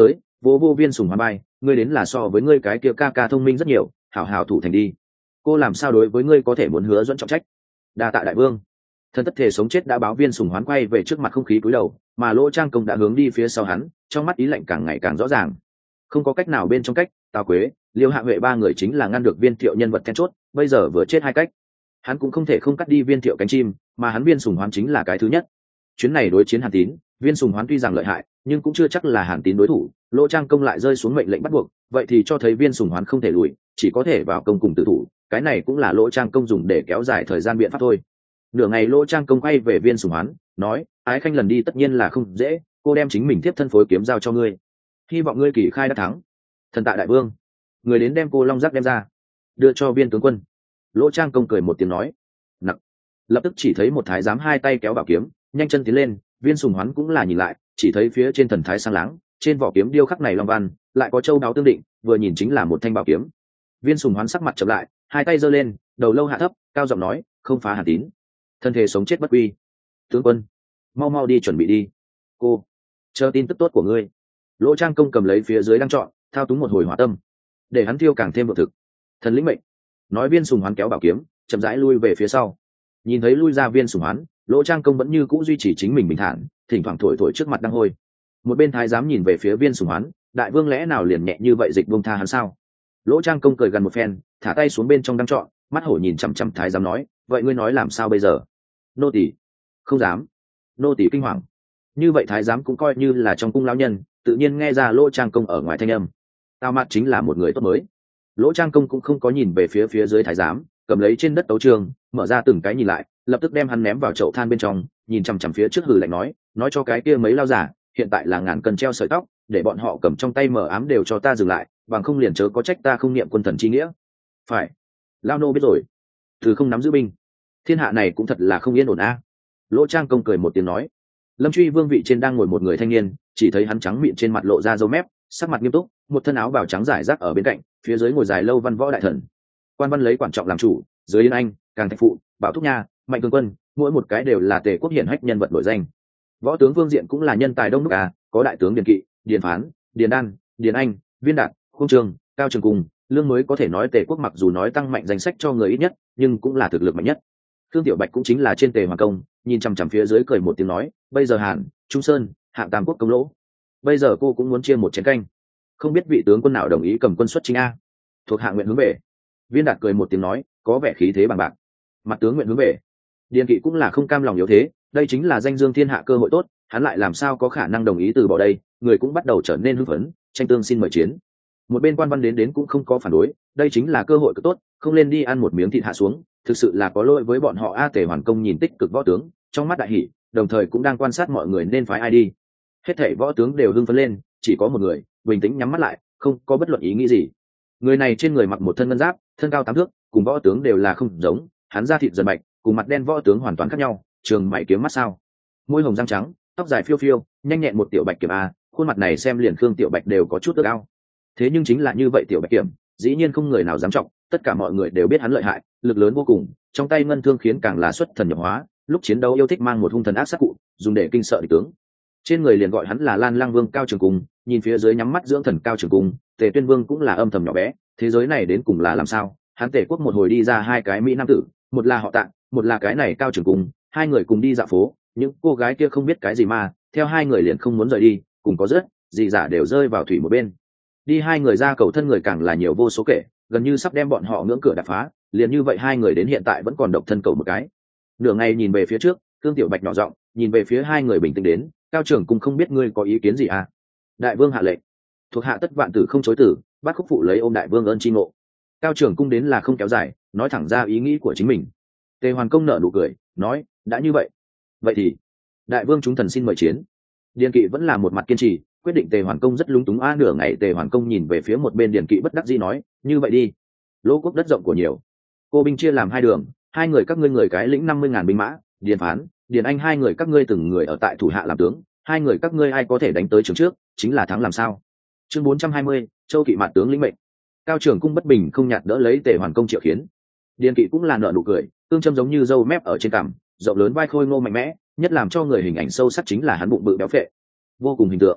vô vô viên sùng hoán bay, ngươi đến là so với ngươi cái kia ca ca thông minh rất nhiều, hảo hảo thủ thành đi. Cô làm sao đối với ngươi có thể muốn hứa dẫn trọng trách. Đa tạ đại vương. Thân tất thể sống chết đã báo viên sùng hoán quay về trước mặt không khí cúi đầu, mà Lỗ Trang Công đã hướng đi phía sau hắn, trong mắt ý lạnh càng ngày càng rõ ràng. Không có cách nào bên trong cách, Tào Quế, Liêu Hạ Huệ ba người chính là ngăn được Viên Thiệu nhân vật then chốt, bây giờ vừa chết hai cách, hắn cũng không thể không cắt đi Viên Thiệu cánh chim, mà hắn Viên Sùng Hoán chính là cái thứ nhất. Chuyến này đối chiến Hàn Tín, Viên Sùng Hoán tuy rằng lợi hại, nhưng cũng chưa chắc là Hàn Tín đối thủ. Lỗ Trang Công lại rơi xuống mệnh lệnh bắt buộc, vậy thì cho thấy Viên Sùng Hoán không thể lùi, chỉ có thể vào công cùng tự thủ. Cái này cũng là Lỗ Trang Công dùng để kéo dài thời gian biện pháp thôi. Nửa ngày Lỗ Trang Công quay về Viên Sùng Hoán, nói: Ái Khanh lần đi tất nhiên là không dễ, cô đem chính mình tiếp thân phối kiếm giao cho ngươi, hy vọng ngươi kỳ khai đã thắng. Thần tạ đại vương. Người đến đem cô long giác đem ra, đưa cho Viên tướng quân. Lỗ Trang Công cười một tiếng nói: Nặng. Lập tức chỉ thấy một thái giám hai tay kéo bảo kiếm, nhanh chân tiến lên. Viên Sùng Hoán cũng là nhìn lại, chỉ thấy phía trên thần thái sang láng, trên vỏ kiếm điêu khắc này long văn, lại có châu đáo tương định, vừa nhìn chính là một thanh bảo kiếm. Viên Sùng Hoán sắc mặt chậm lại, hai tay giơ lên, đầu lâu hạ thấp, cao giọng nói: Không phá Hàn Tín, thân thể sống chết bất quy. Tướng quân, mau mau đi chuẩn bị đi. Cô, chờ tin tức tốt của ngươi. Lỗ Trang Công cầm lấy phía dưới đang chọn, thao túng một hồi hỏa tâm, để hắn thiêu càng thêm vượng thực. Thần lĩnh mệnh. Nói Viên Sùng Hoán kéo bảo kiếm, chậm rãi lui về phía sau. Nhìn thấy lui ra Viên Sùng Hoán, Lỗ Trang Công vẫn như cũ duy trì chính mình bình thản, thỉnh thoảng thổi thổi trước mặt đang hôi. Một bên thái giám nhìn về phía Viên Sùng Hoán, đại vương lẽ nào liền nhẹ như vậy dịch buông tha hắn sao? Lỗ Trang Công cười gần một phen, thả tay xuống bên trong đang chọn, mắt hổ nhìn chằm chằm thái giám nói: Vậy ngươi nói làm sao bây giờ? Nô tỳ không dám. Nô tỳ kinh hoàng. Như vậy thái giám cũng coi như là trong cung lão nhân, tự nhiên nghe ra Lỗ Trang Công ở ngoài thanh âm. Tào Mạt chính là một người tốt mới. Lỗ Trang Công cũng không có nhìn về phía phía dưới thái giám, cầm lấy trên đất tấu trường, mở ra từng cái nhìn lại, lập tức đem hắn ném vào chậu than bên trong, nhìn chằm chằm phía trước hừ lạnh nói: Nói cho cái kia mấy lao giả, hiện tại là ngàn cân treo sợi tóc, để bọn họ cầm trong tay mở ám đều cho ta dừng lại, bằng không liền chớ có trách ta không niệm quân thần chi nghĩa. Phải. Lao nô biết rồi. Từ không nắm giữ binh, thiên hạ này cũng thật là không yên ổn a. Lỗ Trang Công cười một tiếng nói. Lâm Truy vương vị trên đang ngồi một người thanh niên, chỉ thấy hắn trắng miệng trên mặt lộ ra râu mép, sắc mặt nghiêm túc, một thân áo bào trắng rải rác ở bên cạnh, phía dưới ngồi dài lâu văn võ đại thần. Quan văn lấy quan trọng làm chủ, dưới Yên Anh, Càng Thạch Phụ, Bảo Thúc Nha, Mạnh Cương Quân, mỗi một cái đều là Tề quốc hiển hách nhân vật nổi danh. Võ tướng Vương Diện cũng là nhân tài đông đúc à, có đại tướng Điền Kỵ, Điền Phán, Điền Đan, Điền Anh, Viên Đạt, Khung Trường, Cao Trường Cùng, Lương mới có thể nói Tề quốc mặc dù nói tăng mạnh danh sách cho người ít nhất, nhưng cũng là thực lực mạnh nhất. Thương Tiểu Bạch cũng chính là trên Tề Hoàng công, nhìn chằm chằm phía dưới cười một tiếng nói: Bây giờ Hàn, Trung Sơn, Hạng Tam quốc công lỗ, bây giờ cô cũng muốn chia một chén canh, không biết vị tướng quân nào đồng ý cầm quân xuất chinh a? Thuộc hạ nguyện hướng về. Viên Đạt cười một tiếng nói, có vẻ khí thế bằng bạc. Mặt tướng nguyện hướng về. Điền Kỵ cũng là không cam lòng yếu thế, đây chính là danh dương thiên hạ cơ hội tốt, hắn lại làm sao có khả năng đồng ý từ bỏ đây? Người cũng bắt đầu trở nên hưng phấn, tranh tương xin mời chiến. Một bên quan văn đến đến cũng không có phản đối, đây chính là cơ hội cực tốt, không lên đi ăn một miếng thịt hạ xuống, thực sự là có lỗi với bọn họ. A Tề Hoàn Công nhìn tích cực võ tướng, trong mắt đại hỉ, đồng thời cũng đang quan sát mọi người nên phái ai đi. Hết thảy võ tướng đều hưng phấn lên, chỉ có một người bình tĩnh nhắm mắt lại, không có bất luận ý nghĩ gì. Người này trên người mặc một thân ngân giáp, thân cao tám thước, cùng võ tướng đều là không giống, hắn da thịt dần bạch, cùng mặt đen võ tướng hoàn toàn khác nhau, trường mày kiếm mắt sao, môi hồng răng trắng, tóc dài phiêu phiêu, nhanh nhẹn một tiểu bạch kiểm a, khuôn mặt này xem liền Khương Tiểu Bạch đều có chút ước ao. Thế nhưng chính là như vậy tiểu bạch kiểm, dĩ nhiên không người nào dám trọng, tất cả mọi người đều biết hắn lợi hại, lực lớn vô cùng, trong tay ngân thương khiến càng là xuất thần nhập hóa, lúc chiến đấu yêu thích mang một hung thần ác sát cụ, dùng để kinh sợ địch tướng. Trên người liền gọi hắn là Lan Lang Vương Cao Trường Cung, nhìn phía dưới nhắm mắt dưỡng thần Cao Trường Cung, Tề Tuyên Vương cũng là âm thầm nhỏ bé, thế giới này đến cùng là làm sao? Hắn Tề quốc một hồi đi ra hai cái mỹ nam tử, một là họ Tạ, một là cái này Cao Trường Cung, hai người cùng đi dạo phố, những cô gái kia không biết cái gì mà, theo hai người liền không muốn rời đi, cùng có rất, gì giả đều rơi vào thủy một bên. Đi hai người ra cầu thân người càng là nhiều vô số kể, gần như sắp đem bọn họ ngưỡng cửa đập phá, liền như vậy hai người đến hiện tại vẫn còn độc thân cầu một cái. Nửa ngày nhìn về phía trước, Cương Tiểu Bạch nhỏ giọng nhìn về phía hai người bình tĩnh đến, Cao Trường Cung không biết ngươi có ý kiến gì à? Đại vương hạ lệnh, thuộc hạ tất vạn tử không chối tử, bắt khúc phụ lấy ôm đại vương ơn chi ngộ. Cao Trường Cung đến là không kéo dài, nói thẳng ra ý nghĩ của chính mình. Tề Hoàn Công nở nụ cười, nói, đã như vậy, vậy thì đại vương chúng thần xin mời chiến. Điền Kỵ vẫn là một mặt kiên trì, quyết định Tề Hoàn Công rất lúng túng a. Nửa ngày Tề Hoàn Công nhìn về phía một bên Điền Kỵ bất đắc dĩ nói, như vậy đi, lỗ quốc đất rộng của nhiều, cô binh chia làm hai đường, hai người các ngươi người cái lĩnh năm mươi ngàn binh mã, Điền Phán, Điền Anh hai người các ngươi từng người ở tại thủ hạ làm tướng, hai người các ngươi ai có thể đánh tới trường trước, chính là thắng làm sao. Chương bốn trăm hai mươi, Châu Kỵ mạt tướng lĩnh mệnh. Cao Trường Cung bất bình không nhạt đỡ lấy Tề Hoàn Công triệu khiến. Điền Kỵ cũng là nở nụ cười, tương châm giống như râu mép ở trên cằm, rộng lớn vai khôi ngô mạnh mẽ, nhất làm cho người hình ảnh sâu sắc chính là hắn bụng bự béo phệ, vô cùng hình tượng.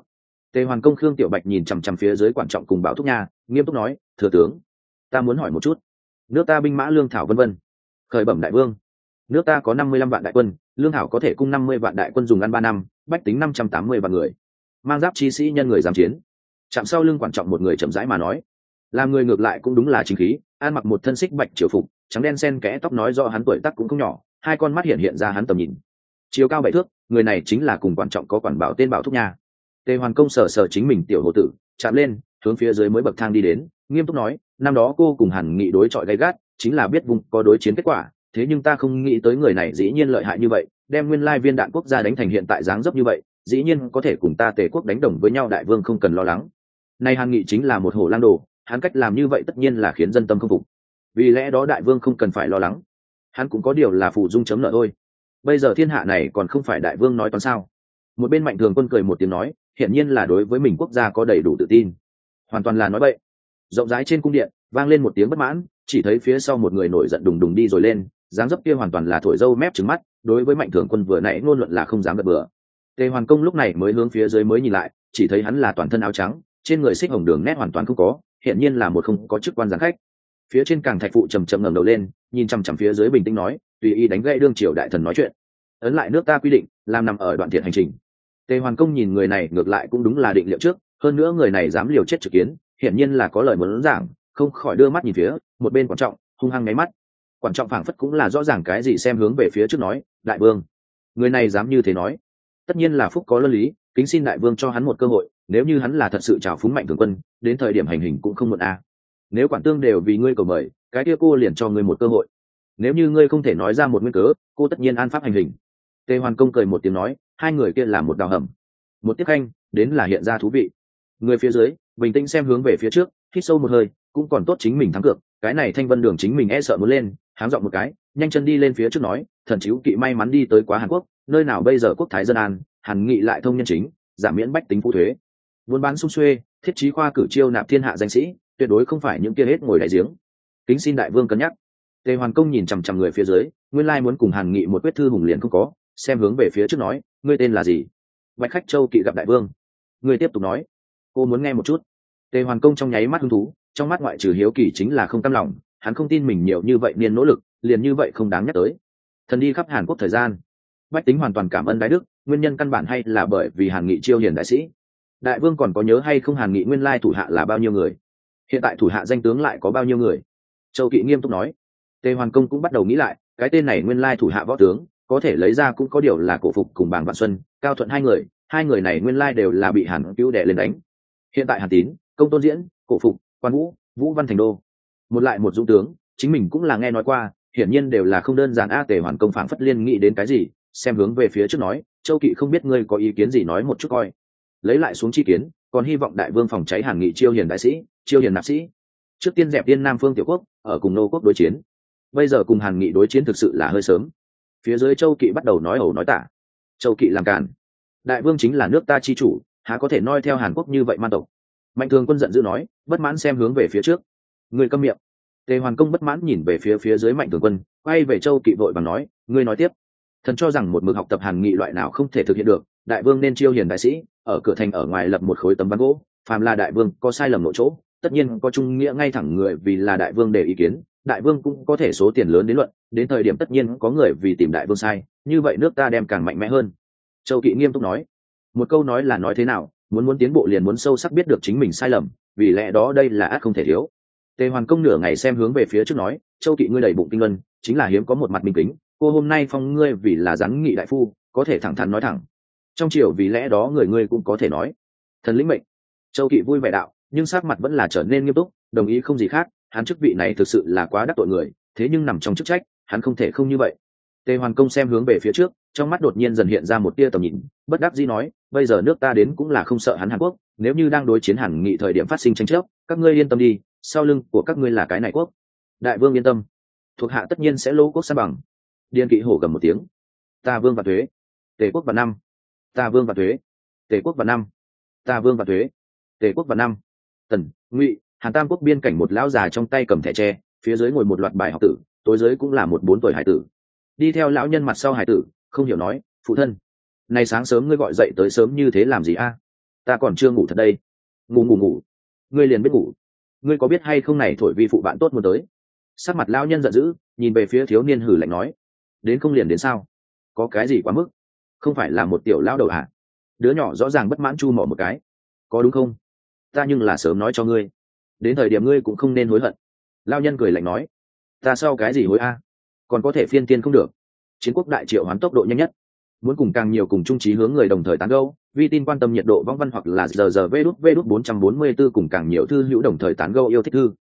Tề Hoàn Công Khương Tiểu Bạch nhìn chằm chằm phía dưới quản trọng cùng Bảo Thúc Nha, nghiêm túc nói, thừa tướng, ta muốn hỏi một chút, nước ta binh mã lương thảo vân vân. Khởi bẩm đại vương, nước ta có năm mươi lăm vạn đại quân, lương thảo có thể cung năm mươi vạn đại quân dùng ăn ba năm, bách tính năm trăm tám mươi vạn người, mang giáp chi sĩ nhân người dám chiến. Chạm sau lưng quản trọng một người chậm rãi mà nói, làm người ngược lại cũng đúng là chính khí, ăn mặc một thân xích bạch triều phục, trắng đen xen kẽ tóc, nói rõ hắn tuổi tác cũng không nhỏ, hai con mắt hiện hiện ra hắn tầm nhìn, chiều cao bảy thước, người này chính là cùng quản trọng có quản bảo tên Bảo Thúc Nha. Tề Hoàn Công sờ sờ chính mình tiểu hộ tử, chạm lên, hướng phía dưới mới bậc thang đi đến, nghiêm túc nói, năm đó cô cùng Hàn Nghị đối chọi gay gắt, chính là biết vùng có đối chiến kết quả, thế nhưng ta không nghĩ tới người này dĩ nhiên lợi hại như vậy, đem nguyên lai viên đạn quốc gia đánh thành hiện tại dáng dấp như vậy, dĩ nhiên có thể cùng ta Tề quốc đánh đồng với nhau, đại vương không cần lo lắng. Nay Hàn Nghị chính là một hổ lang đồ, hắn cách làm như vậy tất nhiên là khiến dân tâm không phục, vì lẽ đó đại vương không cần phải lo lắng, hắn cũng có điều là phụ dung chấm nợ thôi. Bây giờ thiên hạ này còn không phải đại vương nói toán sao? Một bên Mạnh Thường Quân cười một tiếng nói, hiển nhiên là đối với mình quốc gia có đầy đủ tự tin, hoàn toàn là nói bậy. Rộng rãi trên cung điện vang lên một tiếng bất mãn, chỉ thấy phía sau một người nổi giận đùng đùng đi rồi lên, dáng dấp kia hoàn toàn là thổi dâu mép trừng mắt, đối với Mạnh Thường Quân vừa nãy ngôn luận là không dám gật bừa. Tề Hoàn Công lúc này mới hướng phía dưới mới nhìn lại, chỉ thấy hắn là toàn thân áo trắng, trên người xích hồng đường nét hoàn toàn không có, hiển nhiên là một không có chức quan giáng khách. Phía trên càng thạch phụ trầm trầm ngẩng đầu lên, nhìn chằm chằm phía dưới bình tĩnh nói, tùy ý đánh gãy đương triều đại thần nói chuyện, ấn lại nước ta quy định, làm nằm ở đoạn thiện hành trình. Tề Hoàn Công nhìn người này ngược lại cũng đúng là định liệu trước, hơn nữa người này dám liều chết trực kiến, hiển nhiên là có lời muốn giảng, không khỏi đưa mắt nhìn phía một bên quản trọng, hung hăng ngáy mắt. Quản trọng phảng phất cũng là rõ ràng cái gì, xem hướng về phía trước nói, đại vương, người này dám như thế nói, tất nhiên là phúc có luân lý, kính xin đại vương cho hắn một cơ hội, nếu như hắn là thật sự trào phúng Mạnh Thường Quân, đến thời điểm hành hình cũng không muộn a. À. Nếu quản tương đều vì ngươi cầu mời, cái kia cô liền cho ngươi một cơ hội, nếu như ngươi không thể nói ra một nguyên cớ, cô tất nhiên an pháp hành hình. Tề Hoàn Công cười một tiếng nói, hai người kia là một đào hầm, một tiếp khanh, đến là hiện ra thú vị. Người phía dưới bình tĩnh xem hướng về phía trước, hít sâu một hơi, cũng còn tốt chính mình thắng cược, cái này Thanh Vân Đường chính mình e sợ muốn lên, háng giọng một cái, nhanh chân đi lên phía trước nói, thần chiếu kỵ may mắn đi tới quá Hàn Quốc, nơi nào bây giờ quốc thái dân an, Hàn Nghị lại thông nhân chính, giảm miễn bách tính phụ thuế, buôn bán sung xuê, thiết trí khoa cử chiêu nạp thiên hạ danh sĩ, tuyệt đối không phải những kia hết ngồi đại giếng, kính xin đại vương cân nhắc. Tề Hoàn Công nhìn chằm chằm người phía dưới, nguyên lai muốn cùng Hàn Nghị một quyết thư hùng liền không có, xem hướng về phía trước nói, ngươi tên là gì? Bạch Khách Châu kỵ gặp đại vương. Người tiếp tục nói, cô muốn nghe một chút. Tề Hoàn Công trong nháy mắt hứng thú, trong mắt ngoại trừ hiếu kỳ chính là không cam lòng, hắn không tin mình nhiều như vậy niên nỗ lực, liền như vậy không đáng nhắc tới. Thần đi khắp Hàn Quốc thời gian, bách tính hoàn toàn cảm ơn đại đức, nguyên nhân căn bản hay là bởi vì Hàn Nghị chiêu hiền đại sĩ. Đại vương còn có nhớ hay không Hàn Nghị nguyên lai thủ hạ là bao nhiêu người? Hiện tại thủ hạ danh tướng lại có bao nhiêu người? Châu Kỵ nghiêm túc nói. Tề Hoàn Công cũng bắt đầu nghĩ lại, cái tên này nguyên lai thủ hạ võ tướng, có thể lấy ra cũng có điều là Cổ Phục cùng Bàng Vạn Xuân, Cao Thuận hai người, hai người này nguyên lai đều là bị Hàn Cứu đè lên đánh. Hiện tại Hàn Tín, Công Tôn Diễn, Cổ Phục, Quan Vũ, Vũ Văn Thành Đô, một lại một dũng tướng, chính mình cũng là nghe nói qua, hiển nhiên đều là không đơn giản. A Tề Hoàn Công phảng phất liên nghĩ đến cái gì, xem hướng về phía trước nói, Châu Kỵ không biết ngươi có ý kiến gì nói một chút coi. Lấy lại xuống chi kiến, còn hy vọng đại vương phòng cháy Hàn Nghị chiêu hiền đại sĩ, chiêu hiền nạp sĩ. Trước tiên dẹp tiên Nam Phương tiểu quốc, ở cùng nô quốc đối chiến. Bây giờ cùng Hàn Nghị đối chiến thực sự là hơi sớm. Phía dưới Châu Kỵ bắt đầu nói ẩu nói tả. Châu Kỵ làm càn, đại vương chính là nước ta chi chủ, há có thể noi theo Hàn Quốc như vậy man tộc. Mạnh Thường Quân giận dữ nói, bất mãn xem hướng về phía trước. Người câm miệng. Tề Hoàn Công bất mãn nhìn về phía phía dưới Mạnh Thường Quân, quay về Châu Kỵ vội vàng nói, ngươi nói tiếp. Thần cho rằng một mực học tập Hàn Nghị loại nào không thể thực hiện được, đại vương nên chiêu hiền đại sĩ, ở cửa thành ở ngoài lập một khối tấm ván gỗ, phàm là đại vương có sai lầm nội chỗ, tất nhiên có trung nghĩa ngay thẳng người vì là đại vương để ý kiến, đại vương cũng có thể số tiền lớn đến luận, đến thời điểm tất nhiên có người vì tìm đại vương sai, như vậy nước ta đem càng mạnh mẽ hơn. Châu Kỵ nghiêm túc nói, một câu nói là nói thế nào, muốn muốn tiến bộ liền muốn sâu sắc biết được chính mình sai lầm, vì lẽ đó đây là ác không thể thiếu. Tề Hoàn Công nửa ngày xem hướng về phía trước nói, Châu Kỵ ngươi đầy bụng kinh luân, chính là hiếm có một mặt minh kính, cô hôm nay phong ngươi vì là giáng nghị đại phu, có thể thẳng thắn nói thẳng, trong triều vì lẽ đó người ngươi cũng có thể nói. Thần lĩnh mệnh. Châu Kỵ vui vẻ đạo, nhưng sắc mặt vẫn là trở nên nghiêm túc, đồng ý không gì khác, hắn chức vị này thực sự là quá đắc tội người, thế nhưng nằm trong chức trách, hắn không thể không như vậy. Tề Hoàn Công xem hướng về phía trước, trong mắt đột nhiên dần hiện ra một tia tầm nhìn, bất đắc dĩ nói, bây giờ nước ta đến cũng là không sợ hắn Hàn Quốc, nếu như đang đối chiến Hàn Nghị thời điểm phát sinh tranh chấp, các ngươi yên tâm đi, sau lưng của các ngươi là cái này quốc. Đại vương yên tâm, thuộc hạ tất nhiên sẽ lỗ quốc san bằng. Điền Kỵ hổ gầm một tiếng, ta vương và thuế. Tề quốc và năm, ta vương và thuế. Tề quốc và năm, ta vương và thuế. Tề quốc và năm. Tần, Ngụy, Hàn tam quốc biên cảnh một lão già trong tay cầm thẻ tre, phía dưới ngồi một loạt bài học tử, tối dưới cũng là một bốn tuổi hải tử. Đi theo lão nhân mặt sau hải tử, không hiểu nói, phụ thân, này sáng sớm ngươi gọi dậy tới sớm như thế làm gì a? Ta còn chưa ngủ thật đây. Ngủ ngủ ngủ. Ngươi liền biết ngủ. Ngươi có biết hay không này thổi vi phụ bạn tốt muốn tới. Sắc mặt lão nhân giận dữ, nhìn về phía thiếu niên hử lạnh nói, đến không liền đến sao? Có cái gì quá mức? Không phải là một tiểu lão đầu à? Đứa nhỏ rõ ràng bất mãn chu mỏ một cái. Có đúng không? Ta nhưng là sớm nói cho ngươi, đến thời điểm ngươi cũng không nên hối hận. Lão nhân cười lạnh nói, ta sau cái gì hối a? Còn có thể phiên tiên không được. Chiến quốc đại triệu hoán tốc độ nhanh nhất, muốn cùng càng nhiều cùng chung chí hướng người đồng thời tán gẫu, vi tin quan tâm nhiệt độ vong văn hoặc là giờ giờ vê đút vê đút bốn trăm bốn mươi bốn cùng càng nhiều thư hữu đồng thời tán gẫu yêu thích thư.